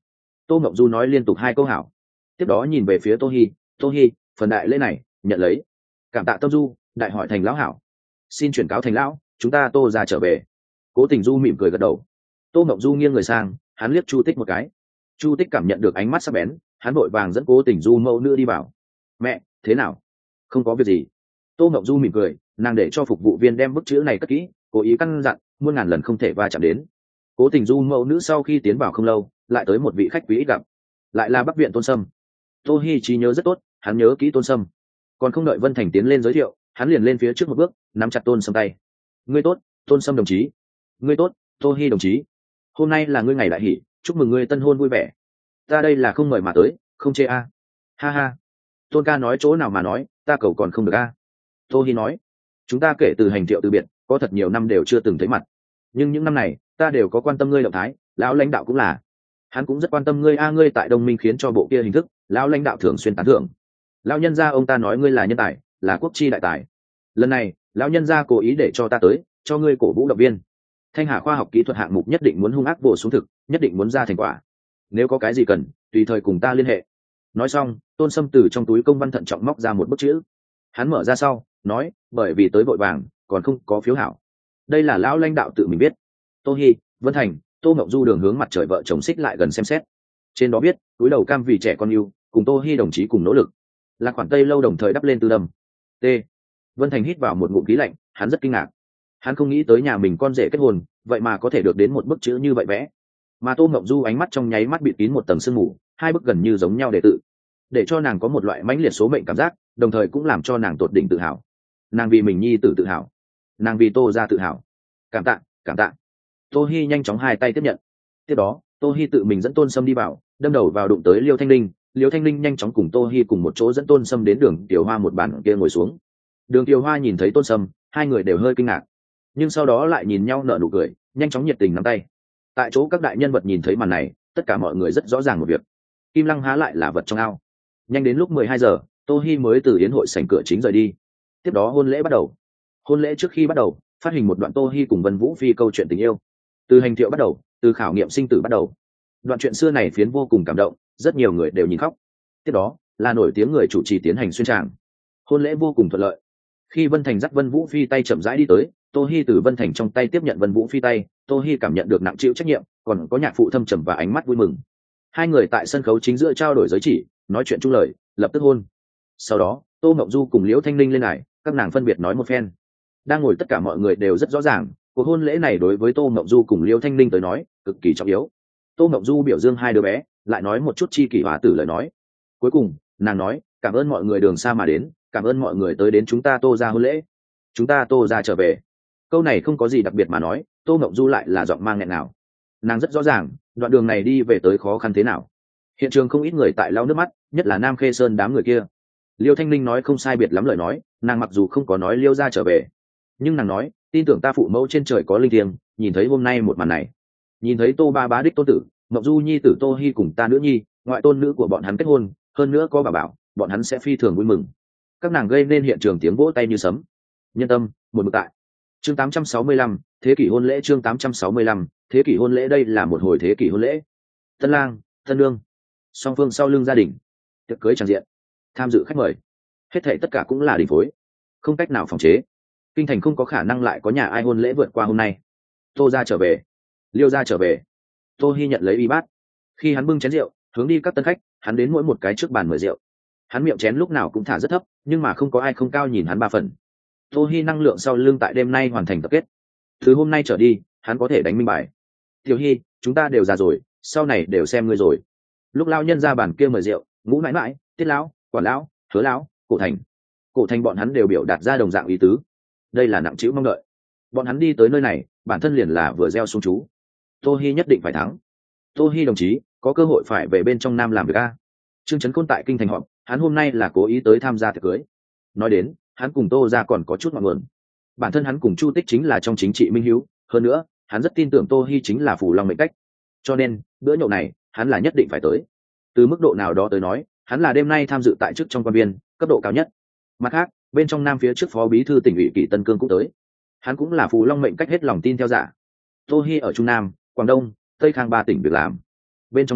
Tô Ngọc Du nói liên tục hai câu hảo, tiếp đó nhìn về phía Tô Hi. Tô Hi, phần đại lễ này nhận lấy. Cảm tạ Tâm Du, đại hỏi thành lão hảo, xin chuyển cáo thành lão, chúng ta Tô ra trở về. Cố Tình Du mỉm cười gật đầu. Tô Ngọc Du nghiêng người sang, hắn liếc Chu Tích một cái. Chu Tích cảm nhận được ánh mắt sắc bén, hắn vội vàng dẫn Cố Tình Du mẫu nữ đi vào. Mẹ, thế nào? Không có việc gì. Tô Ngọc Du mỉm cười, nàng để cho phục vụ viên đem bức chữ này cất kỹ, cố ý căn dặn muôn ngàn lần không thể va chạm đến. Cố Tình Du mẫu nữ sau khi tiến vào không lâu, lại tới một vị khách quý ít gặp, lại là Bắc Viện Tôn Sâm. Tô Hi trí nhớ rất tốt, hắn nhớ kỹ Tôn Sâm. Còn không đợi Vân Thành tiến lên giới thiệu, hắn liền lên phía trước một bước, nắm chặt Tôn Sâm tay. Ngươi tốt, Tôn Sâm đồng chí. Ngươi tốt, Tô Hi đồng chí. Hôm nay là ngươi ngày đại hỷ, chúc mừng ngươi tân hôn vui vẻ. Ta đây là không mời mà tới, không chê a. À. Ha ha. Tôn ca nói chỗ nào mà nói, ta cầu còn không được a. À. Tô Hi nói, chúng ta kể từ hành thiệu từ biệt, có thật nhiều năm đều chưa từng thấy mặt, nhưng những năm này ta đều có quan tâm ngươi động thái, lão lãnh đạo cũng là, hắn cũng rất quan tâm ngươi a. Ngươi tại Đông Minh khiến cho bộ kia hình thức, lão lãnh đạo thường xuyên tán thưởng. Lão nhân gia ông ta nói ngươi là nhân tài, là quốc chi đại tài. Lần này lão nhân gia cố ý để cho ta tới, cho ngươi cổ vũ động viên. Thanh Hà khoa học kỹ thuật hạng mục nhất định muốn hung ác bổ xuống thực, nhất định muốn ra thành quả. Nếu có cái gì cần, tùy thời cùng ta liên hệ. Nói xong, Tôn Sâm từ trong túi công văn thận trọng móc ra một bức chữ. Hắn mở ra sau, nói, bởi vì tới vội vàng, còn không có phiếu hảo. Đây là lão lãnh đạo tự mình biết. Tô Hi, Vân Thành, Tô Ngọc Du đường hướng mặt trời vợ chồng xích lại gần xem xét. Trên đó viết, túi đầu cam vì trẻ con yêu, cùng Tô Hi đồng chí cùng nỗ lực. Là khoản Tây lâu đồng thời đắp lên tư đâm. T. Vân Thành hít vào một ngụm khí lạnh, hắn rất kinh ngạc. Hắn không nghĩ tới nhà mình con rể kết hôn, vậy mà có thể được đến một bức chữ như vậy vẽ. Mà Tô Ngọc Du ánh mắt trong nháy mắt bịt kín một tầng sương mù, hai bức gần như giống nhau để tự, để cho nàng có một loại mãnh liệt số mệnh cảm giác, đồng thời cũng làm cho nàng tột đỉnh tự hào. Nàng vì mình nhi tử tự hào, nàng vì Tô gia tự hào. Cảm tạ, cảm tạ. Tô Hi nhanh chóng hai tay tiếp nhận. Tiếp đó, Tô Hi tự mình dẫn Tôn Sâm đi vào, đâm đầu vào đụng tới Liêu Thanh Linh. Liêu Thanh Linh nhanh chóng cùng Tô Hi cùng một chỗ dẫn Tôn Sâm đến Đường Tiểu Hoa một bàn kia ngồi xuống. Đường Tiểu Hoa nhìn thấy Tôn Sâm, hai người đều hơi kinh ngạc, nhưng sau đó lại nhìn nhau nở nụ cười, nhanh chóng nhiệt tình nắm tay. Tại chỗ các đại nhân vật nhìn thấy màn này, tất cả mọi người rất rõ ràng một việc: Kim Lăng há lại là vật trong ao. Nhanh đến lúc mười hai giờ, Tô Hi mới từ yến hội sảnh cửa chính rời đi. Tiếp đó hôn lễ bắt đầu. Hôn lễ trước khi bắt đầu, phát hình một đoạn Tô Hi cùng Vân Vũ Phi câu chuyện tình yêu. Từ hành thiệu bắt đầu, từ khảo nghiệm sinh tử bắt đầu. Đoạn chuyện xưa này phiến vô cùng cảm động, rất nhiều người đều nhìn khóc. Tiếp đó là nổi tiếng người chủ trì tiến hành xuyên tràng. Hôn lễ vô cùng thuận lợi. Khi Vân Thành dắt Vân Vũ Phi tay chậm rãi đi tới, Tô Hi từ Vân Thành trong tay tiếp nhận Vân Vũ Phi tay, Tô Hi cảm nhận được nặng chịu trách nhiệm, còn có nhạc phụ thâm trầm và ánh mắt vui mừng. Hai người tại sân khấu chính giữa trao đổi giới chỉ, nói chuyện chung lời, lập tức hôn. Sau đó, Tô Ngọc Du cùng Liễu Thanh Linh lên này, các nàng phân biệt nói một phen. Đang ngồi tất cả mọi người đều rất rõ ràng, cuộc hôn lễ này đối với Tô Ngọc Du cùng Liễu Thanh Linh tới nói, cực kỳ trọng yếu. Tô Ngọc Du biểu dương hai đứa bé, lại nói một chút chi kỷ hòa tử lời nói. Cuối cùng, nàng nói, cảm ơn mọi người đường xa mà đến, cảm ơn mọi người tới đến chúng ta Tô gia hôn lễ. Chúng ta Tô gia trở về. Câu này không có gì đặc biệt mà nói, Tô Ngọc Du lại là giọng mang nghẹn nào. Nàng rất rõ ràng, đoạn đường này đi về tới khó khăn thế nào. Hiện trường không ít người tại lau nước mắt, nhất là Nam Khê Sơn đám người kia. Liêu Thanh Linh nói không sai biệt lắm lời nói, nàng mặc dù không có nói Liêu gia trở về, nhưng nàng nói, tin tưởng ta phụ mẫu trên trời có linh thiêng, nhìn thấy hôm nay một màn này, nhìn thấy Tô ba bá đích tôn tử, Ngọc Du nhi tử Tô Hi cùng ta nữ nhi, ngoại tôn nữ của bọn hắn kết hôn, hơn nữa có bà bảo, bọn hắn sẽ phi thường vui mừng. Các nàng gây nên hiện trường tiếng vỗ tay như sấm. Nhân tâm, một mực tại. Chương tám trăm sáu mươi lăm, thế kỷ hôn lễ. Chương tám trăm sáu mươi lăm, thế kỷ hôn lễ. Đây là một hồi thế kỷ hôn lễ. Tân lang, tân nương, song phương sau lưng gia đình, tiệc cưới tràn diện, tham dự khách mời, hết thảy tất cả cũng là đình phối, không cách nào phòng chế. Kinh thành không có khả năng lại có nhà ai hôn lễ vượt qua hôm nay. Tô gia trở về, Liêu gia trở về. Tô Hi nhận lấy y bát, khi hắn bưng chén rượu hướng đi các tân khách, hắn đến mỗi một cái trước bàn mời rượu. Hắn miệng chén lúc nào cũng thả rất thấp, nhưng mà không có ai không cao nhìn hắn ba phần. Tô Hi năng lượng sau lưng tại đêm nay hoàn thành tập kết. Từ hôm nay trở đi, hắn có thể đánh minh bài. Tiểu Hi, chúng ta đều già rồi, sau này đều xem ngươi rồi. Lúc lao nhân ra bàn kia mời rượu, Ngũ nãi nãi, Tiết lão, Quản lão, Hứa lão, Cổ Thành, Cổ Thành bọn hắn đều biểu đạt ra đồng dạng ý tứ. Đây là nặng chịu mong đợi. Bọn hắn đi tới nơi này, bản thân liền là vừa gieo xuống chú. Tô Hi nhất định phải thắng. Tô Hi đồng chí, có cơ hội phải về bên trong Nam làm việc a. Trương Chấn Côn tại kinh thành họp, hắn hôm nay là cố ý tới tham gia tiệc cưới. Nói đến, hắn cùng Tô gia còn có chút ngọn nguồn. Bản thân hắn cùng Chu Tích chính là trong chính trị minh hiếu, hơn nữa, hắn rất tin tưởng Tô Hi chính là phù long mệnh cách. Cho nên, bữa nhậu này, hắn là nhất định phải tới. Từ mức độ nào đó tới nói, hắn là đêm nay tham dự tại chức trong quan viên, cấp độ cao nhất. Mặt khác, bên trong Nam phía trước phó bí thư tỉnh ủy Kỷ Tân Cương cũng tới. Hắn cũng là phù long mệnh cách hết lòng tin theo giả. Tô Hi ở Trung Nam, Quảng Đông, Tây Khang ba tỉnh việc làm. Bên trong Nam,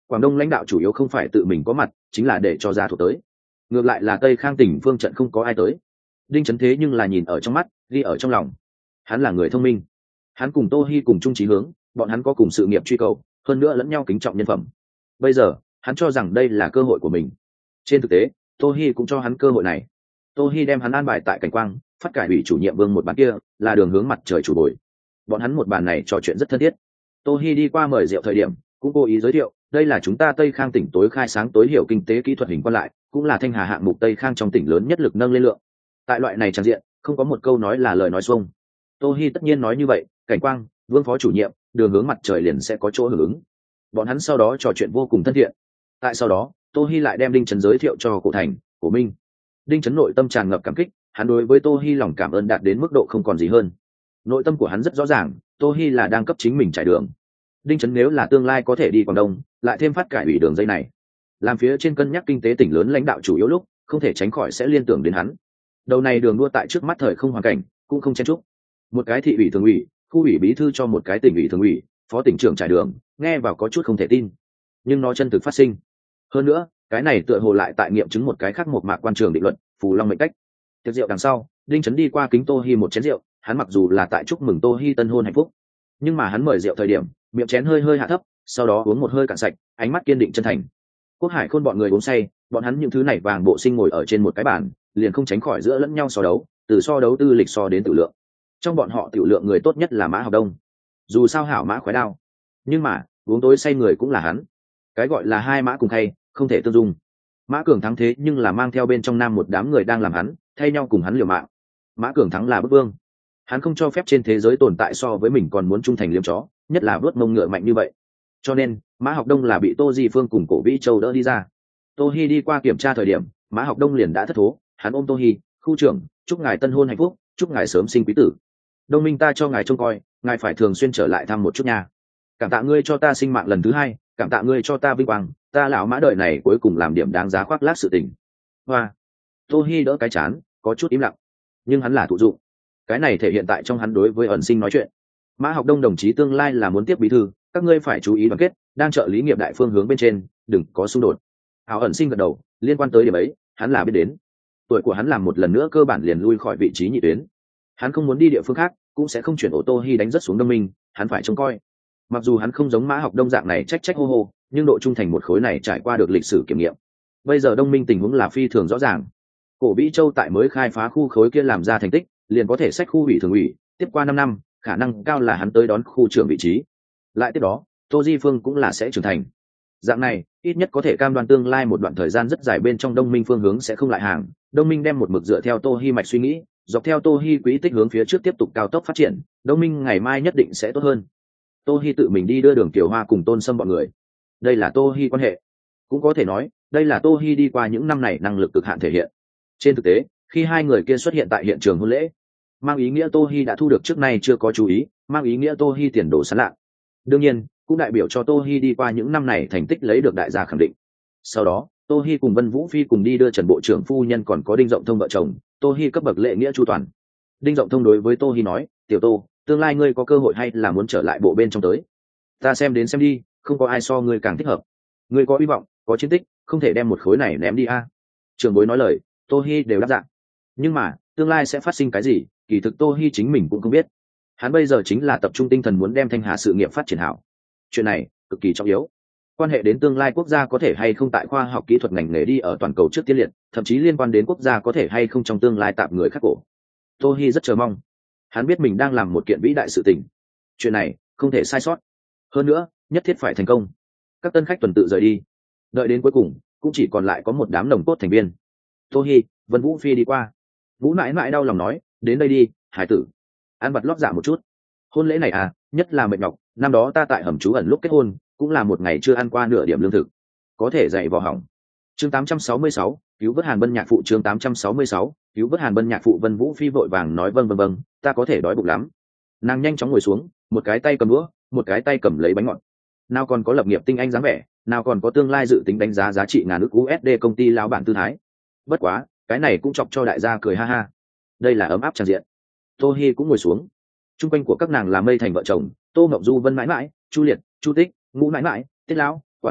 Quảng Đông lãnh đạo chủ yếu không phải tự mình có mặt, chính là để cho gia thuộc tới. Ngược lại là Tây Khang tỉnh phương trận không có ai tới. Đinh Chấn thế nhưng là nhìn ở trong mắt, ghi ở trong lòng. Hắn là người thông minh, hắn cùng Tô Hi cùng chung chí hướng, bọn hắn có cùng sự nghiệp truy cầu, hơn nữa lẫn nhau kính trọng nhân phẩm. Bây giờ hắn cho rằng đây là cơ hội của mình. Trên thực tế Tô Hi cũng cho hắn cơ hội này. Tô Hi đem hắn an bài tại Cảnh Quang, phát cải ủy chủ nhiệm Vương một bàn kia là đường hướng mặt trời chủ bồi. Bọn hắn một bàn này trò chuyện rất thân thiết. Tô Hi đi qua mời rượu thời điểm cũng cố ý giới thiệu, đây là chúng ta Tây Khang tỉnh tối khai sáng tối hiểu kinh tế kỹ thuật hình quan lại, cũng là Thanh Hà hạng mục Tây Khang trong tỉnh lớn nhất lực nâng lên lượng. Tại loại này trang diện không có một câu nói là lời nói xuông. Tô Hi tất nhiên nói như vậy, Cảnh Quang, Vương phó chủ nhiệm, đường hướng mặt trời liền sẽ có chỗ hưởng ứng. Bọn hắn sau đó trò chuyện vô cùng thân thiện. Tại sau đó Tô Hi lại đem Đinh Chấn giới thiệu cho Cổ Thành, Cổ Minh. Đinh Chấn nội tâm tràn ngập cảm kích, hắn đối với Tô Hi lòng cảm ơn đạt đến mức độ không còn gì hơn. Nội tâm của hắn rất rõ ràng, Tô Hi là đang cấp chính mình trải đường. Đinh Chấn nếu là tương lai có thể đi Quảng Đông, lại thêm phát cải ủy đường dây này, làm phía trên cân nhắc kinh tế tỉnh lớn lãnh đạo chủ yếu lúc, không thể tránh khỏi sẽ liên tưởng đến hắn. Đầu này đường đua tại trước mắt thời không hoàn cảnh, cũng không chen chúc. Một cái thị ủy thường ủy, khu ủy bí thư cho một cái tỉnh ủy thường ủy, phó tỉnh trưởng trải đường, nghe vào có chút không thể tin, nhưng nó chân thực phát sinh. Hơn nữa, cái này tựa hồ lại tại nghiệm chứng một cái khác một mạc quan trường định luật, phù long mệnh cách. Tiệc rượu đằng sau, Đinh Chấn đi qua kính Tô Hi một chén rượu, hắn mặc dù là tại chúc mừng Tô Hi tân hôn hạnh phúc, nhưng mà hắn mời rượu thời điểm, miệng chén hơi hơi hạ thấp, sau đó uống một hơi cạn sạch, ánh mắt kiên định chân thành. Quốc Hải Khôn bọn người uống say, bọn hắn những thứ này vàng bộ sinh ngồi ở trên một cái bàn, liền không tránh khỏi giữa lẫn nhau so đấu, từ so đấu tư lịch so đến tự lượng. Trong bọn họ tiểu lượng người tốt nhất là Mã Học Đông. Dù sao hảo mã khoái đao, nhưng mà uống tối say người cũng là hắn. Cái gọi là hai mã cùng thay, không thể tương dung. Mã Cường thắng thế nhưng là mang theo bên trong nam một đám người đang làm hắn, thay nhau cùng hắn liều mạng. Mã Cường thắng là bức vương, hắn không cho phép trên thế giới tồn tại so với mình còn muốn trung thành liêm chó, nhất là vớt mông ngựa mạnh như vậy. Cho nên Mã Học Đông là bị Tô Di Phương cùng Cổ Vĩ Châu đỡ đi ra. Tô Hi đi qua kiểm tra thời điểm, Mã Học Đông liền đã thất thố, hắn ôm Tô Hi, khu trưởng, chúc ngài tân hôn hạnh phúc, chúc ngài sớm sinh quý tử. Đông minh ta cho ngài trông coi, ngài phải thường xuyên trở lại thăm một chút nha. Cảm tạ ngươi cho ta sinh mạng lần thứ hai, cảm tạ ngươi cho ta vinh quang, ta lão Mã đời này cuối cùng làm điểm đáng giá khoác lác sự tình. Hoa. Tô Hi đỡ cái chán, có chút im lặng, nhưng hắn là thụ dụng. Cái này thể hiện tại trong hắn đối với ẩn sinh nói chuyện. Mã Học Đông đồng chí tương lai là muốn tiếp bí thư, các ngươi phải chú ý đoàn kết, đang trợ lý nghiệp đại phương hướng bên trên, đừng có xung đột. Hảo ẩn sinh gật đầu, liên quan tới điểm ấy, hắn là biết đến. Tuổi của hắn làm một lần nữa cơ bản liền lui khỏi vị trí nhị tuyến. Hắn không muốn đi địa phương khác, cũng sẽ không chuyển ô tô Hi đánh rất xuống Đông Minh, hắn phải trông coi. Mặc dù hắn không giống Mã Học Đông dạng này trách trách hô hô, nhưng độ trung thành một khối này trải qua được lịch sử kiểm nghiệm. Bây giờ Đông Minh tình huống là phi thường rõ ràng. Cổ Vĩ Châu tại mới khai phá khu khối kia làm ra thành tích, liền có thể xách khu ủy thường ủy, tiếp qua năm năm, khả năng cao là hắn tới đón khu trưởng vị trí. Lại tiếp đó, Tô Di Phương cũng là sẽ trưởng thành. Dạng này, ít nhất có thể cam đoan tương lai một đoạn thời gian rất dài bên trong Đông Minh phương hướng sẽ không lại hàng. Đông Minh đem một mực dựa theo Tô Hi mạch suy nghĩ, dọc theo Tô Hi quỹ tích hướng phía trước tiếp tục cao tốc phát triển, Đông Minh ngày mai nhất định sẽ tốt hơn. Tô Hi tự mình đi đưa Đường Kiều Hoa cùng Tôn Sâm bọn người. Đây là Tô Hi quan hệ. Cũng có thể nói, đây là Tô Hi đi qua những năm này năng lực cực hạn thể hiện. Trên thực tế, khi hai người kia xuất hiện tại hiện trường hôn lễ, mang ý nghĩa Tô Hi đã thu được trước nay chưa có chú ý, mang ý nghĩa Tô Hi tiền đồ sáng lạ. Đương nhiên, cũng đại biểu cho Tô Hi đi qua những năm này thành tích lấy được đại gia khẳng định. Sau đó, Tô Hi cùng Vân Vũ Phi cùng đi đưa Trần bộ trưởng phu nhân còn có Đinh Rộng Thông vợ chồng, Tô Hi cấp bậc lễ nghĩa chu toàn. Đinh Rộng Thông đối với Tô Hi nói, "Tiểu Tô, tương lai ngươi có cơ hội hay là muốn trở lại bộ bên trong tới? Ta xem đến xem đi, không có ai so ngươi càng thích hợp. Ngươi có hy vọng, có chiến tích, không thể đem một khối này ném đi a." Trường bối nói lời, Tô Hi đều đáp dạ. Nhưng mà, tương lai sẽ phát sinh cái gì, kỳ thực Tô Hi chính mình cũng không biết. Hắn bây giờ chính là tập trung tinh thần muốn đem Thanh Hà sự nghiệp phát triển hảo. Chuyện này cực kỳ trọng yếu, quan hệ đến tương lai quốc gia có thể hay không tại khoa học kỹ thuật ngành nghề đi ở toàn cầu trước tiên liệt, thậm chí liên quan đến quốc gia có thể hay không trong tương lai tạm người khắc cổ. Tô Hi rất chờ mong, hắn biết mình đang làm một kiện vĩ đại sự tình, chuyện này không thể sai sót, hơn nữa nhất thiết phải thành công. Các tân khách tuần tự rời đi, đợi đến cuối cùng cũng chỉ còn lại có một đám nồng cốt thành viên. Tô Hi, Vân Vũ Phi đi qua, Vũ mãi mãi đau lòng nói, đến đây đi, hải tử, ăn vặt lót dạ một chút. Hôn lễ này à, nhất là mệt nhọc, năm đó ta tại hầm trú ẩn lúc kết hôn, cũng là một ngày chưa ăn qua nửa điểm lương thực, có thể dạy vò hỏng. Chương tám trăm sáu mươi sáu, cứu vớt Hàn Bân nhạc phụ. Chương tám trăm sáu mươi sáu, cứu vớt Hàn Bân nhạc phụ. Vân Vũ Phi vội vàng nói vâng vâng vâng, ta có thể đói bụng lắm. Nàng nhanh chóng ngồi xuống, một cái tay cầm đũa, một cái tay cầm lấy bánh ngọt. Nào còn có lập nghiệp tinh anh dáng vẻ, nào còn có tương lai dự tính đánh giá giá trị ngàn ức u ét đê công ty lão bản tư thái. Bất quá, cái này cũng chọc cho đại gia cười ha ha. Đây là ấm áp tràn diện. Tô Hi cũng ngồi xuống. Trung quanh của các nàng là mây thành vợ chồng, Tô Ngọc Du, Vân mãi mãi, Chu Liệt, Chu Tích, Ngũ mãi mãi, Tiết lão, Quả lão,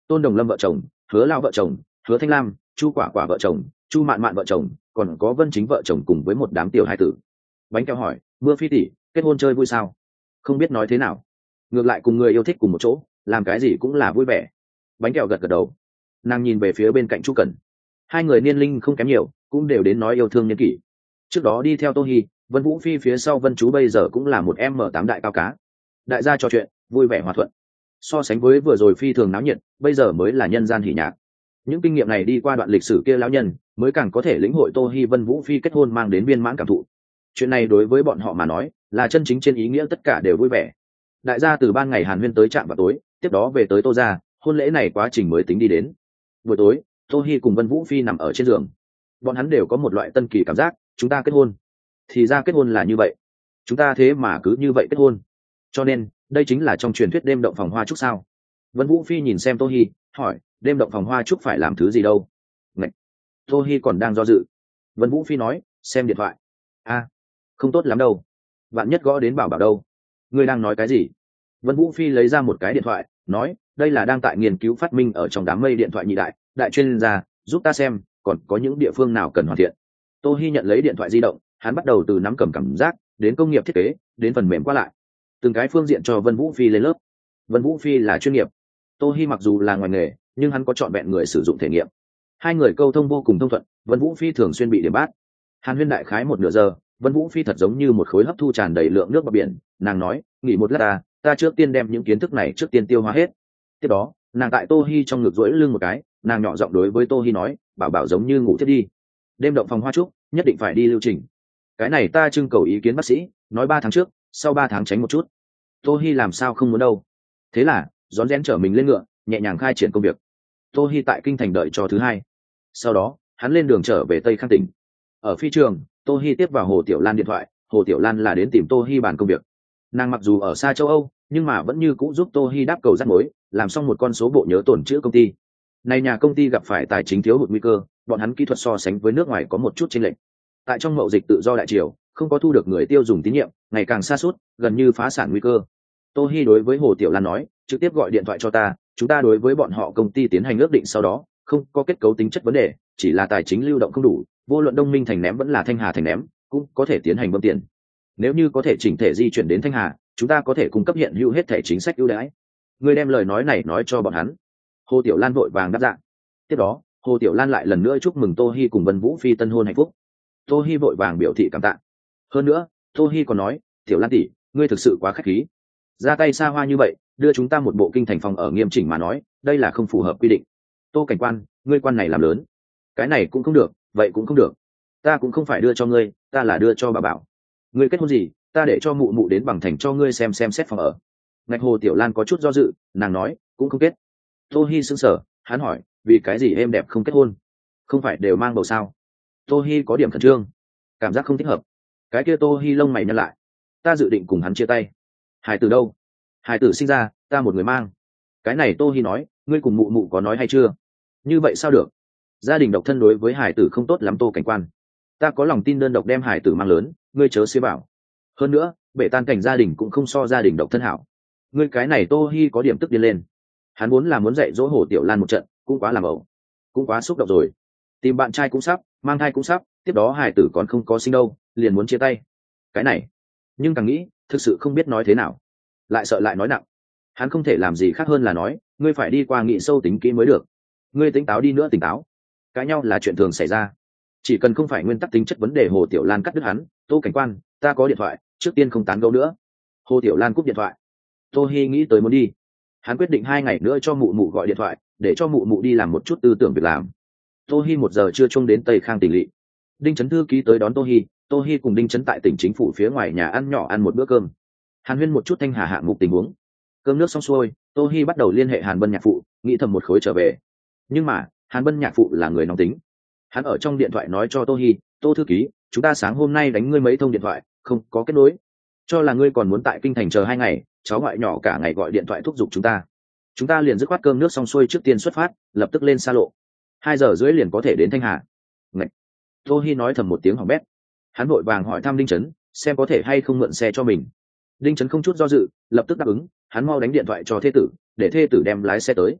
Tôn Đồng Lâm vợ chồng, Hứa Lao vợ chồng, Hứa Thanh Lam, Chu Quả Quả vợ chồng, Chu Mạn Mạn vợ chồng, còn có Vân Chính vợ chồng cùng với một đám tiểu hai tử. Bánh kẹo hỏi, Mưa Phi tỷ, kết hôn chơi vui sao? Không biết nói thế nào. Ngược lại cùng người yêu thích cùng một chỗ, làm cái gì cũng là vui vẻ. Bánh kẹo gật gật đầu. Nàng nhìn về phía bên cạnh Chu Cẩn. Hai người niên linh không kém nhiều, cũng đều đến nói yêu thương nhân kỷ. Trước đó đi theo Tô Hi, Vân Vũ Phi phía sau Vân Chú bây giờ cũng là một em m tám đại cao cá. Đại gia trò chuyện, vui vẻ hòa thuận. So sánh với vừa rồi phi thường náo nhiệt, bây giờ mới là nhân gian hỉ nhạc. Những kinh nghiệm này đi qua đoạn lịch sử kia lão nhân, mới càng có thể lĩnh hội Tô Hi Vân Vũ Phi kết hôn mang đến viên mãn cảm thụ. Chuyện này đối với bọn họ mà nói, là chân chính trên ý nghĩa tất cả đều vui vẻ. Đại gia từ ban ngày Hàn Huyên tới trạm vào tối, tiếp đó về tới Tô gia, hôn lễ này quá trình mới tính đi đến. Buổi tối, Tô Hi cùng Vân Vũ Phi nằm ở trên giường. Bọn hắn đều có một loại tân kỳ cảm giác, chúng ta kết hôn. Thì ra kết hôn là như vậy. Chúng ta thế mà cứ như vậy kết hôn. Cho nên, đây chính là trong truyền thuyết đêm động phòng hoa trúc sao? Vân Vũ Phi nhìn xem Tô Hi, hỏi, đêm động phòng hoa trúc phải làm thứ gì đâu? Ngạch. Tô Hi còn đang do dự. Vân Vũ Phi nói, xem điện thoại. A, à, không tốt lắm đâu. Vạn nhất gõ đến bảo bảo đâu. Ngươi đang nói cái gì? Vân Vũ Phi lấy ra một cái điện thoại, nói, đây là đang tại nghiên cứu phát minh ở trong đám mây điện thoại nhị đại, đại chuyên gia, giúp ta xem, còn có những địa phương nào cần hoàn thiện. Tô Hi nhận lấy điện thoại di động, hắn bắt đầu từ nắm cầm cảm giác, đến công nghiệp thiết kế, đến phần mềm qua lại. Từng cái phương diện cho Vân Vũ Phi lên lớp. Vân Vũ Phi là chuyên nghiệp. Tô Hi mặc dù là ngoài nghề, nhưng hắn có trọn vẹn người sử dụng thể nghiệm. Hai người câu thông vô cùng thông thuận, Vân Vũ Phi thường xuyên bị điểm bát. Hàn Huyên đại khái một nửa giờ, Vân Vũ Phi thật giống như một khối hấp thu tràn đầy lượng nước bờ biển, nàng nói, nghỉ một lát ta, ta trước tiên đem những kiến thức này trước tiên tiêu hóa hết. Tiếp đó, nàng tại Tô Hi trong ngực duỗi lưng một cái, nàng nhỏ giọng đối với Tô Hi nói, bảo bảo giống như ngủ thiết đi. Đêm động phòng hoa trúc, nhất định phải đi lưu trình. Cái này ta trưng cầu ý kiến bác sĩ, nói ba tháng trước, sau ba tháng tránh một chút. Tô Hi làm sao không muốn đâu. Thế là, rón rén trở mình lên ngựa, nhẹ nhàng khai triển công việc. Tô Hi tại kinh thành đợi cho thứ hai. Sau đó, hắn lên đường trở về Tây Khang tỉnh. Ở phi trường, Tô Hi tiếp vào Hồ Tiểu Lan điện thoại, Hồ Tiểu Lan là đến tìm Tô Hi bàn công việc. Nàng mặc dù ở xa châu Âu, nhưng mà vẫn như cũ giúp Tô Hi đáp cầu rắc mối, làm xong một con số bộ nhớ tổn chữa công ty. Này nhà công ty gặp phải tài chính thiếu hụt nguy cơ, bọn hắn kỹ thuật so sánh với nước ngoài có một chút chênh lệch. Tại trong mậu dịch tự do đại triều, không có thu được người tiêu dùng tín nhiệm, ngày càng sa sút, gần như phá sản nguy cơ. Tô Hi đối với Hồ Tiểu Lan nói, trực tiếp gọi điện thoại cho ta, chúng ta đối với bọn họ công ty tiến hành ước định sau đó, không có kết cấu tính chất vấn đề, chỉ là tài chính lưu động không đủ, vô luận Đông Minh thành ném vẫn là Thanh Hà thành ném, cũng có thể tiến hành bơm tiền. Nếu như có thể chỉnh thể di chuyển đến Thanh Hà, chúng ta có thể cung cấp hiện hữu hết thể chính sách ưu đãi. Người đem lời nói này nói cho bọn hắn. Hồ Tiểu Lan vội vàng đáp dạ. Tiếp đó, Hồ Tiểu Lan lại lần nữa chúc mừng Tô Hi cùng Vân Vũ Phi tân hôn hạnh phúc. Tô Hi vội vàng biểu thị cảm tạ. Hơn nữa, Tô Hi còn nói, Tiểu Lan tỷ, ngươi thực sự quá khách khí. Ra tay xa hoa như vậy, đưa chúng ta một bộ kinh thành phòng ở nghiêm chỉnh mà nói, đây là không phù hợp quy định. Tô cảnh quan, ngươi quan này làm lớn. Cái này cũng không được, vậy cũng không được. Ta cũng không phải đưa cho ngươi, ta là đưa cho bà bảo. Ngươi kết hôn gì, ta để cho mụ mụ đến bằng thành cho ngươi xem xem xét phòng ở. Ngạch Hồ Tiểu Lan có chút do dự, nàng nói, cũng không kết. Tô Hi sững sờ, hắn hỏi, vì cái gì êm đẹp không kết hôn? Không phải đều mang bầu sao? Tô Hi có điểm khẩn trương, cảm giác không thích hợp. Cái kia Tô Hi lông mày nhăn lại. Ta dự định cùng hắn chia tay. Hải tử đâu? Hải tử sinh ra, ta một người mang. Cái này Tô Hi nói, ngươi cùng mụ mụ có nói hay chưa? Như vậy sao được? Gia đình độc thân đối với hải tử không tốt lắm Tô cảnh quan. Ta có lòng tin đơn độc đem hải tử mang lớn, ngươi chớ xế bảo. Hơn nữa, bể tan cảnh gia đình cũng không so gia đình độc thân hảo. Ngươi cái này Tô Hi có điểm tức điên lên. Hắn muốn là muốn dạy dỗ Hồ Tiểu Lan một trận, cũng quá làm ẩu, cũng quá xúc động rồi. Tìm bạn trai cũng sắp, mang thai cũng sắp, tiếp đó hải tử còn không có sinh đâu, liền muốn chia tay. Cái này, nhưng càng nghĩ, thực sự không biết nói thế nào, lại sợ lại nói nặng. Hắn không thể làm gì khác hơn là nói, ngươi phải đi qua nghị sâu tính kỹ mới được. Ngươi tỉnh táo đi nữa tỉnh táo. Cãi nhau là chuyện thường xảy ra, chỉ cần không phải nguyên tắc tính chất vấn đề. Hồ Tiểu Lan cắt đứt hắn. Tô cảnh quan, ta có điện thoại, trước tiên không tán gẫu nữa. Hồ Tiểu Lan cúp điện thoại. Tô Hi nghĩ tới muốn đi, hắn quyết định hai ngày nữa cho mụ mụ gọi điện thoại, để cho mụ mụ đi làm một chút tư tưởng việc làm. Tô Hi một giờ chưa chung đến Tây Khang tỉnh lỵ. Đinh Chấn thư ký tới đón Tô Hi, Tô Hi cùng Đinh Chấn tại tỉnh chính phủ phía ngoài nhà ăn nhỏ ăn một bữa cơm. Hàn Huyên một chút Thanh Hà hạng mục tình huống. Cơm nước xong xuôi, Tô Hi bắt đầu liên hệ Hàn Bân nhạc phụ, nghĩ thầm một khối trở về. Nhưng mà, Hàn Bân nhạc phụ là người nóng tính. Hắn ở trong điện thoại nói cho Tô Hi, Tô thư ký, chúng ta sáng hôm nay đánh ngươi mấy thông điện thoại, không có kết nối. Cho là ngươi còn muốn tại kinh thành chờ hai ngày, cháu ngoại nhỏ cả ngày gọi điện thoại thúc giục chúng ta. Chúng ta liền dứt khoát cơm nước xong xuôi trước tiên xuất phát, lập tức lên xa lộ. Hai giờ rưỡi liền có thể đến Thanh Hà. Ngậy. Tô Hi nói thầm một tiếng hỏng bét. Hắn vội vàng hỏi thăm Đinh Chấn, xem có thể hay không mượn xe cho mình. Đinh Chấn không chút do dự, lập tức đáp ứng. Hắn mau đánh điện thoại cho thê tử, để thê tử đem lái xe tới.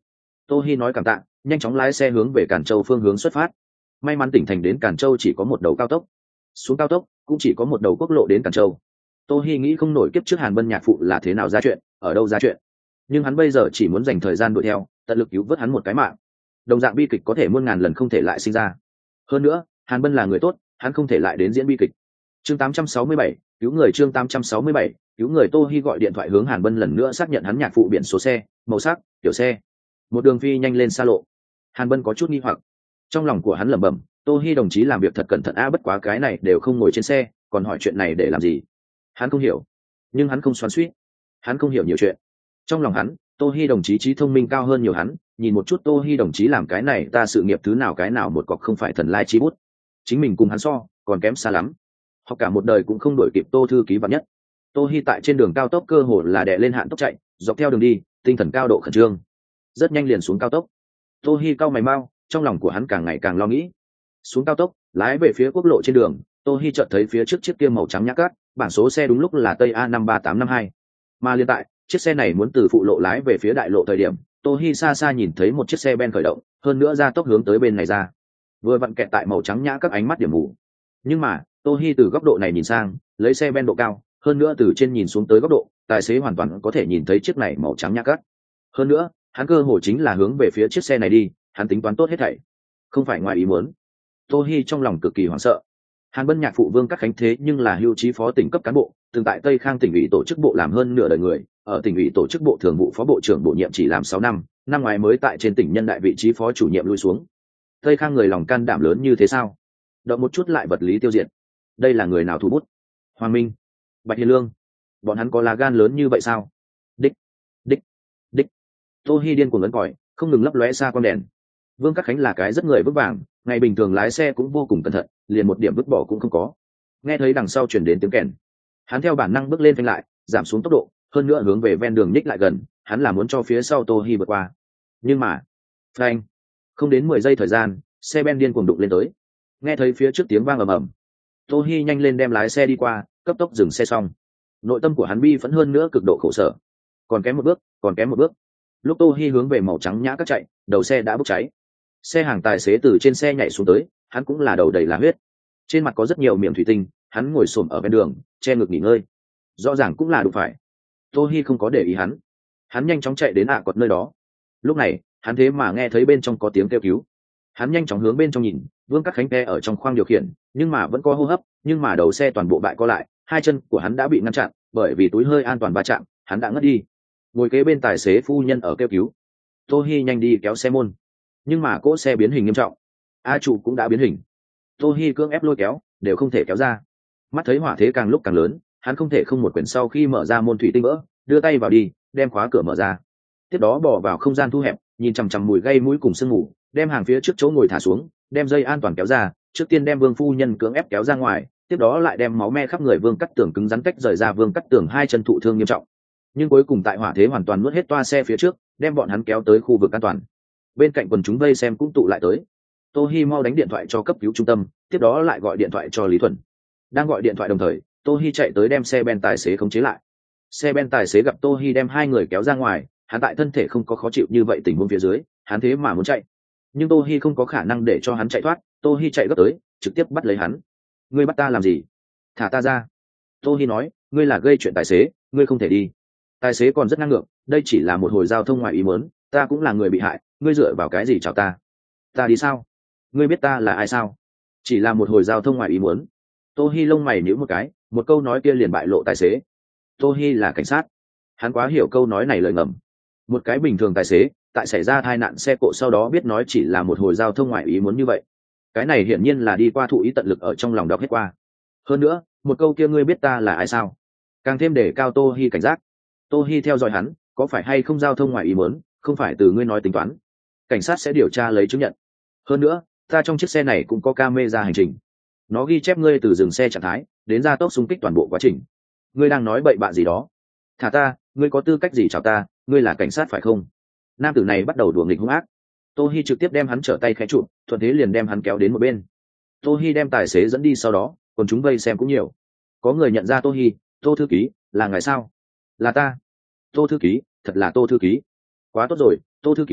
Tô Hi nói cảm tạ, nhanh chóng lái xe hướng về Càn Châu phương hướng xuất phát. May mắn tỉnh thành đến Càn Châu chỉ có một đầu cao tốc, xuống cao tốc cũng chỉ có một đầu quốc lộ đến Càn Châu. Tô Hi nghĩ không nổi kiếp trước Hàn Bân nhạc phụ là thế nào ra chuyện, ở đâu ra chuyện, nhưng hắn bây giờ chỉ muốn dành thời gian đuổi theo, tận lực cứu vớt hắn một cái mạng. Đồng dạng bi kịch có thể muôn ngàn lần không thể lại sinh ra. Hơn nữa, Hàn Bân là người tốt, hắn không thể lại đến diễn bi kịch. Chương tám trăm sáu mươi bảy, cứu người. Chương tám trăm sáu mươi bảy, cứu người. Tô Hi gọi điện thoại hướng Hàn Bân lần nữa xác nhận hắn nhạc phụ biển số xe, màu sắc, kiểu xe. Một đường phi nhanh lên xa lộ. Hàn Bân có chút nghi hoặc, trong lòng của hắn lẩm bẩm, Tô Hi đồng chí làm việc thật cẩn thận a, bất quá cái này đều không ngồi trên xe, còn hỏi chuyện này để làm gì? Hắn không hiểu, nhưng hắn không xoắn xuýt, hắn không hiểu nhiều chuyện. Trong lòng hắn, Tô Hi đồng chí trí thông minh cao hơn nhiều hắn, nhìn một chút Tô Hi đồng chí làm cái này ta sự nghiệp thứ nào cái nào một cọc không phải thần lai chi bút, chính mình cùng hắn so còn kém xa lắm, học cả một đời cũng không đuổi kịp Tô thư ký vạn nhất. Tô Hi tại trên đường cao tốc cơ hồ là đè lên hạn tốc chạy, dọc theo đường đi tinh thần cao độ khẩn trương, rất nhanh liền xuống cao tốc. Tô Hi cau mày mau, trong lòng của hắn càng ngày càng lo nghĩ. Xuống cao tốc, lái về phía quốc lộ trên đường, Tô Hi chợt thấy phía trước chiếc kia màu trắng nhã cát, bảng số xe đúng lúc là Tây A năm ba tám năm hai. Mà liên tại, chiếc xe này muốn từ phụ lộ lái về phía đại lộ thời điểm, Tô Hi xa xa nhìn thấy một chiếc xe Ben khởi động, hơn nữa ra tốc hướng tới bên này ra. Vừa vặn kẹt tại màu trắng nhã các ánh mắt điểm mù. Nhưng mà, Tô Hi từ góc độ này nhìn sang, lấy xe Ben độ cao, hơn nữa từ trên nhìn xuống tới góc độ, tài xế hoàn toàn có thể nhìn thấy chiếc này màu trắng nhã các. Hơn nữa, hắn cơ hồ chính là hướng về phía chiếc xe này đi, hắn tính toán tốt hết thảy, không phải ngoài ý muốn. Tô Hi trong lòng cực kỳ hoảng sợ. Hàn Bân nhạc phụ Vương Các Khánh thế nhưng là hưu trí phó tỉnh cấp cán bộ, từng tại Tây Khang tỉnh ủy tổ chức bộ làm hơn nửa đời người, ở tỉnh ủy tổ chức bộ thường vụ phó bộ trưởng bổ nhiệm chỉ làm sáu năm, năm ngoái mới tại trên tỉnh nhân đại vị trí phó chủ nhiệm lui xuống. Tây Khang người lòng can đảm lớn như thế sao? Động một chút lại vật lý tiêu diệt. Đây là người nào thủ bút? Hoàng Minh, Bạch Hiền Lương, bọn hắn có lá gan lớn như vậy sao? Đích, đích, đích. Tô Hi điên cuồng ấn còi, không ngừng lấp lóe xa con đèn. Vương Các Khánh là cái rất người vững vàng, ngày bình thường lái xe cũng vô cùng cẩn thận, liền một điểm vứt bỏ cũng không có. Nghe thấy đằng sau truyền đến tiếng kèn, hắn theo bản năng bước lên phanh lại, giảm xuống tốc độ, hơn nữa hướng về ven đường nhích lại gần, hắn là muốn cho phía sau Tô Hi vượt qua. Nhưng mà, phanh, không đến mười giây thời gian, xe Ben điên cuồng đụng lên tới. Nghe thấy phía trước tiếng vang ầm ầm, Tô Hi nhanh lên đem lái xe đi qua, cấp tốc dừng xe xong. Nội tâm của hắn bi phẫn hơn nữa cực độ khổ sở. Còn kém một bước, còn kém một bước. Lúc Tô Hi hướng về màu trắng nhã các chạy, đầu xe đã bốc cháy. Xe hàng tài xế từ trên xe nhảy xuống tới, hắn cũng là đầu đầy là huyết, trên mặt có rất nhiều miệng thủy tinh, hắn ngồi xổm ở bên đường, che ngực nghỉ ngơi, rõ ràng cũng là đụng phải. Tô Hi không có để ý hắn, hắn nhanh chóng chạy đến ạ cột nơi đó. Lúc này, hắn thế mà nghe thấy bên trong có tiếng kêu cứu, hắn nhanh chóng hướng bên trong nhìn, Vương Các Khánh pe ở trong khoang điều khiển, nhưng mà vẫn có hô hấp, nhưng mà đầu xe toàn bộ bại co lại, hai chân của hắn đã bị ngăn chặn, bởi vì túi hơi an toàn va chạm, hắn đã ngất đi. Ngồi kế bên tài xế phu nhân ở kêu cứu. Tô Hi nhanh đi kéo xe môn, nhưng mà cỗ xe biến hình nghiêm trọng, a trụ cũng đã biến hình. Tô Hi cưỡng ép lôi kéo, đều không thể kéo ra. Mắt thấy hỏa thế càng lúc càng lớn, hắn không thể không một quyển sau khi mở ra môn thủy tinh vỡ, đưa tay vào đi, đem khóa cửa mở ra. Tiếp đó bỏ vào không gian thu hẹp, nhìn chằm chằm mùi gây mũi cùng sương mù, đem hàng phía trước chỗ ngồi thả xuống, đem dây an toàn kéo ra, trước tiên đem Vương phu nhân cưỡng ép kéo ra ngoài, tiếp đó lại đem máu me khắp người Vương Cắt Tường cứng rắn cách rời ra Vương Cắt Tường hai chân thụ thương nghiêm trọng. Nhưng cuối cùng tại hỏa thế hoàn toàn nuốt hết toa xe phía trước, đem bọn hắn kéo tới khu vực an toàn. Bên cạnh quần chúng vây xem cũng tụ lại tới. Tô Hi mau đánh điện thoại cho cấp cứu trung tâm, tiếp đó lại gọi điện thoại cho Lý Thuần. Đang gọi điện thoại đồng thời, Tô Hi chạy tới đem xe Ben tài xế khống chế lại. Xe Ben tài xế gặp Tô Hi đem hai người kéo ra ngoài, hắn tại thân thể không có khó chịu như vậy tình huống phía dưới, hắn thế mà muốn chạy. Nhưng Tô Hi không có khả năng để cho hắn chạy thoát, Tô Hi chạy gấp tới, trực tiếp bắt lấy hắn. Ngươi bắt ta làm gì? Thả ta ra. Tô Hi nói, ngươi là gây chuyện tài xế, ngươi không thể đi. Tài xế còn rất ngang ngược, đây chỉ là một hồi giao thông ngoài ý muốn, ta cũng là người bị hại, ngươi dựa vào cái gì chào ta? Ta đi sao? Ngươi biết ta là ai sao? Chỉ là một hồi giao thông ngoài ý muốn. Tô Hi lông mày nhíu một cái, một câu nói kia liền bại lộ tài xế. Tô Hi là cảnh sát, hắn quá hiểu câu nói này lời ngầm. Một cái bình thường tài xế, tại xảy ra tai nạn xe cộ sau đó biết nói chỉ là một hồi giao thông ngoài ý muốn như vậy. Cái này hiển nhiên là đi qua thụ ý tận lực ở trong lòng đọc hết qua. Hơn nữa, một câu kia ngươi biết ta là ai sao? Càng thêm để cao Tô Hi cảnh giác. Tô Hi theo dõi hắn, có phải hay không giao thông ngoài ý muốn, không phải từ ngươi nói tính toán. Cảnh sát sẽ điều tra lấy chứng nhận. Hơn nữa, ta trong chiếc xe này cũng có camera hành trình, nó ghi chép ngươi từ dừng xe trạng thái đến ra tốc xung kích toàn bộ quá trình. Ngươi đang nói bậy bạ gì đó? Thả ta, ngươi có tư cách gì chào ta? Ngươi là cảnh sát phải không? Nam tử này bắt đầu đùa nghịch hung ác. Tô Hi trực tiếp đem hắn trở tay khẽ chụp, thuận thế liền đem hắn kéo đến một bên. Tô Hi đem tài xế dẫn đi, sau đó còn chúng vây xem cũng nhiều. Có người nhận ra Tô Hi, Tô thư ký, là ngài sao? Là ta. Tô thư ký, thật là Tô thư ký. Quá tốt rồi, Tô thư ký,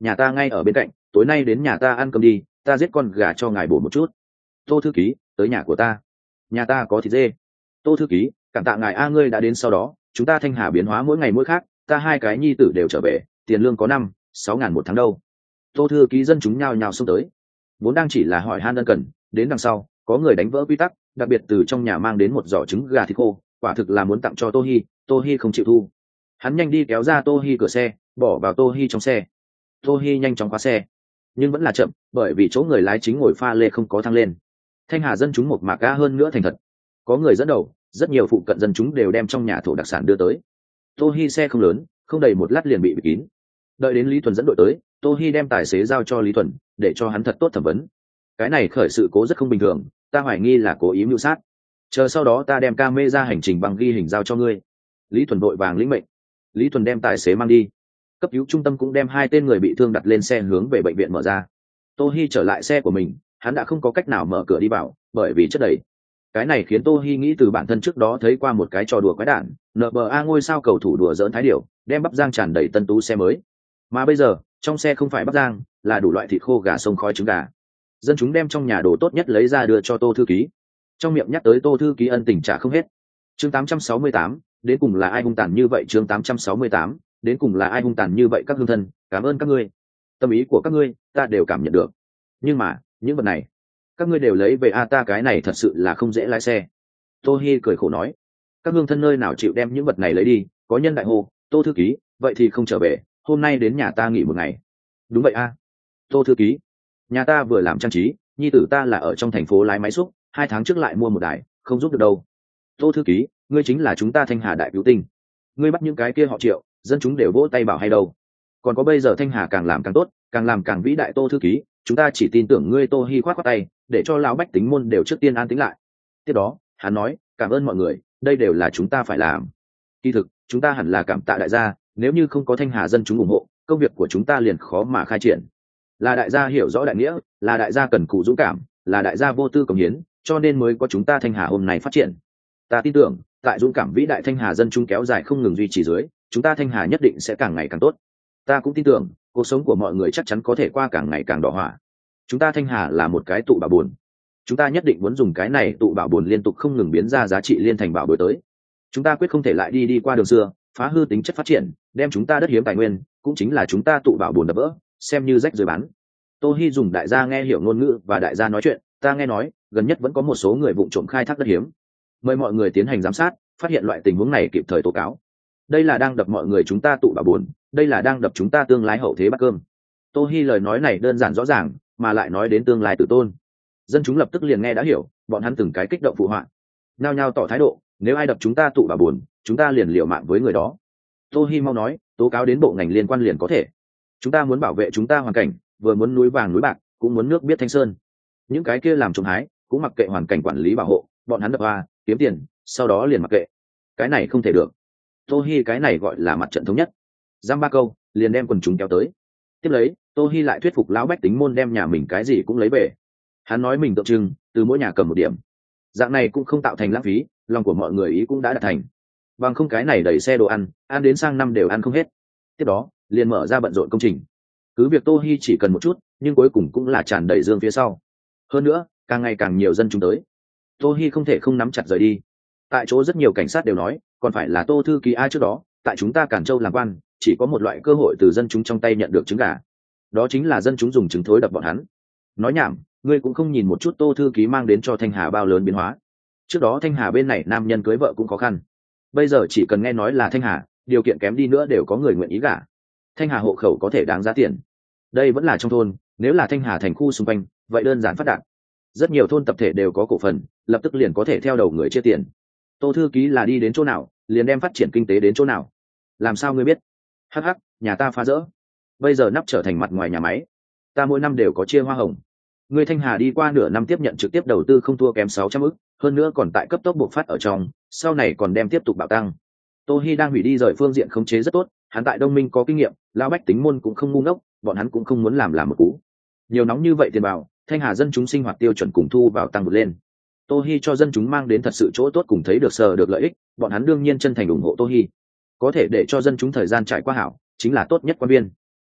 nhà ta ngay ở bên cạnh, tối nay đến nhà ta ăn cơm đi, ta giết con gà cho ngài bổ một chút. Tô thư ký, tới nhà của ta, nhà ta có thịt dê. Tô thư ký, cảm tạ ngài a, ngươi đã đến sau đó chúng ta Thanh Hà biến hóa mỗi ngày mỗi khác, ta hai cái nhi tử đều trở về, tiền lương có năm sáu ngàn một tháng đâu. Tô thư ký dân chúng nhao nhao xông tới, vốn đang chỉ là hỏi han ân cần, đến đằng sau có người đánh vỡ quy tắc, đặc biệt từ trong nhà mang đến một giỏ trứng gà thịt khô, quả thực là muốn tặng cho Tô Hi. Tô Hi không chịu thu, hắn nhanh đi kéo ra Tô Hi cửa xe, bỏ vào Tô Hi trong xe. Tô Hi nhanh chóng khóa xe, nhưng vẫn là chậm, bởi vì chỗ người lái chính ngồi pha lê không có thăng lên. Thanh Hà dân chúng một mạc ga hơn nữa thành thật, có người dẫn đầu, rất nhiều phụ cận dân chúng đều đem trong nhà thổ đặc sản đưa tới. Tô Hi xe không lớn, không đầy một lát liền bị bịt kín. Đợi đến Lý Thuần dẫn đội tới, Tô Hi đem tài xế giao cho Lý Thuần, để cho hắn thật tốt thẩm vấn. Cái này khởi sự cố rất không bình thường, ta hoài nghi là cố ý mưu sát. Chờ sau đó ta đem camera hành trình bằng ghi hình giao cho ngươi. Lý Thuần vội vàng lĩnh mệnh. Lý Thuần đem tài xế mang đi. Cấp cứu trung tâm cũng đem hai tên người bị thương đặt lên xe hướng về bệnh viện mở ra. Tô Hi trở lại xe của mình, hắn đã không có cách nào mở cửa đi vào, bởi vì chất đầy. Cái này khiến Tô Hi nghĩ từ bản thân trước đó thấy qua một cái trò đùa quái đản, en bê a ngôi sao cầu thủ đùa giỡn thái điểu, đem bắp giang tràn đầy tân tú xe mới. Mà bây giờ, trong xe không phải bắp giang, là đủ loại thịt khô gà sông khói trứng gà. Dân chúng đem trong nhà đồ tốt nhất lấy ra đưa cho Tô thư ký. Trong miệng nhắc tới Tô thư ký ân tình trả không hết. Chương tám trăm sáu mươi tám, đến cùng là ai hung tàn như vậy? Chương tám trăm sáu mươi tám, đến cùng là ai hung tàn như vậy? Các hương thân, cảm ơn các ngươi. Tâm ý của các ngươi, ta đều cảm nhận được. Nhưng mà, những vật này, các ngươi đều lấy về a, ta cái này thật sự là không dễ lái xe. Tô Hi cười khổ nói, các hương thân nơi nào chịu đem những vật này lấy đi? Có nhân đại hô, Tô thư ký, vậy thì không trở về, hôm nay đến nhà ta nghỉ một ngày. Đúng vậy a, Tô thư ký, nhà ta vừa làm trang trí, nhi tử ta là ở trong thành phố lái máy xúc, hai tháng trước lại mua một đài, không giúp được đâu. Tô thư ký, ngươi chính là chúng ta Thanh Hà đại cứu tinh, ngươi bắt những cái kia họ Triệu, dân chúng đều vỗ tay bảo hay đâu. Còn có bây giờ Thanh Hà càng làm càng tốt, càng làm càng vĩ đại. Tô thư ký, chúng ta chỉ tin tưởng ngươi. Tô Hi khoát khoát tay, để cho lão bách tính môn đều trước tiên an tĩnh lại. Tiếp đó hắn nói, cảm ơn mọi người, đây đều là chúng ta phải làm. Kỳ thực chúng ta hẳn là cảm tạ đại gia, nếu như không có Thanh Hà dân chúng ủng hộ, công việc của chúng ta liền khó mà khai triển. Là đại gia hiểu rõ đại nghĩa, là đại gia cần cù dũng cảm, là đại gia vô tư cống hiến, cho nên mới có chúng ta Thanh Hà hôm nay phát triển. Ta tin tưởng, tại dũng cảm vĩ đại Thanh Hà dân chúng kéo dài không ngừng duy trì dưới, chúng ta Thanh Hà nhất định sẽ càng ngày càng tốt. Ta cũng tin tưởng, cuộc sống của mọi người chắc chắn có thể qua càng ngày càng đỏ hỏa. Chúng ta Thanh Hà là một cái tụ bảo bồn, chúng ta nhất định muốn dùng cái này tụ bảo bồn liên tục không ngừng biến ra giá trị liên thành bảo bối tới. Chúng ta quyết không thể lại đi đi qua đường xưa, phá hư tính chất phát triển, đem chúng ta đất hiếm tài nguyên, cũng chính là chúng ta tụ bảo bồn đập vỡ, xem như rách rời bán. Tô Hi dùng đại gia nghe hiểu ngôn ngữ và đại gia nói chuyện, ta nghe nói gần nhất vẫn có một số người vụng trộm khai thác đất hiếm, mời mọi người tiến hành giám sát, phát hiện loại tình huống này kịp thời tố cáo. Đây là đang đập mọi người chúng ta tụ bảo bồn, đây là đang đập chúng ta tương lai hậu thế bát cơm. Tô Hi lời nói này đơn giản rõ ràng, mà lại nói đến tương lai tử tôn. Dân chúng lập tức liền nghe đã hiểu, bọn hắn từng cái kích động phụ họa, nhao nhao tỏ thái độ, nếu ai đập chúng ta tụ bảo bồn, chúng ta liền liều mạng với người đó. Tô Hi mau nói, tố cáo đến bộ ngành liên quan liền có thể. Chúng ta muốn bảo vệ chúng ta hoàn cảnh, vừa muốn núi vàng núi bạc, cũng muốn nước biết thanh sơn. Những cái kia làm trộm hái, cũng mặc kệ hoàn cảnh quản lý bảo hộ, bọn hắn đập hoa, kiếm tiền, sau đó liền mặc kệ. Cái này không thể được. Tô Hi cái này gọi là mặt trận thống nhất. Giam ba câu, liền đem quần chúng kéo tới. Tiếp lấy, Tô Hi lại thuyết phục lão bách tính môn đem nhà mình cái gì cũng lấy về. Hắn nói mình tượng trưng, từ mỗi nhà cầm một điểm. Dạng này cũng không tạo thành lãng phí, lòng của mọi người ý cũng đã đạt thành. Bằng không cái này đẩy xe đồ ăn, ăn đến sang năm đều ăn không hết. Tiếp đó, liền mở ra bận rộn công trình. Cứ việc Tô Hi chỉ cần một chút, nhưng cuối cùng cũng là tràn đầy dương phía sau. Hơn nữa, càng ngày càng nhiều dân chúng tới. Tô Hi không thể không nắm chặt rời đi. Tại chỗ rất nhiều cảnh sát đều nói, còn phải là Tô thư ký ai trước đó, tại chúng ta Cản Châu làm quan, chỉ có một loại cơ hội từ dân chúng trong tay nhận được trứng gà. Đó chính là dân chúng dùng trứng thối đập bọn hắn. Nói nhảm, ngươi cũng không nhìn một chút Tô thư ký mang đến cho Thanh Hà bao lớn biến hóa. Trước đó Thanh Hà bên này nam nhân cưới vợ cũng khó khăn. Bây giờ chỉ cần nghe nói là Thanh Hà, điều kiện kém đi nữa đều có người nguyện ý gả. Thanh Hà hộ khẩu có thể đáng giá tiền. Đây vẫn là trong thôn, nếu là Thanh Hà thành khu xung quanh, vậy đơn giản phát đạt. Rất nhiều thôn tập thể đều có cổ phần, lập tức liền có thể theo đầu người chia tiền. Tô thư ký là đi đến chỗ nào, liền đem phát triển kinh tế đến chỗ nào. Làm sao ngươi biết? Hắc hắc, nhà ta phá rỡ. Bây giờ nắp trở thành mặt ngoài nhà máy. Ta mỗi năm đều có chia hoa hồng. Ngươi Thanh Hà đi qua nửa năm tiếp nhận trực tiếp đầu tư không thua kém sáu trăm ức, hơn nữa còn tại cấp tốc bộc phát ở trong, sau này còn đem tiếp tục bạo tăng. Tô Hi đang hủy đi rời phương diện khống chế rất tốt, hắn tại Đông Minh có kinh nghiệm, lão bách tính môn cũng không ngu ngốc, bọn hắn cũng không muốn làm làm một cú. Nhiều nóng như vậy tiền bảo, Thanh Hà dân chúng sinh hoạt tiêu chuẩn cùng thu vào tăng vượt lên. Tô Hi cho dân chúng mang đến thật sự chỗ tốt cùng thấy được sờ được lợi ích, bọn hắn đương nhiên chân thành ủng hộ Tô Hi. Có thể để cho dân chúng thời gian trải qua hảo, chính là tốt nhất quan viên.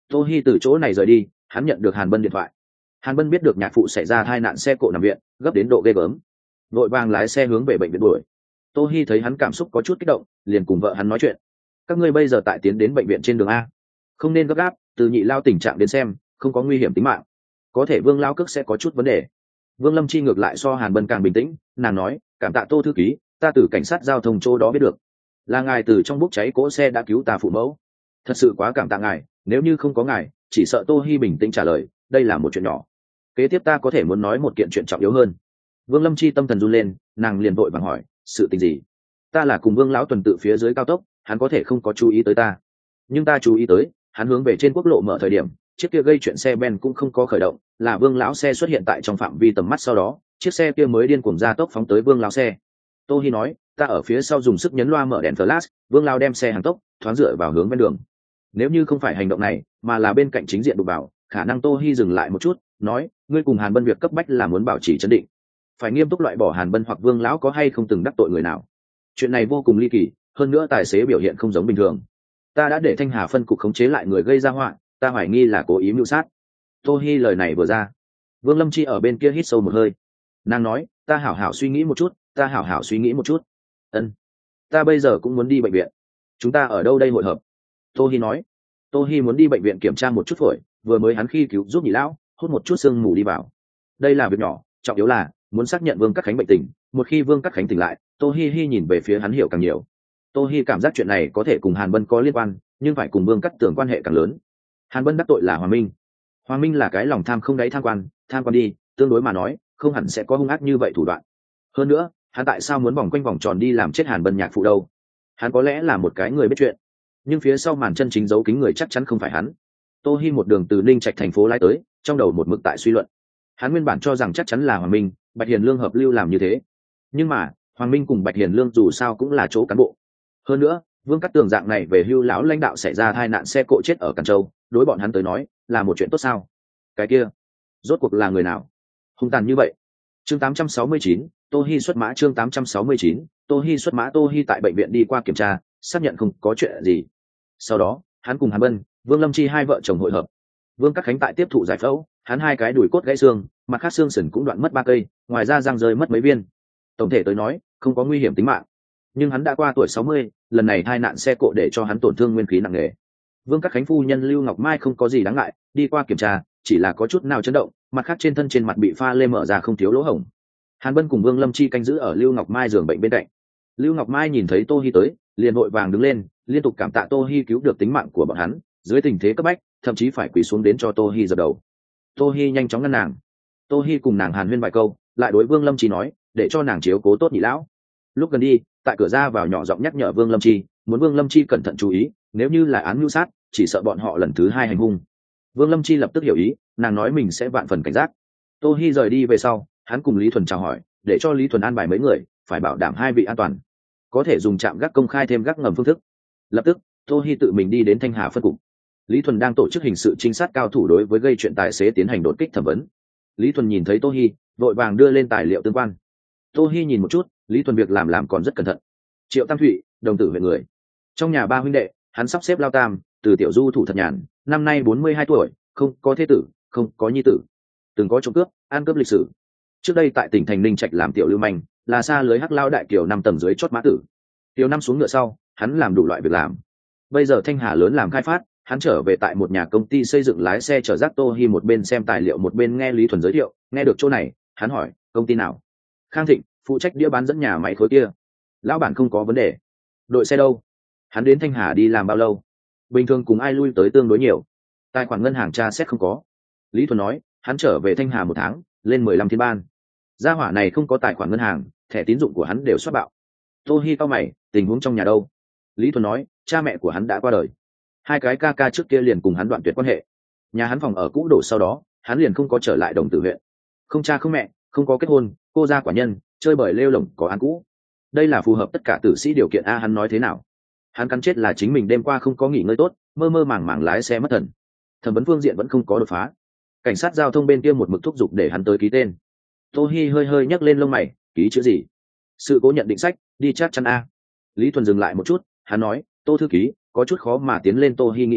Tô Hi từ chỗ này rời đi, hắn nhận được Hàn Bân điện thoại. Hàn Bân biết được nhạc phụ xảy ra tai nạn xe cộ nằm viện, gấp đến độ ghê gớm, vội vàng lái xe hướng về bệnh viện đuổi. Tô Hi thấy hắn cảm xúc có chút kích động, liền cùng vợ hắn nói chuyện. Các ngươi bây giờ tại tiến đến bệnh viện trên đường a, không nên gấp gáp, từ nhị lao tình trạng đến xem, không có nguy hiểm tính mạng, có thể Vương lao cước sẽ có chút vấn đề. Vương Lâm Chi ngược lại so Hàn Bân càng bình tĩnh, nàng nói, cảm tạ Tô thư ký, ta từ cảnh sát giao thông chỗ đó biết được, là ngài từ trong bốc cháy cỗ xe đã cứu ta phụ mẫu, thật sự quá cảm tạ ngài, nếu như không có ngài, chỉ sợ. Tô Hi bình tĩnh trả lời, đây là một chuyện nhỏ, kế tiếp ta có thể muốn nói một kiện chuyện trọng yếu hơn. Vương Lâm Chi tâm thần run lên, nàng liền vội vàng hỏi, sự tình gì? Ta là cùng Vương lão tuần tự phía dưới cao tốc, hắn có thể không có chú ý tới ta, nhưng ta chú ý tới, hắn hướng về trên quốc lộ mở thời điểm, chiếc kia gây chuyện xe Ben cũng không có khởi động, là Vương lão xe xuất hiện tại trong phạm vi tầm mắt, sau đó chiếc xe kia mới điên cuồng ra tốc phóng tới Vương lão xe. Tô Hi nói, ta ở phía sau dùng sức nhấn loa mở đèn flash, Vương lão đem xe hàng tốc, thoáng dựa vào hướng bên đường. Nếu như không phải hành động này, mà là bên cạnh chính diện đụng vào, khả năng. Tô Hi dừng lại một chút, nói, ngươi cùng Hàn Bân việc cấp bách là muốn bảo trì trấn định, phải nghiêm túc loại bỏ Hàn Bân hoặc Vương lão có hay không từng đắc tội người nào. Chuyện này vô cùng ly kỳ, hơn nữa tài xế biểu hiện không giống bình thường. Ta đã để Thanh Hà phân cục khống chế lại người gây ra họa, ta hoài nghi là cố ý mưu sát. Tô Hi lời này vừa ra, Vương Lâm Chi ở bên kia hít sâu một hơi, nàng nói, ta hảo hảo suy nghĩ một chút, ta hảo hảo suy nghĩ một chút. Ân, ta bây giờ cũng muốn đi bệnh viện, chúng ta ở đâu đây hội hợp? Tô Hi nói. Tô Hi muốn đi bệnh viện kiểm tra một chút phổi, vừa mới hắn khi cứu giúp nhị lão, hút một chút sương mù đi vào. Đây là việc nhỏ, trọng yếu là muốn xác nhận Vương Cát Khánh bệnh tình. Một khi Vương Cát Khánh tỉnh lại, Tô Hi Hi nhìn về phía hắn hiểu càng nhiều. Tô Hi cảm giác chuyện này có thể cùng Hàn Bân có liên quan, nhưng phải cùng Vương Cát Tường quan hệ càng lớn. Hàn Bân đắc tội là Hoàng Minh, Hoàng Minh là cái lòng tham không đáy tham quan, tham quan đi, tương đối mà nói, không hẳn sẽ có hung ác như vậy thủ đoạn. Hơn nữa, hắn tại sao muốn vòng quanh vòng tròn đi làm chết Hàn Bân nhạc phụ đâu? Hắn có lẽ là một cái người biết chuyện, nhưng phía sau màn chân chính giấu kín người chắc chắn không phải hắn. Tô Hi một đường từ Ninh Trạch thành phố lái tới, trong đầu một mực tại suy luận. Hắn nguyên bản cho rằng chắc chắn là Hoàng Minh, Bạch Hiền Lương hợp lưu làm như thế, nhưng mà Hoàng Minh cùng Bạch Hiền Lương dù sao cũng là chỗ cán bộ. Hơn nữa, Vương Cát Tường dạng này về hưu lão lãnh đạo xảy ra tai nạn xe cộ chết ở Càn Châu, đối bọn hắn tới nói là một chuyện tốt sao? Cái kia rốt cuộc là người nào hung tàn như vậy? Chương tám trăm sáu mươi chín, Tô Hi xuất mã. Chương tám trăm sáu mươi chín, Tô Hi xuất mã. Tô Hi tại bệnh viện đi qua kiểm tra, xác nhận không có chuyện gì. Sau đó, hắn cùng Hàn Bân, Vương Lâm Chi hai vợ chồng hội hợp. Vương Cát Khánh tại tiếp thụ giải phẫu, hắn hai cái đùi cốt gãy xương, mặt khác xương sườn cũng đoạn mất ba cây, ngoài ra răng rơi mất mấy viên. Tổng thể tới nói, không có nguy hiểm tính mạng. Nhưng hắn đã qua tuổi sáu mươi, lần này tai nạn xe cộ để cho hắn tổn thương nguyên khí nặng nề. Vương Cát Khánh phu nhân Lưu Ngọc Mai không có gì đáng ngại, đi qua kiểm tra, chỉ là có chút nào chấn động, mặt khác trên thân trên mặt bị pha lê mở ra không thiếu lỗ hổng. Hàn Bân cùng Vương Lâm Chi canh giữ ở Lưu Ngọc Mai giường bệnh bên cạnh. Lưu Ngọc Mai nhìn thấy Tô Hi tới, liền vội vàng đứng lên, liên tục cảm tạ Tô Hi cứu được tính mạng của bọn hắn, dưới tình thế cấp bách, thậm chí phải quỳ xuống đến cho Tô Hi dập đầu. Tô Hi nhanh chóng ngăn nàng. Tô Hi cùng nàng hàn huyên vài câu, lại đối Vương Lâm Chi nói, để cho nàng chiếu cố tốt nhị lão. Lúc gần đi, tại cửa ra vào nhỏ giọng nhắc nhở Vương Lâm Chi, muốn Vương Lâm Chi cẩn thận chú ý, nếu như là án mưu sát, chỉ sợ bọn họ lần thứ hai hành hung. Vương Lâm Chi lập tức hiểu ý, nàng nói mình sẽ vạn phần cảnh giác. Tô Hi rời đi về sau, hắn cùng Lý Thuần chào hỏi, để cho Lý Thuần an bài mấy người, phải bảo đảm hai vị an toàn, có thể dùng trạm gác công khai thêm gác ngầm phương thức. Lập tức, Tô Hi tự mình đi đến Thanh Hà phân cục. Lý Thuần đang tổ chức hình sự trinh sát cao thủ đối với gây chuyện tài xế tiến hành đột kích thẩm vấn. Lý Thuần nhìn thấy Tô Hi, vội vàng đưa lên tài liệu tương quan. Tô Hi nhìn một chút, Lý Thuần việc làm làm còn rất cẩn thận. Triệu Tam Thụy, đồng tử huyện người, trong nhà ba huynh đệ, hắn sắp xếp lao tam, từ tiểu du thủ thật nhàn, năm nay bốn mươi hai tuổi, không có thế tử, không có nhi tử, từng có trộm cướp, ăn cướp lịch sử. Trước đây tại tỉnh thành Ninh Trạch làm tiểu lưu manh, là xa lưới hắc lao đại kiều năm tầng dưới chót mã tử. Tiểu năm xuống ngựa sau, hắn làm đủ loại việc làm. Bây giờ Thanh Hà lớn làm khai phát, hắn trở về tại một nhà công ty xây dựng lái xe chở rác. Tô Hi một bên xem tài liệu một bên nghe Lý Thuần giới thiệu, nghe được chỗ này, hắn hỏi, công ty nào? Khang Thịnh, phụ trách đĩa bán dẫn nhà máy khối kia. Lão bản không có vấn đề. Đội xe đâu? Hắn đến Thanh Hà đi làm bao lâu? Bình thường cùng ai lui tới tương đối nhiều. Tài khoản ngân hàng tra xét không có. Lý Thuần nói, hắn trở về Thanh Hà một tháng, lên mười lăm thiên ban. Gia hỏa này không có tài khoản ngân hàng, thẻ tín dụng của hắn đều soát bạo. Tô Hi cau mày, tình huống trong nhà đâu? Lý Thuần nói, cha mẹ của hắn đã qua đời, hai cái ca ca trước kia liền cùng hắn đoạn tuyệt quan hệ. Nhà hắn phòng ở cũ đổ sau đó, hắn liền không có trở lại đồng tử huyện. Không cha không mẹ, không có kết hôn, cô gia quả nhân, chơi bời lêu lổng có án cũ. Đây là phù hợp tất cả tử sĩ điều kiện a. Hắn nói thế nào? Hắn cắn chết là chính mình đêm qua không có nghỉ ngơi tốt, mơ mơ màng màng lái xe mất thần. Thẩm vấn phương diện vẫn không có đột phá. Cảnh sát giao thông bên kia một mực thúc giục để hắn tới ký tên. Tô Hi hơi hơi nhấc lên lông mày, ký chữ gì? Sự cố nhận định sách, đi chắc chắn a. Lý Thuần dừng lại một chút, hắn nói, Tô thư ký, có chút khó mà tiến lên. Tô Hi nghĩ nghĩ,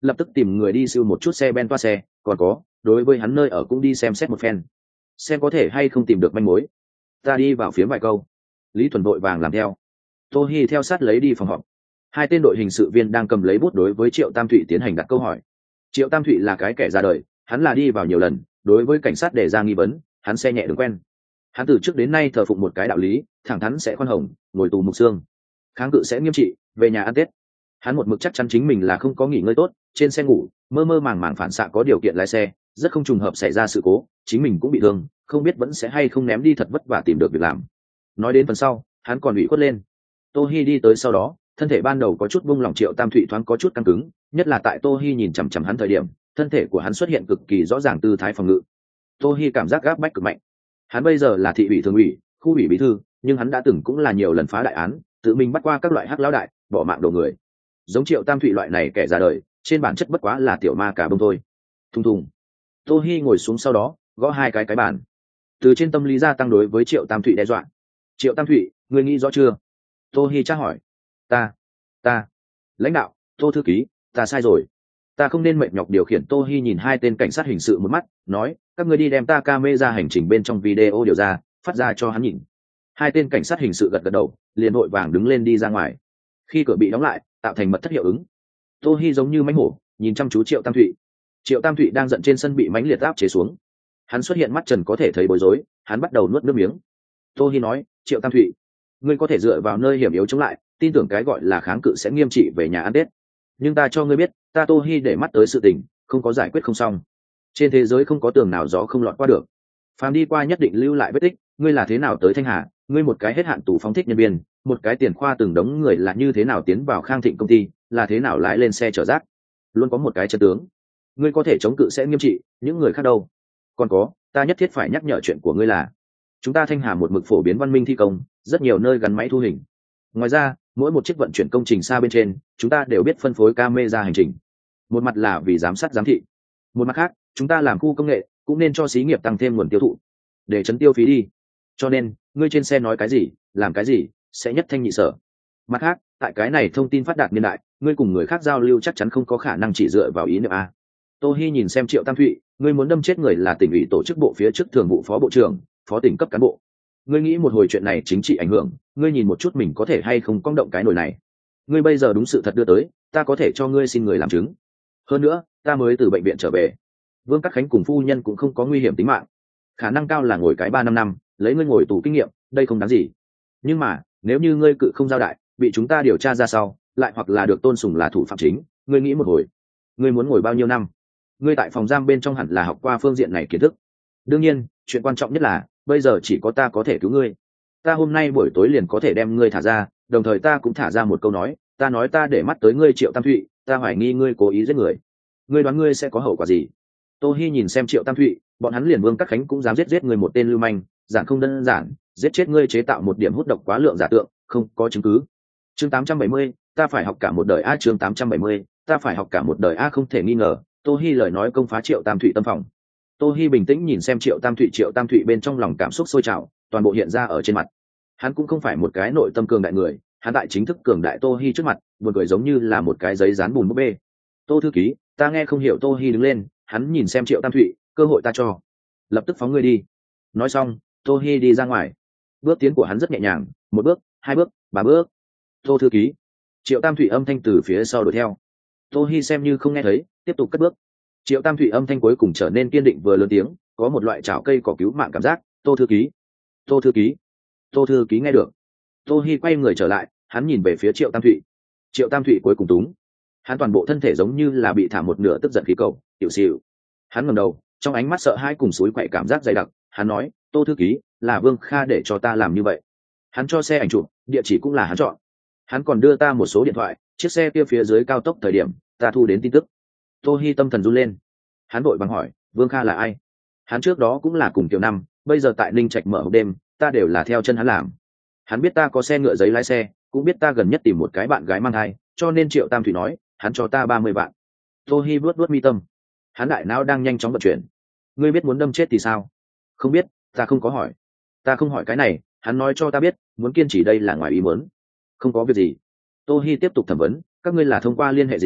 lập tức tìm người đi siêu một chút xe ben toa xe, còn có đối với hắn nơi ở cũng đi xem xét một phen, xem có thể hay không tìm được manh mối. Ta đi vào phía vài câu. Lý Thuần vội vàng làm theo. Tô Hi theo sát lấy đi phòng họp. Hai tên đội hình sự viên đang cầm lấy bút đối với Triệu Tam Thụy tiến hành đặt câu hỏi. Triệu Tam Thụy là cái kẻ ra đời, hắn là đi vào nhiều lần, đối với cảnh sát đề ra nghi vấn, hắn xe nhẹ đường quen. Hắn từ trước đến nay thờ phụng một cái đạo lý, thẳng thắn sẽ khoan hồng, ngồi tù mục xương, kháng cự sẽ nghiêm trị, về nhà ăn Tết. Hắn một mực chắc chắn chính mình là không có nghỉ ngơi tốt, trên xe ngủ, mơ mơ màng màng phản xạ có điều kiện lái xe, rất không trùng hợp xảy ra sự cố, chính mình cũng bị thương, không biết vẫn sẽ hay không ném đi thật vất vả tìm được việc làm. Nói đến phần sau, hắn còn ủy khuất lên. Tô Hi đi tới sau đó, thân thể ban đầu có chút buông lỏng, Triệu Tam Thụy thoáng có chút căng cứng, nhất là tại Tô Hi nhìn chằm chằm hắn thời điểm, thân thể của hắn xuất hiện cực kỳ rõ ràng tư thái phòng ngự. Tô Hi cảm giác gáp bách cực mạnh. Hắn bây giờ là thị ủy thường ủy, khu ủy bí thư, nhưng hắn đã từng cũng là nhiều lần phá đại án, tự mình bắt qua các loại hắc lão đại, bỏ mạng đầu người. Giống Triệu Tam Thụy loại này kẻ ra đời, trên bản chất bất quá là tiểu ma cả bông thôi. Thùng thùng. Tô Hi ngồi xuống sau đó, gõ hai cái cái bàn. Từ trên tâm lý gia tăng đối với Triệu Tam Thụy đe dọa. Triệu Tam Thụy, ngươi nghĩ rõ chưa? Tô Hi tra hỏi. Ta, ta, lãnh đạo, Tô thư ký, ta sai rồi. Ta không nên mệt nhọc điều khiển. Tô Hi nhìn hai tên cảnh sát hình sự một mắt, nói, các ngươi đi đem ta camera hành trình bên trong video điều ra, phát ra cho hắn nhìn. Hai tên cảnh sát hình sự gật gật đầu, liền vội vàng đứng lên đi ra ngoài. Khi cửa bị đóng lại, tạo thành mật thất hiệu ứng. Tô Hi giống như mãnh hổ, nhìn chăm chú Triệu Tam Thụy. Triệu Tam Thụy đang giận trên sân bị mãnh liệt áp chế xuống. Hắn xuất hiện mắt trần có thể thấy bối rối, hắn bắt đầu nuốt nước miếng. Tô Hi nói, Triệu Tam Thụy, ngươi có thể dựa vào nơi hiểm yếu chống lại, tin tưởng cái gọi là kháng cự sẽ nghiêm trị về nhà ăn Tết. Nhưng ta cho ngươi biết, ta Tô Hi để mắt tới sự tình, không có giải quyết không xong. Trên thế giới không có tường nào gió không lọt qua được. Phàm đi qua nhất định lưu lại vết tích. Ngươi là thế nào tới Thanh Hà, ngươi một cái hết hạn tù phóng thích nhân viên, một cái tiền khoa từng đống người là như thế nào tiến vào Khang Thịnh công ty, là thế nào lái lên xe chở rác. Luôn có một cái chân tướng. Ngươi có thể chống cự sẽ nghiêm trị, những người khác đâu? Còn có, ta nhất thiết phải nhắc nhở chuyện của ngươi là, chúng ta Thanh Hà một mực phổ biến văn minh thi công, rất nhiều nơi gắn máy thu hình. Ngoài ra, mỗi một chiếc vận chuyển công trình xa bên trên, chúng ta đều biết phân phối camera hành trình. Một mặt là vì giám sát giám thị, một mặt khác, chúng ta làm khu công nghệ cũng nên cho xí nghiệp tăng thêm nguồn tiêu thụ để chấn tiêu phí đi. Cho nên, ngươi trên xe nói cái gì, làm cái gì, sẽ nhất thanh nhị sở. Mặt khác, tại cái này thông tin phát đạt niên đại, ngươi cùng người khác giao lưu chắc chắn không có khả năng chỉ dựa vào ý niệm a. Tô Hi nhìn xem Triệu Tam Thụy, ngươi muốn đâm chết người là tỉnh ủy tổ chức bộ phía trước thường vụ phó bộ trưởng, phó tỉnh cấp cán bộ. Ngươi nghĩ một hồi chuyện này chính trị ảnh hưởng, ngươi nhìn một chút mình có thể hay không cong động cái nồi này. Ngươi bây giờ đúng sự thật đưa tới, ta có thể cho ngươi xin người làm chứng. Hơn nữa, ta mới từ bệnh viện trở về, Vương Cát Khánh cùng phu nhân cũng không có nguy hiểm tính mạng, khả năng cao là ngồi cái ba năm năm, lấy ngươi ngồi tù kinh nghiệm, đây không đáng gì. Nhưng mà, nếu như ngươi cự không giao đại, bị chúng ta điều tra ra sau, lại hoặc là được tôn sùng là thủ phạm chính, ngươi nghĩ một hồi, ngươi muốn ngồi bao nhiêu năm? Ngươi tại phòng giam bên trong hẳn là học qua phương diện này kiến thức. Đương nhiên, chuyện quan trọng nhất là, bây giờ chỉ có ta có thể cứu ngươi. Ta hôm nay buổi tối liền có thể đem ngươi thả ra, đồng thời ta cũng thả ra một câu nói, ta nói ta để mắt tới ngươi Triệu Tam Thụy, ta hoài nghi ngươi cố ý giết người. Ngươi đoán ngươi sẽ có hậu quả gì? Tô Hi nhìn xem Triệu Tam Thụy, bọn hắn liền Vương Cát Khánh cũng dám giết giết người một tên lưu manh, giản không đơn giản, giết chết ngươi chế tạo một điểm hút độc quá lượng giả tượng, không có chứng cứ. Chương tám trăm bảy mươi, ta phải học cả một đời a. Chương tám trăm bảy mươi, ta phải học cả một đời a. Không thể nghi ngờ, Tô Hi lời nói công phá Triệu Tam Thụy tâm phòng. Tô Hi bình tĩnh nhìn xem Triệu Tam Thụy, Triệu Tam Thụy bên trong lòng cảm xúc sôi trào, toàn bộ hiện ra ở trên mặt. Hắn cũng không phải một cái nội tâm cường đại người, hắn tại chính thức cường đại Tô Hi trước mặt, buồn cười giống như là một cái giấy dán bùn búp bê. Tô thư ký, ta nghe không hiểu. Tô Hi đứng lên, hắn nhìn xem Triệu Tam Thụy, cơ hội ta cho, lập tức phóng ngươi đi. Nói xong, Tô Hi đi ra ngoài. Bước tiến của hắn rất nhẹ nhàng, một bước, hai bước, ba bước. Tô thư ký. Triệu Tam Thụy âm thanh từ phía sau đuổi theo. Tô Hi xem như không nghe thấy, tiếp tục cất bước. Triệu Tam Thụy âm thanh cuối cùng trở nên kiên định vừa lớn tiếng, có một loại chảo cây cỏ cứu mạng cảm giác. Tô thư ký, Tô thư ký, Tô thư ký nghe được. Tô Hi quay người trở lại, hắn nhìn về phía Triệu Tam Thụy. Triệu Tam Thụy cuối cùng túng, hắn toàn bộ thân thể giống như là bị thả một nửa tức giận khí cầu, tiểu xỉu. Hắn ngẩng đầu, trong ánh mắt sợ hãi cùng suối quậy cảm giác dày đặc, hắn nói, Tô thư ký, là Vương Kha để cho ta làm như vậy. Hắn cho xe ảnh chụp, địa chỉ cũng là hắn chọn. Hắn còn đưa ta một số điện thoại, chiếc xe kia phía dưới cao tốc thời điểm, ta thu đến tin tức. Tô Hi tâm thần run lên. Hắn vội vàng hỏi, Vương Kha là ai? Hắn trước đó cũng là cùng Tiểu Năm, bây giờ tại Ninh Trạch mở hộp đêm, ta đều là theo chân hắn làm. Hắn biết ta có xe ngựa giấy lái xe, cũng biết ta gần nhất tìm một cái bạn gái mang thai, cho nên Triệu Tam Thủy nói, hắn cho ta ba mươi vạn. Tô Hi vuốt vuốt mi tâm. Hắn đại não đang nhanh chóng vận chuyển. Ngươi biết muốn đâm chết thì sao? Không biết, ta không có hỏi. Ta không hỏi cái này, hắn nói cho ta biết, muốn kiên trì đây là ngoài ý muốn. Không có việc gì. Tô Hi tiếp tục thẩm vấn, các ngươi là thông qua liên hệ gì,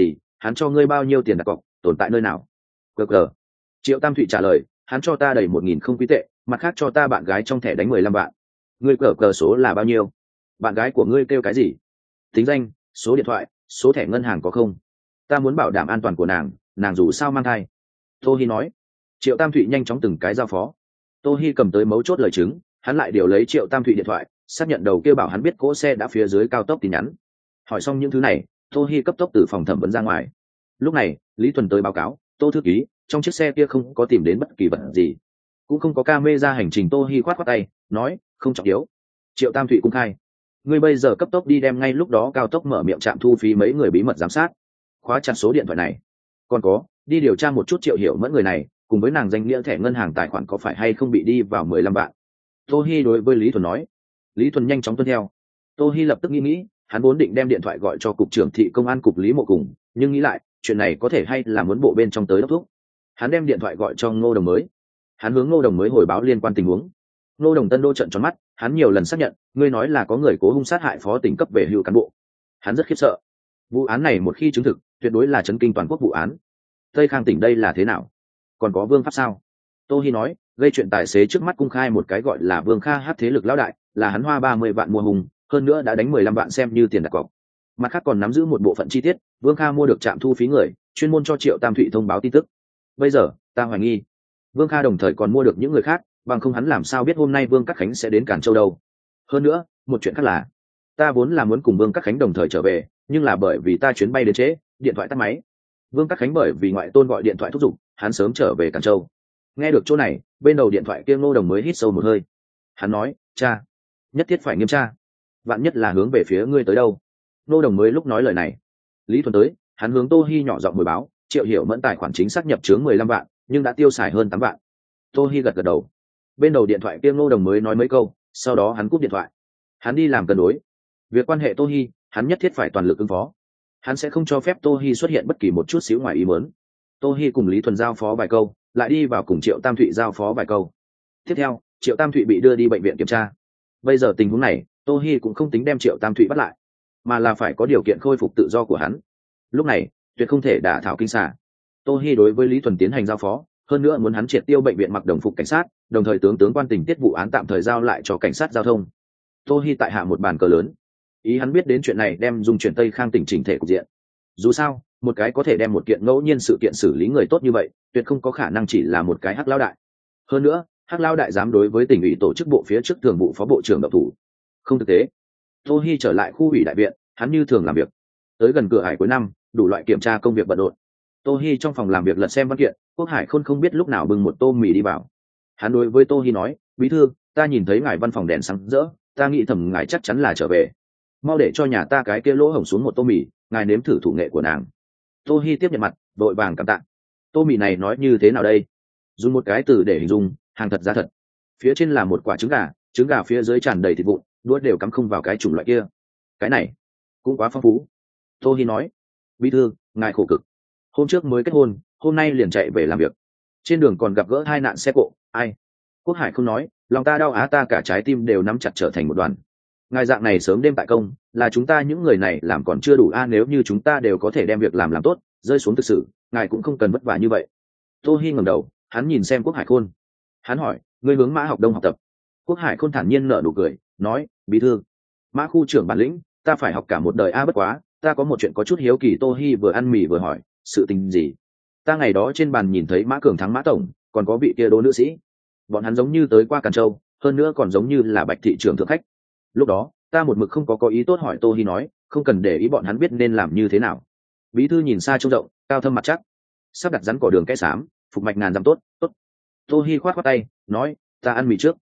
hắn cho ngươi bao nhiêu tiền đặt cọc, tồn tại nơi nào? Cờ cờ. Triệu Tam Thụy trả lời, hắn cho ta đầy một nghìn không quý tệ, mặt khác cho ta bạn gái trong thẻ đánh mười lăm vạn. Ngươi cờ cờ số là bao nhiêu? Bạn gái của ngươi kêu cái gì? Tính danh, số điện thoại, số thẻ ngân hàng có không? Ta muốn bảo đảm an toàn của nàng, nàng dù sao mang thai. Tô Hi nói. Triệu Tam Thụy nhanh chóng từng cái giao phó. Tô Hi cầm tới mấu chốt lời chứng, hắn lại điều lấy Triệu Tam Thụy điện thoại, xác nhận đầu kia bảo hắn biết cỗ xe đã phía dưới cao tốc tin nhắn. Hỏi xong những thứ này, Tô Hi cấp tốc từ phòng thẩm vấn ra ngoài. Lúc này, Lý Thuần tới báo cáo, Tô thư ký, trong chiếc xe kia không có tìm đến bất kỳ vật gì, cũng không có camera hành trình. Tô Hi khoát khoát tay, nói, không trọng yếu. Triệu Tam Thụy cung khai, ngươi bây giờ cấp tốc đi đem ngay lúc đó cao tốc mở miệng trạm thu phí mấy người bí mật giám sát, khóa chặt số điện thoại này. Còn có, đi điều tra một chút Triệu Hiểu Mẫn người này, cùng với nàng danh nghĩa thẻ ngân hàng tài khoản có phải hay không bị đi vào mười lăm vạn. Tô Hi đối với Lý Thuần nói. Lý Thuần nhanh chóng tuân theo. Tô Hi lập tức nghĩ nghĩ, hắn vốn định đem điện thoại gọi cho cục trưởng thị công an cục Lý Mộ cùng, nhưng nghĩ lại, chuyện này có thể hay là muốn bộ bên trong tới đốc thúc. Hắn đem điện thoại gọi cho Ngô Đồng mới. Hắn hướng Ngô Đồng mới hồi báo liên quan tình huống. Ngô Đồng Tân đô trợn tròn mắt, hắn nhiều lần xác nhận, ngươi nói là có người cố hung sát hại phó tỉnh cấp về hưu cán bộ. Hắn rất khiếp sợ. Vụ án này một khi chứng thực, tuyệt đối là chấn kinh toàn quốc vụ án. Tây Khang tỉnh đây là thế nào? Còn có Vương pháp sao? Tô Hi nói, gây chuyện tài xế trước mắt cung khai một cái gọi là Vương Kha hát thế lực lão đại, là hắn hoa ba mươi vạn mua hùng, hơn nữa đã đánh mười lăm vạn xem như tiền đặt cọc. Mặt khác còn nắm giữ một bộ phận chi tiết, Vương Kha mua được trạm thu phí người, chuyên môn cho Triệu Tam Thụy thông báo tin tức. Bây giờ, ta hoài nghi, Vương Kha đồng thời còn mua được những người khác, bằng không hắn làm sao biết hôm nay Vương Cát Khánh sẽ đến Càn Châu đâu. Hơn nữa, một chuyện khác là, ta vốn là muốn cùng Vương Cát Khánh đồng thời trở về, nhưng là bởi vì ta chuyến bay đến trễ, điện thoại tắt máy. Vương Cát Khánh bởi vì ngoại tôn gọi điện thoại thúc giục, hắn sớm trở về Càn Châu. Nghe được chỗ này, bên đầu điện thoại kia Ngô Đồng mới hít sâu một hơi. Hắn nói, cha, nhất thiết phải nghiêm tra, vạn nhất là hướng về phía ngươi tới đâu. Ngô Đồng mới lúc nói lời này, Lý Thuần tới, hắn hướng Tô Hi nhỏ giọng hồi báo, Triệu Hiểu Mẫn tài khoản chính xác nhập chướng mười lăm vạn, nhưng đã tiêu xài hơn tám vạn. Tô Hi gật gật đầu. Bên đầu điện thoại kia Ngô Đồng mới nói mấy câu, sau đó hắn cúp điện thoại. Hắn đi làm cân đối. Việc quan hệ Tô Hi, hắn nhất thiết phải toàn lực ứng phó. Hắn sẽ không cho phép Tô Hi xuất hiện bất kỳ một chút xíu ngoài ý muốn. Tô Hi cùng Lý Thuần giao phó vài câu, lại đi vào cùng Triệu Tam Thụy giao phó vài câu. Tiếp theo, Triệu Tam Thụy bị đưa đi bệnh viện kiểm tra. Bây giờ tình huống này, Tô Hi cũng không tính đem Triệu Tam Thụy bắt lại, mà là phải có điều kiện khôi phục tự do của hắn. Lúc này, tuyệt không thể đả thảo kinh xà. Tô Hi đối với Lý Thuần tiến hành giao phó, hơn nữa muốn hắn triệt tiêu bệnh viện mặc đồng phục cảnh sát, đồng thời tướng tướng quan tình tiết vụ án tạm thời giao lại cho cảnh sát giao thông. Tô Hi tại hạ một bàn cờ lớn, ý hắn biết đến chuyện này đem dung chuyển Tây Khang tỉnh chỉnh thể cục diện. Dù sao, một cái có thể đem một kiện ngẫu nhiên sự kiện xử lý người tốt như vậy, tuyệt không có khả năng chỉ là một cái hắc lão đại. Hơn nữa, hắc lão đại dám đối với tỉnh ủy tổ chức bộ phía trước thường vụ phó bộ trưởng độc thủ, không thực tế. Tô Hi trở lại khu ủy đại viện, hắn như thường làm việc. Tới gần cửa hải cuối năm, đủ loại kiểm tra công việc bận rộn. Tô Hi trong phòng làm việc lật xem văn kiện, Quốc Hải Khôn không biết lúc nào bưng một tô mì đi vào. Hắn đối với Tô Hi nói, bí thư, ta nhìn thấy ngài văn phòng đèn sáng rỡ, ta nghĩ thầm ngài chắc chắn là trở về. Mau để cho nhà ta cái kia lỗ hổng xuống một tô mì, ngài nếm thử thủ nghệ của nàng. Tô Hi tiếp nhận mặt, vội vàng cảm tạ. Tô mì này nói như thế nào đây? Dùng một cái từ để hình dung, hàng thật giá thật. Phía trên là một quả trứng gà, trứng gà phía dưới tràn đầy thịt vụn, đũa đều cắm không vào cái chủng loại kia. Cái này cũng quá phong phú. Tô Hi nói, bí thư, ngài khổ cực. Hôm trước mới kết hôn, hôm nay liền chạy về làm việc. Trên đường còn gặp gỡ hai nạn xe cộ, ai? Quốc Hải không nói, lòng ta đau á, ta cả trái tim đều nắm chặt trở thành một đoàn. Ngài dạng này sớm đêm tại công, là chúng ta những người này làm còn chưa đủ a, nếu như chúng ta đều có thể đem việc làm làm tốt, rơi xuống thực sự, ngài cũng không cần vất vả như vậy. Tô Hi ngẩng đầu, hắn nhìn xem Quốc Hải Khôn. Hắn hỏi, ngươi hướng Mã Học Đông học tập? Quốc Hải Khôn thản nhiên nở nụ cười, nói, bí thư, Mã khu trưởng bản lĩnh, ta phải học cả một đời a, bất quá, ta có một chuyện có chút hiếu kỳ. Tô Hi vừa ăn mì vừa hỏi, sự tình gì? Ta ngày đó trên bàn nhìn thấy Mã Cường Thắng Mã tổng, còn có vị kia Đỗ nữ sĩ, bọn hắn giống như tới qua Càn Châu, hơn nữa còn giống như là Bạch thị trưởng thượng khách. Lúc đó, ta một mực không có có ý tốt hỏi. Tô Hi nói, không cần để ý, bọn hắn biết nên làm như thế nào. Bí thư nhìn xa trông rộng, cao thâm mặt chắc, sắp đặt rắn cỏ đường kẽ sám, phục mạch ngàn dặm tốt. Tốt. Tô Hi khoát khoát tay, nói, ta ăn mì trước.